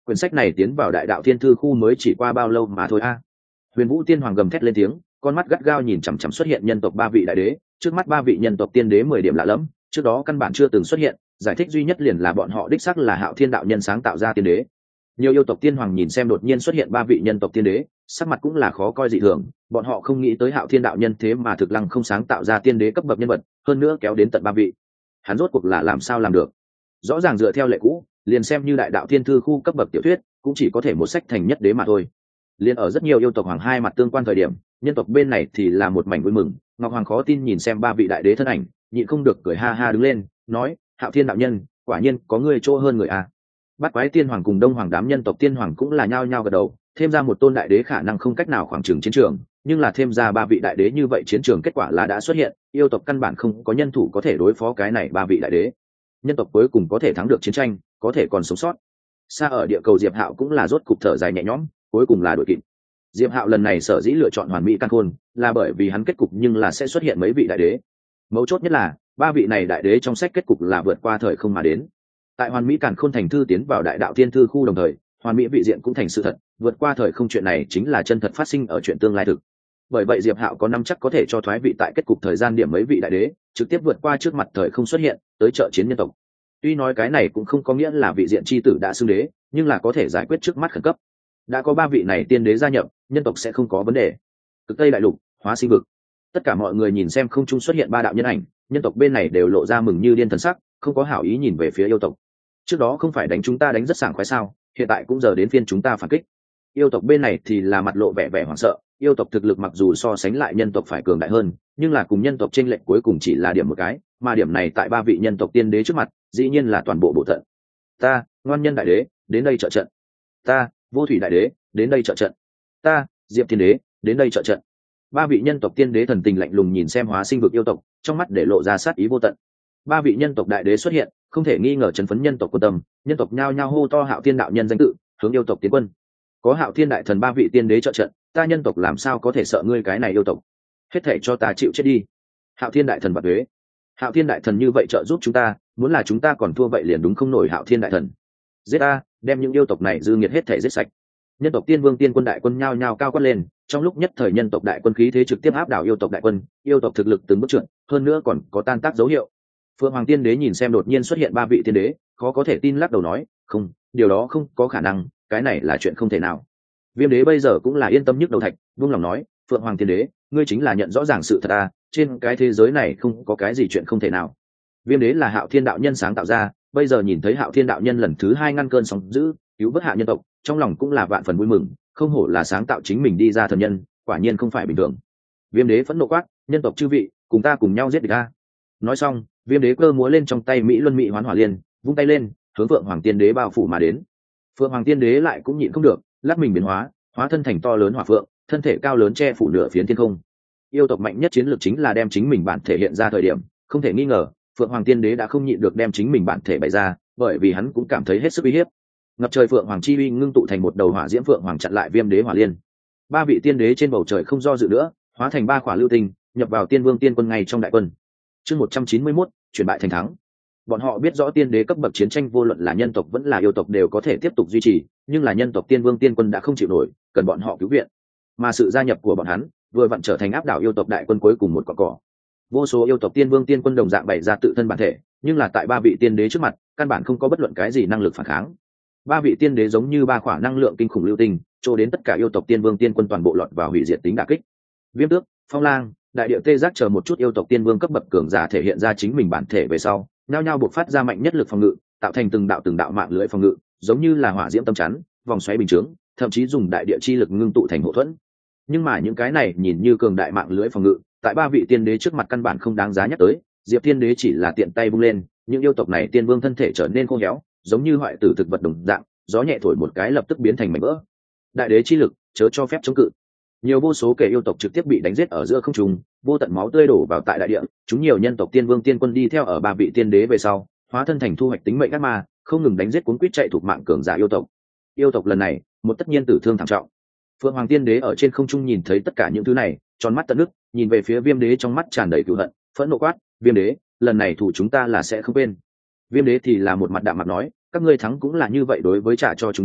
quyển sách này tiến vào đại đạo thiên thư khu mới chỉ qua bao lâu mà thôi a. Huyền Vũ Tiên Hoàng gầm thét lên tiếng, con mắt gắt gao nhìn chằm chằm xuất hiện nhân tộc ba vị đại đế, trước mắt ba vị nhân tộc tiên đế mười điểm lạ lẫm, trước đó căn bản chưa từng xuất hiện, giải thích duy nhất liền là bọn họ đích xác là Hạo Thiên đạo nhân sáng tạo ra tiên đế. Nhiều yêu tộc tiên hoàng nhìn xem đột nhiên xuất hiện ba vị nhân tộc tiên đế, sắc mặt cũng là khó coi dị thường, bọn họ không nghĩ tới Hạo Thiên đạo nhân thế mà thực lăng không sáng tạo ra tiên đế cấp bậc nhân vật, hơn nữa kéo đến tận ba vị. Hắn rốt cuộc là làm sao làm được? Rõ ràng dựa theo lệ cũ, liền xem như đại đạo thiên thư khu cấp bậc tiểu thuyết, cũng chỉ có thể một sách thành nhất đế mà thôi. Liên ở rất nhiều yêu tộc hoàng hai mặt tương quan thời điểm, nhân tộc bên này thì là một mảnh vui mừng. Ngọc Hoàng khó tin nhìn xem ba vị đại đế thân ảnh, nhịn không được cười ha ha đứng lên, nói: Hạo Thiên đạo nhân, quả nhiên có ngươi chỗ hơn người à. Bát Quái Tiên Hoàng cùng Đông Hoàng đám nhân tộc tiên hoàng cũng là nhao nhao gật đầu, thêm ra một tôn đại đế khả năng không cách nào khoảng trừng chiến trường, nhưng là thêm ra ba vị đại đế như vậy chiến trường kết quả là đã xuất hiện, yêu tộc căn bản không có nhân thủ có thể đối phó cái này ba vị đại đế. Nhân tộc cuối cùng có thể thắng được chiến tranh, có thể còn sống sót. Xa ở địa cầu Diệp Hạo cũng là rốt cục thở dài nhẹ nhõm, cuối cùng là đội kịp. Diệp Hạo lần này sở dĩ lựa chọn hoàn mỹ căn khôn, là bởi vì hắn kết cục nhưng là sẽ xuất hiện mấy vị đại đế. Mấu chốt nhất là ba vị này đại đế trong sách kết cục là vượt qua thời không mà đến. Tại hoàn mỹ càn khôn thành thư tiến vào đại đạo thiên thư khu đồng thời, hoàn mỹ vị diện cũng thành sự thật, vượt qua thời không chuyện này chính là chân thật phát sinh ở chuyện tương lai thực. Bởi vậy Diệp Hạo có năm chắc có thể cho thoái vị tại kết cục thời gian điểm mấy vị đại đế, trực tiếp vượt qua trước mặt thời không xuất hiện, tới trợ chiến nhân tộc. Tuy nói cái này cũng không có nghĩa là vị diện chi tử đã xưng đế, nhưng là có thể giải quyết trước mắt khẩn cấp. Đã có ba vị này tiên đế gia nhập, nhân tộc sẽ không có vấn đề. Cực Tây đại lục, Hóa Sinh vực. Tất cả mọi người nhìn xem không trung xuất hiện ba đạo nhân ảnh, nhân tộc bên này đều lộ ra mừng như điên thần sắc, không có hảo ý nhìn về phía yêu tộc. Trước đó không phải đánh chúng ta đánh rất sảng khoái sao, hiện tại cũng giờ đến phiên chúng ta phản kích. Yêu tộc bên này thì là mặt lộ vẻ vẻ hoảng sợ, yêu tộc thực lực mặc dù so sánh lại nhân tộc phải cường đại hơn, nhưng là cùng nhân tộc chênh lệch cuối cùng chỉ là điểm một cái, mà điểm này tại ba vị nhân tộc tiên đế trước mặt, dĩ nhiên là toàn bộ bộ phận. Ta, Ngoan Nhân đại đế, đến đây trợ trận. Ta, Vô Thủy đại đế, đến đây trợ trận. Ta, Diệp Thiên đế, đến đây trợ trận. Ba vị nhân tộc tiên đế thần tình lạnh lùng nhìn xem Hóa Sinh vực yêu tộc, trong mắt để lộ ra sát ý vô tận. Ba vị nhân tộc đại đế xuất hiện, không thể nghi ngờ chấn phấn nhân tộc của tâm, nhân tộc nhao nhao hô to Hạo Thiên đạo nhân danh tự, hướng yêu tộc tiến quân. Có Hạo Thiên đại thần ba vị tiên đế trợ trận, ta nhân tộc làm sao có thể sợ ngươi cái này yêu tộc? Hết thảy cho ta chịu chết đi. Hạo Thiên đại thần bạt đế. Hạo Thiên đại thần như vậy trợ giúp chúng ta, muốn là chúng ta còn thua vậy liền đúng không nổi Hạo Thiên đại thần. Giết ta, đem những yêu tộc này dư nghiệt hết thảy giết sạch. Nhân tộc tiên vương tiên quân đại quân nhao nhao cao quát lên, trong lúc nhất thời nhân tộc đại quân khí thế trực tiếp áp đảo yêu tộc đại quân, yêu tộc thực lực từng bước trượt, hơn nữa còn có tan tác dấu hiệu. Phượng Hoàng tiên đế nhìn xem đột nhiên xuất hiện ba vị tiên đế, khó có thể tin lắc đầu nói, không, điều đó không có khả năng, cái này là chuyện không thể nào. Viêm đế bây giờ cũng là yên tâm nhức đầu thạch, buông lòng nói, Phượng Hoàng tiên đế, ngươi chính là nhận rõ ràng sự thật à, trên cái thế giới này không có cái gì chuyện không thể nào. Viêm đế là Hạo Thiên đạo nhân sáng tạo ra, bây giờ nhìn thấy Hạo Thiên đạo nhân lần thứ hai ngăn cơn sóng dữ, cứu vớt hạ nhân tộc, trong lòng cũng là vạn phần vui mừng, không hổ là sáng tạo chính mình đi ra thần nhân, quả nhiên không phải bình thường. Viêm đế phẫn nộ quát, nhân tộc chư vị, cùng ta cùng nhau giết địch a. Nói xong, Viêm đế cơ múa lên trong tay Mỹ Luân Mỹ Hoán Hỏa Liên, vung tay lên, hướng Phượng Hoàng tiên đế bao phủ mà đến. Phượng Hoàng tiên đế lại cũng nhịn không được, lắc mình biến hóa, hóa thân thành to lớn hỏa phượng, thân thể cao lớn che phủ nửa phiến thiên không. Yêu tộc mạnh nhất chiến lược chính là đem chính mình bản thể hiện ra thời điểm, không thể nghi ngờ, Phượng Hoàng tiên đế đã không nhịn được đem chính mình bản thể bày ra, bởi vì hắn cũng cảm thấy hết sức uy hiếp. Ngập trời Phượng Hoàng chi uy ngưng tụ thành một đầu hỏa diễm Phượng Hoàng chặn lại Viêm đế Hỏa Liên. Ba vị tiên đế trên bầu trời không do dự nữa, hóa thành ba khỏa lưu tinh, nhập vào Tiên Vương tiên quân ngay trong đại quân. Chương một trăm chín mươi mốt, chuyển bại thành thắng. Bọn họ biết rõ tiên đế cấp bậc chiến tranh vô luận là nhân tộc vẫn là yêu tộc đều có thể tiếp tục duy trì, nhưng là nhân tộc Tiên Vương tiên quân đã không chịu nổi, cần bọn họ cứu viện. Mà sự gia nhập của bọn hắn, vừa vặn trở thành áp đảo yêu tộc đại quân cuối cùng một cọn cỏ. Vô số yêu tộc Tiên Vương tiên quân đồng dạng bày ra tự thân bản thể, nhưng là tại ba vị tiên đế trước mặt, căn bản không có bất luận cái gì năng lực phản kháng. Ba vị tiên đế giống như ba khỏa năng lượng kinh khủng lưu tinh, trô đến tất cả yêu tộc Tiên Vương tiên quân toàn bộ lọt vào hủy diệt tính đả kích. Viêm Tước, Phong Lang, Đại Điệu Tê Giác chờ một chút yêu tộc Tiên Vương cấp bậc cường giả thể hiện ra chính mình bản thể về sau, nhao nhao bộc phát ra mạnh nhất lực phòng ngự, tạo thành từng đạo từng đạo mạng lưới phòng ngự, giống như là hỏa diễm tâm chắn, vòng xoáy bình chướng, thậm chí dùng đại địa chi lực ngưng tụ thành hộ thuẫn. Nhưng mà những cái này nhìn như cường đại mạng lưới phòng ngự, tại ba vị tiên đế trước mặt căn bản không đáng giá nhắc tới. Diệp Thiên đế chỉ là tiện tay vung lên, những yêu tộc này Tiên Vương thân thể trở nên khô héo, giống như hoại tử thực vật đồng dạng, gió nhẹ thổi một cái lập tức biến thành mảnh vỡ. Đại đế chi lực, chớ cho phép chống cự. Nhiều vô số kẻ yêu tộc trực tiếp bị đánh giết ở giữa không trung, vô tận máu tươi đổ vào tại đại địa, chúng nhiều nhân tộc Tiên Vương tiên quân đi theo ở ba vị tiên đế về sau, hóa thân thành thu hoạch tính mệnh ác ma, không ngừng đánh giết cuốn quýt chạy thuộc mạng cường giả yêu tộc. Yêu tộc lần này, một tất nhiên tử thương thảm trọng. Phượng Hoàng tiên đế ở trên không trung nhìn thấy tất cả những thứ này, tròn mắt tận nước, nhìn về phía Viêm đế trong mắt tràn đầy cừu hận, phẫn nộ quát, Viêm đế, lần này thủ chúng ta là sẽ không quên. Viêm đế thì là một mặt đạm mặt nói, các ngươi thắng cũng là như vậy đối với trả cho chúng ta,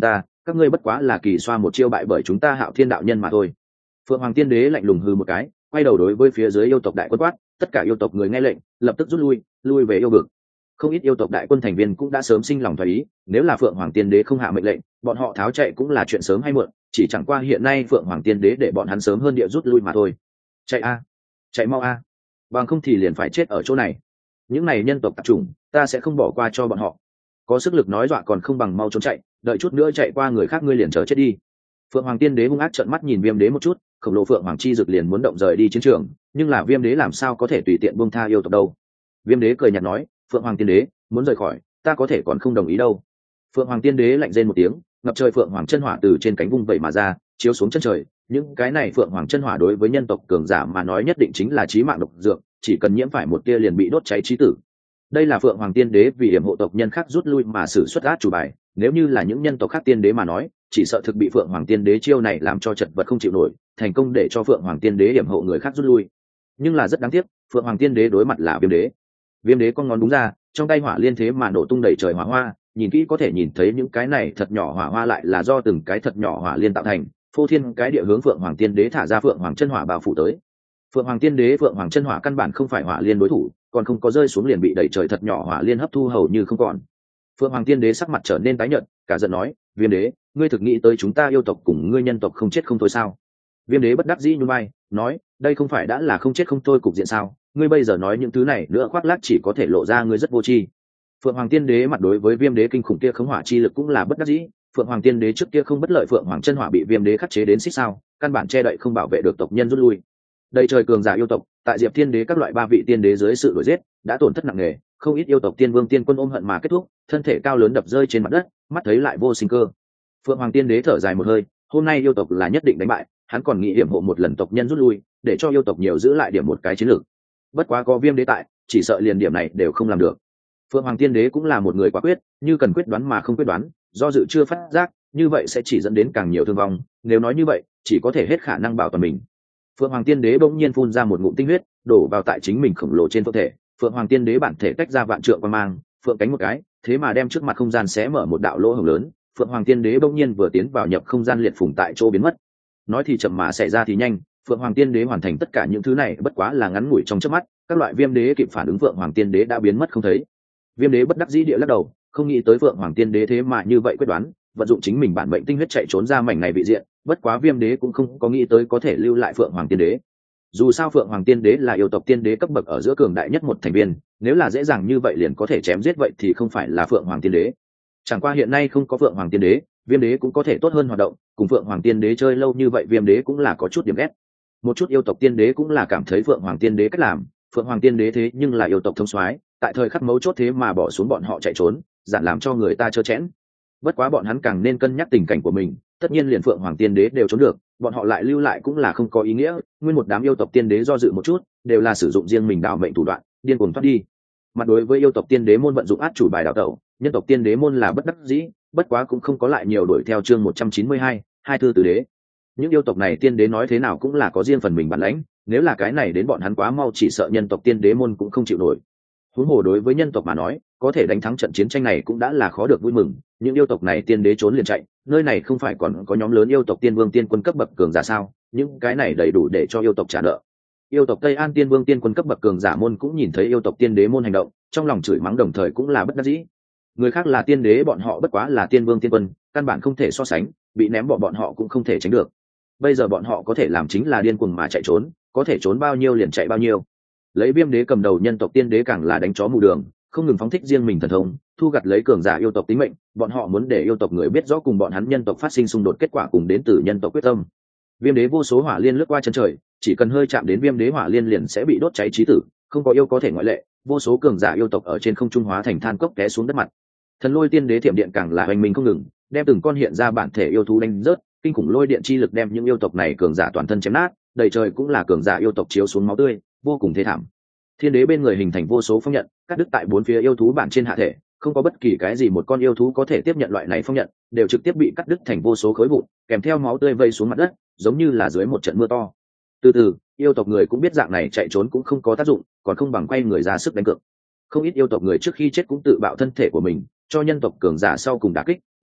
các ngươi bất quá là kỳ xoa một chiêu bại bởi chúng ta Hạo Thiên đạo nhân mà thôi. Phượng Hoàng Tiên Đế lạnh lùng hừ một cái, quay đầu đối với phía dưới yêu tộc đại quân quát, tất cả yêu tộc người nghe lệnh, lập tức rút lui, lui về yêu vực. Không ít yêu tộc đại quân thành viên cũng đã sớm sinh lòng thoái ý, nếu là Phượng Hoàng Tiên Đế không hạ mệnh lệnh, bọn họ tháo chạy cũng là chuyện sớm hay muộn, chỉ chẳng qua hiện nay Phượng Hoàng Tiên Đế để bọn hắn sớm hơn địa rút lui mà thôi. Chạy a, chạy mau a, bằng không thì liền phải chết ở chỗ này. Những này nhân tộc tạp chủng, ta sẽ không bỏ qua cho bọn họ. Có sức lực nói dọa còn không bằng mau trốn chạy, đợi chút nữa chạy qua người khác ngươi liền chờ chết đi. Phượng Hoàng Tiên Đế hung ác trợn mắt nhìn Viêm Đế một chút, khổng lồ Phượng Hoàng chi dực liền muốn động rời đi chiến trường, nhưng là Viêm Đế làm sao có thể tùy tiện buông tha yêu tộc đâu. Viêm Đế cười nhạt nói, Phượng Hoàng Tiên Đế muốn rời khỏi, ta có thể còn không đồng ý đâu. Phượng Hoàng Tiên Đế lạnh rên một tiếng, ngập trời Phượng Hoàng chân hỏa từ trên cánh vung vẩy mà ra, chiếu xuống chân trời. Những cái này Phượng Hoàng chân hỏa đối với nhân tộc cường giả mà nói nhất định chính là chí mạng độc dược, chỉ cần nhiễm phải một tia liền bị đốt cháy chí tử. Đây là Phượng Hoàng Tiên Đế vì hiểm hộ tộc nhân khác rút lui mà sử xuất át chủ bài, nếu như là những nhân tộc khác tiên đế mà nói, chỉ sợ thực bị Phượng Hoàng Tiên Đế chiêu này làm cho chật vật không chịu nổi, thành công để cho Phượng Hoàng Tiên Đế hiểm hộ người khác rút lui. Nhưng là rất đáng tiếc, Phượng Hoàng Tiên Đế đối mặt là Viêm Đế. Viêm Đế con ngón đúng ra, trong tay hỏa liên thế mà nổ tung đầy trời hỏa hoa, nhìn kỹ có thể nhìn thấy những cái này thật nhỏ hỏa hoa lại là do từng cái thật nhỏ hỏa liên tạo thành, phô thiên cái địa hướng Phượng Hoàng Tiên Đế thả ra Phượng Hoàng chân hỏa bao phủ tới. Phượng Hoàng Tiên Đế Phượng Hoàng chân hỏa căn bản không phải hỏa liên đối thủ, còn không có rơi xuống liền bị đẩy trời thật nhỏ hỏa liên hấp thu hầu như không còn. Phượng Hoàng Tiên Đế sắc mặt trở nên tái nhợt, cả giận nói, Viêm Đế, ngươi thực nghĩ tới chúng ta yêu tộc cùng ngươi nhân tộc không chết không thôi sao? Viêm Đế bất đắc dĩ nhún vai, nói, đây không phải đã là không chết không thôi cục diện sao? Ngươi bây giờ nói những thứ này nữa khoác lác chỉ có thể lộ ra ngươi rất vô tri. Phượng Hoàng Tiên Đế mặt đối với Viêm Đế kinh khủng kia khống hỏa chi lực cũng là bất đắc dĩ. Phượng Hoàng Tiên Đế trước kia không bất lợi Phượng Hoàng chân hỏa bị Viêm Đế khắc chế đến xích sao, căn bản che đậy không bảo vệ được tộc nhân rút lui. Đây trời cường giả yêu tộc, tại Diệp Thiên Đế các loại ba vị tiên đế dưới sự đuổi giết, đã tổn thất nặng nề, không ít yêu tộc tiên vương tiên quân ôm hận mà kết thúc, thân thể cao lớn đập rơi trên mặt đất, mắt thấy lại vô sinh cơ. Phượng Hoàng Tiên Đế thở dài một hơi, hôm nay yêu tộc là nhất định đánh bại, hắn còn nghĩ hiểm hộ một lần tộc nhân rút lui, để cho yêu tộc nhiều giữ lại điểm một cái chiến lược. Bất quá có Viêm Đế tại, chỉ sợ liền điểm này đều không làm được. Phượng Hoàng Tiên Đế cũng là một người quả quyết, như cần quyết đoán mà không quyết đoán, do dự chưa phát giác, như vậy sẽ chỉ dẫn đến càng nhiều thương vong, nếu nói như vậy, chỉ có thể hết khả năng bảo toàn mình. Phượng Hoàng Tiên Đế bỗng nhiên phun ra một ngụm tinh huyết, đổ vào tại chính mình khổng lồ trên cơ thể. Phượng Hoàng Tiên Đế bản thể tách ra vạn trượng quang mang, phượng cánh một cái, thế mà đem trước mặt không gian xé mở một đạo lỗ hổng lớn. Phượng Hoàng Tiên Đế bỗng nhiên vừa tiến vào nhập không gian liệt phùng tại chỗ biến mất. Nói thì chậm mà xảy ra thì nhanh, Phượng Hoàng Tiên Đế hoàn thành tất cả những thứ này bất quá là ngắn ngủi trong chớp mắt, các loại Viêm Đế kịp phản ứng Phượng Hoàng Tiên Đế đã biến mất không thấy. Viêm Đế bất đắc dĩ địa lắc đầu, không nghĩ tới Phượng Hoàng Tiên Đế thế mà như vậy quyết đoán, vận dụng chính mình bản mệnh tinh huyết chạy trốn ra mảnh này vị diện. Bất quá Viêm Đế cũng không có nghĩ tới có thể lưu lại Phượng Hoàng Tiên Đế. Dù sao Phượng Hoàng Tiên Đế là yêu tộc tiên đế cấp bậc ở giữa cường đại nhất một thành viên, nếu là dễ dàng như vậy liền có thể chém giết vậy thì không phải là Phượng Hoàng Tiên Đế. Chẳng qua hiện nay không có Phượng Hoàng Tiên Đế, Viêm Đế cũng có thể tốt hơn hoạt động, cùng Phượng Hoàng Tiên Đế chơi lâu như vậy Viêm Đế cũng là có chút điểm ghét. Một chút yêu tộc tiên đế cũng là cảm thấy Phượng Hoàng Tiên Đế cách làm, Phượng Hoàng Tiên Đế thế nhưng là yêu tộc thông soái, tại thời khắc mấu chốt thế mà bỏ xuống bọn họ chạy trốn, giản làm cho người ta trơ chẽn. Bất quá bọn hắn càng nên cân nhắc tình cảnh của mình, tất nhiên liền Phượng Hoàng Tiên Đế đều trốn được, bọn họ lại lưu lại cũng là không có ý nghĩa. Nguyên một đám yêu tộc tiên đế do dự một chút, đều là sử dụng riêng mình đảo mệnh thủ đoạn, điên cuồng thoát đi. Mặt đối với yêu tộc tiên đế môn vận dụng át chủ bài đảo tẩu, nhân tộc tiên đế môn là bất đắc dĩ, bất quá cũng không có lại nhiều đuổi theo chương một trăm chín mươi hai, hai thư tứ đế. Những yêu tộc này tiên đế nói thế nào cũng là có riêng phần mình bản lãnh, nếu là cái này đến bọn hắn quá mau chỉ sợ nhân tộc tiên đế môn cũng không chịu nổi. Huống hồ đối với nhân tộc mà nói, có thể đánh thắng trận chiến tranh này cũng đã là khó được vui mừng. Những yêu tộc này tiên đế trốn liền chạy, nơi này không phải còn có nhóm lớn yêu tộc tiên vương tiên quân cấp bậc cường giả sao? Những cái này đầy đủ để cho yêu tộc trả nợ. Yêu tộc Tây An tiên vương tiên quân cấp bậc cường giả môn cũng nhìn thấy yêu tộc tiên đế môn hành động, trong lòng chửi mắng đồng thời cũng là bất đắc dĩ. Người khác là tiên đế bọn họ bất quá là tiên vương tiên quân, căn bản không thể so sánh, bị ném bỏ bọn họ cũng không thể tránh được. Bây giờ bọn họ có thể làm chính là điên cuồng mà chạy trốn, có thể trốn bao nhiêu liền chạy bao nhiêu. Lấy Viêm Đế cầm đầu nhân tộc tiên đế càng là đánh chó mù đường, không ngừng phóng thích riêng mình thần thông, thu gặt lấy cường giả yêu tộc tính mệnh. Bọn họ muốn để yêu tộc người biết rõ cùng bọn hắn nhân tộc phát sinh xung đột kết quả cùng đến từ nhân tộc quyết tâm. Viêm Đế vô số hỏa liên lướt qua chân trời, chỉ cần hơi chạm đến Viêm Đế hỏa liên liền sẽ bị đốt cháy chí tử, không có yêu có thể ngoại lệ. Vô số cường giả yêu tộc ở trên không trung hóa thành than cốc té xuống đất mặt. Thần Lôi Tiên Đế thiểm điện càng là hoành mình không ngừng, đem từng con hiện ra bản thể yêu thú đánh rớt, kinh khủng lôi điện chi lực đem những yêu tộc này cường giả toàn thân chém nát, đầy trời cũng là cường giả yêu tộc chiếu xuống máu tươi, vô cùng thê thảm. Thiên Đế bên người hình thành vô số phong nhận, cắt đứt tại bốn phía yêu thú bản trên hạ thể, không có bất kỳ cái gì một con yêu thú có thể tiếp nhận loại này phong nhận, đều trực tiếp bị cắt đứt thành vô số khối vụn, kèm theo máu tươi vây xuống mặt đất, giống như là dưới một trận mưa to. Từ từ, yêu tộc người cũng biết dạng này chạy trốn cũng không có tác dụng, còn không bằng quay người ra sức đánh cược. Không ít yêu tộc người trước khi chết cũng tự bạo thân thể của mình, cho nhân tộc cường giả sau cùng đả kích,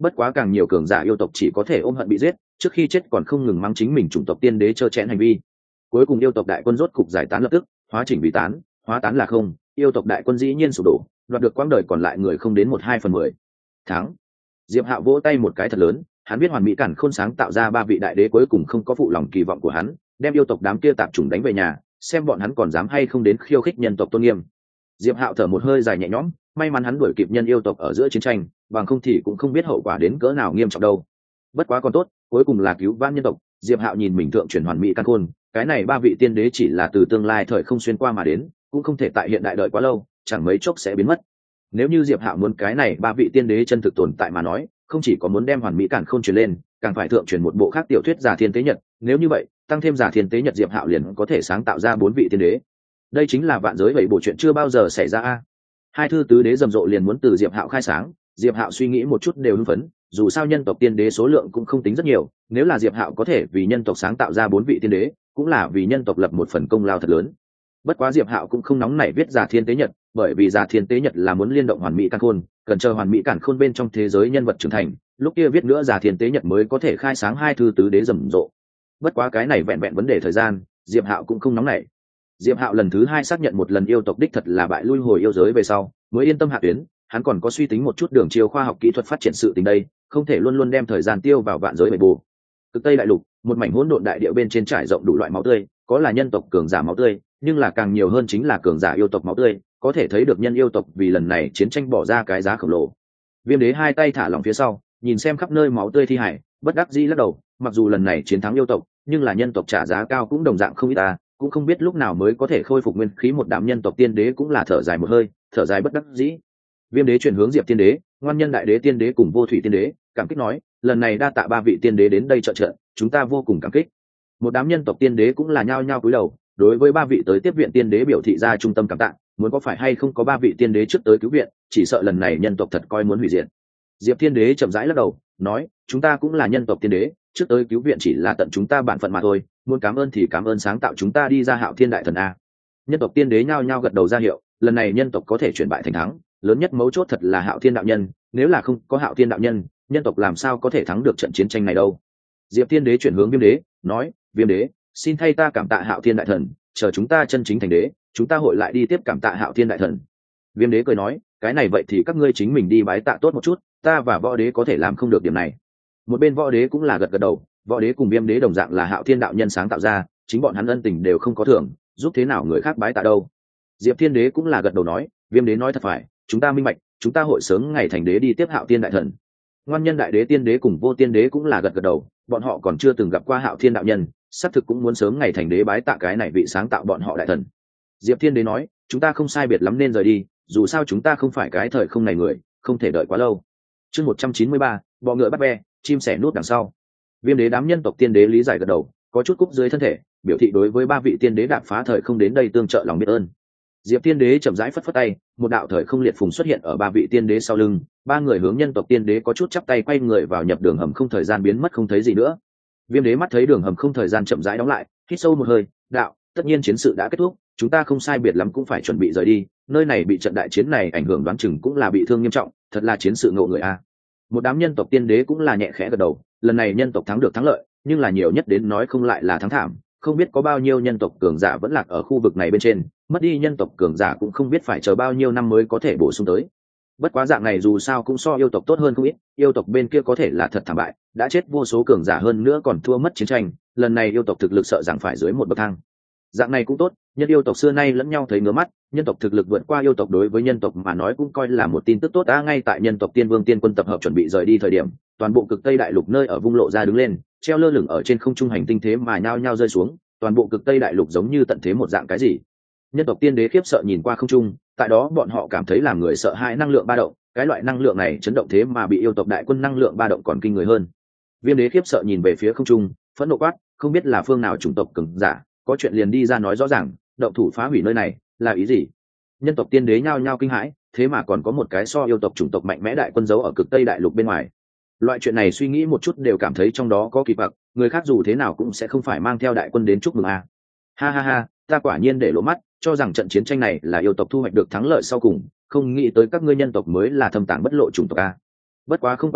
bất quá càng nhiều cường giả yêu tộc chỉ có thể ôm hận bị giết, trước khi chết còn không ngừng mắng chính mình chủng tộc tiên đế trơ trẽn hành vi. Cuối cùng yêu tộc đại quân rốt cục giải tán lập tức, hóa chỉnh vì tán, hóa tán là không, yêu tộc đại quân dĩ nhiên sụp đổ, đoạt được quãng đời còn lại người không đến một hai phần mười. Thắng. Diệp Hạo vỗ tay một cái thật lớn, hắn biết hoàn mỹ cản khôn sáng tạo ra ba vị đại đế cuối cùng không có phụ lòng kỳ vọng của hắn, đem yêu tộc đám kia tạp chủng đánh về nhà, xem bọn hắn còn dám hay không đến khiêu khích nhân tộc tôn nghiêm. Diệp Hạo thở một hơi dài nhẹ nhõm, may mắn hắn đuổi kịp nhân yêu tộc ở giữa chiến tranh, bằng không thì cũng không biết hậu quả đến cỡ nào nghiêm trọng đâu. Bất quá còn tốt, cuối cùng là cứu vãn nhân tộc. Diệp Hạo nhìn mình thượng chuyển hoàn mỹ căn khôn, cái này ba vị tiên đế chỉ là từ tương lai thời không xuyên qua mà đến, cũng không thể tại hiện đại đợi quá lâu, chẳng mấy chốc sẽ biến mất. Nếu như Diệp Hạo muốn cái này ba vị tiên đế chân thực tồn tại mà nói, không chỉ có muốn đem hoàn mỹ cản khôn truyền lên, càng phải thượng truyền một bộ khác tiểu thuyết giả thiên tế nhật, nếu như vậy, tăng thêm giả thiên tế nhật Diệp Hạo liền có thể sáng tạo ra bốn vị tiên đế. Đây chính là vạn giới bảy bộ chuyện chưa bao giờ xảy ra a. Hai thư tứ đế rầm rộ liền muốn từ Diệp Hạo khai sáng, Diệp Hạo suy nghĩ một chút đều hưng phấn, dù sao nhân tộc tiên đế số lượng cũng không tính rất nhiều, nếu là Diệp Hạo có thể vì nhân tộc sáng tạo ra bốn vị tiên đế, cũng là vì nhân tộc lập một phần công lao thật lớn. Bất quá Diệp Hạo cũng không nóng nảy viết giả thiên tế nhật, bởi vì giả thiên tế nhật là muốn liên động hoàn mỹ càn khôn, cần chờ hoàn mỹ càn khôn bên trong thế giới nhân vật trưởng thành, lúc kia viết nữa giả thiên tế nhật mới có thể khai sáng hai thư tứ đế rầm rộ. Bất quá cái này vẹn vẹn vấn đề thời gian, Diệp Hạo cũng không nóng nảy. Diệp Hạo lần thứ hai xác nhận một lần yêu tộc đích thật là bại lui hồi yêu giới về sau, mới yên tâm hạ tuyến. Hắn còn có suy tính một chút đường chiều khoa học kỹ thuật phát triển sự tình đây, không thể luôn luôn đem thời gian tiêu vào vạn giới bể bù. Cực Tây đại lục, một mảnh hỗn độn đại địa bên trên trải rộng đủ loại máu tươi, có là nhân tộc cường giả máu tươi, nhưng là càng nhiều hơn chính là cường giả yêu tộc máu tươi, có thể thấy được nhân yêu tộc vì lần này chiến tranh bỏ ra cái giá khổng lồ. Viêm Đế hai tay thả lỏng phía sau, nhìn xem khắp nơi máu tươi thi hải, bất đắc dĩ lắc đầu, mặc dù lần này chiến thắng yêu tộc, nhưng là nhân tộc trả giá cao cũng đồng dạng không ít ta, cũng không biết lúc nào mới có thể khôi phục nguyên khí. Một đám nhân tộc tiên đế cũng là thở dài một hơi, thở dài bất đắc dĩ. Viêm Đế chuyển hướng Diệp Tiên Đế, Ngoan Nhân Đại Đế Tiên Đế cùng Vô Thủy Tiên Đế, cảm kích nói, lần này đa tạ ba vị tiên đế đến đây trợ trợ, chúng ta vô cùng cảm kích. Một đám nhân tộc tiên đế cũng là nhao nhao cúi đầu, đối với ba vị tới tiếp viện tiên đế biểu thị ra trung tâm cảm tạ, muốn có phải hay không có ba vị tiên đế trước tới cứu viện, chỉ sợ lần này nhân tộc thật coi muốn hủy diệt. Diệp Tiên Đế chậm rãi lắc đầu, nói, chúng ta cũng là nhân tộc tiên đế, trước tới cứu viện chỉ là tận chúng ta bản phận mà thôi, muốn cảm ơn thì cảm ơn sáng tạo chúng ta đi ra Hạo Thiên đại thần a. Nhân tộc tiên đế nhao nhao gật đầu ra hiệu, lần này nhân tộc có thể chuyển bại thành thắng, lớn nhất mấu chốt thật là Hạo Thiên đạo nhân, nếu là không có Hạo Thiên đạo nhân, nhân tộc làm sao có thể thắng được trận chiến tranh này đâu. Diệp Tiên Đế chuyển hướng Viêm Đế, nói, Viêm Đế, xin thay ta cảm tạ Hạo Thiên đại thần, chờ chúng ta chân chính thành đế, chúng ta hội lại đi tiếp cảm tạ Hạo Thiên đại thần. Viêm Đế cười nói, cái này vậy thì các ngươi chính mình đi bái tạ tốt một chút, ta và Võ Đế có thể làm không được điểm này. Một bên Võ Đế cũng là gật gật đầu, Võ Đế cùng Viêm Đế đồng dạng là Hạo Thiên đạo nhân sáng tạo ra, chính bọn hắn ân tình đều không có thưởng, giúp thế nào người khác bái tạ đâu. Diệp Thiên Đế cũng là gật đầu nói, Viêm Đế nói thật phải, chúng ta minh bạch, chúng ta hội sớm ngày thành đế đi tiếp Hạo Thiên đại thần. Ngoan Nhân Đại Đế Tiên Đế cùng Vô Tiên Đế cũng là gật gật đầu, bọn họ còn chưa từng gặp qua Hạo Thiên đạo nhân, xác thực cũng muốn sớm ngày thành đế bái tạ cái này vị sáng tạo bọn họ đại thần. Diệp Thiên Đế nói, chúng ta không sai biệt lắm nên rời đi, dù sao chúng ta không phải cái thời không này người, không thể đợi quá lâu. Chương một trăm chín mươi ba, bọ ngựa bắt ve, chim sẻ nút đằng sau. Viêm Đế đám nhân tộc tiên đế lý giải gật đầu, có chút cúc dưới thân thể, biểu thị đối với ba vị tiên đế đạp phá thời không đến đây tương trợ lòng biết ơn. Diệp Tiên Đế chậm rãi phất phất tay, một đạo thời không liệt phùng xuất hiện ở ba vị tiên đế sau lưng, ba người hướng nhân tộc tiên đế có chút chắp tay quay người vào nhập đường hầm không thời gian biến mất không thấy gì nữa. Viêm Đế mắt thấy đường hầm không thời gian chậm rãi đóng lại, hít sâu một hơi, đạo, tất nhiên chiến sự đã kết thúc, chúng ta không sai biệt lắm cũng phải chuẩn bị rời đi, nơi này bị trận đại chiến này ảnh hưởng đoán chừng cũng là bị thương nghiêm trọng, thật là chiến sự ngộ người a. Một đám nhân tộc tiên đế cũng là nhẹ khẽ gật đầu, lần này nhân tộc thắng được thắng lợi, nhưng là nhiều nhất đến nói không lại là thắng thảm, không biết có bao nhiêu nhân tộc cường giả vẫn lạc ở khu vực này bên trên, mất đi nhân tộc cường giả cũng không biết phải chờ bao nhiêu năm mới có thể bổ sung tới. Bất quá dạng này dù sao cũng so yêu tộc tốt hơn không ít, yêu tộc bên kia có thể là thật thảm bại, đã chết vô số cường giả hơn nữa còn thua mất chiến tranh, lần này yêu tộc thực lực sợ rằng phải dưới một bậc thang. Dạng này cũng tốt, nhân yêu tộc xưa nay lẫn nhau thấy ngứa mắt, nhân tộc thực lực vượt qua yêu tộc đối với nhân tộc mà nói cũng coi là một tin tức tốt. Đã ngay tại nhân tộc tiên vương tiên quân tập hợp chuẩn bị rời đi thời điểm, toàn bộ cực Tây đại lục nơi ở vung lộ ra đứng lên, treo lơ lửng ở trên không trung hành tinh thế mà nhao nhao rơi xuống, toàn bộ cực Tây đại lục giống như tận thế một dạng cái gì. Nhân tộc tiên đế khiếp sợ nhìn qua không trung, tại đó bọn họ cảm thấy làm người sợ hãi năng lượng ba động, cái loại năng lượng này chấn động thế mà bị yêu tộc đại quân năng lượng ba động còn kinh người hơn. Viêm Đế khiếp sợ nhìn về phía không trung, phẫn nộ quát, không biết là phương nào chủng tộc cường giả, có chuyện liền đi ra nói rõ ràng, động thủ phá hủy nơi này là ý gì? Nhân tộc tiên đế nhao nhao kinh hãi, thế mà còn có một cái so yêu tộc chủng tộc mạnh mẽ đại quân giấu ở cực Tây đại lục bên ngoài. Loại chuyện này suy nghĩ một chút đều cảm thấy trong đó có kỳ quặc, người khác dù thế nào cũng sẽ không phải mang theo đại quân đến chúc mừng a. Ha ha ha, ta quả nhiên để lỗ mắt, cho rằng trận chiến tranh này là yêu tộc thu hoạch được thắng lợi sau cùng, không nghĩ tới các ngươi nhân tộc mới là thâm tàng bất lộ chủng tộc a. Bất quá không quan hệ,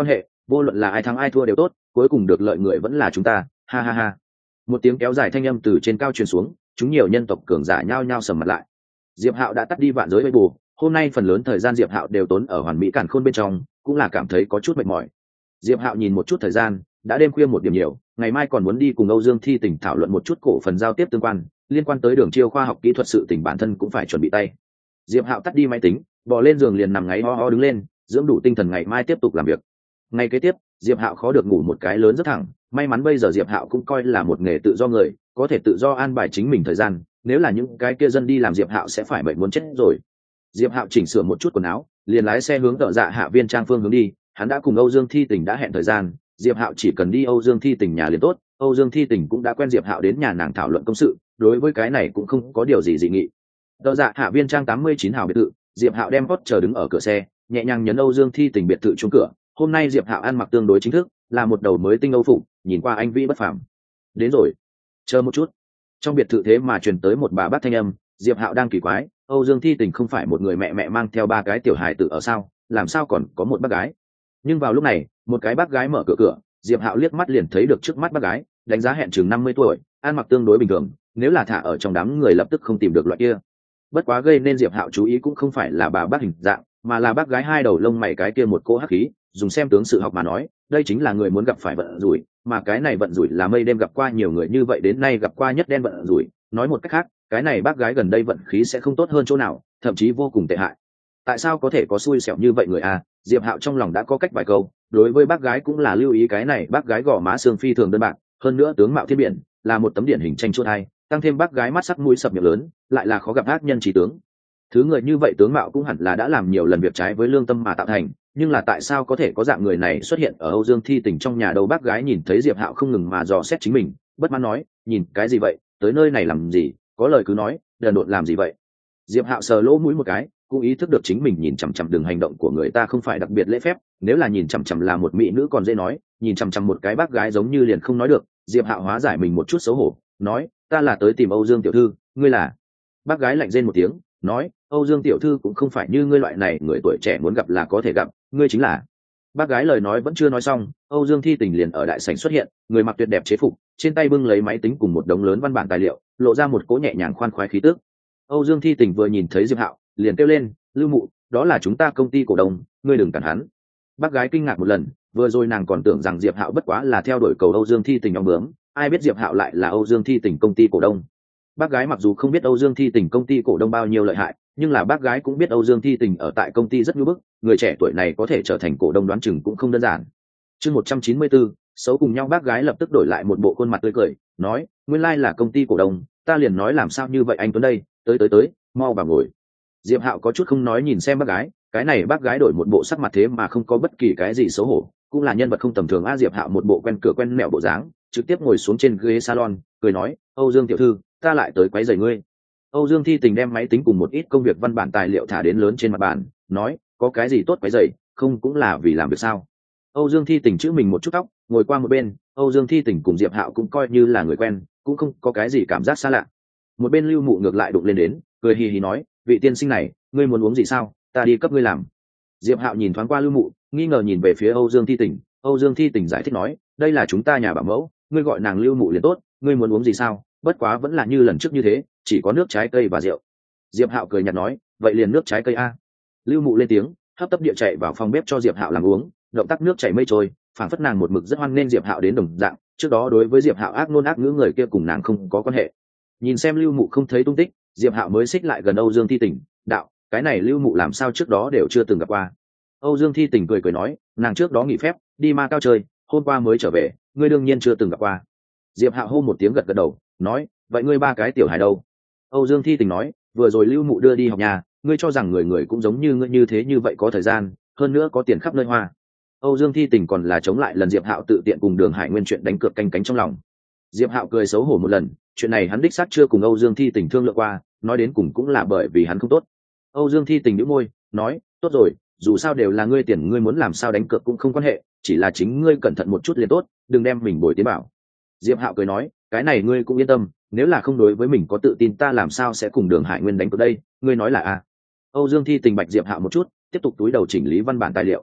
vô luận là ai thắng ai thua đều tốt, cuối cùng được lợi người vẫn là chúng ta, ha ha ha. Một tiếng kéo dài thanh âm từ trên cao truyền xuống, chúng nhiều nhân tộc cường giả nhao nhao sầm mặt lại. Diệp Hạo đã tắt đi vạn giới mây bù, hôm nay phần lớn thời gian Diệp Hạo đều tốn ở hoàn mỹ càn khôn bên trong, cũng là cảm thấy có chút mệt mỏi. Diệp Hạo nhìn một chút thời gian, đã đêm khuya một điểm nhiều, ngày mai còn muốn đi cùng Âu Dương Thi Tỉnh thảo luận một chút cổ phần giao tiếp tương quan, liên quan tới đường chiêu khoa học kỹ thuật sự tỉnh bản thân cũng phải chuẩn bị tay. Diệp Hạo tắt đi máy tính, bò lên giường liền nằm ngáy ho ho đứng lên, dưỡng đủ tinh thần ngày mai tiếp tục làm việc. Ngày kế tiếp, Diệp Hạo khó được ngủ một cái lớn rất thẳng, may mắn bây giờ Diệp Hạo cũng coi là một nghề tự do người, có thể tự do an bài chính mình thời gian, nếu là những cái kia dân đi làm Diệp Hạo sẽ phải mệt muốn chết rồi. Diệp Hạo chỉnh sửa một chút quần áo, liền lái xe hướng tợ dạ hạ viên trang phương hướng đi, hắn đã cùng Âu Dương Thi Tỉnh đã hẹn thời gian, Diệp Hạo chỉ cần đi Âu Dương Thi Tỉnh nhà liền tốt, Âu Dương Thi Tỉnh cũng đã quen Diệp Hạo đến nhà nàng thảo luận công sự, đối với cái này cũng không có điều gì dị nghị. Tợ dạ hạ viên trang tám mươi chín hào biệt thự, Diệp Hạo đem hot chờ đứng ở cửa xe, nhẹ nhàng nhấn Âu Dương Thi Tỉnh biệt thự chuông cửa. Hôm nay Diệp Hạo ăn mặc tương đối chính thức, là một đầu mới tinh âu phục, nhìn qua anh vĩ bất phàm. Đến rồi, chờ một chút. Trong biệt thự thế mà truyền tới một bà bác thanh âm, Diệp Hạo đang kỳ quái, Âu Dương Thi Tình không phải một người mẹ mẹ mang theo ba cái tiểu hài tử ở sao, làm sao còn có một bác gái? Nhưng vào lúc này, một cái bác gái mở cửa cửa, Diệp Hạo liếc mắt liền thấy được trước mắt bác gái, đánh giá hẹn chừng năm mươi tuổi, ăn mặc tương đối bình thường, nếu là thả ở trong đám người lập tức không tìm được loại kia. Bất quá gây nên Diệp Hạo chú ý cũng không phải là bà bác hình dạng, mà là bác gái hai đầu lông mày cái kia một cỗ hắc khí, dùng xem tướng sự học mà nói, đây chính là người muốn gặp phải vận rủi, mà cái này vận rủi là mây đêm gặp qua nhiều người như vậy đến nay gặp qua nhất đen vận rủi, nói một cách khác, cái này bác gái gần đây vận khí sẽ không tốt hơn chỗ nào, thậm chí vô cùng tệ hại. Tại sao có thể có xui xẻo như vậy người a? Diệp Hạo trong lòng đã có cách vài câu, đối với bác gái cũng là lưu ý cái này bác gái gò má xương phi thường đơn bạc, hơn nữa tướng mạo thiên biển, là một tấm điển hình tranh chuột hay, tăng thêm bác gái mắt sắc mũi sập miệng lớn, lại là khó gặp ác nhân trí tướng. Thứ người như vậy tướng mạo cũng hẳn là đã làm nhiều lần việc trái với lương tâm mà tạo thành, nhưng là tại sao có thể có dạng người này xuất hiện ở Âu Dương Thi Tỉnh trong nhà đâu? Bác gái nhìn thấy Diệp Hạo không ngừng mà dò xét chính mình, bất mãn nói, nhìn cái gì vậy, tới nơi này làm gì, có lời cứ nói, đần độn làm gì vậy? Diệp Hạo sờ lỗ mũi một cái, cũng ý thức được chính mình nhìn chằm chằm đường hành động của người ta không phải đặc biệt lễ phép, nếu là nhìn chằm chằm là một mỹ nữ còn dễ nói, nhìn chằm chằm một cái bác gái giống như liền không nói được. Diệp Hạo hóa giải mình một chút xấu hổ, nói, ta là tới tìm Âu Dương tiểu thư, ngươi là? Bác gái lạnh rên một tiếng, nói, Âu Dương tiểu thư cũng không phải như ngươi loại này người tuổi trẻ muốn gặp là có thể gặp, ngươi chính là. Bác gái lời nói vẫn chưa nói xong, Âu Dương Thi Tình liền ở đại sảnh xuất hiện, người mặc tuyệt đẹp chế phục, trên tay bưng lấy máy tính cùng một đống lớn văn bản tài liệu, lộ ra một cỗ nhẹ nhàng khoan khoái khí tức. Âu Dương Thi Tình vừa nhìn thấy Diệp Hạo, liền kêu lên, Lưu Mụ, đó là chúng ta công ty cổ đông, ngươi đừng cản hắn. Bác gái kinh ngạc một lần, vừa rồi nàng còn tưởng rằng Diệp Hạo bất quá là theo đuổi cầu Âu Dương Thi Tình ong bướm, ai biết Diệp Hạo lại là Âu Dương Thi Tình công ty cổ đông. Bác gái mặc dù không biết Âu Dương Thi Tình công ty cổ đông bao nhiêu lợi hại, nhưng là bác gái cũng biết Âu Dương Thi Tình ở tại công ty rất nhu bức, người trẻ tuổi này có thể trở thành cổ đông đoán chừng cũng không đơn giản. Chương một trăm chín mươi bốn, xấu cùng nhau. Bác gái lập tức đổi lại một bộ khuôn mặt tươi cười, nói, nguyên lai là công ty cổ đông, ta liền nói làm sao như vậy anh Tuấn đây, tới tới tới, mau vào ngồi. Diệp Hạo có chút không nói nhìn xem bác gái, cái này bác gái đổi một bộ sắc mặt thế mà không có bất kỳ cái gì xấu hổ, cũng là nhân vật không tầm thường a. Diệp Hạo một bộ quen cửa quen mẹo bộ dáng, trực tiếp ngồi xuống trên ghế salon, cười nói, Âu Dương tiểu thư, ta lại tới quấy rầy ngươi. Âu Dương Thi Tình đem máy tính cùng một ít công việc văn bản tài liệu thả đến lớn trên mặt bàn, nói, có cái gì tốt quấy rầy, không cũng là vì làm việc sao? Âu Dương Thi Tình chữ mình một chút tóc, ngồi qua một bên. Âu Dương Thi Tình cùng Diệp Hạo cũng coi như là người quen, cũng không có cái gì cảm giác xa lạ. Một bên Lưu Mụ ngược lại đụng lên đến, cười hì hì nói, vị tiên sinh này, ngươi muốn uống gì sao, ta đi cấp ngươi làm. Diệp Hạo nhìn thoáng qua Lưu Mụ, nghi ngờ nhìn về phía Âu Dương Thi Tình. Âu Dương Thi Tình giải thích nói, đây là chúng ta nhà bảo mẫu, ngươi gọi nàng Lưu Mụ liền tốt, ngươi muốn uống gì sao? Bất quá vẫn là như lần trước như thế, chỉ có nước trái cây và rượu. Diệp Hạo cười nhạt nói, vậy liền nước trái cây a. Lưu Mụ lên tiếng, hấp tấp địa chạy vào phòng bếp cho Diệp Hạo làm uống, động tác nước chảy mây trôi, phảng phất nàng một mực rất hoan nên Diệp Hạo đến đồng dạng, trước đó đối với Diệp Hạo ác ngôn ác ngữ người kia cùng nàng không có quan hệ. Nhìn xem Lưu Mụ không thấy tung tích, Diệp Hạo mới xích lại gần Âu Dương Thi Tình, đạo, cái này Lưu Mụ làm sao trước đó đều chưa từng gặp qua. Âu Dương Thi Tình cười cười nói, nàng trước đó nghỉ phép, đi Ma Cao chơi, hôm qua mới trở về, ngươi đương nhiên chưa từng gặp qua. Diệp Hạo hô một tiếng gật gật đầu, nói, vậy ngươi ba cái tiểu hài đâu? Âu Dương Thi Tình nói, vừa rồi Lưu Mụ đưa đi học nhà, ngươi cho rằng người người cũng giống như ngươi như thế như vậy có thời gian, hơn nữa có tiền khắp nơi hoa. Âu Dương Thi Tình còn là chống lại lần Diệp Hạo tự tiện cùng Đường Hải Nguyên chuyện đánh cược canh cánh trong lòng. Diệp Hạo cười xấu hổ một lần, chuyện này hắn đích xác chưa cùng Âu Dương Thi Tình thương lượng qua, nói đến cùng cũng là bởi vì hắn không tốt. Âu Dương Thi Tình nhíu môi, nói, tốt rồi, dù sao đều là ngươi tiền, ngươi muốn làm sao đánh cược cũng không quan hệ, chỉ là chính ngươi cẩn thận một chút liền tốt, đừng đem mình bồi tiến bảo. Diệp Hạo cười nói, cái này ngươi cũng yên tâm, nếu là không đối với mình có tự tin ta làm sao sẽ cùng Đường Hải Nguyên đánh cược đây, ngươi nói là a? Âu Dương Thi Tình bạch Diệp Hạo một chút, tiếp tục túi đầu chỉnh lý văn bản tài liệu.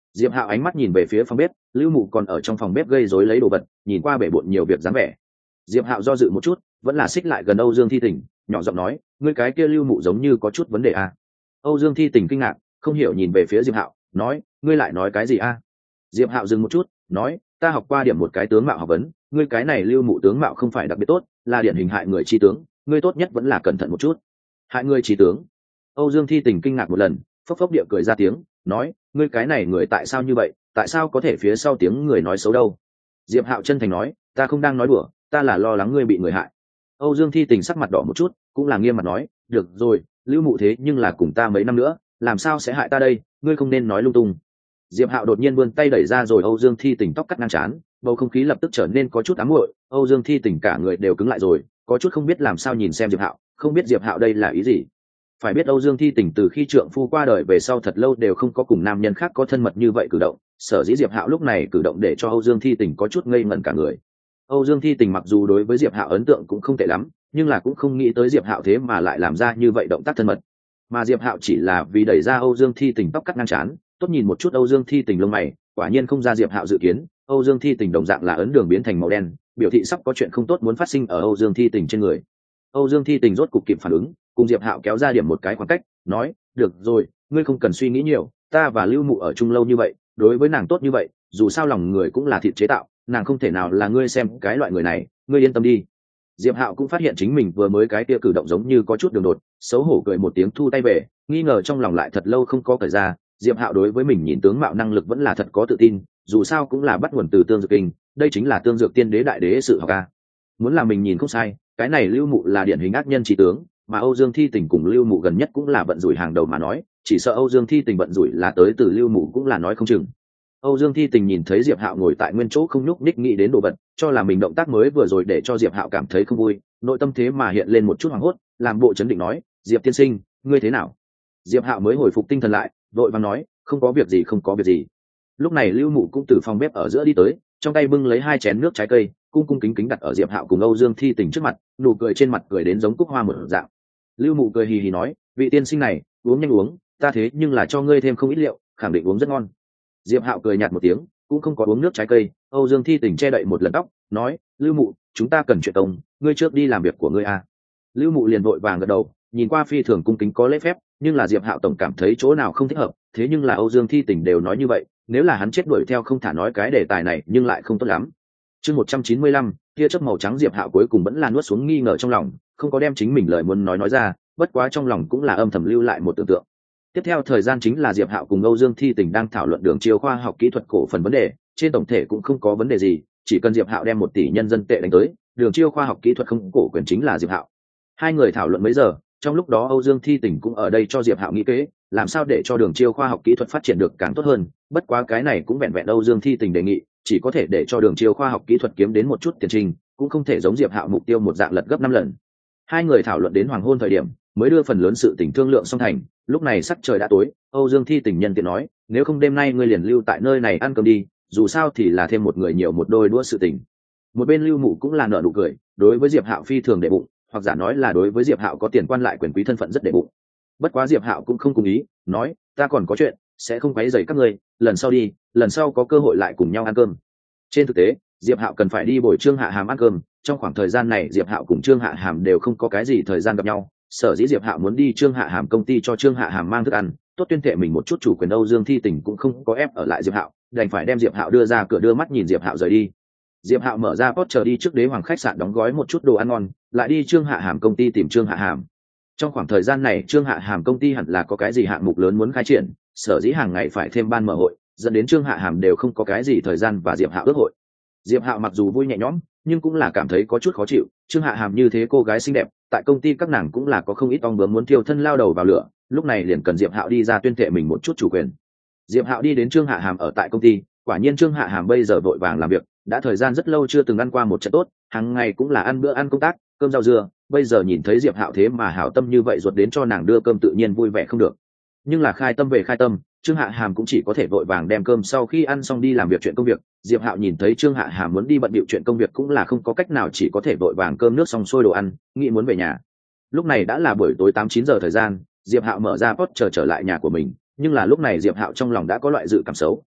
Diệp Hạo ánh mắt nhìn về phía phòng bếp, lưu mụ còn ở trong phòng bếp gây rối lấy đồ vật, nhìn qua bể bộn nhiều việc dáng vẻ. Diệp Hạo do dự một chút, vẫn là xích lại gần Âu Dương Thi Tỉnh, nhỏ giọng nói, ngươi cái kia lưu mụ giống như có chút vấn đề à. Âu Dương Thi Tỉnh kinh ngạc, không hiểu nhìn về phía Diệp Hạo, nói, ngươi lại nói cái gì à? Diệp Hạo dừng một chút, nói, ta học qua điểm một cái tướng mạo học vấn, ngươi cái này lưu mụ tướng mạo không phải đặc biệt tốt, là điển hình hại người chi tướng, ngươi tốt nhất vẫn là cẩn thận một chút. Hại người chi tướng? Âu Dương Thi Tỉnh kinh ngạc một lần, phốc phốc địa cười ra tiếng, nói, ngươi cái này người tại sao như vậy, tại sao có thể phía sau tiếng người nói xấu đâu? Diệp Hạo chân thành nói, ta không đang nói đùa, ta là lo lắng ngươi bị người hại. Âu Dương Thi Tình sắc mặt đỏ một chút, cũng là nghiêm mặt nói, được rồi, lưu mụ thế nhưng là cùng ta mấy năm nữa, làm sao sẽ hại ta đây, ngươi không nên nói lung tung. Diệp Hạo đột nhiên vươn tay đẩy ra rồi Âu Dương Thi Tình tóc cắt ngang trán, bầu không khí lập tức trở nên có chút ám muội. Âu Dương Thi Tình cả người đều cứng lại rồi, có chút không biết làm sao nhìn xem Diệp Hạo, không biết Diệp Hạo đây là ý gì. Phải biết Âu Dương Thi Tình từ khi trượng phu qua đời về sau thật lâu đều không có cùng nam nhân khác có thân mật như vậy cử động, sở dĩ Diệp Hạo lúc này cử động để cho Âu Dương Thi Tình có chút ngây ngẩn cả người. Âu Dương Thi Tình mặc dù đối với Diệp Hạo ấn tượng cũng không tệ lắm, nhưng là cũng không nghĩ tới Diệp Hạo thế mà lại làm ra như vậy động tác thân mật. Mà Diệp Hạo chỉ là vì đẩy ra Âu Dương Thi Tình tóc cắt ngang trán, tốt nhìn một chút Âu Dương Thi Tình lông mày, quả nhiên không ra Diệp Hạo dự kiến, Âu Dương Thi Tình đồng dạng là ấn đường biến thành màu đen, biểu thị sắp có chuyện không tốt muốn phát sinh ở Âu Dương Thi Tình trên người. Âu Dương Thi Tình rốt cục kịp phản ứng, cùng Diệp Hạo kéo ra điểm một cái khoảng cách, nói, được rồi, ngươi không cần suy nghĩ nhiều, ta và Lưu Mụ ở chung lâu như vậy, đối với nàng tốt như vậy, dù sao lòng người cũng là thịt chế tạo, nàng không thể nào là ngươi xem cái loại người này, ngươi yên tâm đi. Diệp Hạo cũng phát hiện chính mình vừa mới cái kia cử động giống như có chút đường đột, xấu hổ cười một tiếng thu tay về, nghi ngờ trong lòng lại thật lâu không có cởi ra. Diệp Hạo đối với mình nhìn tướng mạo năng lực vẫn là thật có tự tin, dù sao cũng là bắt nguồn từ Tương Dược Kinh, đây chính là Tương Dược Tiên Đế đại đế sự học ca. Muốn là mình nhìn không sai, cái này Lưu Mụ là điển hình ác nhân trí tướng, mà Âu Dương Thi Tình cùng Lưu Mụ gần nhất cũng là vận rủi hàng đầu mà nói, chỉ sợ Âu Dương Thi Tình vận rủi là tới từ Lưu Mụ cũng là nói không chừng. Âu Dương Thi Tình nhìn thấy Diệp Hạo ngồi tại nguyên chỗ không nhúc nhích nghĩ đến đồ vật, cho là mình động tác mới vừa rồi để cho Diệp Hạo cảm thấy không vui, nội tâm thế mà hiện lên một chút hoảng hốt, làm bộ chấn định nói, "Diệp tiên sinh, ngươi thế nào?" Diệp Hạo mới hồi phục tinh thần lại, vội vàng nói, "Không có việc gì, không có việc gì." Lúc này Lưu Mụ cũng từ phòng bếp ở giữa đi tới, trong tay bưng lấy hai chén nước trái cây, cung cung kính kính đặt ở Diệp Hạo cùng Âu Dương Thi Tình trước mặt, nụ cười trên mặt cười đến giống cúc hoa một dạng. Lưu Mụ cười hì hì nói, "Vị tiên sinh này, uống nhanh uống, ta thế nhưng là cho ngươi thêm không ít liệu, khẳng định uống rất ngon." Diệp Hạo cười nhạt một tiếng, cũng không có uống nước trái cây. Âu Dương Thi Tình che đậy một lần tóc, nói, "Lưu Mụ, chúng ta cần chuyện công, ngươi trước đi làm việc của ngươi à." Lưu Mụ liền vội vàng gật đầu, nhìn qua phi thường cung kính có lễ phép, nhưng là Diệp Hạo tổng cảm thấy chỗ nào không thích hợp, thế nhưng là Âu Dương Thi Tình đều nói như vậy, nếu là hắn chết đuổi theo không thả nói cái đề tài này nhưng lại không tốt lắm. Chương một trăm chín mươi lăm, tia chớp màu trắng. Diệp Hạo cuối cùng vẫn là nuốt xuống nghi ngờ trong lòng, không có đem chính mình lời muốn nói nói ra, bất quá trong lòng cũng là âm thầm lưu lại một tưởng tượng. Tiếp theo thời gian chính là Diệp Hạo cùng Âu Dương Thi Tình đang thảo luận đường chiêu khoa học kỹ thuật cổ phần vấn đề, trên tổng thể cũng không có vấn đề gì, chỉ cần Diệp Hạo đem một tỷ nhân dân tệ đánh tới, đường chiêu khoa học kỹ thuật không cổ quyền chính là Diệp Hạo. Hai người thảo luận mấy giờ, trong lúc đó Âu Dương Thi Tình cũng ở đây cho Diệp Hạo nghĩ kế, làm sao để cho đường chiêu khoa học kỹ thuật phát triển được càng tốt hơn, bất quá cái này cũng vẹn vẹn Âu Dương Thi Tình đề nghị, chỉ có thể để cho đường chiêu khoa học kỹ thuật kiếm đến một chút tiền trình, cũng không thể giống Diệp Hạo mục tiêu một dạng lật gấp năm lần. Hai người thảo luận đến hoàng hôn thời điểm, mới đưa phần lớn sự tình thương lượng xong thành, lúc này sắc trời đã tối, Âu Dương Thi Tình nhân tiện nói, nếu không đêm nay ngươi liền lưu tại nơi này ăn cơm đi, dù sao thì là thêm một người nhiều một đôi đũa sự tình. Một bên Lưu Mụ cũng là nở nụ cười, đối với Diệp Hạo phi thường đệ bụng, hoặc giả nói là đối với Diệp Hạo có tiền quan lại quyền quý thân phận rất đệ bụng. Bất quá Diệp Hạo cũng không cùng ý, nói, ta còn có chuyện, sẽ không quấy rầy các ngươi, lần sau đi, lần sau có cơ hội lại cùng nhau ăn cơm. Trên thực tế, Diệp Hạo cần phải đi bồi Trương Hạ Hàm ăn cơm, trong khoảng thời gian này Diệp Hạo cùng Trương Hạ Hàm đều không có cái gì thời gian gặp nhau, sở dĩ Diệp Hạo muốn đi Trương Hạ Hàm công ty cho Trương Hạ Hàm mang thức ăn, tốt tuyên thệ mình một chút chủ quyền. Âu Dương Thi Tình cũng không có ép ở lại Diệp Hạo, đành phải đem Diệp Hạo đưa ra cửa đưa mắt nhìn Diệp Hạo rời đi. Diệp Hạo mở ra Porsche đi trước Đế Hoàng khách sạn đóng gói một chút đồ ăn ngon, lại đi Trương Hạ Hàm công ty tìm Trương Hạ Hàm. Trong khoảng thời gian này Trương Hạ Hàm công ty hẳn là có cái gì hạng mục lớn muốn khai triển, sở dĩ hàng ngày phải thêm ban mở hội, dẫn đến Trương Hạ Hàm đều không có cái gì thời gian và Diệp Hạo ước hội. Diệp Hạo mặc dù vui nhẹ nhõm, nhưng cũng là cảm thấy có chút khó chịu, Trương Hạ Hàm như thế cô gái xinh đẹp, tại công ty các nàng cũng là có không ít ong bướm muốn thiêu thân lao đầu vào lửa, lúc này liền cần Diệp Hạo đi ra tuyên thệ mình một chút chủ quyền. Diệp Hạo đi đến Trương Hạ Hàm ở tại công ty, quả nhiên Trương Hạ Hàm bây giờ vội vàng làm việc, đã thời gian rất lâu chưa từng ăn qua một trận tốt, hàng ngày cũng là ăn bữa ăn công tác, cơm rau dưa, bây giờ nhìn thấy Diệp Hạo thế mà hảo tâm như vậy ruột đến cho nàng đưa cơm tự nhiên vui vẻ không được. Nhưng là khai tâm về khai tâm, Trương Hạ Hàm cũng chỉ có thể vội vàng đem cơm sau khi ăn xong đi làm việc chuyện công việc. Diệp Hạo nhìn thấy Trương Hạ Hàm muốn đi bận bịu chuyện công việc cũng là không có cách nào, chỉ có thể vội vàng cơm nước xong xuôi đồ ăn, nghĩ muốn về nhà. Lúc này đã là buổi tối tám chín giờ thời gian, Diệp Hạo mở ra Porsche trở, trở lại nhà của mình, nhưng là lúc này Diệp Hạo trong lòng đã có loại dự cảm xấu,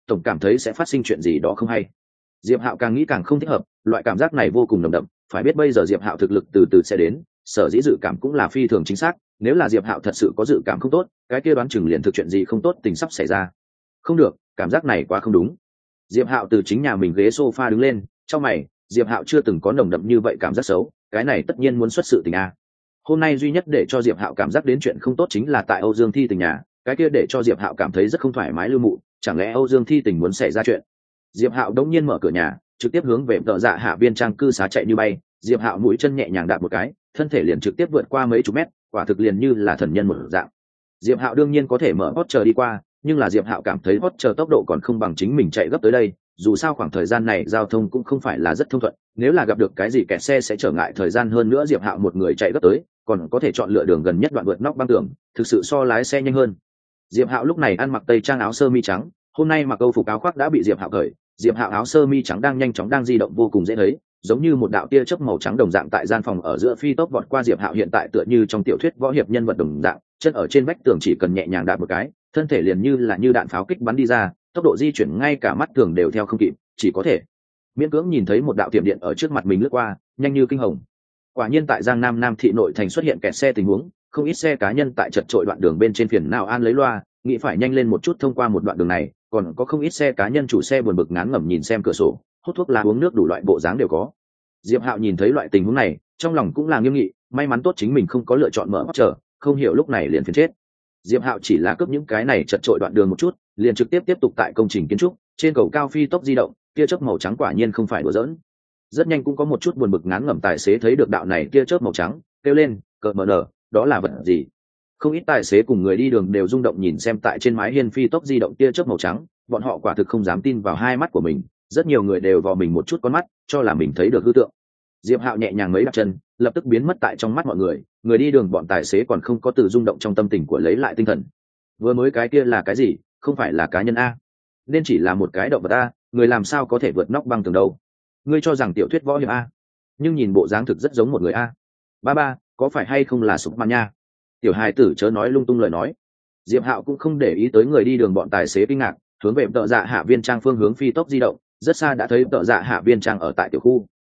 tổng cảm thấy sẽ phát sinh chuyện gì đó không hay. Diệp Hạo càng nghĩ càng không thích hợp, loại cảm giác này vô cùng nồng đậm, phải biết bây giờ Diệp Hạo thực lực từ từ sẽ đến, sở dĩ dự cảm cũng là phi thường chính xác, nếu là Diệp Hạo thật sự có dự cảm không tốt, cái kia đoán chừng liền thực chuyện gì không tốt tình sắp xảy ra. Không được, cảm giác này quá không đúng. Diệp Hạo từ chính nhà mình ghế sofa đứng lên, trong mày, Diệp Hạo chưa từng có nồng đậm như vậy cảm giác xấu, cái này tất nhiên muốn xuất sự tình a. Hôm nay duy nhất để cho Diệp Hạo cảm giác đến chuyện không tốt chính là tại Âu Dương Thi Tình nhà, cái kia để cho Diệp Hạo cảm thấy rất không thoải mái lưu mụ, chẳng lẽ Âu Dương Thi Tình muốn xảy ra chuyện. Diệp Hạo đống nhiên mở cửa nhà, trực tiếp hướng về tợ dạ hạ viên trang cư xá chạy như bay. Diệp Hạo mũi chân nhẹ nhàng đạp một cái, thân thể liền trực tiếp vượt qua mấy chục mét, quả thực liền như là thần nhân một dạng. Diệp Hạo đương nhiên có thể mở hot chờ đi qua, nhưng là Diệp Hạo cảm thấy hot chờ tốc độ còn không bằng chính mình chạy gấp tới đây, dù sao khoảng thời gian này giao thông cũng không phải là rất thông thuận, nếu là gặp được cái gì kẹt xe sẽ trở ngại thời gian hơn nữa. Diệp Hạo một người chạy gấp tới, còn có thể chọn lựa đường gần nhất đoạn vượt nóc băng tường, thực sự so lái xe nhanh hơn. Diệp Hạo lúc này ăn mặc tây trang áo sơ mi trắng, hôm nay mặc câu phục áo khoác đã bị Diệp Hạo cởi, Diệp Hạo áo sơ mi trắng đang nhanh chóng đang di động vô cùng dễ thấy, giống như một đạo tia chớp màu trắng đồng dạng tại gian phòng ở giữa phi tốc vọt qua Diệp Hạo, hiện tại tựa như trong tiểu thuyết võ hiệp nhân vật đồng dạng, chân ở trên vách tường chỉ cần nhẹ nhàng đạp một cái, thân thể liền như là như đạn pháo kích bắn đi ra, tốc độ di chuyển ngay cả mắt thường đều theo không kịp, chỉ có thể miễn cưỡng nhìn thấy một đạo tiệm điện ở trước mặt mình lướt qua, nhanh như kinh hồng. Quả nhiên tại Giang Nam Nam thị nội thành xuất hiện kẹt xe tình huống, không ít xe cá nhân tại chật trội đoạn đường bên trên phiền nào an lấy loa, nghĩ phải nhanh lên một chút thông qua một đoạn đường này, còn có không ít xe cá nhân chủ xe buồn bực ngán ngẩm nhìn xem cửa sổ, hút thuốc lá uống nước đủ loại bộ dáng đều có. Diệp Hạo nhìn thấy loại tình huống này, trong lòng cũng là nghiêm nghị, may mắn tốt chính mình không có lựa chọn mở hot chờ, không hiểu lúc này liền phiền chết. Diệp Hạo chỉ là cướp những cái này chật trội đoạn đường một chút, liền trực tiếp tiếp tục tại công trình kiến trúc, trên cầu cao phi tốc di động, tia chớp màu trắng quả nhiên không phải đùa giỡn. Rất nhanh cũng có một chút buồn bực ngán ngẩm tài xế thấy được đạo này tia chớp màu trắng, kêu lên, cợt mờ nở, đó là vật gì? Không ít tài xế cùng người đi đường đều rung động nhìn xem tại trên mái hiên phi tốc di động tia chớp màu trắng, bọn họ quả thực không dám tin vào hai mắt của mình, rất nhiều người đều vò mình một chút con mắt, cho là mình thấy được hư tượng. Diệp Hạo nhẹ nhàng mấy đặt chân, lập tức biến mất tại trong mắt mọi người, người đi đường bọn tài xế còn không có từ rung động trong tâm tình của lấy lại tinh thần. Vừa mới cái kia là cái gì? Không phải là cá nhân a? Nên chỉ là một cái động vật a, người làm sao có thể vượt nóc băng tường đâu? Ngươi cho rằng tiểu thuyết võ hiệp a? Nhưng nhìn bộ dáng thực rất giống một người a. Ba ba, có phải hay không là sụp man nha? Tiểu hài tử chớ nói lung tung lời nói. Diệp Hạo cũng không để ý tới người đi đường bọn tài xế kinh ngạc, hướng về tợ dạ hạ viên trang phương hướng phi tốc di động, rất xa đã thấy tợ dạ hạ viên trang ở tại tiểu khu.